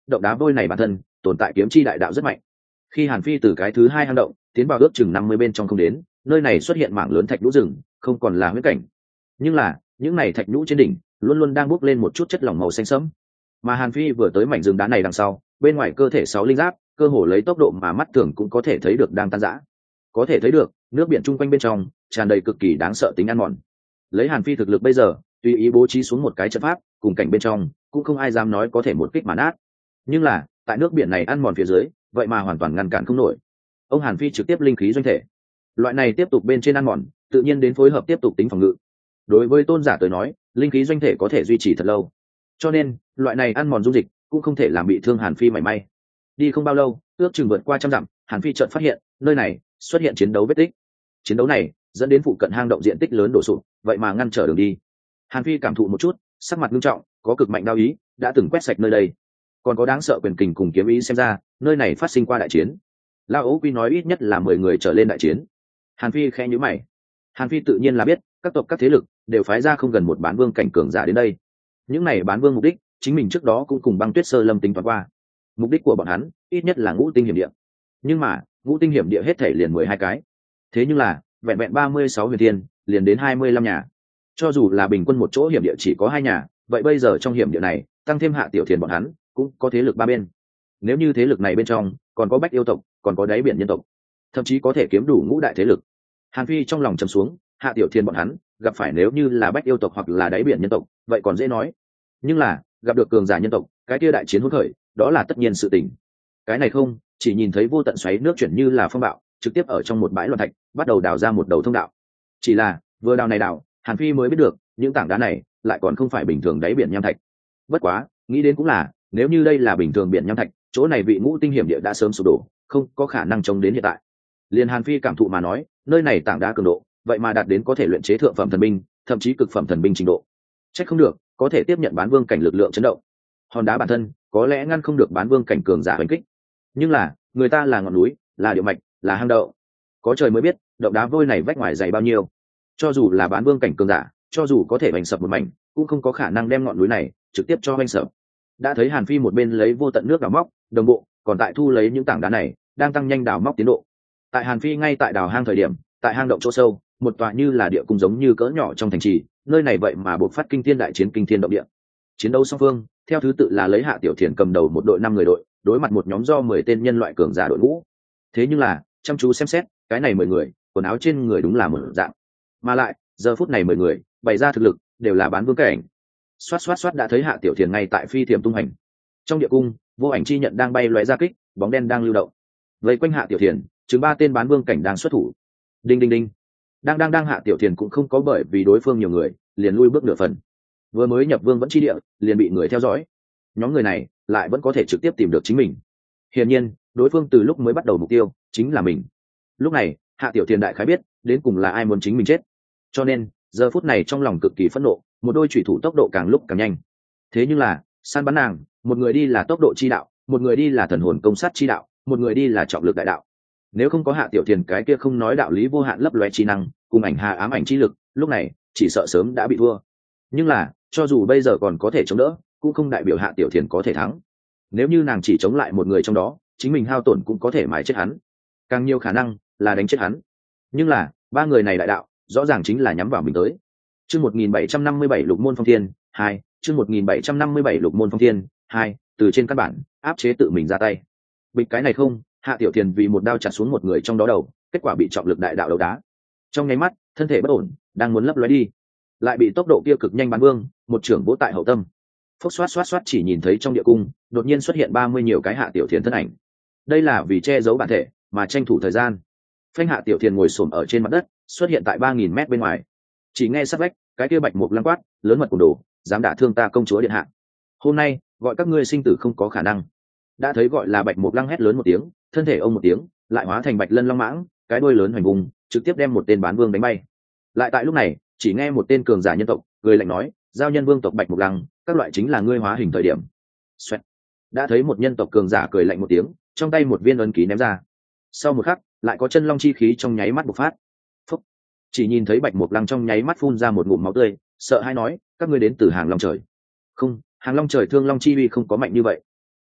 động đá vôi này bản thân tồn tại kiếm chi đại đạo rất mạnh. Khi Hàn Phi từ cái thứ hai hang động tiến vào ước chừng năm mươi bên trong không đến, nơi này xuất hiện mảng lớn thạch nhũ rừng, không còn là huyết cảnh. Nhưng là những này thạch nhũ trên đỉnh luôn luôn đang bốc lên một chút chất lỏng màu xanh sẫm. Mà Hàn Phi vừa tới mảnh rừng đá này đằng sau, bên ngoài cơ thể sáu linh giáp cơ hồ lấy tốc độ mà mắt thường cũng có thể thấy được đang tan rã. Có thể thấy được nước biển chung quanh bên trong tràn đầy cực kỳ đáng sợ tính ăn mòn. Lấy Hàn Phi thực lực bây giờ, tùy ý bố trí xuống một cái trận pháp cùng cảnh bên trong cũng không ai dám nói có thể một kích mà nát. Nhưng là tại nước biển này ăn mòn phía dưới, vậy mà hoàn toàn ngăn cản không nổi. Ông Hàn Phi trực tiếp linh khí doanh thể, loại này tiếp tục bên trên ăn mòn tự nhiên đến phối hợp tiếp tục tính phòng ngự. Đối với tôn giả tới nói, linh khí doanh thể có thể duy trì thật lâu, cho nên loại này ăn mòn dung dịch cũng không thể làm bị thương Hàn Phi mảy may. Đi không bao lâu, ước chừng vượt qua trăm dặm, Hàn Phi chợt phát hiện nơi này xuất hiện chiến đấu vết tích. Chiến đấu này dẫn đến phụ cận hang động diện tích lớn đổ sụp, vậy mà ngăn trở đường đi. Hàn Phi cảm thụ một chút, sắc mặt nghiêm trọng, có cực mạnh đao ý đã từng quét sạch nơi đây, còn có đáng sợ quyền kình cùng kiếm ý, xem ra nơi này phát sinh qua đại chiến. Lao Ấu Quy nói ít nhất là mười người trở lên đại chiến. Hàn Phi khẽ nhíu mày. Hàn Phi tự nhiên là biết các tộc các thế lực đều phái ra không gần một bán vương cảnh cường giả đến đây. Những này bán vương mục đích chính mình trước đó cũng cùng Băng Tuyết Sơ Lâm tính toán qua. Mục đích của bọn hắn ít nhất là ngũ tinh hiểm địa, nhưng mà ngũ tinh hiểm địa hết thể liền mười hai cái. Thế nhưng là vẹn vẹn ba mươi sáu huyền thiên liền đến hai mươi lăm nhà. Cho dù là bình quân một chỗ hiểm địa chỉ có hai nhà, vậy bây giờ trong hiểm địa này tăng thêm Hạ Tiểu Thiền bọn hắn cũng có thế lực ba bên. Nếu như thế lực này bên trong còn có bách yêu tộc, còn có đáy biển nhân tộc, thậm chí có thể kiếm đủ ngũ đại thế lực. Hàn Phi trong lòng trầm xuống, Hạ Tiểu Thiên bọn hắn gặp phải nếu như là bách yêu tộc hoặc là đáy biển nhân tộc, vậy còn dễ nói. Nhưng là gặp được cường giả nhân tộc, cái kia đại chiến hỗn khởi, đó là tất nhiên sự tình. Cái này không, chỉ nhìn thấy vô tận xoáy nước chuyển như là phong bạo, trực tiếp ở trong một bãi loạn thạch, bắt đầu đào ra một đầu thông đạo. Chỉ là vừa đào này đào, Hàn Phi mới biết được, những tảng đá này lại còn không phải bình thường đáy biển nham thạch. Bất quá, nghĩ đến cũng là, nếu như đây là bình thường biển nham thạch, chỗ này vị ngũ tinh hiểm địa đã sớm sụp đổ, không có khả năng chống đến hiện tại. Liên Hàn Phi cảm thụ mà nói, nơi này tảng đá cường độ, vậy mà đạt đến có thể luyện chế thượng phẩm thần binh, thậm chí cực phẩm thần binh trình độ. Chắc không được, có thể tiếp nhận bán vương cảnh lực lượng chấn động. Hòn đá bản thân có lẽ ngăn không được bán vương cảnh cường giả đánh kích, nhưng là người ta là ngọn núi, là địa mạch, là hang đậu, có trời mới biết động đá vôi này vách ngoài dày bao nhiêu. Cho dù là bán vương cảnh cường giả, cho dù có thể bành sập một mảnh, cũng không có khả năng đem ngọn núi này trực tiếp cho bành sập. Đã thấy Hàn Phi một bên lấy vô tận nước đào móc, đồng bộ còn tại thu lấy những tảng đá này, đang tăng nhanh đào móc tiến độ. Tại Hàn Phi ngay tại đào hang thời điểm, tại hang động chỗ sâu, một tòa như là địa cung giống như cỡ nhỏ trong thành trì, nơi này vậy mà bộc phát kinh thiên đại chiến, kinh thiên động địa. Chiến đấu song phương theo thứ tự là lấy Hạ Tiểu Thiền cầm đầu một đội năm người đội, đối mặt một nhóm do mười tên nhân loại cường giả đội ngũ. Thế nhưng là chăm chú xem xét, cái này mười người quần áo trên người đúng là một dạng, mà lại giờ phút này mười người bày ra thực lực đều là bán vương cảnh. Xoát xoát xoát đã thấy Hạ Tiểu Thiền ngay tại phi thiềm tung hành. Trong địa cung, vô ảnh chi nhận đang bay lóe ra kích, bóng đen đang lưu động. Vây quanh Hạ Tiểu Thiền, chừng ba tên bán vương cảnh đang xuất thủ. Đinh đinh đinh. Đang đang đang Hạ Tiểu Thiền cũng không có bởi vì đối phương nhiều người, liền lui bước nửa phần. Vừa mới nhập vương vẫn chi địa, liền bị người theo dõi. Nhóm người này lại vẫn có thể trực tiếp tìm được chính mình. Hiển nhiên, đối phương từ lúc mới bắt đầu mục tiêu chính là mình. Lúc này, Hạ Tiểu Thiền đại khái biết, đến cùng là ai muốn chính mình chết. Cho nên, giờ phút này trong lòng cực kỳ phẫn nộ, một đôi chủy thủ tốc độ càng lúc càng nhanh. Thế nhưng là, săn bắn nàng, một người đi là tốc độ chi đạo, một người đi là thần hồn công sát chi đạo, một người đi là trọng lực đại đạo. Nếu không có Hạ Tiểu Thiền cái kia không nói đạo lý vô hạn lấp loé chi năng, cùng ảnh hà ám ảnh chi lực, lúc này chỉ sợ sớm đã bị thua. Nhưng là, cho dù bây giờ còn có thể chống đỡ, cũng không đại biểu Hạ Tiểu Thiền có thể thắng. Nếu như nàng chỉ chống lại một người trong đó, chính mình hao tổn cũng có thể mài chết hắn. Càng nhiều khả năng là đánh chết hắn. Nhưng là, ba người này đại đạo, rõ ràng chính là nhắm vào mình tới. Chương một nghìn bảy trăm năm mươi bảy Lục Môn Phong Thiên, hai, chương một nghìn bảy trăm năm mươi bảy Lục Môn Phong Thiên, hai, từ trên căn bản, áp chế tự mình ra tay. Bịch cái này không, Hạ Tiểu Thiền vì một đao chặt xuống một người trong đó đầu, kết quả bị trọng lực đại đạo đầu đá. Trong nháy mắt, thân thể bất ổn, đang muốn lấp lóe đi, lại bị tốc độ kia cực nhanh bán vương, một trưởng vỗ tại hậu tâm. Phốc xoát xoát xoát chỉ nhìn thấy trong địa cung, đột nhiên xuất hiện ba mươi nhiều cái Hạ Tiểu Thiền thân ảnh. Đây là vì che giấu bản thể, mà tranh thủ thời gian. Phanh Hạ Tiểu Thiền ngồi xổm ở trên mặt đất, xuất hiện tại ba nghìn mét bên ngoài. Chỉ nghe sát vách, cái kia bạch mục lăng quát, lớn mật cùng đồ, dám đả thương ta công chúa điện hạ. Hôm nay, gọi các ngươi sinh tử không có khả năng. Đã thấy gọi là bạch mục lăng hét lớn một tiếng, thân thể ông một tiếng, lại hóa thành bạch lân long mãng, cái đuôi lớn hoành vùng, trực tiếp đem một tên bán vương đánh bay. Lại tại lúc này, chỉ nghe một tên cường giả nhân tộc cười lạnh nói, giao nhân vương tộc bạch mục lăng, các loại chính là ngươi hóa hình thời điểm. Xoẹt. Đã thấy một nhân tộc cường giả cười lạnh một tiếng, trong tay một viên ấn ký ném ra. Sau một khắc, lại có chân long chi khí trong nháy mắt bộc phát. Phúc. Chỉ nhìn thấy bạch mục lăng trong nháy mắt phun ra một ngụm máu tươi, sợ hãi nói, các ngươi đến từ hàng long trời. Không, hàng long trời thương long chi uy không có mạnh như vậy.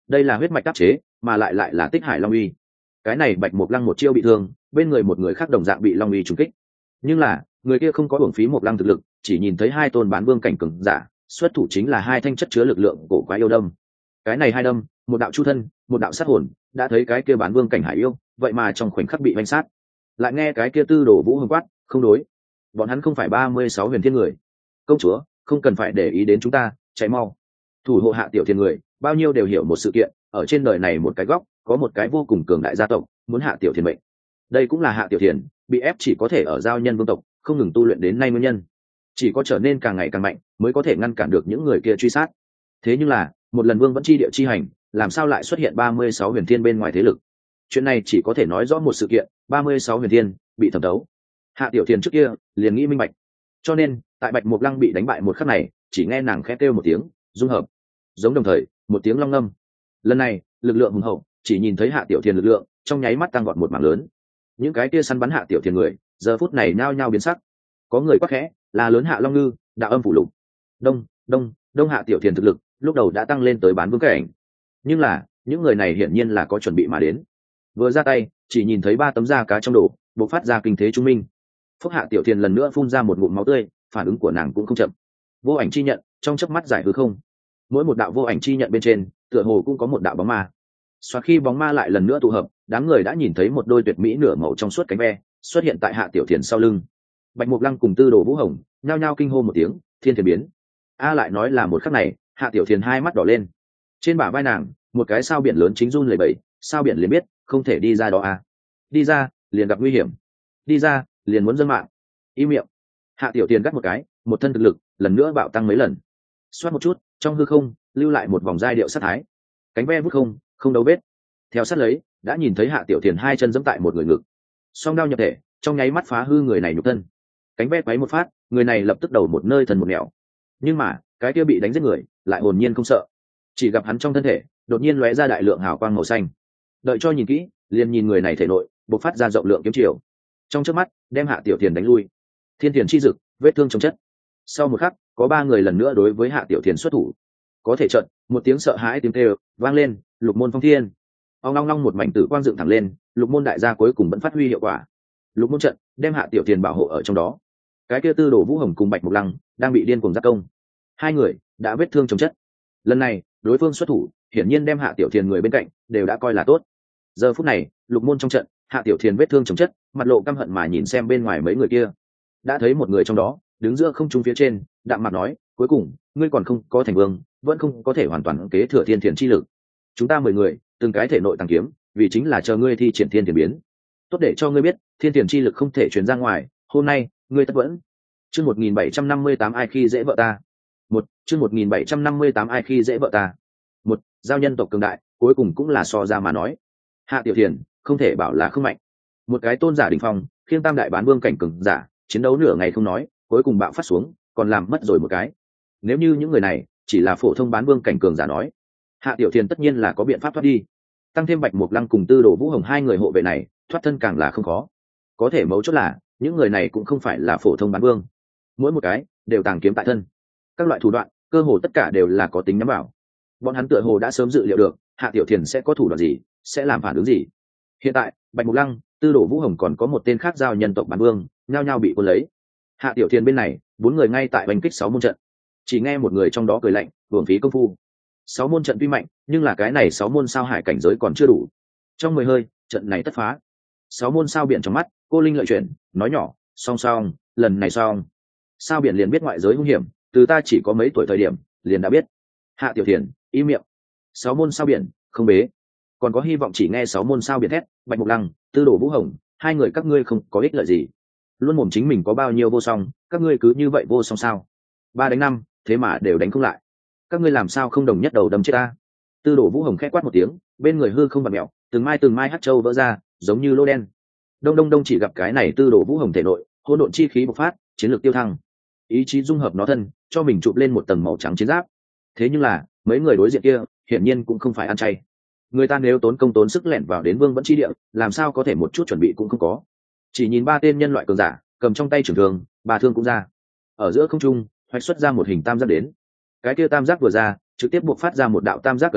đây là huyết mạch đắc chế, mà lại lại là tích hải long uy. Cái này Bạch Mộc Lăng một chiêu bị thương, bên người một người khác đồng dạng bị long uy trúng kích, nhưng là người kia không có uổng phí Mộc Lăng thực lực, chỉ nhìn thấy hai tôn bán vương cảnh cường giả xuất thủ chính là hai thanh chất chứa lực lượng cổ quái yêu đâm. Cái này hai đâm, một đạo chu thân, một đạo sát hồn, đã thấy cái kia bán vương cảnh hải yêu, vậy mà trong khoảnh khắc bị vanh sát. Lại nghe cái kia Tư Đồ Vũ Hồng quát, không đối, bọn hắn không phải ba mươi sáu huyền thiên người. Công chúa, không cần phải để ý đến chúng ta, chạy mau. Thủ hộ Hạ Tiểu Thiên người, bao nhiêu đều hiểu một sự kiện, ở trên đời này một cái góc, có một cái vô cùng cường đại gia tộc, muốn Hạ Tiểu Thiên mệnh. Đây cũng là Hạ Tiểu Thiên bị ép chỉ có thể ở giao nhân vương tộc, không ngừng tu luyện đến nay nguyên nhân. Chỉ có trở nên càng ngày càng mạnh, mới có thể ngăn cản được những người kia truy sát. Thế nhưng là, một lần vương vẫn chi địa chi hành, làm sao lại xuất hiện ba mươi sáu huyền thiên bên ngoài thế lực? Chuyện này chỉ có thể nói rõ một sự kiện, ba mươi sáu huyền thiên bị thẩm thấu. Hạ Tiểu Thiên trước kia liền nghĩ minh bạch, cho nên tại Bạch Mộc Lăng bị đánh bại một khắc này, chỉ nghe nàng khẽ kêu một tiếng, dung hợp, giống đồng thời một tiếng long ngâm. Lần này lực lượng hùng hậu, chỉ nhìn thấy Hạ Tiểu Thiên lực lượng trong nháy mắt tăng vọt một mảng lớn. Những cái kia săn bắn Hạ Tiểu Thiên người, giờ phút này nhao nhao biến sắc. Có người quát khẽ, là lớn Hạ Long Ngư, đạo âm phủ lục. Đông, đông, đông Hạ Tiểu Thiên thực lực lúc đầu đã tăng lên tới bán vương cảnh, nhưng là những người này hiển nhiên là có chuẩn bị mà đến. Vừa ra tay, chỉ nhìn thấy ba tấm da cá trong đổ, bộc phát ra kinh thế trung minh. Phúc Hạ Tiểu Thiên lần nữa phun ra một ngụm máu tươi, phản ứng của nàng cũng không chậm. Vô ảnh chi nhận trong chớp mắt giải hư không, mỗi một đạo vô ảnh chi nhận bên trên tựa hồ cũng có một đạo bóng ma. Xoa khi bóng ma lại lần nữa tụ hợp, đám người đã nhìn thấy một đôi tuyệt mỹ nửa màu trong suốt cánh ve xuất hiện tại Hạ Tiểu Thiên sau lưng. Bạch Mộc Lăng cùng Tư Đồ Vũ Hồng nhao nhao kinh hô một tiếng, thiên thiên biến. A lại nói là một khắc này, Hạ Tiểu Thiên hai mắt đỏ lên. Trên bả vai nàng, một cái sao biển lớn chính run lẩy bẩy, sao biển liền biết, không thể đi ra đó a. Đi ra, liền gặp nguy hiểm. Đi ra, liền muốn dâng mạng. Im miệng. Hạ Tiểu Thiên gắt một cái, một thân thực lực lần nữa bạo tăng mấy lần. Xoát một chút, trong hư không lưu lại một vòng giai điệu sát thái. Cánh ve vút không, không đấu vết. Theo sát lấy, đã nhìn thấy Hạ Tiểu Thiên hai chân giẫm tại một người ngực. Song đao nhập thể, trong nháy mắt phá hư người này nhục thân. Cánh ve quấy một phát, người này lập tức đầu một nơi thần một nẻo. Nhưng mà, cái kia bị đánh giết người, lại hồn nhiên không sợ. Chỉ gặp hắn trong thân thể, đột nhiên lóe ra đại lượng hào quang màu xanh. Đợi cho nhìn kỹ, liền nhìn người này thể nội, bộc phát ra rộng lượng kiếm chiều. Trong chớp mắt, đem Hạ Tiểu Thiên đánh lui. Thiên Tiền chi dực, vết thương trong chất. Sau một khắc, có ba người lần nữa đối với Hạ Tiểu Thiên xuất thủ. Có thể chợt, một tiếng sợ hãi tiếng kêu vang lên, Lục Môn Phong Thiên. Ong long long một mảnh tử quang dựng thẳng lên, Lục Môn đại gia cuối cùng vẫn phát huy hiệu quả. Lục Môn trận, đem Hạ Tiểu Thiên bảo hộ ở trong đó. Cái kia Tư Đồ Vũ Hồng cùng Bạch Mộc Lăng đang bị điên cuồng giáp công. Hai người đã vết thương trong chất. Lần này, đối phương xuất thủ, hiển nhiên đem Hạ Tiểu Thiên người bên cạnh đều đã coi là tốt. Giờ phút này, Lục Môn trong trận, Hạ Tiểu Thiên vết thương chồng chất, mặt lộ căm hận mà nhìn xem bên ngoài mấy người kia. Đã thấy một người trong đó đứng giữa không trung phía trên, đạm mặt nói, cuối cùng ngươi còn không có thành vương, vẫn không có thể hoàn toàn kế thừa thiên thiền chi lực. Chúng ta mười người từng cái thể nội tăng kiếm, vì chính là chờ ngươi thi triển thiên thiền biến. Tốt để cho ngươi biết, thiên thiền chi lực không thể truyền ra ngoài, hôm nay ngươi tất vẫn. Chương một nghìn bảy trăm năm mươi tám ai khi dễ vợ ta. Một, chương một nghìn bảy trăm năm mươi tám ai khi dễ vợ ta. Một, giao nhân tộc cường đại, cuối cùng cũng là so ra mà nói. Hạ Tiểu Thiên không thể bảo là không mạnh. Một cái tôn giả đỉnh phong, khiêng tam đại bán vương cảnh cường giả, chiến đấu nửa ngày không nói, cuối cùng bạo phát xuống, còn làm mất rồi một cái. Nếu như những người này chỉ là phổ thông bán vương cảnh cường giả nói, Hạ Tiểu Thiên tất nhiên là có biện pháp thoát đi. Tăng thêm Bạch Mộc Lăng cùng Tư Đồ Vũ Hồng hai người hộ vệ này, thoát thân càng là không khó. Có thể mấu chốt là, những người này cũng không phải là phổ thông bán vương, mỗi một cái đều tàng kiếm tại thân. Các loại thủ đoạn, cơ hồ tất cả đều là có tính nhắm vào. Bọn hắn tựa hồ đã sớm dự liệu được, Hạ Tiểu Thiên sẽ có thủ đoạn gì, sẽ làm phản ứng gì. Hiện tại, Bạch Mộc Lăng, Tư Đồ Vũ Hồng còn có một tên khác giao nhân tộc bán vương, nhao nhao bị cuốn lấy. Hạ Tiểu Thiên bên này, bốn người ngay tại đánh kích sáu môn trận. Chỉ nghe một người trong đó cười lạnh, hưởng phí công phu. Sáu môn trận tuy mạnh, nhưng là cái này sáu môn sao hải cảnh giới còn chưa đủ. Trong mười hơi, trận này tất phá. Sáu môn sao biển trong mắt, cô linh lợi chuyển, nói nhỏ, song song, lần này song. Sao biển liền biết ngoại giới hung hiểm, từ ta chỉ có mấy tuổi thời điểm, liền đã biết. Hạ Tiểu Thiên, im miệng. Sáu môn sao biển, không bế. Còn có hy vọng chỉ nghe sáu môn sao biển thét, Bạch Mộc Lăng, Tư Đồ Vũ Hồng, hai người các ngươi không có ích lợi gì. Luôn mồm chính mình có bao nhiêu vô song, các ngươi cứ như vậy vô song sao? Ba đánh năm, thế mà đều đánh không lại. Các ngươi làm sao không đồng nhất đầu đâm chết ta? Tư Đồ Vũ Hồng khẽ quát một tiếng, bên người hư không bật mèo, từng mai từng mai hắc châu vỡ ra, giống như lô đen. Đông đông đông chỉ gặp cái này Tư Đồ Vũ Hồng thể nội, hỗn độn chi khí bộc phát, chiến lược tiêu thăng. Ý chí dung hợp nó thân, cho mình chụp lên một tầng màu trắng chiến giáp. Thế nhưng là, mấy người đối diện kia, hiển nhiên cũng không phải ăn chay. Người ta nếu tốn công tốn sức lẻn vào đến vương vẫn chi địa, làm sao có thể một chút chuẩn bị cũng không có. Chỉ nhìn ba tên nhân loại cường giả, cầm trong tay trường thương, ba thương cũng ra. Ở giữa không trung, hoạch xuất ra một hình tam giác đến. Cái kia tam giác vừa ra, trực tiếp buộc phát ra một đạo tam giác ấn ký,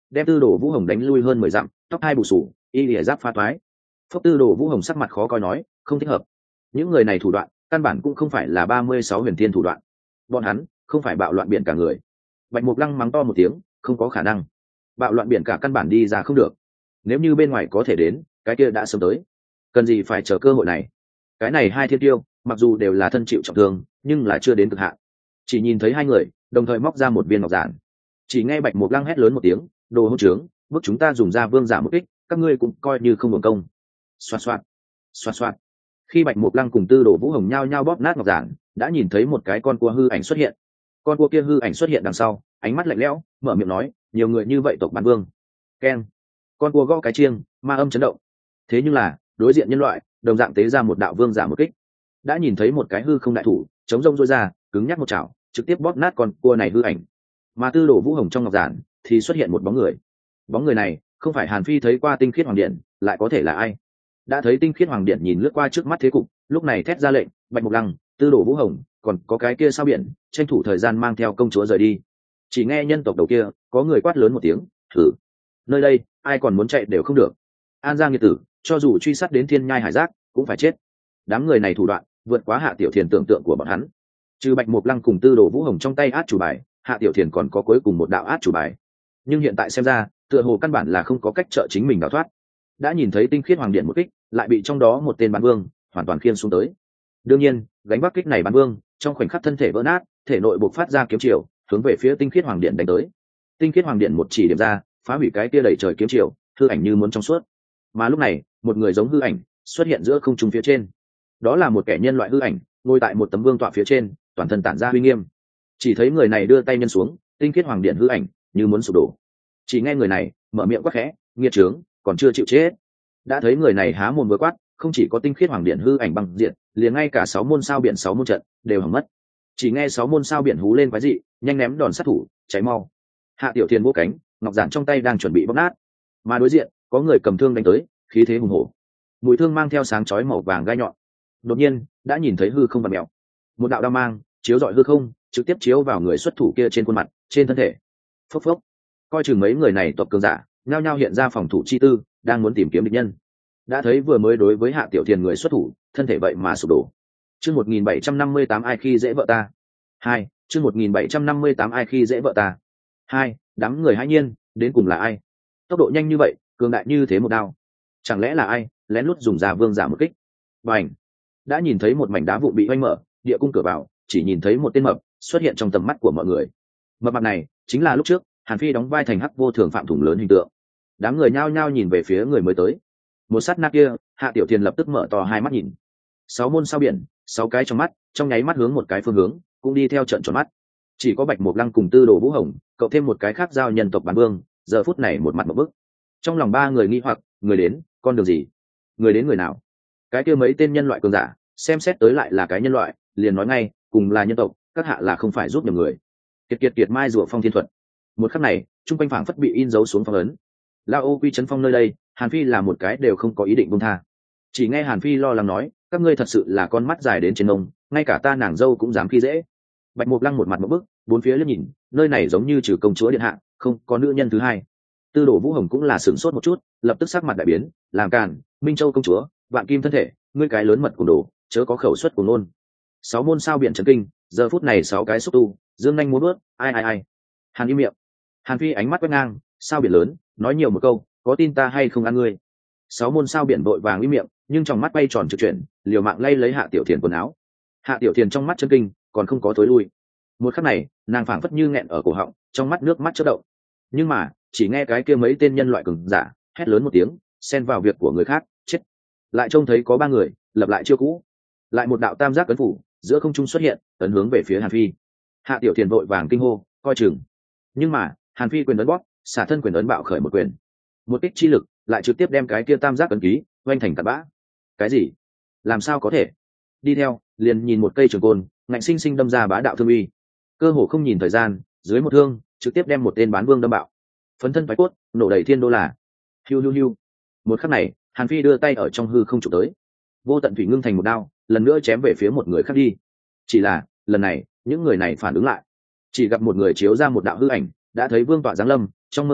đem tư đồ vũ hồng đánh lui hơn mười dặm, tóc hai bù sù, y lìa giáp pha toái. Phúc tư đồ vũ hồng sắc mặt khó coi nói, không thích hợp. Những người này thủ đoạn căn bản cũng không phải là ba mươi sáu huyền thiên thủ đoạn, bọn hắn không phải bạo loạn biển cả người. Bạch Mục Lăng mắng to một tiếng, không có khả năng, bạo loạn biển cả căn bản đi ra không được. Nếu như bên ngoài có thể đến, cái kia đã sớm tới, cần gì phải chờ cơ hội này. Cái này hai thiên tiêu mặc dù đều là thân chịu trọng thương, nhưng là chưa đến cực hạn. Chỉ nhìn thấy hai người đồng thời móc ra một viên ngọc giản, chỉ nghe Bạch Mục Lăng hét lớn một tiếng, đồ hỗn trướng, bước chúng ta dùng ra vương giả một kích, các ngươi cũng coi như không hưởng công. Xoạt xoạt, xoạt xoạt. Khi Bạch Mục Lăng cùng tư đồ vũ hồng nhao nhao bóp nát ngọc giản, đã nhìn thấy một cái con cua hư ảnh xuất hiện. Con cua kia hư ảnh xuất hiện đằng sau, ánh mắt lạnh lẽo, mở miệng nói, nhiều người như vậy tộc bán vương. Keng. Con cua gõ cái chiêng, ma âm chấn động. Thế nhưng là đối diện nhân loại đồng dạng tế ra một đạo vương giả một kích, đã nhìn thấy một cái hư không đại thủ chống rông rối ra, cứng nhắc một chảo trực tiếp bóp nát con cua này hư ảnh. Mà tư đồ vũ hồng trong ngọc giản thì xuất hiện một bóng người. Bóng người này không phải Hàn Phi thấy qua tinh khiết hoàng điện, lại có thể là ai? Đã thấy tinh khiết hoàng điện nhìn lướt qua trước mắt thế cục, lúc này thét ra lệnh, Bạch Mục Lăng, tư đồ vũ hồng, còn có cái kia sao biển, tranh thủ thời gian mang theo công chúa rời đi. Chỉ nghe nhân tộc đầu kia có người quát lớn một tiếng, thử, nơi đây ai còn muốn chạy đều không được. An Giang nghiệt tử, cho dù truy sát đến thiên nhai hải giác cũng phải chết. Đám người này thủ đoạn vượt quá Hạ Tiểu Thiền tưởng tượng của bọn hắn. Trừ Bạch Mục Lăng cùng tư đồ vũ hồng trong tay át chủ bài, Hạ Tiểu Thiền còn có cuối cùng một đạo át chủ bài, nhưng hiện tại xem ra tựa hồ căn bản là không có cách trợ chính mình đào thoát. Đã nhìn thấy tinh khiết hoàng điện một kích, lại bị trong đó một tên bán vương hoàn toàn khiên xuống tới. Đương nhiên gánh vác kích này bán vương trong khoảnh khắc thân thể vỡ nát, thể nội bộc phát ra kiếm chiều hướng về phía tinh khiết hoàng điện đánh tới. Tinh khiết hoàng điện một chỉ điểm ra, phá hủy cái kia đẩy trời kiếm chiều, hư ảnh như muốn trong suốt. Mà lúc này một người giống hư ảnh xuất hiện giữa không trung phía trên. Đó là một kẻ nhân loại hư ảnh, ngồi tại một tấm vương tọa phía trên, toàn thân tản ra uy nghiêm. Chỉ thấy người này đưa tay nhân xuống, tinh khiết hoàng điện hư ảnh như muốn sụp đổ. Chỉ nghe người này mở miệng quát khẽ, nghiệt trướng, còn chưa chịu chết. Đã thấy người này há mồm vừa quát, không chỉ có tinh khiết hoàng điện hư ảnh băng diện, liền ngay cả sáu môn sao biển sáu môn trận đều hỏng mất. Chỉ nghe sáu môn sao biển hú lên quái dị, nhanh ném đòn sát thủ, cháy mau. Hạ Tiểu Thiền vỗ cánh, ngọc giản trong tay đang chuẩn bị bóp nát, mà đối diện có người cầm thương đánh tới, khí thế hùng hổ, mũi thương mang theo sáng chói màu vàng gai nhọn. Đột nhiên đã nhìn thấy hư không vặn mèo, một đạo đao mang chiếu rọi hư không, trực tiếp chiếu vào người xuất thủ kia trên khuôn mặt, trên thân thể. Phốc phốc. Coi chừng mấy người này tộc cường giả nhao nhao hiện ra phòng thủ chi tư, đang muốn tìm kiếm địch nhân. Đã thấy vừa mới đối với Hạ Tiểu Thiền người xuất thủ, thân thể vậy mà sụp đổ. Chương một nghìn bảy trăm năm mươi tám ai khi dễ vợ ta. Hai, chương một nghìn bảy trăm năm mươi tám ai khi dễ vợ ta. Hai, đám người hãi nhiên, đến cùng là ai? Tốc độ nhanh như vậy, cường đại như thế một đao. Chẳng lẽ là ai lén lút dùng giả vương giả một kích? Bành! Đã nhìn thấy một mảnh đá vụn bị oanh mở, địa cung cửa vào, chỉ nhìn thấy một tên mập xuất hiện trong tầm mắt của mọi người. Mập mặt này chính là lúc trước Hàn Phi đóng vai thành hắc vô thường phạm thủng lớn hình tượng. Đám người nhao nhao nhìn về phía người mới tới. Một sát na kia, Hạ Tiểu Thiền lập tức mở to hai mắt nhìn. Sáu môn sao biển, sáu cái trong mắt, trong nháy mắt hướng một cái phương hướng, cũng đi theo trận tròn mắt. Chỉ có Bạch Mục Lăng cùng tư đồ vũ hồng, cậu thêm một cái khác giao nhân tộc bán vương, giờ phút này một mặt một bức. Trong lòng ba người nghi hoặc, người đến, con đường gì? Người đến người nào? Cái kia mấy tên nhân loại cường giả, xem xét tới lại là cái nhân loại, liền nói ngay, cùng là nhân tộc, các hạ là không phải giúp nhầm người. Kiệt kiệt kiệt mai rùa phong thiên thuật. Một khắc này, trung quanh phảng phất bị in dấu xuống phong ấn. La ô quy chấn phong nơi đây, Hàn Phi là một cái đều không có ý định buông tha. Chỉ nghe Hàn Phi lo lắng nói, các ngươi thật sự là con mắt dài đến trên ông, ngay cả ta nàng dâu cũng dám khi dễ. Bạch Mục Lăng một mặt một bức, bốn phía liếc nhìn, nơi này giống như trừ công chúa điện hạ, không có nữ nhân thứ hai. Tư đồ vũ hồng cũng là sửng sốt một chút, lập tức sắc mặt đại biến, làm càn, Minh Châu công chúa, vạn kim thân thể, ngươi cái lớn mật cùng đồ, chớ có khẩu suất của nôn. Sáu môn sao biển trấn kinh, giờ phút này sáu cái xúc tu, dương nhanh muốn bước, ai ai ai. Hàn im miệng. Hàn Phi ánh mắt quét ngang, sao biển lớn, nói nhiều một câu, có tin ta hay không ăn ngươi. Sáu môn sao biển vội vàng im miệng, nhưng trong mắt bay tròn trực chuyển, liều mạng lay lấy Hạ Tiểu Thiền quần áo. Hạ Tiểu Thiền trong mắt chân kinh, còn không có thối lui. Một khắc này, nàng phảng phất như nghẹn ở cổ họng, trong mắt nước mắt chớp động. Nhưng mà, chỉ nghe cái kia mấy tên nhân loại cường giả hét lớn một tiếng, xen vào việc của người khác, chết. Lại trông thấy có ba người lập lại chiêu cũ, lại một đạo tam giác ấn phủ giữa không trung xuất hiện, ấn hướng về phía Hàn Phi. Hạ Tiểu Thiền vội vàng kinh hô, coi chừng. Nhưng mà, Hàn Phi quyền ấn bóp, xả thân quyền ấn bạo khởi một quyền, một kích chi lực lại trực tiếp đem cái kia tam giác ấn ký oanh thành tạt bã. Cái gì? Làm sao có thể? Đi theo, liền nhìn một cây trường côn ngạnh sinh sinh đâm ra bá đạo thương uy, cơ hồ không nhìn thời gian, dưới một thương trực tiếp đem một tên bán vương đâm bạo, phấn thân phái cốt, nổ đầy thiên đô la. Hiu hiu hiu. Một khắc này, Hàn Phi đưa tay ở trong hư không chụp tới, vô tận thủy ngưng thành một đao, lần nữa chém về phía một người khác đi. Chỉ là lần này, những người này phản ứng lại, chỉ gặp một người chiếu ra một đạo hư ảnh, đã thấy vương tọa giáng lâm, trong mơ hồ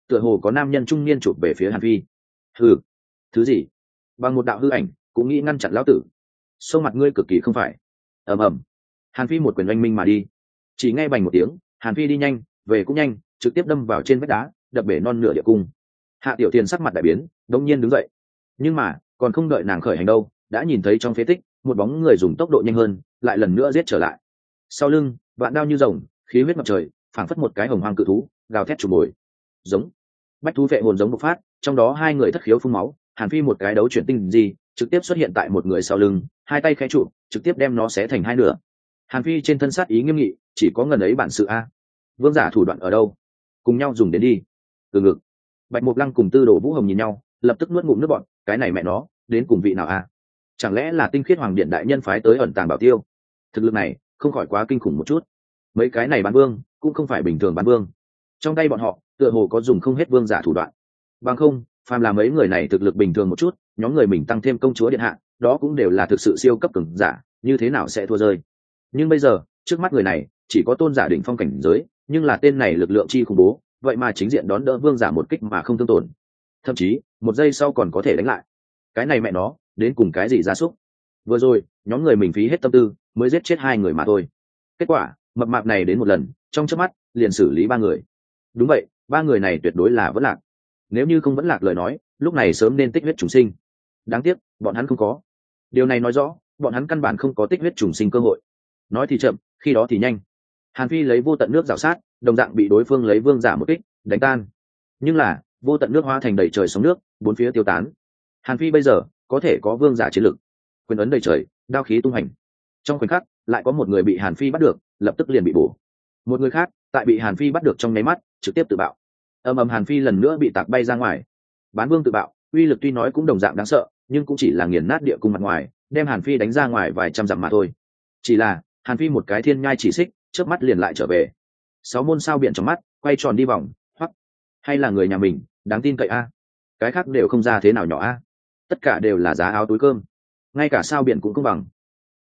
tựa hồ có nam nhân trung niên chụp về phía Hàn Phi. Hừ, thứ gì? Bằng một đạo hư ảnh cũng nghĩ ngăn chặn lão tử. Sông mặt ngươi cực kỳ không phải. Ầm ầm. Hàn Phi một quyền oanh minh mà đi. Chỉ nghe bành một tiếng, Hàn Phi đi nhanh, về cũng nhanh, trực tiếp đâm vào trên vách đá, đập bể non nửa địa cung. Hạ Tiểu Thiên sắc mặt đại biến, đống nhiên đứng dậy. Nhưng mà, còn không đợi nàng khởi hành đâu, đã nhìn thấy trong phế tích, một bóng người dùng tốc độ nhanh hơn, lại lần nữa giết trở lại. Sau lưng, vạn đao như rồng, khí huyết ngập trời, phảng phất một cái hồng hoang cự thú, gào thét trùng bồi. Giống. Bách thú vệ hồn giống bộc phát, trong đó hai người thất khiếu phun máu, Hàn Phi một cái đấu chuyển tinh gì, trực tiếp xuất hiện tại một người sau lưng, hai tay khẽ trụ, trực tiếp đem nó xé thành hai nửa. Hàn Phi trên thân sát ý nghiêm nghị, chỉ có ngần ấy bản sự a. Vương giả thủ đoạn ở đâu? Cùng nhau dùng đến đi. Từ ngực. Bạch Mộc Lăng cùng Tư Đồ Vũ Hồng nhìn nhau, lập tức nuốt ngụm nước bọt, cái này mẹ nó, đến cùng vị nào a? Chẳng lẽ là Tinh Khiết Hoàng Điện đại nhân phái tới ẩn tàng bảo tiêu? Thực lực này, không khỏi quá kinh khủng một chút. Mấy cái này bán vương, cũng không phải bình thường bán vương. Trong tay bọn họ, tựa hồ có dùng không hết vương giả thủ đoạn. Bằng không, phàm là mấy người này thực lực bình thường một chút, nhóm người mình tăng thêm công chúa điện hạ, đó cũng đều là thực sự siêu cấp cường giả, như thế nào sẽ thua rơi. Nhưng bây giờ, trước mắt người này, chỉ có tôn giả đỉnh phong cảnh giới, nhưng là tên này lực lượng chi khủng bố, vậy mà chính diện đón đỡ vương giả một kích mà không thương tổn. Thậm chí, một giây sau còn có thể đánh lại. Cái này mẹ nó, đến cùng cái gì ra súc. Vừa rồi, nhóm người mình phí hết tâm tư, mới giết chết hai người mà thôi. Kết quả, mập mạp này đến một lần, trong chớp mắt, liền xử lý ba người. Đúng vậy, ba người này tuyệt đối là vẫn lạc. Nếu như không vẫn lạc lời nói, lúc này sớm nên tích huyết trùng sinh. Đáng tiếc, bọn hắn không có. Điều này nói rõ, bọn hắn căn bản không có tích huyết trùng sinh cơ hội. Nói thì chậm, khi đó thì nhanh. Hàn Phi lấy vô tận nước rào sát, đồng dạng bị đối phương lấy vương giả một kích đánh tan. Nhưng là, vô tận nước hóa thành đầy trời sóng nước, bốn phía tiêu tán. Hàn Phi bây giờ có thể có vương giả chiến lực, quyền ấn đầy trời, đao khí tung hành. Trong khoảnh khắc, lại có một người bị Hàn Phi bắt được, lập tức liền bị bổ. Một người khác, tại bị Hàn Phi bắt được trong nháy mắt, trực tiếp tự bạo. Ầm ầm, Hàn Phi lần nữa bị tạc bay ra ngoài. Bán vương tự bạo, uy lực tuy nói cũng đồng dạng đáng sợ, nhưng cũng chỉ là nghiền nát địa cung mặt ngoài, đem Hàn Phi đánh ra ngoài vài trăm dặm mà thôi. Chỉ là, Hàn Phi một cái thiên nhai chỉ xích, chớp mắt liền lại trở về. Sáu môn sao biển trong mắt, quay tròn đi vòng, hoặc hay là người nhà mình, đáng tin cậy a. Cái khác đều không ra thế nào nhỏ a. Tất cả đều là giá áo túi cơm. Ngay cả sao biển cũng không bằng.